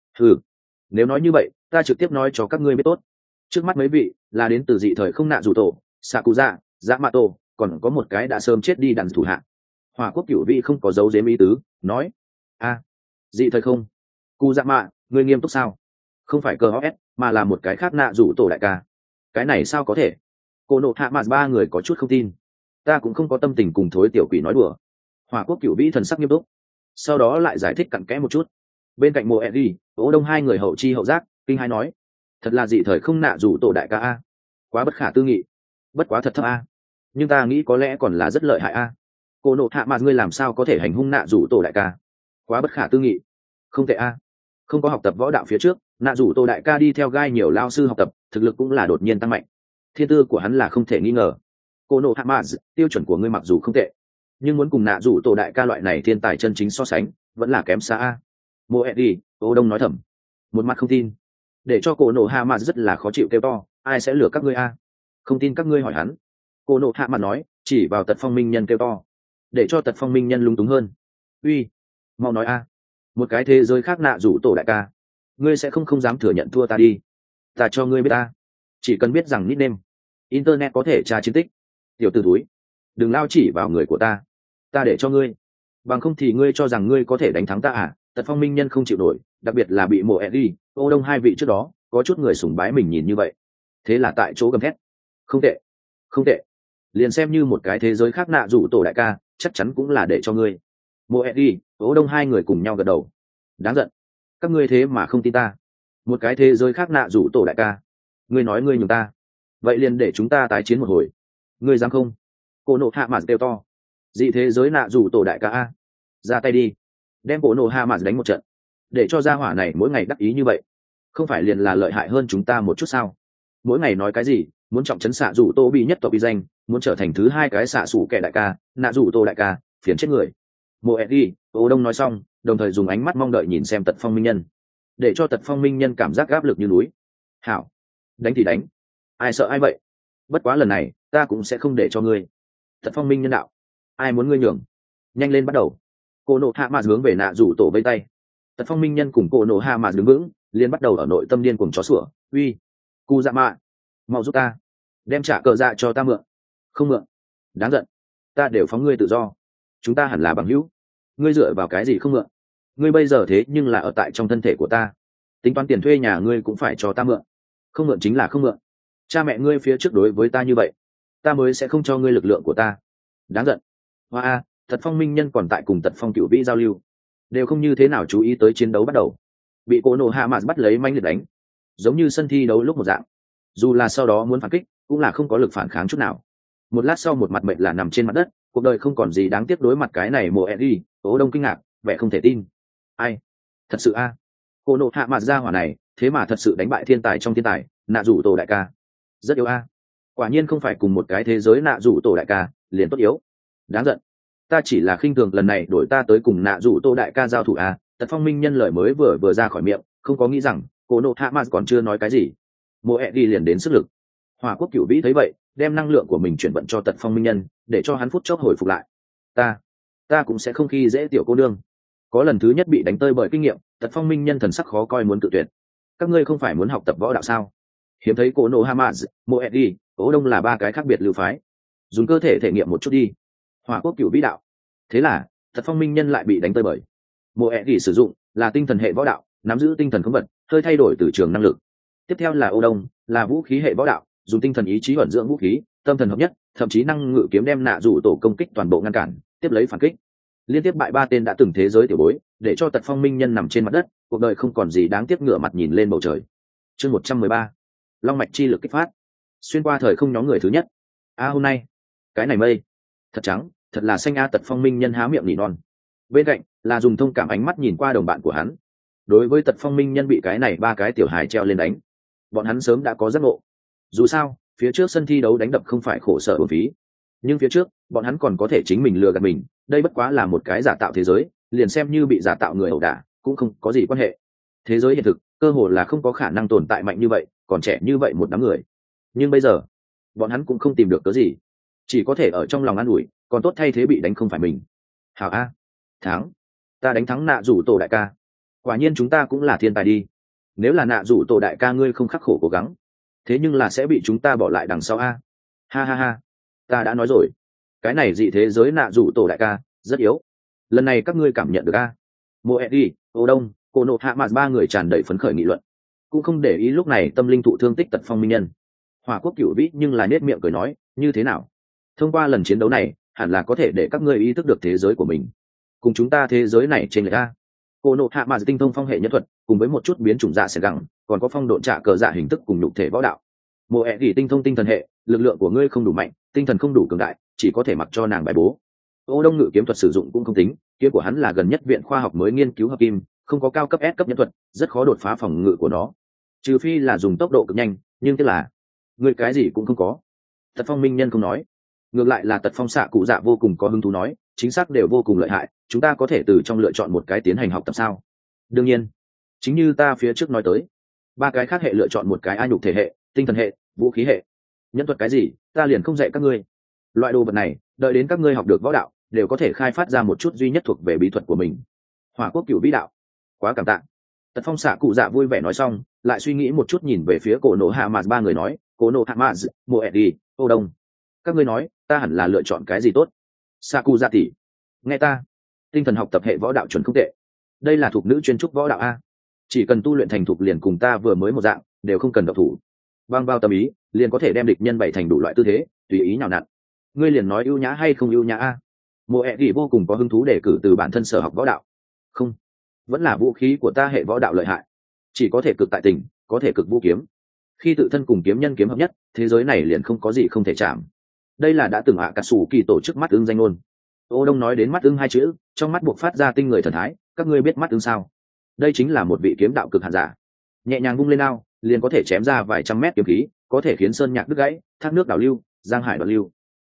Nếu nói như vậy, ta trực tiếp nói cho các ngươi biết tốt. Trước mắt mấy vị là đến từ dị thời không Nạ Dù Tổ, Sakuza, Yamato, còn có một cái đã sớm chết đi đàn thủ hạ. Hỏa Quốc Cửu Vĩ không có dấu giếm ý tứ, nói, a, dị thời không? Kuzama, ngươi nghiêm túc sao? Không phải cờ os, mà là một cái khác Nạ Dù Tổ đại ca. Cái này sao có thể? Cô nộ hạ mà ba người có chút không tin. ta cũng không có tâm tình cùng thối tiểu quỷ nói đùa. Hỏa quốc cửu vĩ thần sắc nghiêm túc, sau đó lại giải thích cặn kẽ một chút. Bên cạnh mộ Eddie, Ô Đông hai người hậu chi hậu giác, kinh hai nói: thật là dị thời không nạ rủ tổ đại ca a, quá bất khả tư nghị, bất quá thật thấp a, nhưng ta nghĩ có lẽ còn là rất lợi hại a. Cô nộ hạ mà ngươi làm sao có thể hành hung nạ rủ tổ đại ca, quá bất khả tư nghị, không tệ a. Không có học tập võ đạo phía trước, nạ rủ tổ đại ca đi theo gai nhiều lao sư học tập, thực lực cũng là đột nhiên tăng mạnh, thiên tư của hắn là không thể nghi ngờ. Cô nộ hạ mà tiêu chuẩn của ngươi mặc dù không tệ, nhưng muốn cùng nạ rủ tổ đại ca loại này thiên tài chân chính so sánh, vẫn là kém xa a. Mộ Eddie, Ô Đông nói thầm, một mặt không tin, để cho cô nộ hạ mà rất là khó chịu kêu to: ai sẽ lừa các ngươi a? Không tin các ngươi hỏi hắn. Cô nộ hạ mà nói, chỉ vào Tật Phong minh nhân kêu to, để cho Tật Phong minh nhân lúng túng hơn. Uy, mau nói a, một cái thế giới khác nạ rủ tổ đại ca, ngươi sẽ không dám thừa nhận thua ta đi. Ta cho ngươi biết ta, chỉ cần biết rằng nickname internet có thể tra chiến tích. Tiểu tử túi, đừng lao chỉ vào người của ta để cho ngươi, bằng không thì ngươi cho rằng ngươi có thể đánh thắng ta à? Tật Phong minh nhân không chịu nổi, đặc biệt là bị mộ Eddie, Ô Đông hai vị trước đó có chút người sùng bái mình nhìn như vậy, thế là tại chỗ gầm thét: không tệ, không tệ, liền xem như một cái thế giới khác nạ rủ tổ đại ca, chắc chắn cũng là để cho ngươi. Mộ Eddie, Ô Đông hai người cùng nhau gật đầu. Đáng giận, các ngươi thế mà không tin ta, một cái thế giới khác nạ rủ tổ đại ca, ngươi nói ngươi nhường ta, vậy liền để chúng ta tái chiến một hồi, ngươi dám không? Cô nộ hạ mạt kêu to: dị thế giới nạ rủ tổ đại ca a, ra tay đi, đem cô nộ hạ mạt đánh một trận, để cho gia hỏa này mỗi ngày đắc ý như vậy, không phải liền là lợi hại hơn chúng ta một chút sao? Mỗi ngày nói cái gì muốn trọng trấn xạ rủ tô bị nhất tộc bị danh, muốn trở thành thứ hai cái xạ xủ kẻ đại ca, nạ rủ tô đại ca, phiền chết người. Mộ Eddie, Ô Đông nói xong, đồng thời dùng ánh mắt mong đợi nhìn xem Tật Phong minh nhân, để cho Tật Phong minh nhân cảm giác áp lực như núi. Hảo, đánh thì đánh, ai sợ ai vậy? Bất quá lần này ta cũng sẽ không để cho ngươi. Tật Phong minh nhân đạo: ai muốn ngươi nhường, nhanh lên bắt đầu. Cô nộ hạ mà hướng về nạ rủ tổ vây tay. Tật Phong minh nhân cùng cô nộ hạ mà đứng vững, liền bắt đầu ở nội tâm điên cuồng chó sủa: uy, cu dạ mạ, mau giúp ta, đem trả cờ dạ cho ta mượn. Không mượn, đáng giận, ta đều phóng ngươi tự do, chúng ta hẳn là bằng hữu, ngươi dựa vào cái gì không mượn? Ngươi bây giờ thế nhưng là ở tại trong thân thể của ta, tính toán tiền thuê nhà ngươi cũng phải cho ta mượn. Không mượn chính là không mượn, cha mẹ ngươi phía trước đối với ta như vậy, ta mới sẽ không cho ngươi lực lượng của ta. Đáng giận. Hoa a, Tật Phong minh nhân còn tại cùng Tật Phong cửu vĩ giao lưu, đều không như thế nào chú ý tới chiến đấu bắt đầu, bị cô nộ hạ mạt bắt lấy manh liệt đánh, giống như sân thi đấu lúc một dạng, dù là sau đó muốn phản kích cũng là không có lực phản kháng chút nào. Một lát sau một mặt mệt là nằm trên mặt đất, cuộc đời không còn gì đáng tiếc đối mặt cái này. Mộ Eddie, Ô Đông kinh ngạc, vẻ không thể tin. Ai? Thật sự a? Cô nộ hạ mạt ra hỏa này thế mà thật sự đánh bại thiên tài trong thiên tài, nạ rủ tổ đại ca. Rất yếu a. Quả nhiên không phải cùng một cái thế giới nạ rủ tổ đại ca liền tốt yếu. Đáng giận, ta chỉ là khinh thường lần này đổi ta tới cùng nạ rủ tổ đại ca giao thủ a. Tật Phong minh nhân lời mới vừa ra khỏi miệng, không có nghĩ rằng cô nộ hạ mạt còn chưa nói cái gì, Mộ Eddie liền đến sức lực. Hỏa quốc cửu vĩ thấy vậy, đem năng lượng của mình chuyển vận cho Tật Phong minh nhân, để cho hắn phút chốc hồi phục lại. Ta cũng sẽ không khi dễ tiểu cô đương. Có lần thứ nhất bị đánh tơi bởi kinh nghiệm, Tật Phong minh nhân thần sắc khó coi muốn tự tuyệt. Các ngươi không phải muốn học tập võ đạo sao? Hiếm thấy cô nộ Hamaz, Mộ Eddie, Ô Đông là ba cái khác biệt lưu phái, dùng cơ thể thể nghiệm một chút đi. Hỏa quốc cửu vĩ đạo. Thế là Tật Phong minh nhân lại bị đánh tơi bởi. Mộ Eddie sử dụng là tinh thần hệ võ đạo, nắm giữ tinh thần khống vật, hơi thay đổi từ trường năng lực. Tiếp theo là Ô Đông, là vũ khí hệ võ đạo, dùng tinh thần ý chí ẩn dưỡng vũ khí, tâm thần hợp nhất, thậm chí năng ngự kiếm đem nạ rủ tổ công kích toàn bộ ngăn cản, tiếp lấy phản kích. Liên tiếp bại ba tên đã từng thế giới tiểu bối, để cho Tật Phong minh nhân nằm trên mặt đất, cuộc đời không còn gì đáng tiếc, ngửa mặt nhìn lên bầu trời. Chương 113, long mạch chi lực kích phát, xuyên qua thời không nhóm người thứ nhất. Hôm nay cái này mây thật trắng, thật là xanh. Tật Phong minh nhân há miệng nỉ non. Bên cạnh là dùng thông cảm ánh mắt nhìn qua đồng bạn của hắn. Đối với Tật Phong minh nhân bị cái này ba cái tiểu hài treo lên đánh, bọn hắn sớm đã có giấc ngộ. Dù sao phía trước sân thi đấu đánh đập không phải khổ sở uổng phí, nhưng phía trước bọn hắn còn có thể chính mình lừa gạt mình, đây bất quá là một cái giả tạo thế giới, liền xem như bị giả tạo người ẩu đả cũng không có gì quan hệ. Thế giới hiện thực cơ hồ là không có khả năng tồn tại mạnh như vậy, còn trẻ như vậy một đám người. Nhưng bây giờ bọn hắn cũng không tìm được cái gì, chỉ có thể ở trong lòng an ủi, còn tốt thay thế bị đánh không phải mình. Hảo a, thắng, ta đánh thắng nạ rủ tổ đại ca, quả nhiên chúng ta cũng là thiên tài đi. Nếu là nạ rủ tổ đại ca ngươi không khắc khổ cố gắng, thế nhưng là sẽ bị chúng ta bỏ lại đằng sau a. Ha ha ha, ta đã nói rồi, cái này dị thế giới nạ rủ tổ đại ca rất yếu, lần này các ngươi cảm nhận được a. Mộ Eddie, Ô Đông, cô nộ hạ mạt ba người tràn đầy phấn khởi nghị luận, cũng không để ý lúc này tâm linh thụ thương tích Tật Phong minh nhân. Hỏa quốc cửu vĩ nhưng là nết miệng cười nói, như thế nào, thông qua lần chiến đấu này hẳn là có thể để các ngươi ý thức được thế giới của mình cùng chúng ta thế giới này trên người ta. Cô nộ hạ mà tinh thông phong hệ nhân thuật cùng với một chút biến chủng dạ sẽ gẳng, còn có phong độn trả cờ dạ hình thức cùng nhục thể võ đạo. Mộ ẹ gỉ tinh thông tinh thần hệ, lực lượng của ngươi không đủ mạnh, tinh thần không đủ cường đại, chỉ có thể mặc cho nàng bài bố. Ô đông ngự kiếm thuật sử dụng cũng không tính, kiếm của hắn là gần nhất viện khoa học mới nghiên cứu hợp kim, không có cao cấp S cấp nhân thuật, rất khó đột phá phòng ngự của nó, trừ phi là dùng tốc độ cực nhanh, nhưng tức là ngươi cái gì cũng không có. Tật Phong minh nhân không nói, ngược lại là Tật Phong xạ cụ dạ vô cùng có hứng thú nói, chính xác đều vô cùng lợi hại, chúng ta có thể từ trong lựa chọn một cái tiến hành học tập sao? Đương nhiên, chính như ta phía trước nói tới, ba cái khác hệ lựa chọn một cái ai nhục thể hệ, tinh thần hệ, vũ khí hệ. Nhân thuật cái gì, ta liền không dạy các ngươi. Loại đồ vật này, đợi đến các ngươi học được võ đạo, đều có thể khai phát ra một chút duy nhất thuộc về bí thuật của mình. Hỏa quốc cửu vĩ đạo, quá cảm tạ. Tật Phong xạ cụ dạ vui vẻ nói xong, lại suy nghĩ một chút nhìn về phía cổ nộ hạ mạt ba người nói, cổ nộ hạ mạt, mùa eddie, ô đông, các ngươi nói, ta hẳn là lựa chọn cái gì tốt? Xạ cụ dạ tỷ, nghe ta, tinh thần học tập hệ võ đạo chuẩn không tệ. Đây là thuộc nữ chuyên trúc võ đạo a, chỉ cần tu luyện thành thục liền cùng ta vừa mới một dạng, đều không cần độc thủ, băng vào tâm ý, liền có thể đem địch nhân bày thành đủ loại tư thế, tùy ý nhào nặn. Ngươi liền nói ưu nhã hay không ưu nhã a? Mộ eddie vô cùng có hứng thú để cử từ bản thân sở học võ đạo. Không, vẫn là vũ khí của ta hệ võ đạo lợi hại, chỉ có thể cực tại tình, có thể cực vũ kiếm. Khi tự thân cùng kiếm nhân kiếm hợp nhất, thế giới này liền không có gì không thể chạm. Đây là đã từng ạ cà sủ kỳ tổ chức mắt ưng danh ngôn. Ô đông nói đến mắt ưng hai chữ, trong mắt buộc phát ra tinh người thần thái. Các ngươi biết mắt ưng sao? Đây chính là một vị kiếm đạo cực hạn giả, nhẹ nhàng vung lên ao, liền có thể chém ra vài trăm mét kiếm khí, có thể khiến sơn nhạc đứt gãy, thác nước đảo lưu, giang hải đoạn lưu.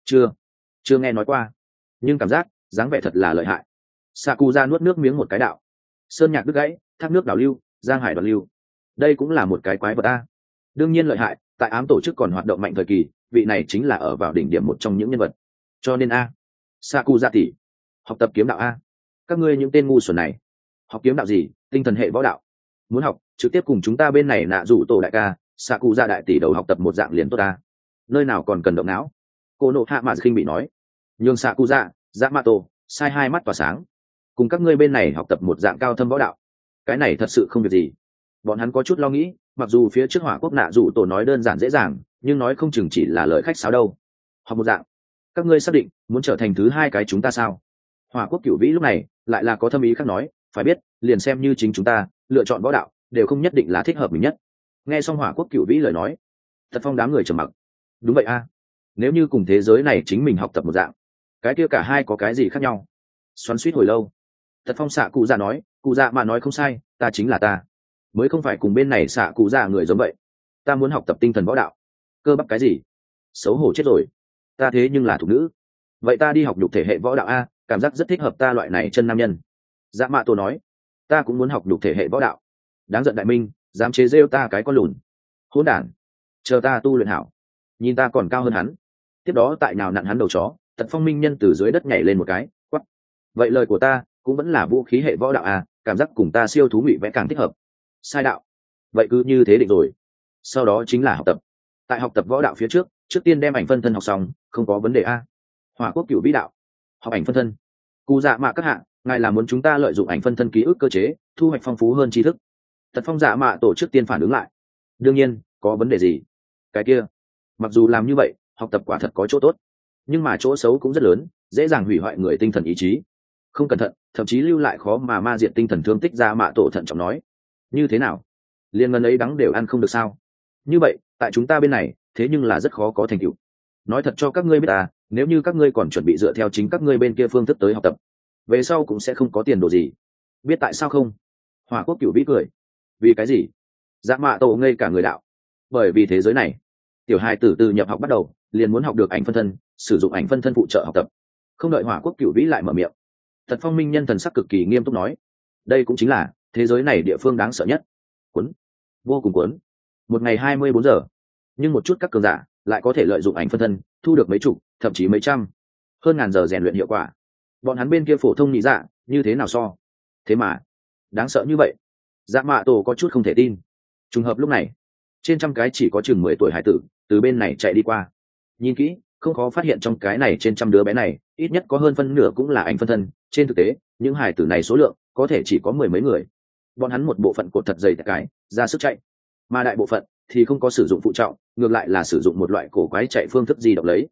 Chưa nghe nói qua, nhưng cảm giác dáng vẻ thật là lợi hại. Sakuza nuốt nước miếng một cái đạo. Sơn nhạc đứt gãy, thác nước đảo lưu, giang hải đoạn lưu, đây cũng là một cái quái vật a. Đương nhiên lợi hại, tại ám tổ chức còn hoạt động mạnh thời kỳ, vị này chính là ở vào đỉnh điểm một trong những nhân vật. Cho nên a, Sakuza tỷ, học tập kiếm đạo a. Các ngươi những tên ngu xuẩn này, học kiếm đạo gì, tinh thần hệ võ đạo? Muốn học, trực tiếp cùng chúng ta bên này nạ rủ tổ đại ca, Sakuza đại tỷ đầu học tập một dạng liền tốt ta. Nơi nào còn cần động não? Cô nộ hạ mạt khinh bị nói. Nhưng Sakuza, Yamato, sai hai mắt tỏa sáng. Cùng các ngươi bên này học tập một dạng cao thâm võ đạo, cái này thật sự không việc gì. Bọn hắn có chút lo nghĩ, mặc dù phía trước hỏa quốc nạ rủ tổ nói đơn giản dễ dàng, nhưng nói không chừng chỉ là lời khách sáo đâu. Học một dạng, các ngươi xác định muốn trở thành thứ hai cái chúng ta sao? Hỏa quốc cửu vĩ lúc này lại là có thâm ý khác nói, phải biết, liền xem như chính chúng ta lựa chọn võ đạo, đều không nhất định là thích hợp mình nhất. Nghe xong hỏa quốc cửu vĩ lời nói, Thật Phong đám người trầm mặc. Đúng vậy a, nếu như cùng thế giới này chính mình học tập một dạng, cái kia cả hai có cái gì khác nhau? Xoắn suýt hồi lâu, Thật Phong xạ cụ già nói, cụ già mà nói không sai, ta chính là ta, mới không phải cùng bên này xạ cụ già người giống vậy. Ta muốn học tập tinh thần võ đạo. Cơ bắp cái gì? Xấu hổ chết rồi, ta thế nhưng là thục nữ. Vậy ta đi học nhục thể hệ võ đạo a, cảm giác rất thích hợp ta loại này chân nam nhân. Dạ mạ tổ nói, ta cũng muốn học nhục thể hệ võ đạo. Đáng giận đại minh, dám chế rêu ta cái con lùn. Hỗn đản, chờ ta tu luyện hảo, nhìn ta còn cao hơn hắn. Tiếp đó tại nào nặn hắn đầu chó. Tật Phong minh nhân từ dưới đất nhảy lên một cái, quắc. Vậy lời của ta cũng vẫn là vũ khí hệ võ đạo à, cảm giác cùng ta siêu thú ngụy vẽ càng thích hợp. Sai đạo. Vậy cứ như thế định rồi. Sau đó chính là học tập. Tại học tập võ đạo phía trước, trước tiên đem ảnh phân thân học xong, không có vấn đề a. Hỏa quốc cửu vĩ đạo, học ảnh phân thân. Cụ dạ mạ các hạ, ngài là muốn chúng ta lợi dụng ảnh phân thân ký ức cơ chế, thu hoạch phong phú hơn tri thức. Tật Phong dạ mạ tổ chức tiên phản ứng lại. Đương nhiên, có vấn đề gì? Cái kia, mặc dù làm như vậy, học tập quả thật có chỗ tốt, nhưng mà chỗ xấu cũng rất lớn, dễ dàng hủy hoại người tinh thần ý chí. Không cẩn thận, thậm chí lưu lại khó mà ma diệt tinh thần thương tích. Dạ mạ tổ thận trọng nói. Như thế nào? Liên ngân ấy đắng đều ăn không được sao? Như vậy, tại chúng ta bên này, thế nhưng là rất khó có thành tựu. Nói thật cho các ngươi biết à, nếu như các ngươi còn chuẩn bị dựa theo chính các ngươi bên kia phương thức tới học tập, về sau cũng sẽ không có tiền đồ gì. Biết tại sao không? Hỏa quốc cửu vĩ cười. Vì cái gì? Dạ mạ tổ ngây cả người đạo. Bởi vì thế giới này, tiểu hài tử từ nhập học bắt đầu liền muốn học được ảnh phân thân, sử dụng ảnh phân thân phụ trợ học tập. Không đợi Hỏa quốc cửu vĩ lại mở miệng, Thật Phong minh nhân thần sắc cực kỳ nghiêm túc nói, đây cũng chính là thế giới này địa phương đáng sợ nhất. Cuốn, vô cùng cuốn. Một ngày 24 giờ, nhưng một chút các cường giả lại có thể lợi dụng ảnh phân thân thu được mấy chục, thậm chí mấy trăm, hơn ngàn giờ rèn luyện hiệu quả. Bọn hắn bên kia phổ thông nhị dạ như thế nào so? Thế mà đáng sợ như vậy. Dạ mạ tổ có chút không thể tin. Trùng hợp lúc này, trên trăm cái chỉ có chừng 10 tuổi hải tử từ bên này chạy đi qua. Nhìn kỹ, không khó phát hiện trong cái này trên trăm đứa bé này, ít nhất có hơn phân nửa cũng là ảnh phân thân. Trên thực tế, những hải tử này số lượng có thể chỉ có 10 mấy người. Bọn hắn một bộ phận cột thật dày cái, ra sức chạy, mà đại bộ phận thì không có sử dụng phụ trọng, ngược lại là sử dụng một loại cổ quái chạy phương thức di động lấy.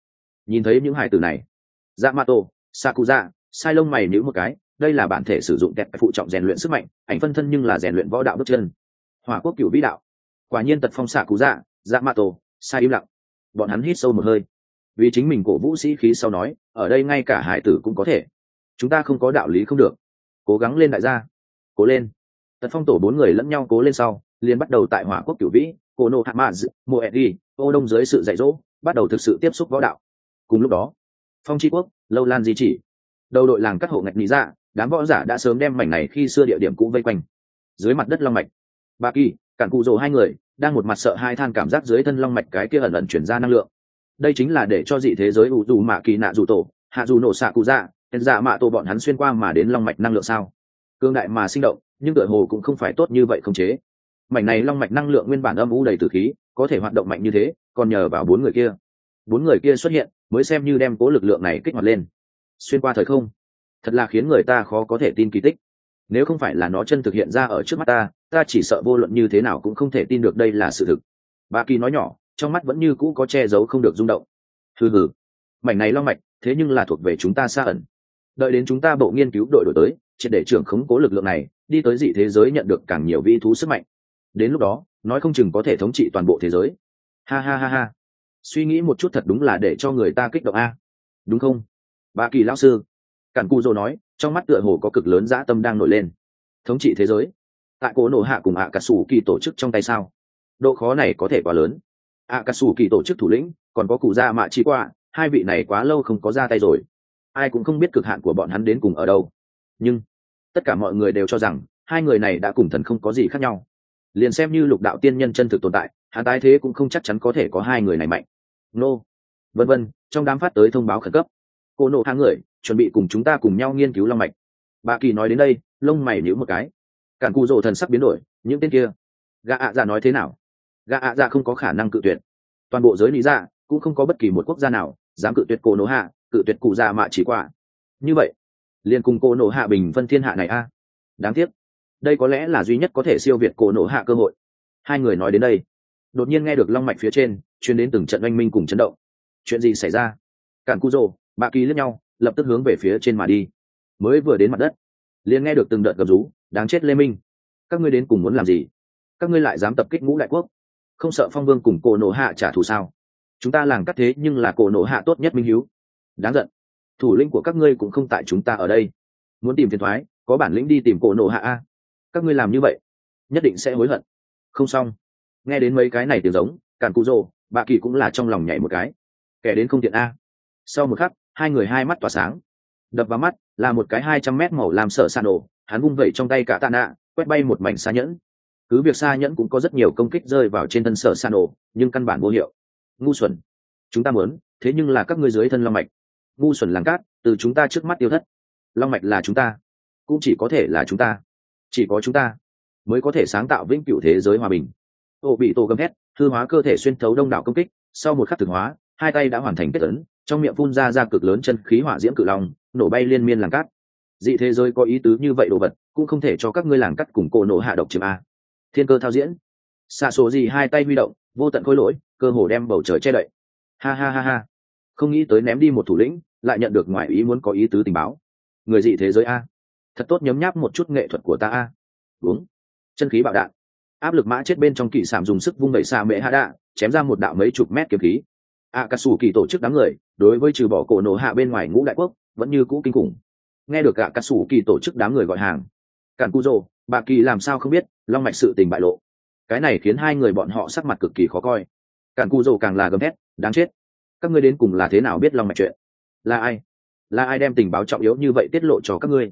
Nhìn thấy những hải tử này, Yamato, Sakuza, sai lông mày nhíu một cái, đây là bản thể sử dụng kẹt phụ trọng rèn luyện sức mạnh, ảnh phân thân nhưng là rèn luyện võ đạo bước chân. Hỏa quốc cửu vĩ đạo. Quả nhiên tật phong Sakuza, Yamato, sai im lặng. Bọn hắn hít sâu một hơi. Vì chính mình cổ vũ sĩ khí sau nói, ở đây ngay cả hải tử cũng có thể. Chúng ta không có đạo lý không được. Cố gắng lên đại gia. Cố lên. Tật phong tổ 4 người lẫn nhau cố lên sau, liền bắt đầu tại Hỏa quốc cửu vĩ, Konohamazu, Moegi, Ô Đông dưới sự dạy dỗ, bắt đầu thực sự tiếp xúc võ đạo. Cùng lúc đó, Phong Chi quốc, Lâu Lan di chỉ. Đầu đội làng cắt hộ ngạch lý ra, đám võ giả đã sớm đem mảnh này khi xưa địa điểm cũ vây quanh. Dưới mặt đất long mạch, Ba Kỳ, Cản Cụ Dồ hai người đang một mặt sợ hai than cảm giác dưới thân long mạch cái kia ẩn ẩn chuyển ra năng lượng. Đây chính là để cho dị thế giới ủ dù mạ kỳ nạ dù tổ, hạ dù nổ xạ cụ dạ, tên dạ mạ tổ bọn hắn xuyên qua mà đến long mạch năng lượng sao? Cương đại mà sinh động, nhưng tựa hồ cũng không phải tốt như vậy không chế. Mảnh này long mạch năng lượng nguyên bản âm u đầy tử khí, có thể hoạt động mạnh như thế, còn nhờ vào 4 người kia. 4 người kia xuất hiện, mới xem như đem cố lực lượng này kích hoạt lên. Xuyên qua thời không, thật là khiến người ta khó có thể tin kỳ tích. Nếu không phải là nó chân thực hiện ra ở trước mắt ta chỉ sợ vô luận như thế nào cũng không thể tin được đây là sự thực. Ba Kỳ nói nhỏ, trong mắt vẫn như cũ có che giấu không được rung động. Hừ, mảnh này long mạch, thế nhưng là thuộc về chúng ta Sa ẩn. Đợi đến chúng ta bộ nghiên cứu đội đổi tới, triệt để trưởng khống cố lực lượng này, đi tới dị thế giới nhận được càng nhiều vĩ thú sức mạnh. Đến lúc đó, nói không chừng có thể thống trị toàn bộ thế giới. Ha ha ha ha. Suy nghĩ một chút thật đúng là để cho người ta kích động a. Đúng không? Ba Kỳ lão sư. Cản Cù Dô nói, trong mắt tựa hồ có cực lớn dã tâm đang nổi lên. Thống trị thế giới, tại Cố Nổ Hạ cùng Cà Sủ Kỳ tổ chức trong tay sao? Độ khó này có thể quá lớn. Cà Sủ Kỳ tổ chức thủ lĩnh, còn có Cụ Dạ Mạ Chi Qua, hai vị này quá lâu không có ra tay rồi. Ai cũng không biết cực hạn của bọn hắn đến cùng ở đâu. Nhưng tất cả mọi người đều cho rằng hai người này đã cùng thần không có gì khác nhau. Liền xem như Lục đạo tiên nhân chân thực tồn tại, hắn tái thế cũng không chắc chắn có thể có hai người này mạnh. Nô, vân vân, trong đám phát tới thông báo khẩn cấp. Cô nộ hai người chuẩn bị cùng chúng ta cùng nhau nghiên cứu long mạch. Bà Kỳ nói đến đây, lông mày nhíu một cái. Cản Cù Dô thần sắc biến đổi, những tên kia, gã ạ dạ nói thế nào? Gã ạ dạ không có khả năng cự tuyệt. Toàn bộ giới lý dạ cũng không có bất kỳ một quốc gia nào dám cự tuyệt Cô nộ hạ, cự tuyệt Cụ Dạ Mạ Chỉ Quả. Như vậy, liền cùng Cô nộ hạ bình phân thiên hạ này a. Đáng tiếc, đây có lẽ là duy nhất có thể siêu việt Cô nộ hạ cơ hội. Hai người nói đến đây, đột nhiên nghe được long mạch phía trên truyền đến từng trận oanh minh cùng chấn động. Chuyện gì xảy ra? Cản Cù Dô, Bà Kỳ liếc nhau, lập tức hướng về phía trên mà đi. Mới vừa đến mặt đất, liền nghe được từng đợt gầm rú, đáng chết Lê Minh, các ngươi đến cùng muốn làm gì? Các ngươi lại dám tập kích Ngũ Đại Quốc, không sợ Phong Vương cùng Cổ Nổ Hạ trả thù sao? Chúng ta làng cắt thế nhưng là Cổ Nổ Hạ tốt nhất minh hiếu. Đáng giận, thủ lĩnh của các ngươi cũng không tại chúng ta ở đây. Muốn tìm phiền toái, có bản lĩnh đi tìm Cổ Nổ Hạ a. Các ngươi làm như vậy, nhất định sẽ hối hận. Không xong. Nghe đến mấy cái này tiếng giống, Cản Cù Dô, Bà Kỳ cũng là trong lòng nhảy một cái. Kẻ đến không tiện a. Sau một khắc, hai người hai mắt tỏa sáng. Đập vào mắt là một cái 200 mét màu làm sợ san nổ, hắn vung vẩy trong tay cả tạ nạ, quét bay một mảnh xa nhẫn. Cứ việc xa nhẫn cũng có rất nhiều công kích rơi vào trên thân sở san nổ, nhưng căn bản vô hiệu. Ngu xuẩn, chúng ta muốn, thế nhưng là các ngươi dưới thân long mạch. Ngu xuẩn làng cát, từ chúng ta trước mắt tiêu thất. Long mạch là chúng ta, cũng chỉ có thể là chúng ta, chỉ có chúng ta mới có thể sáng tạo vĩnh cửu thế giới hòa bình. Tổ bị tổ gầm hét, hư hóa cơ thể xuyên thấu đông đảo công kích, sau một khắc thực hóa, hai tay đã hoàn thành kết ấn, trong miệng phun ra cực lớn chân khí hỏa diễm cự long, nổ bay liên miên làng cát. Dị thế giới có ý tứ như vậy đồ vật, cũng không thể cho các ngươi làng cắt cùng Cổ Nổ Hạ độc chiếm a. Thiên cơ thao diễn, xạ số gì hai tay huy động, vô tận khối lỗi, cơ hồ đem bầu trời che đậy. Ha ha ha ha, không nghĩ tới ném đi một thủ lĩnh, lại nhận được ngoại ý muốn có ý tứ tình báo. Người dị thế giới a, thật tốt nhấm nháp một chút nghệ thuật của ta a. Uống, chân khí bạo đạn, áp lực mã chết bên trong kỵ sảm dùng sức vung đẩy xa mễ hạ đạ, chém ra một đạo mấy chục mét kiếm khí. Cà Sủ Kỳ tổ chức đám người đối với trừ bỏ Cổ Nổ Hạ bên ngoài Ngũ Đại Quốc vẫn như cũ kinh khủng. Nghe được Cà Sủ Kỳ tổ chức đám người gọi hàng, Cản Cù Dô, Bà Kỳ làm sao không biết long mạch sự tình bại lộ. Cái này khiến hai người bọn họ sắc mặt cực kỳ khó coi. Cản Cù Dô càng là gầm thét, đáng chết, các ngươi đến cùng là thế nào biết long mạch chuyện? Là ai? Là ai đem tình báo trọng yếu như vậy tiết lộ cho các ngươi?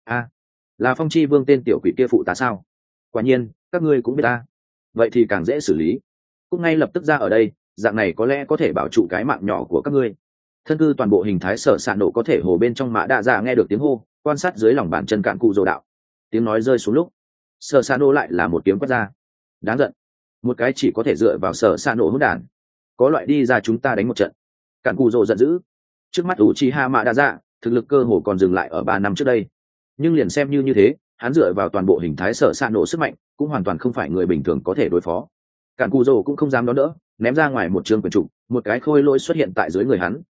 Là Phong Chi Vương tên tiểu quỷ kia phụ tá sao? Quả nhiên, các ngươi cũng biết ta. Vậy thì càng dễ xử lý. Cũng ngay lập tức ra ở đây, dạng này có lẽ có thể bảo trụ cái mạng nhỏ của các ngươi. Thân cư toàn bộ hình thái sở sạn nổ có thể hồ bên trong mã đa dạ nghe được tiếng hô, quan sát dưới lòng bàn chân Cản Cù Dô đạo. Tiếng nói rơi xuống lúc, sở sạn nổ lại là một tiếng quát ra. Đáng giận, một cái chỉ có thể dựa vào sở sạn nổ hỗn đản, có loại đi ra chúng ta đánh một trận. Cản Cù Dô giận dữ. Trước mắt Uchiha mã đa dạ, thực lực cơ hồ còn dừng lại ở 3 năm trước đây. Nhưng liền xem như thế, hắn dựa vào toàn bộ hình thái sở sạn nổ sức mạnh, cũng hoàn toàn không phải người bình thường có thể đối phó. Cản Cù Dô cũng không dám đón đỡ, ném ra ngoài một trường quyền trụ, một cái khôi lỗi xuất hiện tại dưới người hắn,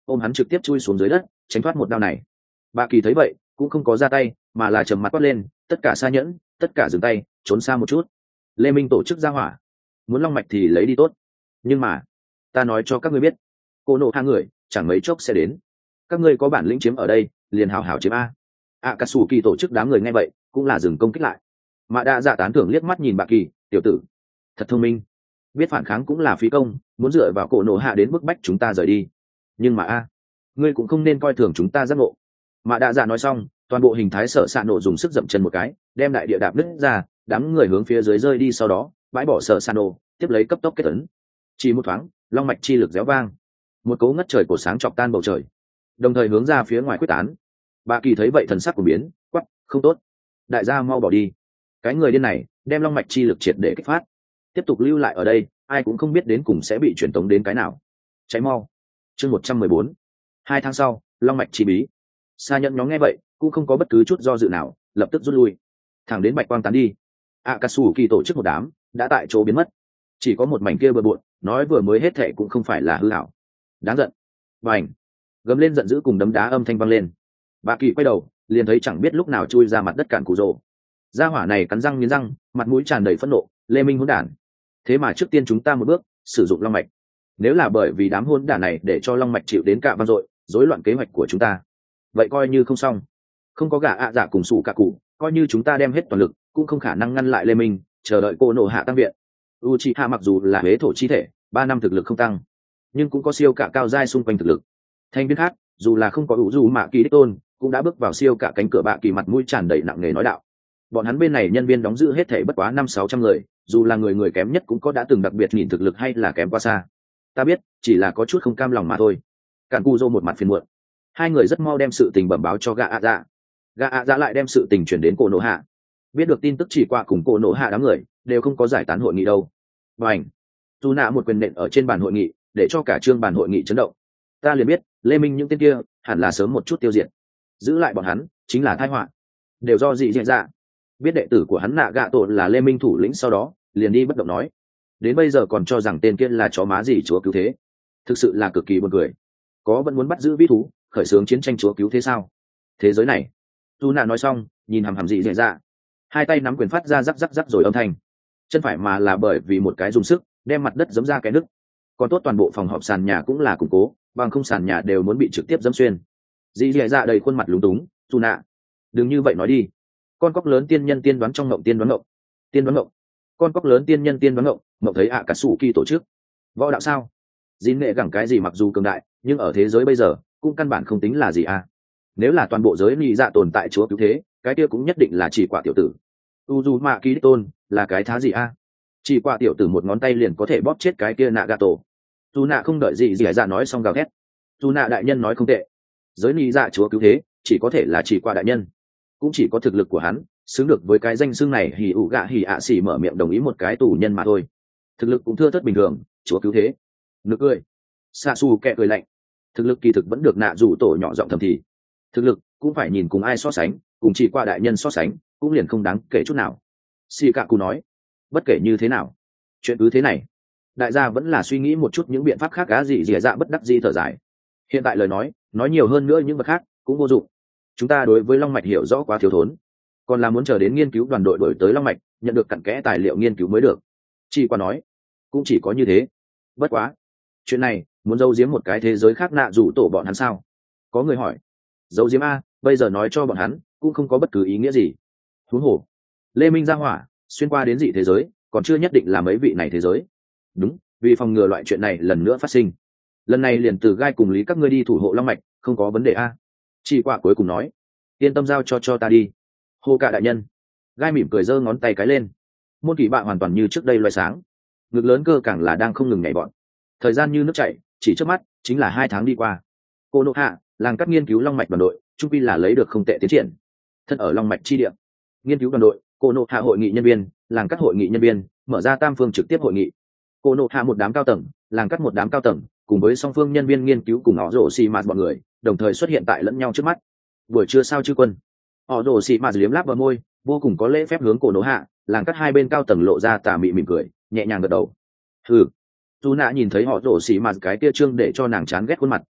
ôm hắn trực tiếp chui xuống dưới đất tránh thoát một đao này. Bà kỳ thấy vậy cũng không có ra tay mà là trầm mặt quát lên, tất cả xa nhẫn, tất cả dừng tay, trốn xa một chút. Lê Minh tổ chức ra hỏa, muốn long mạch thì lấy đi tốt, nhưng mà ta nói cho các ngươi biết, cô nộ hạ người chẳng mấy chốc sẽ đến, các ngươi có bản lĩnh chiếm ở đây liền hào hào chiếm a. Akatsuki tổ chức đám người nghe vậy cũng là dừng công kích lại. Mạ Đa Dạ tán thưởng liếc mắt nhìn bà kỳ, tiểu tử thật thông minh, biết phản kháng cũng là phí công, muốn dựa vào cổ nộ hạ đến bức bách chúng ta rời đi, nhưng mà ngươi cũng không nên coi thường chúng ta giác ngộ. Mạ Đa Dạ nói xong, toàn bộ hình thái sở xạ nổ dùng sức dậm chân một cái, đem đại địa đạp nứt ra, đám người hướng phía dưới rơi đi, sau đó bãi bỏ sở xạ nổ, tiếp lấy cấp tốc kết ấn. Chỉ một thoáng, long mạch chi lực réo vang, một cấu ngất trời cổ sáng chọc tan bầu trời, đồng thời hướng ra phía ngoài quyết tán. Bà kỳ thấy vậy thần sắc của biến, quắc, không tốt, đại gia mau bỏ đi, cái người điên này đem long mạch chi lực triệt để kích phát, tiếp tục lưu lại ở đây ai cũng không biết đến cùng sẽ bị truyền tống đến cái nào, cháy mau. Chương 114. 2 tháng sau, long mạch chi bí. Sa nhận nhóm nghe vậy cũng không có bất cứ chút do dự nào, lập tức rút lui, thẳng đến bạch quang tán đi. Akatsuki tổ chức một đám đã tại chỗ biến mất, chỉ có một mảnh kia bừa bộn, nói vừa mới hết thệ cũng không phải là hư ảo. Đáng giận. Bành. Gầm lên giận dữ cùng đấm đá âm thanh vang lên. Bà kỳ quay đầu liền thấy chẳng biết lúc nào chui ra mặt đất cản cụ rồ. Gia hỏa này cắn răng nghiến răng, mặt mũi tràn đầy phẫn nộ, Lê Minh hỗn đản, thế mà trước tiên chúng ta một bước sử dụng long mạch, nếu là bởi vì đám hỗn đản này để cho long mạch chịu đến cạ vang dội, rối loạn kế hoạch của chúng ta, vậy coi như không xong. Không có gã dạ cùng sủ cả cụ, coi như chúng ta đem hết toàn lực cũng không khả năng ngăn lại Lê Minh, chờ đợi cô nổ hạ tăng viện. Uchiha mặc dù là huế thổ chi thể, 3 năm thực lực không tăng, nhưng cũng có siêu cả cao giai xung quanh thực lực. Thành viên khác dù là không có ủ dù mạ kỳ đích tôn, cũng đã bước vào siêu cả cánh cửa bạ kỳ, mặt mũi tràn đầy nặng nề nói đạo. Bọn hắn bên này nhân viên đóng giữ hết thể bất quá 500-600 người, dù là người kém nhất cũng có đã từng đặc biệt nhìn thực lực hay là kém quá xa. Ta biết, chỉ là có chút không cam lòng mà thôi. Cản Cù Dô một mặt phiền muộn. Hai người rất mau đem sự tình bẩm báo cho gã ạ dạ. Gã ạ dạ lại đem sự tình chuyển đến cổ nổ hạ. Biết được tin tức chỉ qua cùng cổ nổ hạ đám người đều không có giải tán hội nghị đâu. Bành. Dù nạ một quyền nện ở trên bàn hội nghị, để cho cả trương bàn hội nghị chấn động. Ta liền biết, Lê Minh những tên kia hẳn là sớm một chút tiêu diệt. Giữ lại bọn hắn chính là tai họa. Đều do dị diễn ra. Biết đệ tử của hắn Nạ Gạ Tổ là Lê Minh thủ lĩnh sau đó, liền đi bất động nói. Đến bây giờ còn cho rằng tên kia là chó má gì chúa cứu thế. Thực sự là cực kỳ buồn cười. Có vẫn muốn bắt giữ vĩ thú, khởi xướng chiến tranh chúa cứu thế sao? Thế giới này. Tu Nạ nói xong, nhìn hằm hằm dị diễn ra. Hai tay nắm quyền phát ra rắc rắc rắc rồi âm thanh. Chân phải mà là bởi vì một cái dùng sức, đem mặt đất giẫm ra cái nứt. Còn tốt toàn bộ phòng họp sàn nhà cũng là củng cố, bằng không sàn nhà đều muốn bị trực tiếp giẫm xuyên. Dị diễn ra đầy khuôn mặt lúng túng, Tu Nạ, đừng như vậy nói đi. Con cóc lớn tiên nhân tiên đoán trong mộng, tiên đoán mộng, tiên đoán mộng, con cóc lớn tiên nhân tiên đoán mộng, mộng thấy Akatsuki tổ chức võ đạo sao? Dín nghệ gẳng cái gì mặc dù cường đại, nhưng ở thế giới bây giờ cũng căn bản không tính là gì à. Nếu là toàn bộ giới lý dạ tồn tại chúa cứu thế, cái kia cũng nhất định là chỉ quả tiểu tử. Uzumaki tôn là cái thá gì à? Chỉ quả tiểu tử một ngón tay liền có thể bóp chết cái kia Nagato. Dù nạ không đợi gì dạ nói xong gào thét. Dù nạ đại nhân nói không tệ, giới lý dạ chúa cứu thế chỉ có thể là chỉ quả đại nhân, cũng chỉ có thực lực của hắn xứng được với cái danh xưng này. Hỉ ủ gạ hỉ ạ xỉ mở miệng đồng ý một cái tù nhân mà thôi, thực lực cũng thưa thớt bình thường, chúa cứu thế nực cười. Sa su kẹ cười lạnh, thực lực kỳ thực vẫn được nạ rủ tổ nhỏ giọng thầm thì, thực lực cũng phải nhìn cùng ai so sánh, cùng chỉ qua đại nhân so sánh cũng liền không đáng kể chút nào. Si cạ cù nói, bất kể như thế nào, chuyện cứ thế này, đại gia vẫn là suy nghĩ một chút những biện pháp khác. Cá gì dì dạ bất đắc dĩ thở dài, hiện tại lời nói nhiều hơn nữa những vật khác cũng vô dụng, chúng ta đối với long mạch hiểu rõ quá thiếu thốn, còn là muốn chờ đến nghiên cứu đoàn đội đổi tới long mạch, nhận được cặn kẽ tài liệu nghiên cứu mới được. Chỉ qua nói, cũng chỉ có như thế. Bất quá, chuyện này muốn giấu giếm một cái thế giới khác nạ rủ tổ bọn hắn sao? Có người hỏi. Giấu giếm a, bây giờ nói cho bọn hắn cũng không có bất cứ ý nghĩa gì. Huống hồ, Lê Minh ra hỏa xuyên qua đến dị thế giới, còn chưa nhất định là mấy vị này thế giới. Đúng, vì phòng ngừa loại chuyện này lần nữa phát sinh, lần này liền từ gai cùng lý các ngươi đi thủ hộ long mạch, không có vấn đề a. Chỉ quả cuối cùng nói, yên tâm giao cho ta đi. Hô cả đại nhân. Gai mỉm cười giơ ngón tay cái lên, môn kỳ bạ hoàn toàn như trước đây loài sáng, ngực lớn cơ càng là đang không ngừng nhảy bọn. Thời gian như nước chảy, chỉ trước mắt chính là 2 tháng đi qua. Cô nộ hạ làng cắt nghiên cứu long mạch đoàn đội trung pi là lấy được không tệ tiến triển. Thân ở long mạch chi địa, nghiên cứu đoàn đội, cô nộ hạ hội nghị nhân viên, làng cắt hội nghị nhân viên mở ra tam phương trực tiếp hội nghị. Cô nộ hạ một đám cao tầng, làng cắt một đám cao tầng, cùng với song phương nhân viên nghiên cứu cùng họ rổ xì mạt bọn người đồng thời xuất hiện tại lẫn nhau trước mắt. Buổi trưa sao chư quân, họ rổ xì mạt liếm láp vào môi, vô cùng có lễ phép hướng cổ nổ hạ làng cắt hai bên cao tầng lộ ra tà mị mỉm cười, nhẹ nhàng gật đầu. Dù nạ nhìn thấy họ rổ xì mạt cái kia trương để cho nàng chán ghét khuôn mặt,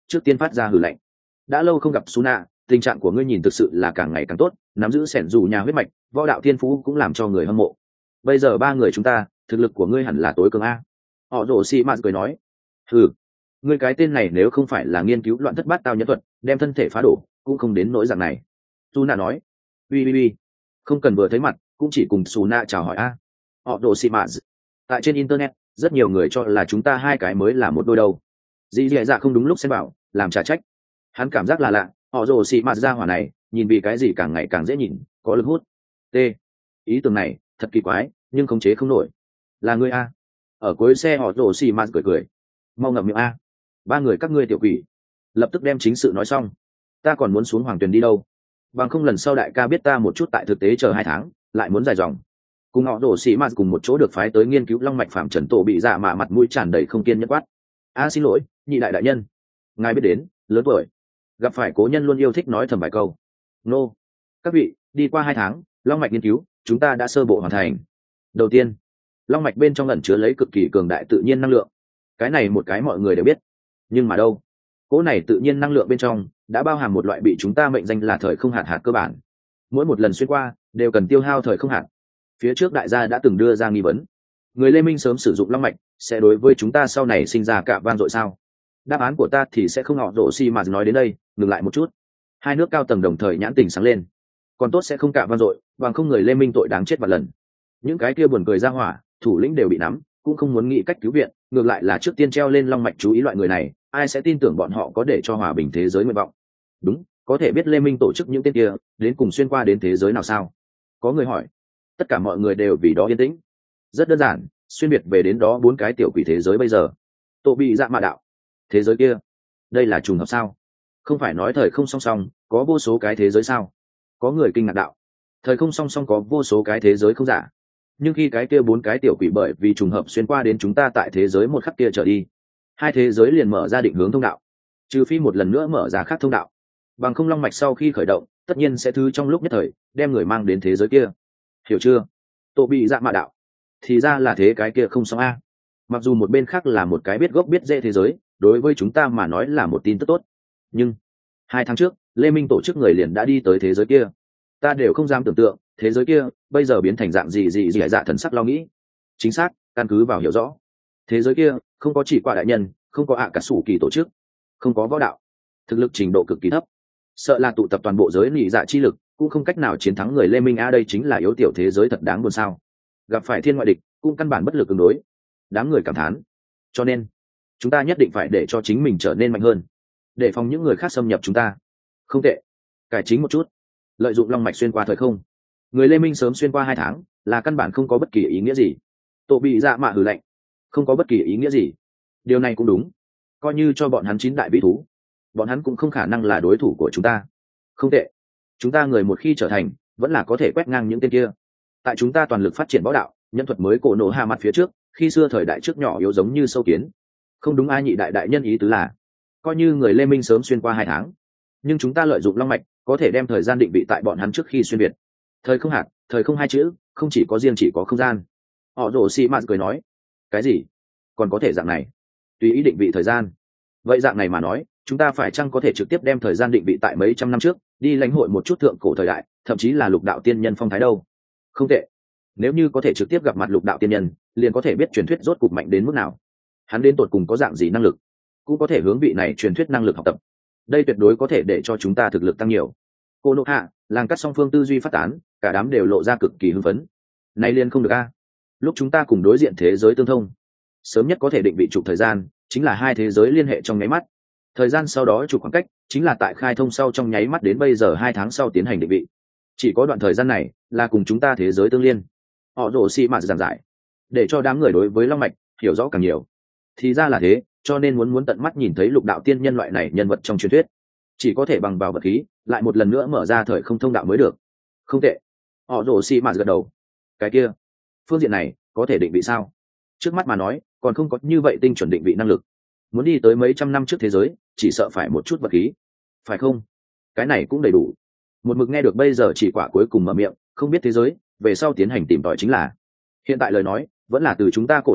trước tiên phát ra hừ lạnh. Đã lâu không gặp Suna, tình trạng của ngươi nhìn thực sự là càng ngày càng tốt, nắm giữ sẻn dù nhà huyết mạch, võ đạo thiên phú cũng làm cho người hâm mộ. Bây giờ ba người chúng ta, thực lực của ngươi hẳn là tối cường a. Họ rồ xì mạt cười nói. Hừ, ngươi cái tên này nếu không phải là nghiên cứu loạn thất bát tao nhân thuật, đem thân thể phá đổ, cũng không đến nỗi dạng này. Suna nói. Ui, không cần vừa thấy mặt, cũng chỉ cùng Suna chào hỏi a. Họ rồ xì mạt. Tại trên internet, rất nhiều người cho là chúng ta hai cái mới là một đôi đâu. Dì dì dạ không đúng lúc xem bảo, làm trả trách. Hắn cảm giác là lạ, họ rồ xì mạt ra hỏa này, nhìn vì cái gì càng ngày càng dễ nhìn, có lực hút. T. Ý tưởng này, thật kỳ quái, nhưng khống chế không nổi. Là ngươi a. Ở cuối xe họ rồ xì mạt cười. Mau ngậm miệng a. Ba người các ngươi tiểu quỷ. Lập tức đem chính sự nói xong. Ta còn muốn xuống hoàng tuyền đi đâu? Bằng không lần sau đại ca biết ta một chút tại thực tế chờ 2 tháng, lại muốn dài dòng. Cùng họ rồ xì mạt cùng một chỗ được phái tới nghiên cứu long mạch phạm trần tổ bị dạ mạ mặt mũi tràn đầy không kiên nhẫn quát. A xin lỗi, nhị đại đại nhân. Ngài biết đến, lớn tuổi. Gặp phải cố nhân luôn yêu thích nói thầm vài câu. Nô. Các vị, đi qua 2 tháng, long mạch nghiên cứu, chúng ta đã sơ bộ hoàn thành. Đầu tiên, long mạch bên trong ẩn chứa lấy cực kỳ cường đại tự nhiên năng lượng. Cái này một cái mọi người đều biết. Nhưng mà đâu? Cỗ này tự nhiên năng lượng bên trong đã bao hàm một loại bị chúng ta mệnh danh là thời không hạt cơ bản. Mỗi một lần xuyên qua đều cần tiêu hao thời không hạt. Phía trước đại gia đã từng đưa ra nghi vấn. Người Lê Minh sớm sử dụng long mạch sẽ đối với chúng ta sau này sinh ra cả van dội sao? Đáp án của ta thì sẽ không. Họ rồ xi mà nói đến đây ngừng lại một chút. Hai nước cao tầng đồng thời nhãn tình sáng lên. Còn tốt sẽ không cả van dội, bằng không người Lê Minh tội đáng chết vạn lần. Những cái kia buồn cười ra hỏa, thủ lĩnh đều bị nắm, cũng không muốn nghĩ cách cứu viện, ngược lại là trước tiên treo lên long mạch chú ý loại người này, ai sẽ tin tưởng bọn họ có để cho hòa bình thế giới nguyện vọng. Đúng, có thể biết Lê Minh tổ chức những tên kia đến cùng xuyên qua đến thế giới nào sao? Có người hỏi. Tất cả mọi người đều vì đó yên tĩnh. Rất đơn giản, xuyên biệt về đến đó 4 cái tiểu quỷ thế giới bây giờ. Tổ bị dạ mạ đạo. Thế giới kia, đây là trùng hợp sao? Không phải nói thời không song song có vô số cái thế giới sao? Có người kinh ngạc đạo. Thời không song song có vô số cái thế giới không giả, nhưng khi cái kia 4 cái tiểu quỷ bởi vì trùng hợp xuyên qua đến chúng ta tại thế giới một khắc kia trở đi, 2 thế giới liền mở ra định hướng thông đạo, trừ phi một lần nữa mở ra khác thông đạo, bằng không long mạch sau khi khởi động tất nhiên sẽ thứ trong lúc nhất thời đem người mang đến thế giới kia. Hiểu chưa? Tổ bị dạ mạ đạo. Thì ra là thế, cái kia không xong a. Mặc dù một bên khác là một cái biết gốc biết rễ thế giới, đối với chúng ta mà nói là một tin tức tốt, nhưng 2 tháng trước Lê Minh tổ chức người liền đã đi tới thế giới kia. Ta đều không dám tưởng tượng thế giới kia bây giờ biến thành dạng gì dạ thần sắc lo nghĩ. Chính xác, căn cứ vào hiểu rõ, thế giới kia không có chỉ quả đại nhân, không có cả sủ kỳ tổ chức, không có võ đạo, thực lực trình độ cực kỳ thấp, sợ là tụ tập toàn bộ giới nhị dạ chi lực cũng không cách nào chiến thắng người Lê Minh a. Đây chính là yếu tiểu thế giới thật đáng buồn sao. Gặp phải thiên ngoại địch cũng căn bản bất lực ứng đối. Đám người cảm thán. Cho nên chúng ta nhất định phải để cho chính mình trở nên mạnh hơn, để phòng những người khác xâm nhập chúng ta. Không tệ, cải chính một chút. Lợi dụng long mạch xuyên qua thời không, người Lê Minh sớm xuyên qua 2 tháng là căn bản không có bất kỳ ý nghĩa gì. Tổ bị dạ mạ hừ lạnh. Không có bất kỳ ý nghĩa gì? Điều này cũng đúng. Coi như cho bọn hắn 9 đại vĩ thú, bọn hắn cũng không khả năng là đối thủ của chúng ta. Không tệ, chúng ta người một khi trở thành, vẫn là có thể quét ngang những tên kia. Tại chúng ta toàn lực phát triển võ đạo, nhân thuật mới cổ nổ hạ mặt phía trước, khi xưa thời đại trước nhỏ yếu giống như sâu kiến. Không đúng, ai nhị đại đại nhân ý tứ là coi như người Lê Minh sớm xuyên qua 2 tháng, nhưng chúng ta lợi dụng long mạch có thể đem thời gian định vị tại bọn hắn trước khi xuyên việt. Thời không hạt, thời không 2 chữ không chỉ có riêng chỉ có không gian. Họ rồ xì mạt cười nói. Cái gì? Còn có thể dạng này tùy ý định vị thời gian? Vậy dạng này mà nói, chúng ta phải chăng có thể trực tiếp đem thời gian định vị tại mấy trăm năm trước, đi lãnh hội một chút thượng cổ thời đại, thậm chí là lục đạo tiên nhân phong thái đâu? Không tệ. Nếu như có thể trực tiếp gặp mặt lục đạo tiên nhân, liền có thể biết truyền thuyết rốt cục mạnh đến mức nào, hắn đến tột cùng có dạng gì năng lực, cũng có thể hướng vị này truyền thuyết năng lực học tập. Đây tuyệt đối có thể để cho chúng ta thực lực tăng nhiều. Cô nộ hạ làng cắt song phương tư duy phát tán, cả đám đều lộ ra cực kỳ hưng phấn. Này liền không được a. Lúc chúng ta cùng đối diện thế giới tương thông, sớm nhất có thể định vị trục thời gian chính là 2 thế giới liên hệ trong nháy mắt. Thời gian sau đó trục khoảng cách chính là tại khai thông sau trong nháy mắt đến bây giờ 2 tháng sau tiến hành định vị. Chỉ có đoạn thời gian này là cùng chúng ta thế giới tương liên. Họ rồ xì mạt giảng giải, để cho đám người đối với long mạch hiểu rõ càng nhiều. Thì ra là thế, cho nên muốn tận mắt nhìn thấy lục đạo tiên nhân loại này nhân vật trong truyền thuyết, chỉ có thể bằng vào vật khí lại một lần nữa mở ra thời không thông đạo mới được. Không tệ. Họ rồ xì mạt gật đầu. Cái kia, phương diện này có thể định vị sao? Trước mắt mà nói còn không có như vậy tinh chuẩn định vị năng lực. Muốn đi tới mấy trăm năm trước thế giới chỉ sợ phải một chút vật khí, phải không? Cái này cũng đầy đủ. Một mực nghe được bây giờ chỉ quả cuối cùng mở miệng, không biết thế giới về sau tiến hành tìm tòi chính là. Hiện tại lời nói vẫn là từ chúng ta cổ nổ hạ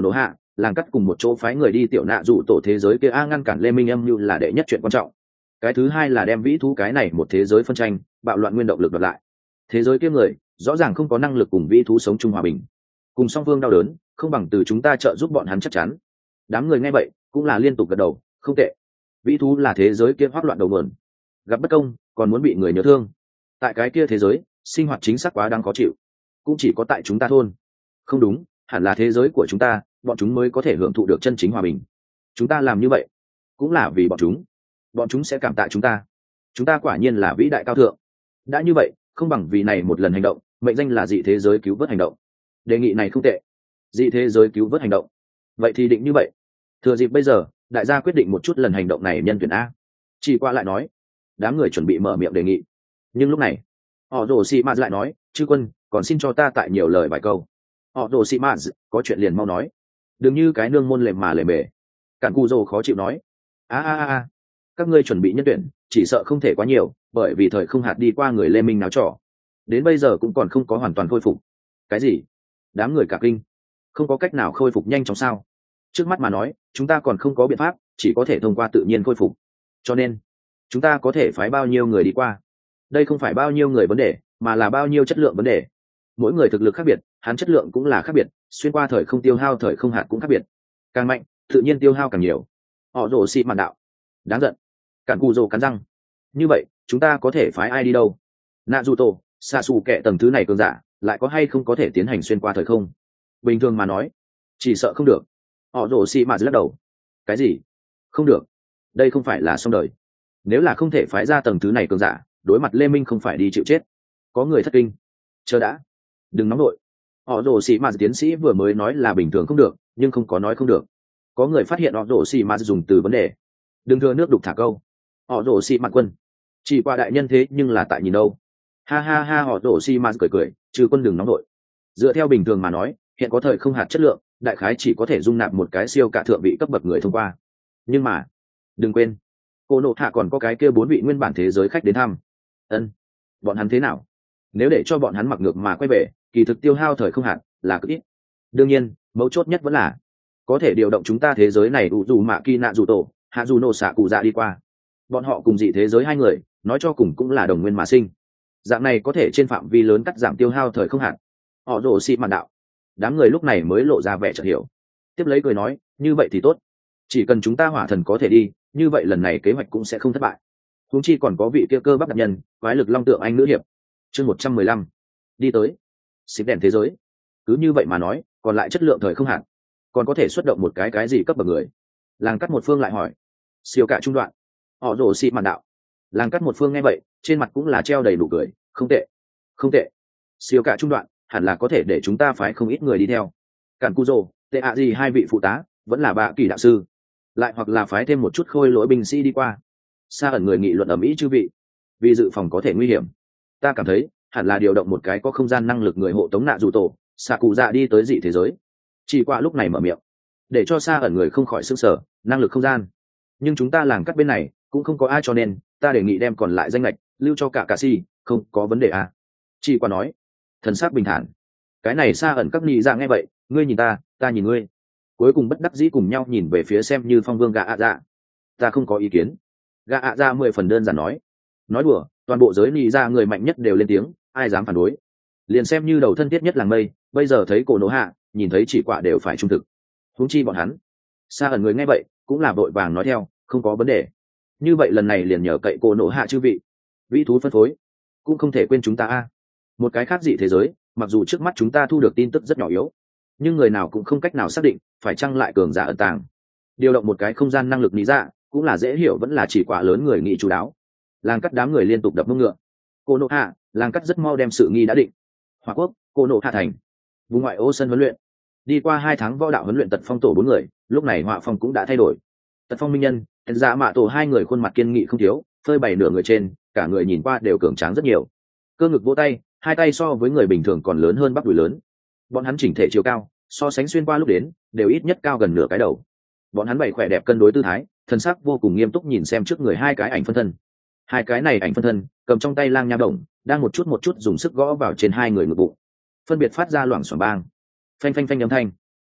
làng cắt cùng một chỗ phái người đi tiểu nạ dụ tổ thế giới kia ngăn cản lê minh âm như là đệ nhất chuyện quan trọng. Cái thứ hai là đem vĩ thú cái này một thế giới phân tranh bạo loạn nguyên động lực đoạt lại. Thế giới kia người rõ ràng không có năng lực cùng vĩ thú sống chung hòa bình, cùng song phương đau đớn, không bằng từ chúng ta trợ giúp bọn hắn chắc chắn. Đám người nghe vậy cũng là liên tục gật đầu, không tệ. Vĩ thú là thế giới kia hoắc loạn đầu mượn, gặp bất công còn muốn bị người nhớ thương. Tại cái kia thế giới sinh hoạt chính xác quá đáng khó chịu, cũng chỉ có tại chúng ta thôn. Không đúng, hẳn là thế giới của chúng ta, bọn chúng mới có thể hưởng thụ được chân chính hòa bình. Chúng ta làm như vậy cũng là vì bọn chúng sẽ cảm tạ chúng ta quả nhiên là vĩ đại cao thượng. Đã như vậy, không bằng vì này một lần hành động mệnh danh là dị thế giới cứu vớt hành động. Đề nghị này không tệ. Dị thế giới cứu vớt hành động, vậy thì định như vậy. Thừa dịp bây giờ, đại gia quyết định một chút lần hành động này nhân tuyển a. Chỉ qua lại nói. Đám người chuẩn bị mở miệng đề nghị, nhưng lúc này họ rồ xì mạt lại nói, chư quân còn xin cho ta tại nhiều lời vài câu. Họ rồ xì mạt có chuyện liền mau nói, đừng như cái nương môn lề mà lề mề. Cản cù rồ khó chịu nói, các ngươi chuẩn bị nhân tuyển chỉ sợ không thể quá nhiều, bởi vì thời không hạt đi qua người lê minh náo trò, đến bây giờ cũng còn không có hoàn toàn khôi phục. Cái gì? Đám người cả kinh. Không có cách nào khôi phục nhanh chóng sao? Trước mắt mà nói, chúng ta còn không có biện pháp, chỉ có thể thông qua tự nhiên khôi phục. Cho nên chúng ta có thể phái bao nhiêu người đi qua? Đây không phải bao nhiêu người vấn đề, mà là bao nhiêu chất lượng vấn đề. Mỗi người thực lực khác biệt, hắn chất lượng cũng là khác biệt, xuyên qua thời không tiêu hao thời không hạt cũng khác biệt. Càng mạnh, tự nhiên tiêu hao càng nhiều. Họ rồ xị mạn đạo. Đáng giận. Cản cù rồ cắn răng. Như vậy, chúng ta có thể phái ai đi đâu? Nạ dù tổ, xạ xù kệ tầng thứ này cường giả, lại có hay không có thể tiến hành xuyên qua thời không? Bình thường mà nói, chỉ sợ không được. Họ rồ xị mạn lắc đầu. Cái gì? Không được? Đây không phải là xong đời. Nếu là không thể phái ra tầng thứ này cường giả, đối mặt lê minh không phải đi chịu chết. Có người thất kinh. Chờ đã, đừng nóng nội. Họ rồ xì mà tiến sĩ vừa mới nói là bình thường không được, nhưng không có nói không được. Có người phát hiện họ rồ xì mà dùng từ vấn đề, đừng thừa nước đục thả câu. Họ rồ xì mạn quân chỉ qua đại nhân thế nhưng là tại nhìn đâu. Ha ha ha, họ rồ xì mà cười cười, trừ quân đừng nóng nội. Dựa theo bình thường mà nói, hiện có thời không hạt chất lượng, đại khái chỉ có thể dung nạp một cái siêu cả thượng vị cấp bậc người thông qua. Nhưng mà đừng quên, cô nộ hạ còn có cái kia 4 vị nguyên bản thế giới khách đến thăm. Bọn hắn thế nào? Nếu để cho bọn hắn mặc ngược mà quay về, kỳ thực tiêu hao thời không hạn là cực ít. Đương nhiên, mấu chốt nhất vẫn là có thể điều động chúng ta thế giới này đủ dù mạ kỳ nạ dù tổ hạ dù nổ xạ cụ dạ đi qua. Bọn họ cùng dị thế giới hai người, nói cho cùng cũng là đồng nguyên mà sinh. Dạng này có thể trên phạm vi lớn cắt giảm tiêu hao thời không hạn. Họ rồ xị mạn đạo. Đám người lúc này mới lộ ra vẻ chợt hiểu. Tiếp lấy cười nói, như vậy thì tốt. Chỉ cần chúng ta hỏa thần có thể đi, như vậy lần này kế hoạch cũng sẽ không thất bại. Huống chi còn có vị kia cơ bắp đặc nhân, quái lực long tượng anh nữ hiệp. Chương 115. Đi tới. Xếp đèn thế giới. Cứ như vậy mà nói, còn lại chất lượng thời không hạn, còn có thể xuất động một cái gì cấp bậc người? Làng cắt một phương lại hỏi. Siêu cả trung đoạn. Họ rồ xị mạn đạo. Làng cắt một phương nghe vậy, trên mặt cũng là treo đầy nụ cười, không tệ, không tệ. Siêu cả trung đoạn, hẳn là có thể để chúng ta phái không ít người đi theo. Cản cu rồ, tệ ạ gì hai vị phụ tá, vẫn là bạ kỳ đạo sư, lại hoặc là phái thêm một chút khôi lỗi binh sĩ đi qua. Sa ẩn người nghị luận ầm ĩ chư vị, vì dự phòng có thể nguy hiểm, ta cảm thấy hẳn là điều động một cái có không gian năng lực người hộ tống nạ dù tổ xạ cụ dạ đi tới dị thế giới. Chỉ qua lúc này mở miệng, để cho Sa ẩn người không khỏi sức sở năng lực không gian. Nhưng chúng ta làng cắt bên này cũng không có ai, cho nên ta đề nghị đem còn lại danh lệch lưu cho cả si, không có vấn đề à? Chỉ qua nói, thần sắc bình thản. Cái này Sa ẩn các nhị dạ nghe vậy, ngươi nhìn ta, ta nhìn ngươi, cuối cùng bất đắc dĩ cùng nhau nhìn về phía xem như phong vương gạ ạ dạ. Ta không có ý kiến. Gạ ạ dạ 10 phần đơn giản nói đùa, toàn bộ giới nhị dạ người mạnh nhất đều lên tiếng, ai dám phản đối. Liền xem như đầu thân thiết nhất làng mây, bây giờ thấy cổ nổ hạ, nhìn thấy chỉ quả đều phải trung thực. Huống chi bọn hắn. Sa ẩn người nghe vậy cũng là vội vàng nói theo, không có vấn đề. Như vậy lần này liền nhờ cậy cổ nổ hạ chư vị, vĩ thú phân phối, cũng không thể quên chúng ta a. Một cái khác dị thế giới, mặc dù trước mắt chúng ta thu được tin tức rất nhỏ yếu, nhưng người nào cũng không cách nào xác định phải chăng lại cường giả ẩn tàng. Điều động một cái không gian năng lực lý dạ cũng là dễ hiểu, vẫn là chỉ quả lớn người nghĩ chú đáo. Làng cắt đám người liên tục đập mông ngựa. Cô nộ hạ, làng cắt rất mau đem sự nghi đã định. Hòa quốc, cô nộ hạ thành, vùng ngoại ô sân huấn luyện. Đi qua 2 tháng võ đạo huấn luyện tật phong tổ 4 người, lúc này họa phong cũng đã thay đổi. Tật phong minh nhân, dạ mạ tổ 2 người khuôn mặt kiên nghị không thiếu, phơi bày nửa người trên, cả người nhìn qua đều cường tráng rất nhiều. Cơ ngực vỗ tay, 2 tay so với người bình thường còn lớn hơn bắp đùi lớn. Bọn hắn chỉnh thể chiều cao, so sánh xuyên qua lúc đến, đều ít nhất cao gần nửa cái đầu. Bọn hắn bày khỏe đẹp cân đối tư thái, thân sắc vô cùng nghiêm túc nhìn xem trước người 2 cái ảnh phân thân. 2 cái này ảnh phân thân cầm trong tay lang nha đồng, đang một chút dùng sức gõ vào trên 2 người ngực bụng, phân biệt phát ra loảng xoảng bang, phanh phanh phanh âm thanh.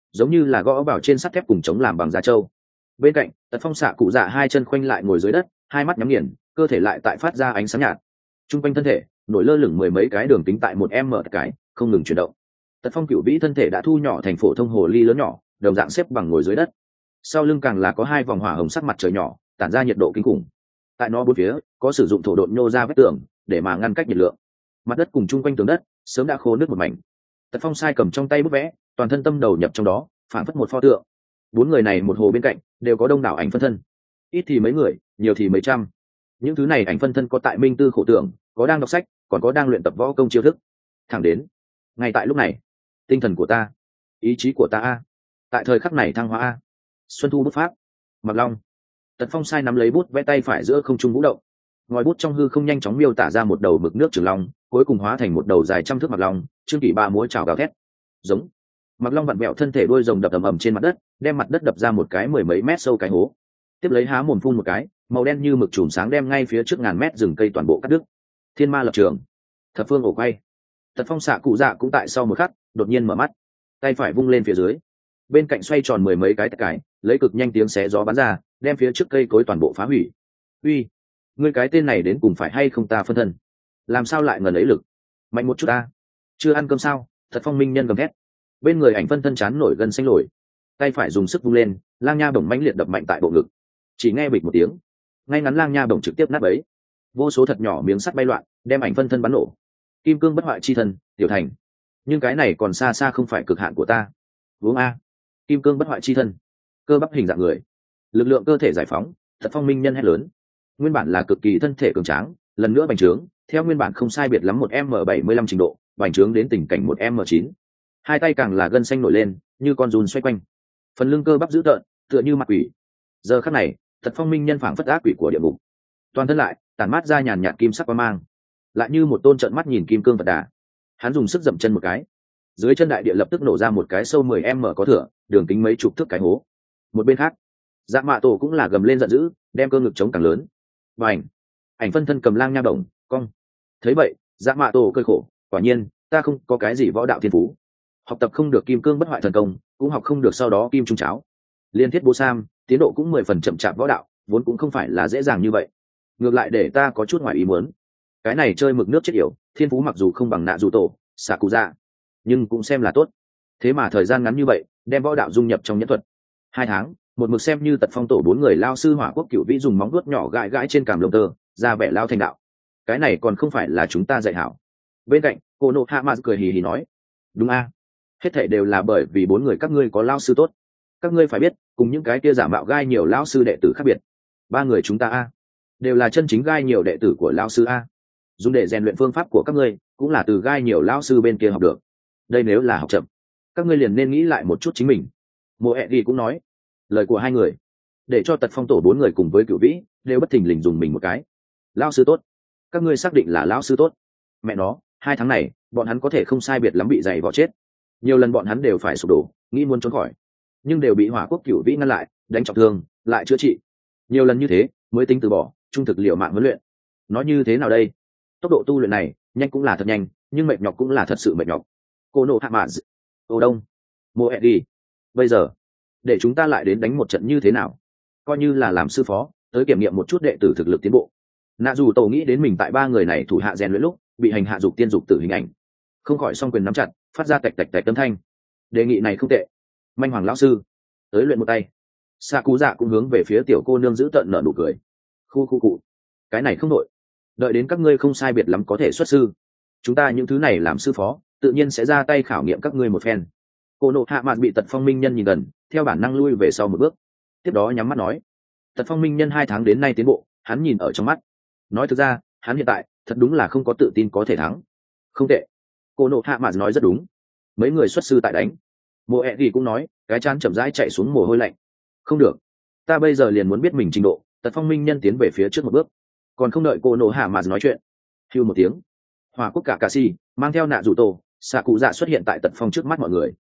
giống như là gõ vào trên sắt thép cùng chống làm bằng da trâu. Bên cạnh Tật Phong xạ cụ dạ hai chân khoanh lại ngồi dưới đất, hai mắt nhắm nghiền, cơ thể lại tại phát ra ánh sáng nhạt. Trung quanh thân thể nổi lơ lửng mười mấy cái đường kính tại một m cái, không ngừng chuyển động. Tật Phong cựu vĩ thân thể đã thu nhỏ thành phổ thông hồ ly lớn nhỏ, đồng dạng xếp bằng ngồi dưới đất. Sau lưng càng là có hai vòng hỏa hồng sắc mặt trời nhỏ, tản ra nhiệt độ kinh khủng. Tại nó bốn phía có sử dụng thổ độn nhô ra vách tường để mà ngăn cách nhiệt lượng. Mặt đất cùng chung quanh tường đất sớm đã khô nước một mảnh. Tật Phong sai cầm trong tay bút vẽ, toàn thân tâm đầu nhập trong đó, phản phất một pho tượng. Bốn người này một hồ bên cạnh đều có đông đảo ảnh phân thân, ít thì mấy người, nhiều thì mấy trăm. Những thứ này ảnh phân thân có tại minh tư khổ tưởng, có đang đọc sách, còn có đang luyện tập võ công chiêu thức. Thẳng đến ngay tại lúc này, tinh thần của ta, ý chí của ta a, tại thời khắc này thăng hóa a. Xuân thu bút pháp, Mặc Long. Tật Phong sai nắm lấy bút vẽ, tay phải giữa không trung vũ động, ngòi bút trong hư không nhanh chóng miêu tả ra một đầu mực nước trường long, cuối cùng hóa thành một đầu dài trăm thước Mặc Long. Trương Kỷ Ba múa chảo gào thét, giống. Mặc Long vặn vẹo thân thể, đuôi rồng đập ầm ầm trên mặt đất, đem mặt đất đập ra một cái mười mấy mét sâu cái hố. Tiếp lấy há mồm phun một cái, màu đen như mực chùm sáng đem ngay phía trước ngàn mét rừng cây toàn bộ cắt đứt. Thiên ma lập trường, thập phương ổ quay. Tật Phong xạ cụ dạ cũng tại sau một khắc đột nhiên mở mắt, tay phải vung lên phía dưới, bên cạnh xoay tròn mười mấy cái tạch cải, lấy cực nhanh tiếng xé gió bắn ra, đem phía trước cây cối toàn bộ phá hủy. Uy, ngươi cái tên này đến cùng phải hay không ta phân thân? Làm sao lại ngần ấy lực? Mạnh một chút ta. Chưa ăn cơm sao? Thật Phong minh nhân gầm thét. Bên người ảnh phân thân chán nổi gân xanh lồi, tay phải dùng sức vung lên, lang nha bổng mãnh liệt đập mạnh tại bộ ngực. Chỉ nghe bịch một tiếng, ngay ngắn lang nha bổng trực tiếp nát bấy, vô số thật nhỏ miếng sắt bay loạn, đem ảnh phân thân bắn nổ. Kim cương bất hoại chi thân, tiểu thành. Nhưng cái này còn xa xa không phải cực hạn của ta. Uống a. Kim cương bất hoại chi thân, cơ bắp hình dạng người, lực lượng cơ thể giải phóng. Thật Phong minh nhân hét lớn. Nguyên bản là cực kỳ thân thể cường tráng, lần nữa bành trướng, theo nguyên bản không sai biệt lắm một m 75 trình độ, bành trướng đến tình cảnh một m 9. Hai tay càng là gân xanh nổi lên, như con giun xoay quanh, phần lưng cơ bắp dữ tợn, tựa như mặt quỷ. Giờ khắc này, Thật Phong minh nhân phảng phất ác quỷ của địa ngục, toàn thân lại tản mát ra nhàn nhạt kim sắc quang mang, lại như một tôn trợn mắt nhìn kim cương Phật Đà. Hắn dùng sức dậm chân một cái, dưới chân đại địa lập tức nổ ra một cái sâu 10 m có thửa, đường kính mấy chục thước cái hố. Một bên khác, Dạ Mạ Tổ cũng là gầm lên giận dữ, đem cơ ngực chống càng lớn. Bành! Ảnh phân thân cầm lang nha bổng, cong. Thấy vậy, Dạ Mạ Tổ cười khổ, quả nhiên, ta không có cái gì võ đạo thiên phú, học tập không được kim cương bất hoại thần công, cũng học không được sau đó kim trung cháo. Liên thiết bố sam, tiến độ cũng 10 phần chậm chạp, võ đạo vốn cũng không phải là dễ dàng như vậy. Ngược lại để ta có chút ngoài ý muốn. Cái này chơi mực nước chết yểu, thiên phú mặc dù không bằng Nạ Dù Tổ, xạ cụ dạ, nhưng cũng xem là tốt. Thế mà thời gian ngắn như vậy, đem võ đạo dung nhập trong nhẫn thuật. 2 tháng, một mực xem như Tật Phong tổ 4 người lao sư Hỏa Quốc Cửu Vĩ dùng móng vuốt nhỏ gãi gãi trên cằm lông tơ, ra vẻ lao thành đạo. Cái này còn không phải là chúng ta dạy hảo. Bên cạnh, Konohama cười hì hì nói, đúng a, hết thảy đều là bởi vì 4 người các ngươi có lao sư tốt. Các ngươi phải biết, cùng những cái kia giả mạo gai nhiều lao sư đệ tử khác biệt. 3 người chúng ta a, đều là chân chính gai nhiều đệ tử của lao sư a. Dùng để rèn luyện phương pháp của các ngươi, cũng là từ gai nhiều lao sư bên kia học được. Đây nếu là học chậm, các ngươi liền nên nghĩ lại một chút chính mình. Moetti cũng nói, lời của hai người để cho Tật Phong tổ 4 người cùng với Cửu Vĩ đều bất thình lình dùng mình một cái. Lao sư tốt? Các ngươi xác định là lão sư tốt? Mẹ nó, 2 tháng này bọn hắn có thể không sai biệt lắm bị dày vò chết. Nhiều lần bọn hắn đều phải sụp đổ, nghĩ muốn trốn khỏi, nhưng đều bị Hỏa Quốc Cửu Vĩ ngăn lại, đánh trọng thương, lại chữa trị. Nhiều lần như thế mới tính từ bỏ, trung thực liệu mạng huấn luyện. Nói như thế nào đây? Tốc độ tu luyện này nhanh cũng là thật nhanh, nhưng mệt nhọc cũng là thật sự mệt nhọc. Konohama, Ô Đông, Moetti, bây giờ để chúng ta lại đến đánh một trận như thế nào? Coi như là làm sư phó, tới kiểm nghiệm một chút đệ tử thực lực tiến bộ. Nạ Dù Tổ nghĩ đến mình tại 3 người này thủ hạ rèn luyện lúc bị hành hạ dục tiên dục tử hình ảnh, không khỏi song quyền nắm chặt, phát ra tạch tạch tạch âm thanh. Đề nghị này không tệ. Manh Hoàng lão sư, tới luyện một tay. Sa Cú Dạ cũng hướng về phía tiểu cô nương giữ tợn nở nụ cười. Khu cụ, cái này không đội. Đợi đến các ngươi không sai biệt lắm có thể xuất sư, chúng ta những thứ này làm sư phó, tự nhiên sẽ ra tay khảo nghiệm các ngươi một phen. Konohama bị Tật Phong minh nhân nhìn gần, theo bản năng lui về sau một bước, tiếp đó nhắm mắt nói, Tật Phong minh nhân 2 tháng đến nay tiến bộ, hắn nhìn ở trong mắt. Nói thực ra, hắn hiện tại thật đúng là không có tự tin có thể thắng. Không tệ, Konohama nói rất đúng. Mấy người xuất sư tại đánh. Moetti cũng nói, cái chán chậm rãi chạy xuống mồ hôi lạnh. Không được, ta bây giờ liền muốn biết mình trình độ. Tật Phong minh nhân tiến về phía trước một bước, còn không đợi Konohama nói chuyện, hưu một tiếng, Hỏa Quốc cả Kakashi mang theo Nạ Dù Tổ, xạ cụ dạ xuất hiện tại Tật Phong trước mắt mọi người.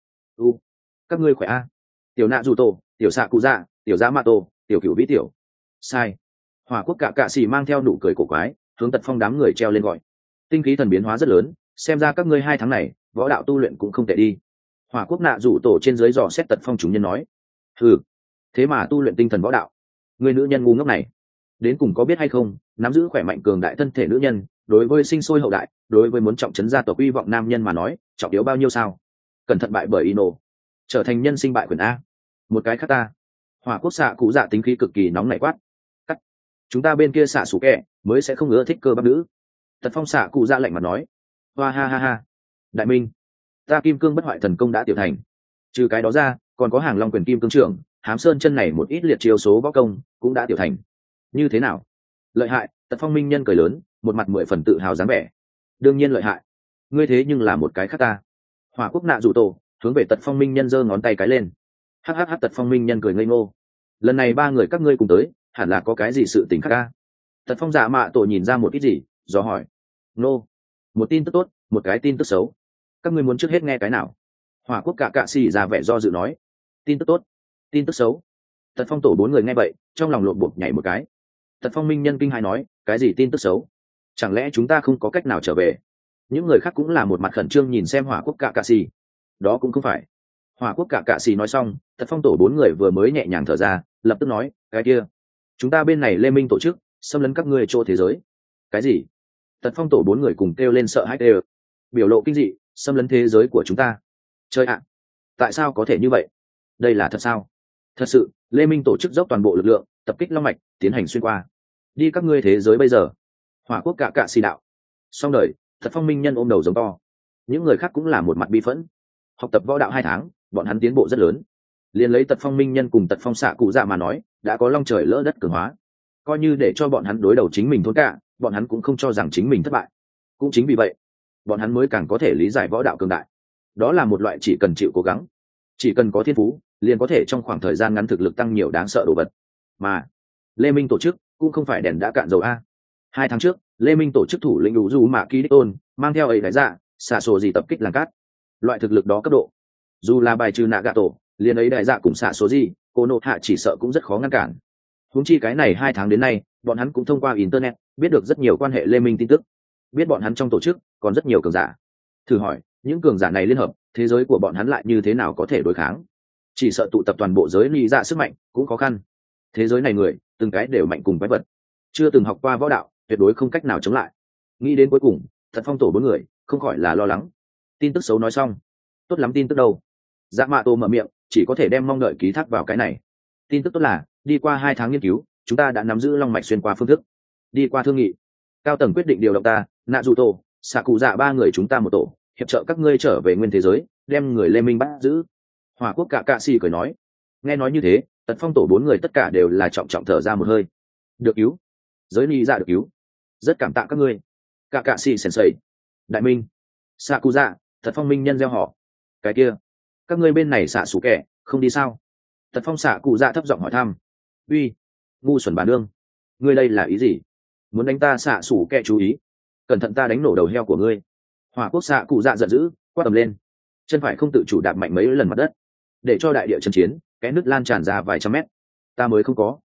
Các ngươi khỏe a? Tiểu Nạ Dù Tổ, tiểu xạ cụ dạ, tiểu Dạ Mạ Tổ, tiểu Cửu Vĩ tiểu. Sai. Hỏa Quốc cả Kakashi mang theo nụ cười cổ quái, hướng Tật Phong đám người treo lên gọi. Tinh khí thần biến hóa rất lớn, xem ra các ngươi 2 tháng này võ đạo tu luyện cũng không tệ đi. Hỏa quốc nạ rủ tổ trên dưới dò xét Tật Phong chúng nhân nói. Ừ, thế mà tu luyện tinh thần võ đạo, người nữ nhân ngu ngốc này đến cùng có biết hay không, nắm giữ khỏe mạnh cường đại thân thể nữ nhân đối với sinh sôi hậu đại, đối với muốn trọng trấn gia tộc hy vọng nam nhân mà nói trọng yếu bao nhiêu sao. Cẩn thận bại bởi Ino, trở thành nhân sinh bại quyền a. Một cái khác ta. Hỏa quốc xạ cụ dạ tính khí cực kỳ nóng nảy quát. Cắt. Chúng ta bên kia xạ sủ kẹ mới sẽ không ưa thích cơ bắp nữ. Tật Phong xạ cụ dạ lạnh mặt nói. Hoa ha ha ha. Đại minh, ta kim cương bất hoại thần công đã tiểu thành. Trừ cái đó ra còn có hàng long quyền kim cương trưởng, hám sơn chân này một ít liệt chiêu số võ công cũng đã tiểu thành. Như thế nào? Lợi hại. Tật Phong minh nhân cười lớn, một mặt 10 phần tự hào dáng vẻ. Đương nhiên lợi hại, ngươi thế nhưng là một cái khác ta. Hỏa quốc nạ rủ tổ hướng về Tật Phong minh nhân giơ ngón tay cái lên. Hắc. Tật Phong minh nhân cười ngây ngô. Lần này ba người các ngươi cùng tới hẳn là có cái gì sự tình khác ca. Tật Phong dạ mạ tổ nhìn ra một ít gì do hỏi. Nô, một tin tức tốt, một cái tin tức xấu, các ngươi muốn trước hết nghe cái nào? Hỏa quốc cạ xì ra vẻ do dự nói. Tin tức tốt, tin tức xấu. Tật Phong tổ 4 người nghe vậy trong lòng lộn bột nhảy một cái. Tật Phong minh nhân kinh hãi nói, cái gì tin tức xấu? Chẳng lẽ chúng ta không có cách nào trở về? Những người khác cũng là một mặt khẩn trương nhìn xem Hỏa quốc cạ xì. Đó cũng không phải. Hỏa quốc cạ xì nói xong, Tật Phong tổ 4 người vừa mới nhẹ nhàng thở ra, lập tức nói, cái kia chúng ta bên này Lê Minh tổ chức xâm lấn các ngươi chỗ thế giới. Cái gì? Tật Phong tổ 4 người cùng kêu lên sợ hãi đều, biểu lộ kinh dị, xâm lấn thế giới của chúng ta. Chơi ạ, tại sao có thể như vậy? Đây là thật sao? Thật sự, Lê Minh tổ chức dốc toàn bộ lực lượng tập kích long mạch, tiến hành xuyên qua đi các ngươi thế giới bây giờ. Hỏa quốc cạ xì đạo. Xong đời. Tật Phong minh nhân ôm đầu giống to. Những người khác cũng là một mặt bi phẫn. Học tập võ đạo 2 tháng, bọn hắn tiến bộ rất lớn. Liền lấy Tật Phong minh nhân cùng Tật Phong xạ cụ dạ mà nói, đã có long trời lỡ đất cường hóa. Coi như để cho bọn hắn đối đầu chính mình thôn cả, bọn hắn cũng không cho rằng chính mình thất bại. Cũng chính vì vậy, bọn hắn mới càng có thể lý giải võ đạo cường đại. Đó là một loại chỉ cần chịu cố gắng, chỉ cần có thiên phú, liền có thể trong khoảng thời gian ngắn thực lực tăng nhiều đáng sợ đồ vật. Mà Lê Minh tổ chức cũng không phải đèn đã cạn dầu a. 2 tháng trước, Lê Minh tổ chức thủ lĩnh đủ dù mạ ký đích tôn mang theo ấy đại dạ xạ sổ gì tập kích làng cát. Loại thực lực đó cấp độ, dù là bài trừ nạ gạ tổ, liền ấy đại dạ cùng xạ số gì cô nộ hạ chỉ sợ cũng rất khó ngăn cản. Huống chi cái này 2 tháng đến nay, bọn hắn cũng thông qua internet biết được rất nhiều quan hệ Lê Minh tin tức, biết bọn hắn trong tổ chức còn rất nhiều cường giả. Thử hỏi, những cường giả này liên hợp, thế giới của bọn hắn lại như thế nào có thể đối kháng? Chỉ sợ tụ tập toàn bộ giới lý dạ sức mạnh cũng khó khăn. Thế giới này người từng cái đều mạnh cùng quái vật, chưa từng học qua võ đạo, tuyệt đối không cách nào chống lại. Nghĩ đến cuối cùng, Thật Phong tổ 4 người không khỏi là lo lắng. Tin tức xấu nói xong, tốt lắm tin tức đâu? Dạ mạ tổ mở miệng, chỉ có thể đem mong đợi ký thác vào cái này. Tin tức tốt là đi qua 2 tháng nghiên cứu, chúng ta đã nắm giữ long mạch xuyên qua phương thức. Đi qua thương nghị, cao tầng quyết định điều động ta, nạ dù tổ, xạ cụ dạ 3 người chúng ta một tổ, hiệp trợ các ngươi trở về nguyên thế giới, đem người Lê Minh bắt giữ. Hỏa quốc cạ xì cười nói. Nghe nói như thế, Tật Phong tổ 4 người tất cả đều là trọng trọng thở ra một hơi. Được cứu, giới ni dạ được cứu, rất cảm tạ các ngươi. Cạ xì sensei, đại minh, xạ cụ dạ, Tật Phong minh nhân gieo họ. Cái kia, các ngươi bên này xạ sủ kẻ không đi sao? Tật Phong xạ cụ dạ thấp giọng hỏi thăm. Uy, ngu xuẩn bà nương, ngươi đây là ý gì? Muốn đánh ta xạ sủ kẻ chú ý, cẩn thận ta đánh nổ đầu heo của ngươi. Hỏa quốc xạ cụ dạ giận dữ, quát tầm lên, chân phải không tự chủ đạp mạnh mấy lần mặt đất, để cho đại địa chân chiến cái nước lan tràn ra vài trăm mét. Ta mới không có,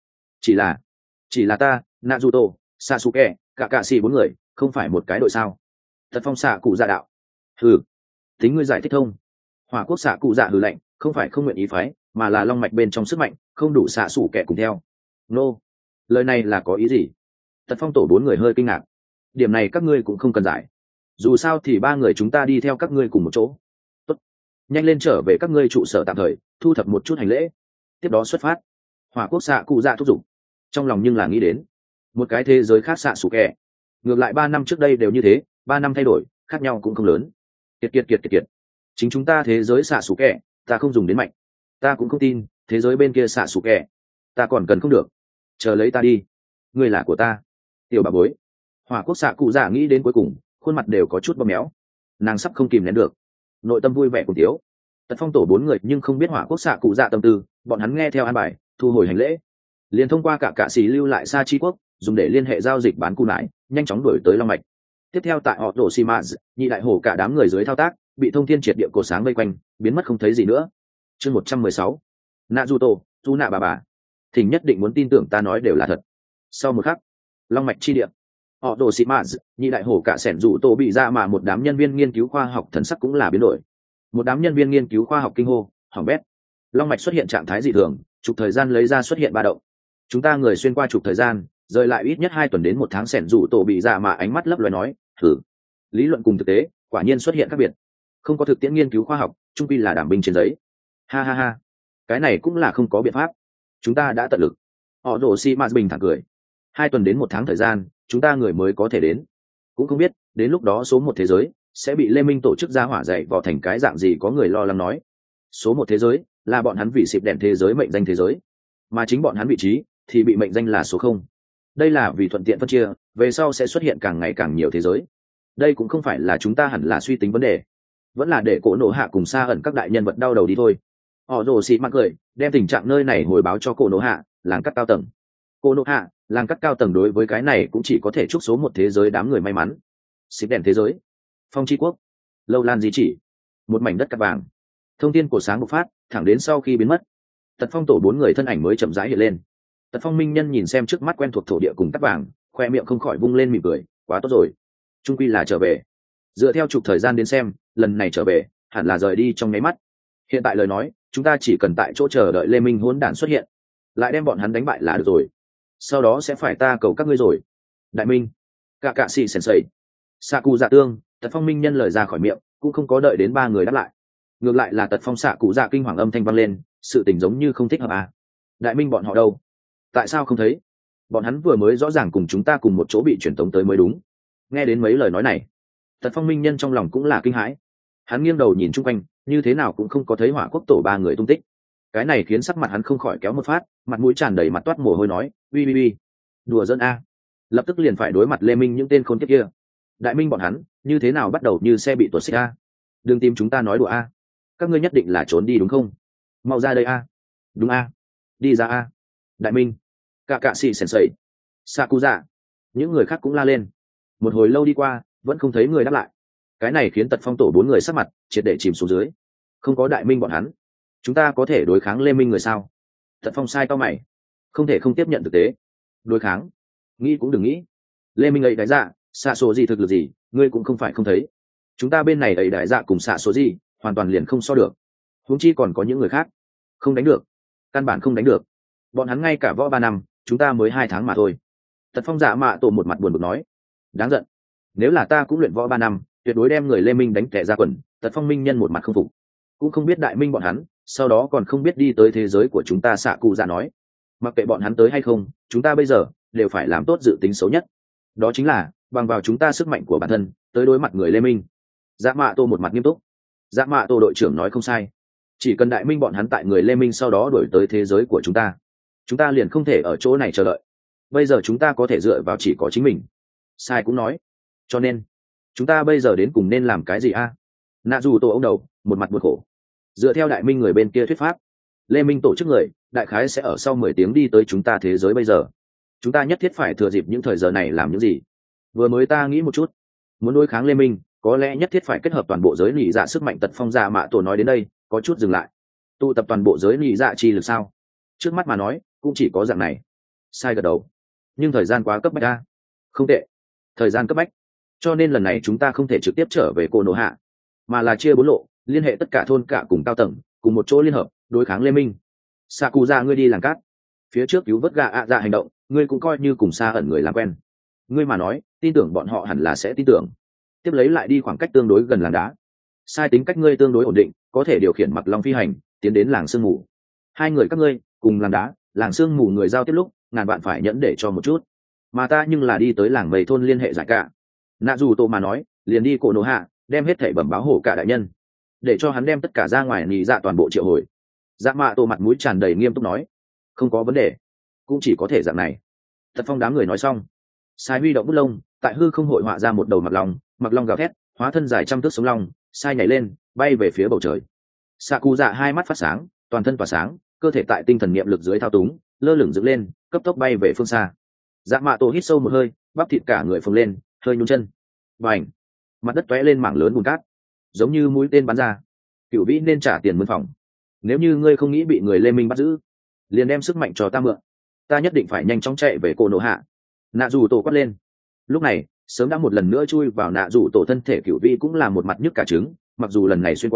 chỉ là ta, Naruto, Sasuke, cả xì 4 người, không phải một cái đội sao? Tật Phong xạ cụ dạ đạo. Hừ, tính ngươi giải thích thông. Hỏa quốc xạ cụ dạ hừ lạnh, không phải không nguyện ý phái, mà là long mạch bên trong sức mạnh không đủ xạ sủ kẻ cùng theo. Nô, lời này là có ý gì? Tật Phong tổ 4 người hơi kinh ngạc. Điểm này các ngươi cũng không cần giải, dù sao thì 3 người chúng ta đi theo các ngươi cùng một chỗ. Tốt, nhanh lên trở về các ngươi trụ sở tạm thời, thu thập một chút hành lễ, tiếp đó xuất phát. Hỏa quốc xạ cụ dạ thúc giục, trong lòng nhưng là nghĩ đến một cái thế giới khác xạ sủ kẻ. Ngược lại 3 năm trước đây đều như thế, 3 năm thay đổi khác nhau cũng không lớn. Kiệt, chính chúng ta thế giới xạ sủ kẻ, ta không dùng đến mạnh, ta cũng không tin thế giới bên kia xạ sủ kẻ, ta còn cần không được. Chờ lấy ta đi, ngươi là của ta, tiểu bà bối. Hỏa quốc xạ cụ dạ nghĩ đến cuối cùng, khuôn mặt đều có chút bóp méo, nàng sắp không kìm nén được, nội tâm vui vẻ cùng tiếu. Tật Phong tổ 4 người nhưng không biết hỏa quốc xạ cụ dạ tâm tư, bọn hắn nghe theo an bài, thu hồi hành lễ, liền thông qua cả xì lưu lại Sa Chi quốc, dùng để liên hệ giao dịch bán cù nải, nhanh chóng đuổi tới long mạch. Tiếp theo tại họ tổ Shimaz, nhị đại hổ cả đám người dưới thao tác, bị thông thiên triệt địa cổ sáng vây quanh, biến mất không thấy gì nữa. Chương 116. Naruto, tu nạ bà. Thỉnh nhất định muốn tin tưởng ta nói đều là thật. Sau một khắc, long mạch chi địa, họ tổ Shimaz, nhị đại hổ cả sẻn rủ tổ bị ra mà một đám nhân viên nghiên cứu khoa học thần sắc cũng là biến đổi. Một đám nhân viên nghiên cứu khoa học kinh hô, hỏng bét. Long mạch xuất hiện trạng thái dị thường, trục thời gian lấy ra xuất hiện ba động. Chúng ta người xuyên qua trục thời gian, rời lại ít nhất 2 tuần đến 1 tháng. Sẻn rủ tổ bị dạ mà ánh mắt lấp loé nói, thử. Lý luận cùng thực tế, quả nhiên xuất hiện khác biệt. Không có thực tiễn nghiên cứu khoa học, chung quy là đảm binh trên giấy. Ha ha ha, cái này cũng là không có biện pháp. Chúng ta đã tận lực. Họ rồ xi mã bình thản cười. 2 tuần đến 1 tháng thời gian, chúng ta người mới có thể đến. Cũng không biết, đến lúc đó số 1 thế giới sẽ bị Lê Minh tổ chức ra hỏa dạy vào thành cái dạng gì, có người lo lắng nói. Số 1 thế giới là bọn hắn vì xịp đèn thế giới mệnh danh thế giới, mà chính bọn hắn vị trí thì bị mệnh danh là số 0. Đây là vì thuận tiện phân chia, về sau sẽ xuất hiện càng ngày càng nhiều thế giới. Đây cũng không phải là chúng ta hẳn là suy tính vấn đề, vẫn là để cổ nổ hạ cùng xa ẩn các đại nhân vật đau đầu đi thôi. Họ rồ xị mắc cười, đem tình trạng nơi này hồi báo cho cổ nổ hạ, làng cắt cao tầng. Cổ nổ hạ, làng cắt cao tầng đối với cái này cũng chỉ có thể chúc số 1 thế giới đám người may mắn. Xích đèn thế giới, Phong Chi Quốc, Lâu Lan di chỉ, một mảnh đất cát vàng. Thông tin của sáng bộc phát, thẳng đến sau khi biến mất, Tật Phong tổ 4 người thân ảnh mới chậm rãi hiện lên. Tật Phong minh nhân nhìn xem trước mắt quen thuộc thổ địa cùng cát vàng, khoe miệng không khỏi vung lên mỉm cười, quá tốt rồi, trung quy là trở về. Dựa theo trục thời gian đến xem, lần này trở về hẳn là rời đi trong nháy mắt. Hiện tại lời nói, chúng ta chỉ cần tại chỗ chờ đợi Lê Minh hỗn đản xuất hiện, lại đem bọn hắn đánh bại là được rồi. Sau đó sẽ phải ta cầu các ngươi rồi. Đại Minh, cả cạ sĩ sensei, xạ cụ dạ tương, Tật Phong minh nhân lời ra khỏi miệng, cũng không có đợi đến 3 người đáp lại. Ngược lại là Tật Phong xạ cụ dạ kinh hoàng âm thanh vang lên, sự tình giống như không thích hợp à. Đại Minh bọn họ đâu? Tại sao không thấy? Bọn hắn vừa mới rõ ràng cùng chúng ta cùng một chỗ bị truyền tống tới mới đúng. Nghe đến mấy lời nói này, Tật Phong minh nhân trong lòng cũng là kinh hãi. Hắn nghiêng đầu nhìn chung quanh, như thế nào cũng không có thấy Hỏa Quốc tổ 3 người tung tích. Cái này khiến sắc mặt hắn không khỏi kéo một phát, mặt mũi tràn đầy mặt toát mồ hôi nói, uy uy uy, đùa giỡn a. Lập tức liền phải đối mặt Lê Minh những tên khốn kiếp kia. Đại Minh bọn hắn như thế nào bắt đầu như xe bị tuột xích a. Đừng tìm chúng ta nói đùa a. Các ngươi nhất định là trốn đi đúng không? Mau ra đây a. Đúng a. Đi ra a. Đại Minh, cả cạ sĩ sensei, Sakuza, những người khác cũng la lên. Một hồi lâu đi qua, vẫn không thấy người đáp lại. Cái này khiến Tật Phong tổ 4 người sắc mặt triệt để chìm xuống dưới. Không có Đại Minh bọn hắn, chúng ta có thể đối kháng Lê Minh người sao? Tật Phong sai to mày, không thể không tiếp nhận thực tế. Đối kháng? Nghĩ cũng đừng nghĩ. Lê Minh ấy đại dạ, xạ số gì thực lực gì, ngươi cũng không phải không thấy. Chúng ta bên này ấy đại dạ cùng xạ số gì, hoàn toàn liền không so được. Huống chi còn có những người khác, không đánh được, căn bản không đánh được. Bọn hắn ngay cả võ 3 năm, chúng ta mới 2 tháng mà thôi. Tật Phong dạ mạ tổ một mặt buồn bực nói, đáng giận. Nếu là ta cũng luyện võ 3 năm, tuyệt đối đem người Lê Minh đánh tẻ ra quần. Tật Phong minh nhân một mặt không phục, cũng không biết Đại Minh bọn hắn sau đó còn không biết đi tới thế giới của chúng ta. Xạ cụ dạ nói, mặc kệ bọn hắn tới hay không, chúng ta bây giờ đều phải làm tốt dự tính xấu nhất, đó chính là bằng vào chúng ta sức mạnh của bản thân tới đối mặt người Lê Minh. Dạ mạ tô một mặt nghiêm túc. Dạ mạ tô đội trưởng nói không sai, chỉ cần Đại Minh bọn hắn tại người Lê Minh sau đó đuổi tới thế giới của chúng ta liền không thể ở chỗ này chờ đợi. Bây giờ chúng ta có thể dựa vào chỉ có chính mình. Sai cũng nói, cho nên chúng ta bây giờ đến cùng nên làm cái gì a? Nạ dù tổ ông đầu một mặt buồn khổ. Dựa theo Đại Minh người bên kia thuyết pháp, Lê Minh tổ chức người đại khái sẽ ở sau 10 tiếng đi tới chúng ta thế giới bây giờ. Chúng ta nhất thiết phải thừa dịp những thời giờ này làm những gì? Vừa mới ta nghĩ một chút, muốn đối kháng Lê Minh có lẽ nhất thiết phải kết hợp toàn bộ giới nỉ dạ sức mạnh. Tật Phong dạ mạ tổ nói đến đây có chút dừng lại. Tụ tập toàn bộ giới nỉ dạ chi lực sao? Trước mắt mà nói cũng chỉ có dạng này. Sai gật đầu. Nhưng thời gian quá cấp bách a. Không tệ, thời gian cấp bách, cho nên lần này chúng ta không thể trực tiếp trở về cô nổ hạ, mà là chia 4 lộ, liên hệ tất cả thôn cả cùng cao tầng cùng một chỗ liên hợp đối kháng Lê Minh. Sakuza, ngươi đi làng cát, phía trước cứu vớt gà ạ dạ hành động, ngươi cũng coi như cùng xa ẩn người làm quen. Ngươi mà nói tin tưởng bọn họ hẳn là sẽ tin tưởng. Tiếp lấy lại đi khoảng cách tương đối gần làng đá. Sai tính cách ngươi tương đối ổn định, có thể điều khiển mặc long phi hành tiến đến làng sương mù. 2 người các ngươi cùng làng đá làng sương mù người giao tiếp lúc ngàn bạn phải nhẫn để cho một chút, mà ta nhưng là đi tới làng mây thôn liên hệ giải cả. Nạ dù tô mà nói liền đi cổ nổ hạ, đem hết thảy bẩm báo hổ cả đại nhân, để cho hắn đem tất cả ra ngoài nỉ dạ toàn bộ triệu hồi. Dạ mạ tô mặt mũi tràn đầy nghiêm túc nói, không có vấn đề, cũng chỉ có thể dạng này. Tật Phong đám người nói xong, Sai huy động bút lông tại hư không hội họa ra một đầu mặc long gào thét, hóa thân dài trăm thước sống long. Sai nhảy lên bay về phía bầu trời. Xạ cụ dạ hai mắt phát sáng, toàn thân tỏa sáng, cơ thể tại tinh thần niệm lực dưới thao túng lơ lửng dựng lên, cấp tốc bay về phương xa. Dạ mạ tổ hít sâu một hơi, bắp thịt cả người phồng lên, hơi nhún chân, bành, mặt đất tóe lên mảng lớn bùn cát, giống như mũi tên bắn ra. Cửu vĩ nên trả tiền mướn phòng, nếu như ngươi không nghĩ bị người Lê Minh bắt giữ, liền đem sức mạnh cho ta mượn, ta nhất định phải nhanh chóng chạy về cô nổ hạ. Nạ dù tổ quát lên. Lúc này sớm đã một lần nữa chui vào nạ dù tổ thân thể Cửu vĩ cũng là một mặt nhức cả trứng, mặc dù lần này xuyên qua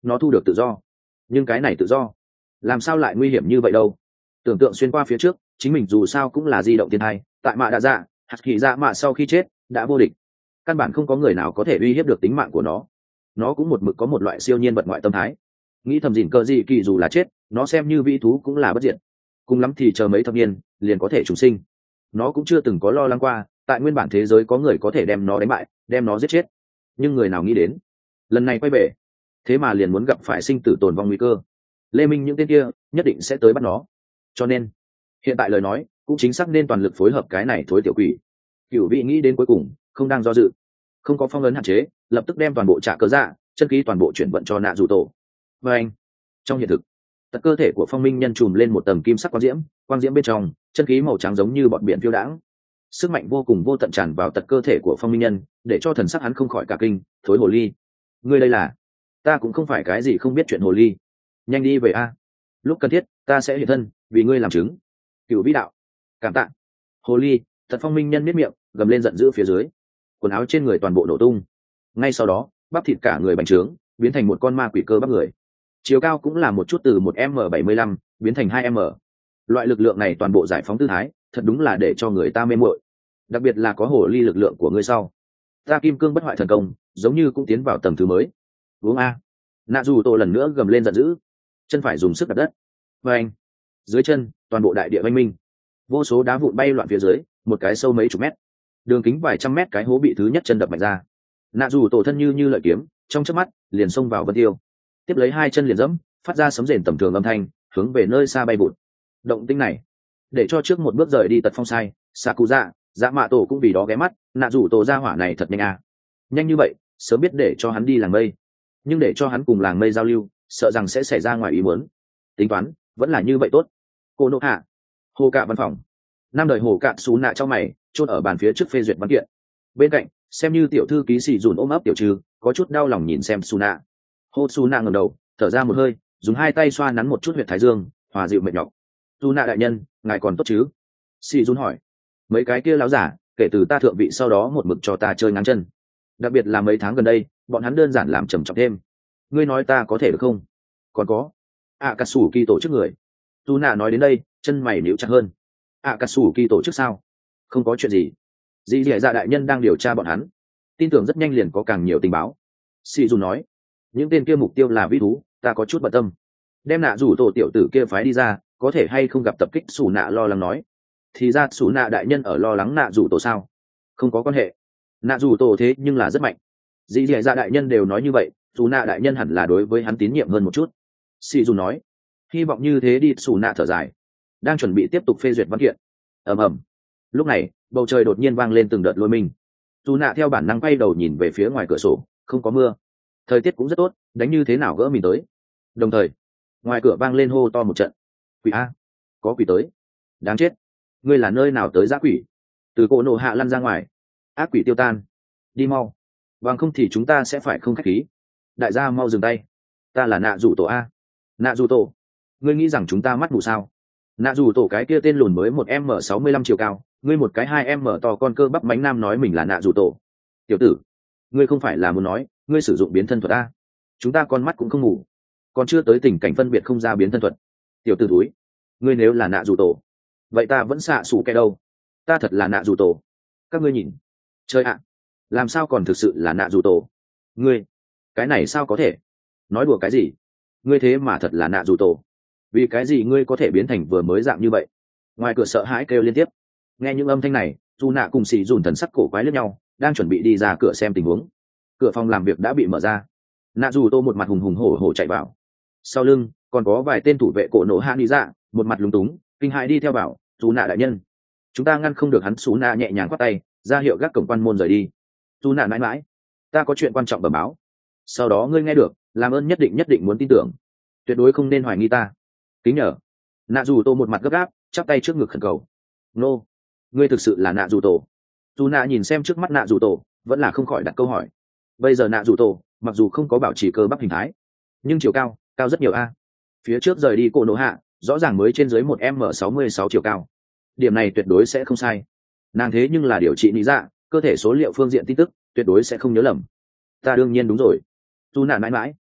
nó thu được tự do. Nhưng cái này tự do làm sao lại nguy hiểm như vậy đâu? Tưởng tượng xuyên qua phía trước, chính mình dù sao cũng là di động thiên thai, tại mạ đã dạ hạt kỳ dạ mạ sau khi chết đã vô địch, căn bản không có người nào có thể uy hiếp được tính mạng của nó cũng một mực có một loại siêu nhiên vật ngoại tâm thái, nghĩ thầm dỉn cờ gì kỳ dù là chết nó xem như vĩ thú cũng là bất diệt, cùng lắm thì chờ mấy thập niên liền có thể trùng sinh. Nó cũng chưa từng có lo lắng qua tại nguyên bản thế giới có người có thể đem nó đánh bại, đem nó giết chết. Nhưng người nào nghĩ đến lần này quay về thế mà liền muốn gặp phải sinh tử tồn vong nguy cơ. Lê Minh những tên kia nhất định sẽ tới bắt nó, cho nên hiện tại lời nói cũng chính xác nên toàn lực phối hợp cái này thối tiểu quỷ. Cửu vị nghĩ đến cuối cùng không đang do dự, không có phong ấn hạn chế, lập tức đem toàn bộ trả cơ dạ chân khí toàn bộ chuyển vận cho nạ dù tổ. Và anh trong hiện thực, tật cơ thể của phong minh nhân trùm lên một tầng kim sắc quang diễm bên trong chân khí màu trắng giống như bọn biển phiêu đãng, sức mạnh vô cùng vô tận tràn vào tật cơ thể của phong minh nhân, để cho thần sắc hắn không khỏi cả kinh. Thối hồ ly, ngươi đây là? Ta cũng không phải cái gì không biết chuyện hồ ly, nhanh đi về a, lúc cần thiết ta sẽ hiện thân vì ngươi làm chứng. Cửu vĩ đạo, cảm tạ. Hồ ly, tật phong minh nhân miết miệng gầm lên giận dữ, phía dưới quần áo trên người toàn bộ nổ tung, ngay sau đó bắp thịt cả người bành trướng biến thành một con ma quỷ cơ bắp người, chiều cao cũng là một chút từ 1m75 biến thành 2m. Loại lực lượng này toàn bộ giải phóng tư thái, thật đúng là để cho người ta mê muội, đặc biệt là có hồ ly lực lượng của ngươi sau, ta kim cương bất hoại thần công giống như cũng tiến vào tầng thứ mới. Uống a. Nạ dù tổ lần nữa gầm lên giận dữ, chân phải dùng sức đặt đất. Và anh dưới chân toàn bộ đại địa oanh minh, vô số đá vụn bay loạn phía dưới, một cái sâu mấy chục mét, đường kính vài trăm mét cái hố bị thứ nhất chân đập mạnh ra. Nạ dù tổ thân như lợi kiếm trong chớp mắt liền xông vào vân tiêu, tiếp lấy hai chân liền dẫm, phát ra sấm rền tầm thường âm thanh, hướng về nơi xa bay vụt. Động tĩnh này để cho trước một bước rời đi tật phong sai Sakuza dạ mạ tổ cũng vì đó ghé mắt. Nạ dù tổ ra hỏa này thật nhanh à, nhanh như vậy, sớm biết để cho hắn đi làng mây, nhưng để cho hắn cùng làng mây giao lưu sợ rằng sẽ xảy ra ngoài ý muốn. Tính toán vẫn là như vậy tốt. Cô nộ hạ hồ cạ văn phòng, năm đời hồ cạ xú nạ trong mày chốt ở bàn phía trước phê duyệt văn kiện, bên cạnh xem như tiểu thư ký sĩ dùn ôm ấp tiểu trừ, có chút đau lòng nhìn xem su nạ. Hô su nạ ngẩng đầu thở ra một hơi, dùng hai tay xoa nắn một chút huyệt thái dương, hòa dịu mệt nhọc. Su nạ đại nhân, ngài còn tốt chứ? Sĩ dùn hỏi. Mấy cái kia láo giả kể từ ta thượng vị sau đó một mực cho ta chơi ngắn chân, đặc biệt là mấy tháng gần đây bọn hắn đơn giản làm trầm trọng thêm. Ngươi nói ta có thể được không? Còn có cà sủ kỳ tổ chức người. Su nạ nói đến đây chân mày níu chặt hơn. Cà sủ kỳ tổ chức sao? Không có chuyện gì, dì dì dạ đại nhân đang điều tra bọn hắn, tin tưởng rất nhanh liền có càng nhiều tình báo. Si dù nói, những tên kia mục tiêu là vĩ thú, ta có chút bận tâm, đem nạ rủ tổ tiểu tử kia phái đi ra có thể hay không gặp tập kích. Xù nạ lo lắng nói. Thì ra xù nạ đại nhân ở lo lắng nạ rủ tổ sao? Không có quan hệ, nạ rủ tổ thế nhưng là rất mạnh, dì dì dạ đại nhân đều nói như vậy, xù nạ đại nhân hẳn là đối với hắn tín nhiệm hơn một chút. Si dù nói, hy vọng như thế đi. Xù nạ thở dài, đang chuẩn bị tiếp tục phê duyệt văn kiện. ầm ầm. Lúc này bầu trời đột nhiên vang lên từng đợt lôi minh. Dù nạ theo bản năng quay đầu nhìn về phía ngoài cửa sổ, không có mưa, thời tiết cũng rất tốt, đánh như thế nào gỡ mình tới. Đồng thời ngoài cửa vang lên hô to một trận. Quỷ a, có quỷ tới, đáng chết, ngươi là nơi nào tới dã quỷ? Từ cổ nổ hạ lăn ra ngoài, ác quỷ tiêu tan, đi mau, bằng không thì chúng ta sẽ phải không khách khí. Đại gia mau dừng tay, ta là nạ rủ tổ a. Nạ rủ tổ, ngươi nghĩ rằng chúng ta mắt mù sao? Nạ rủ tổ cái kia tên lùn mới 1m65 chiều cao, ngươi một cái 2m to con cơ bắp mánh nam nói mình là nạ rủ tổ. Tiểu tử, ngươi không phải là muốn nói ngươi sử dụng biến thân thuật a? Chúng ta con mắt cũng không ngủ, còn chưa tới tình cảnh phân biệt không ra biến thân thuật. Tiểu tử túi, ngươi nếu là nạ rủ tổ, vậy ta vẫn xạ xủ cái đâu? Ta thật là nạ rủ tổ. Các ngươi nhìn, chơi ạ, làm sao còn thực sự là nạ rủ tổ? Ngươi, cái này sao có thể? Nói đùa cái gì? Ngươi thế mà thật là nạ rủ tổ? Vì cái gì ngươi có thể biến thành vừa mới dạng như vậy? Ngoài cửa sợ hãi kêu liên tiếp. Nghe những âm thanh này, dù nạ cùng xì dùn thần sắc cổ quái lẫn nhau, đang chuẩn bị đi ra cửa xem tình huống. Cửa phòng làm việc đã bị mở ra, nạ dù tô một mặt hùng hùng hổ hổ chạy vào, sau lưng còn có vài tên thủ vệ cổ nổ hạ nghĩ dạ, một mặt lúng túng kinh hãi đi theo bảo. Dù nạ đại nhân, chúng ta ngăn không được hắn. Xú nạ nhẹ nhàng quát tay ra hiệu gác cổng quan môn rời đi. Dù nạ mãi mãi, ta có chuyện quan trọng bẩm báo, sau đó ngươi nghe được làm ơn nhất định muốn tin tưởng, tuyệt đối không nên hoài nghi ta, kính nhờ. Nạ dù tô một mặt gấp gáp chắp tay trước ngực khẩn cầu. Nô, ngươi thực sự là nạ dù tổ? Dù nạ nhìn xem trước mắt nạ dù tổ, vẫn là không khỏi đặt câu hỏi. Bây giờ nạ dù tổ mặc dù không có bảo trì cơ bắp hình thái, nhưng chiều cao cao rất nhiều a. Phía trước rời đi cổ nổ hạ rõ ràng mới trên dưới 1m66 chiều cao, điểm này tuyệt đối sẽ không sai. Nàng thế nhưng là điều trị lý dạ, cơ thể số liệu phương diện tin tức tuyệt đối sẽ không nhớ lầm. Ta đương nhiên đúng rồi. Dù nạ mãi mãi,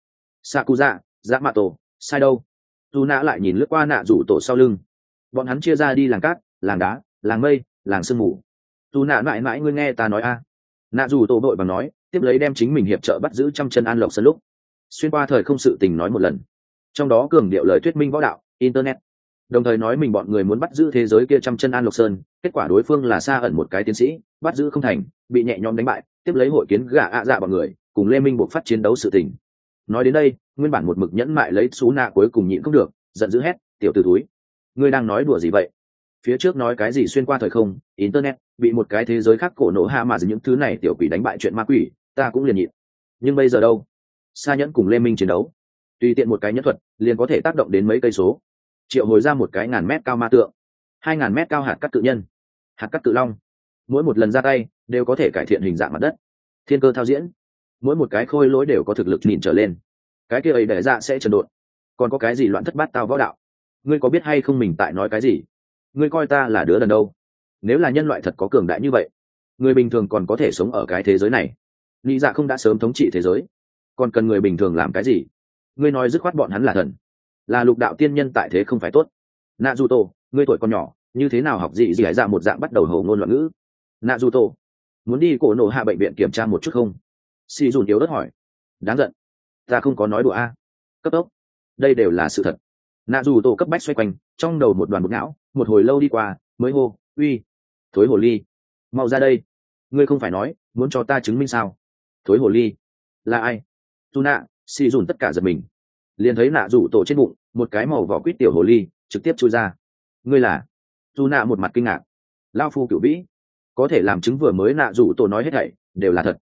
Sakuza, dạ mạ tổ, sai đâu? Dù nạ lại nhìn lướt qua nạ rủ tổ sau lưng. Bọn hắn chia ra đi làng cát, làng đá, làng mây, làng sương mù. Dù nạ mãi mãi ngươi nghe ta nói a. Nạ rủ tổ đội bằng nói, tiếp lấy đem chính mình hiệp trợ bắt giữ trăm chân An Lộc Sơn lúc. Xuyên qua thời không sự tình nói một lần. Trong đó cường điệu lời thuyết minh võ đạo, internet. Đồng thời nói mình bọn người muốn bắt giữ thế giới kia trăm chân An Lộc Sơn, kết quả đối phương là xa ẩn một cái tiến sĩ, bắt giữ không thành, bị nhẹ nhõm đánh bại, tiếp lấy hội kiến gã ạ dạ bọn người, cùng Lê Minh buộc phát chiến đấu sự tình. Nói đến đây, nguyên bản một mực nhẫn mại lấy xú nạ cuối cùng nhịn không được, giận dữ hét, tiểu tử túi, ngươi đang nói đùa gì vậy? Phía trước nói cái gì xuyên qua thời không, internet, bị một cái thế giới khác cổ nổ hạ mà những thứ này tiểu quỷ đánh bại chuyện ma quỷ, ta cũng liền nhịn. Nhưng bây giờ đâu? Sa nhẫn cùng Lê Minh chiến đấu, tùy tiện một cái nhẫn thuật liền có thể tác động đến mấy cây số, triệu hồi ra một cái 1000 mét cao ma tượng, 2000 mét cao hạt cắt cự nhân, hạt cắt cự long, mỗi một lần ra tay đều có thể cải thiện hình dạng mặt đất, thiên cơ thao diễn, mỗi một cái khôi lỗi đều có thực lực nhìn trở lên, cái kia ấy để ra sẽ chấn đột. Còn có cái gì loạn thất bát tao võ đạo? Ngươi có biết hay không mình tại nói cái gì? Ngươi coi ta là đứa đần đâu? Nếu là nhân loại thật có cường đại như vậy, người bình thường còn có thể sống ở cái thế giới này, lý dạ không đã sớm thống trị thế giới, còn cần người bình thường làm cái gì? Ngươi nói dứt khoát bọn hắn là thần, là lục đạo tiên nhân tại thế không phải tốt. Nạ dù tổ, ngươi tuổi còn nhỏ, như thế nào học gì hải dạ một dạng bắt đầu hầu ngôn loạn ngữ? Nạ dù tổ, muốn đi cổ nổ hạ bệnh viện kiểm tra một chút không? Si dùn yếu đất hỏi. Đáng giận, ta không có nói đùa a. Cấp tốc, đây đều là sự thật. Nạ dù tổ cấp bách xoay quanh, trong đầu một đoàn bột não, một hồi lâu đi qua mới hô, uy, thối hồ ly, mau ra đây. Ngươi không phải nói muốn cho ta chứng minh sao? Thối hồ ly là ai? Tu nạ, Si dùn tất cả giật mình, liền thấy nạ rủ tổ trên bụng một cái màu vỏ quýt tiểu hồ ly trực tiếp chui ra. Ngươi là? Tu nạ một mặt kinh ngạc. Lao phu cửu vĩ, có thể làm chứng vừa mới nạ rủ tổ nói hết thảy đều là thật.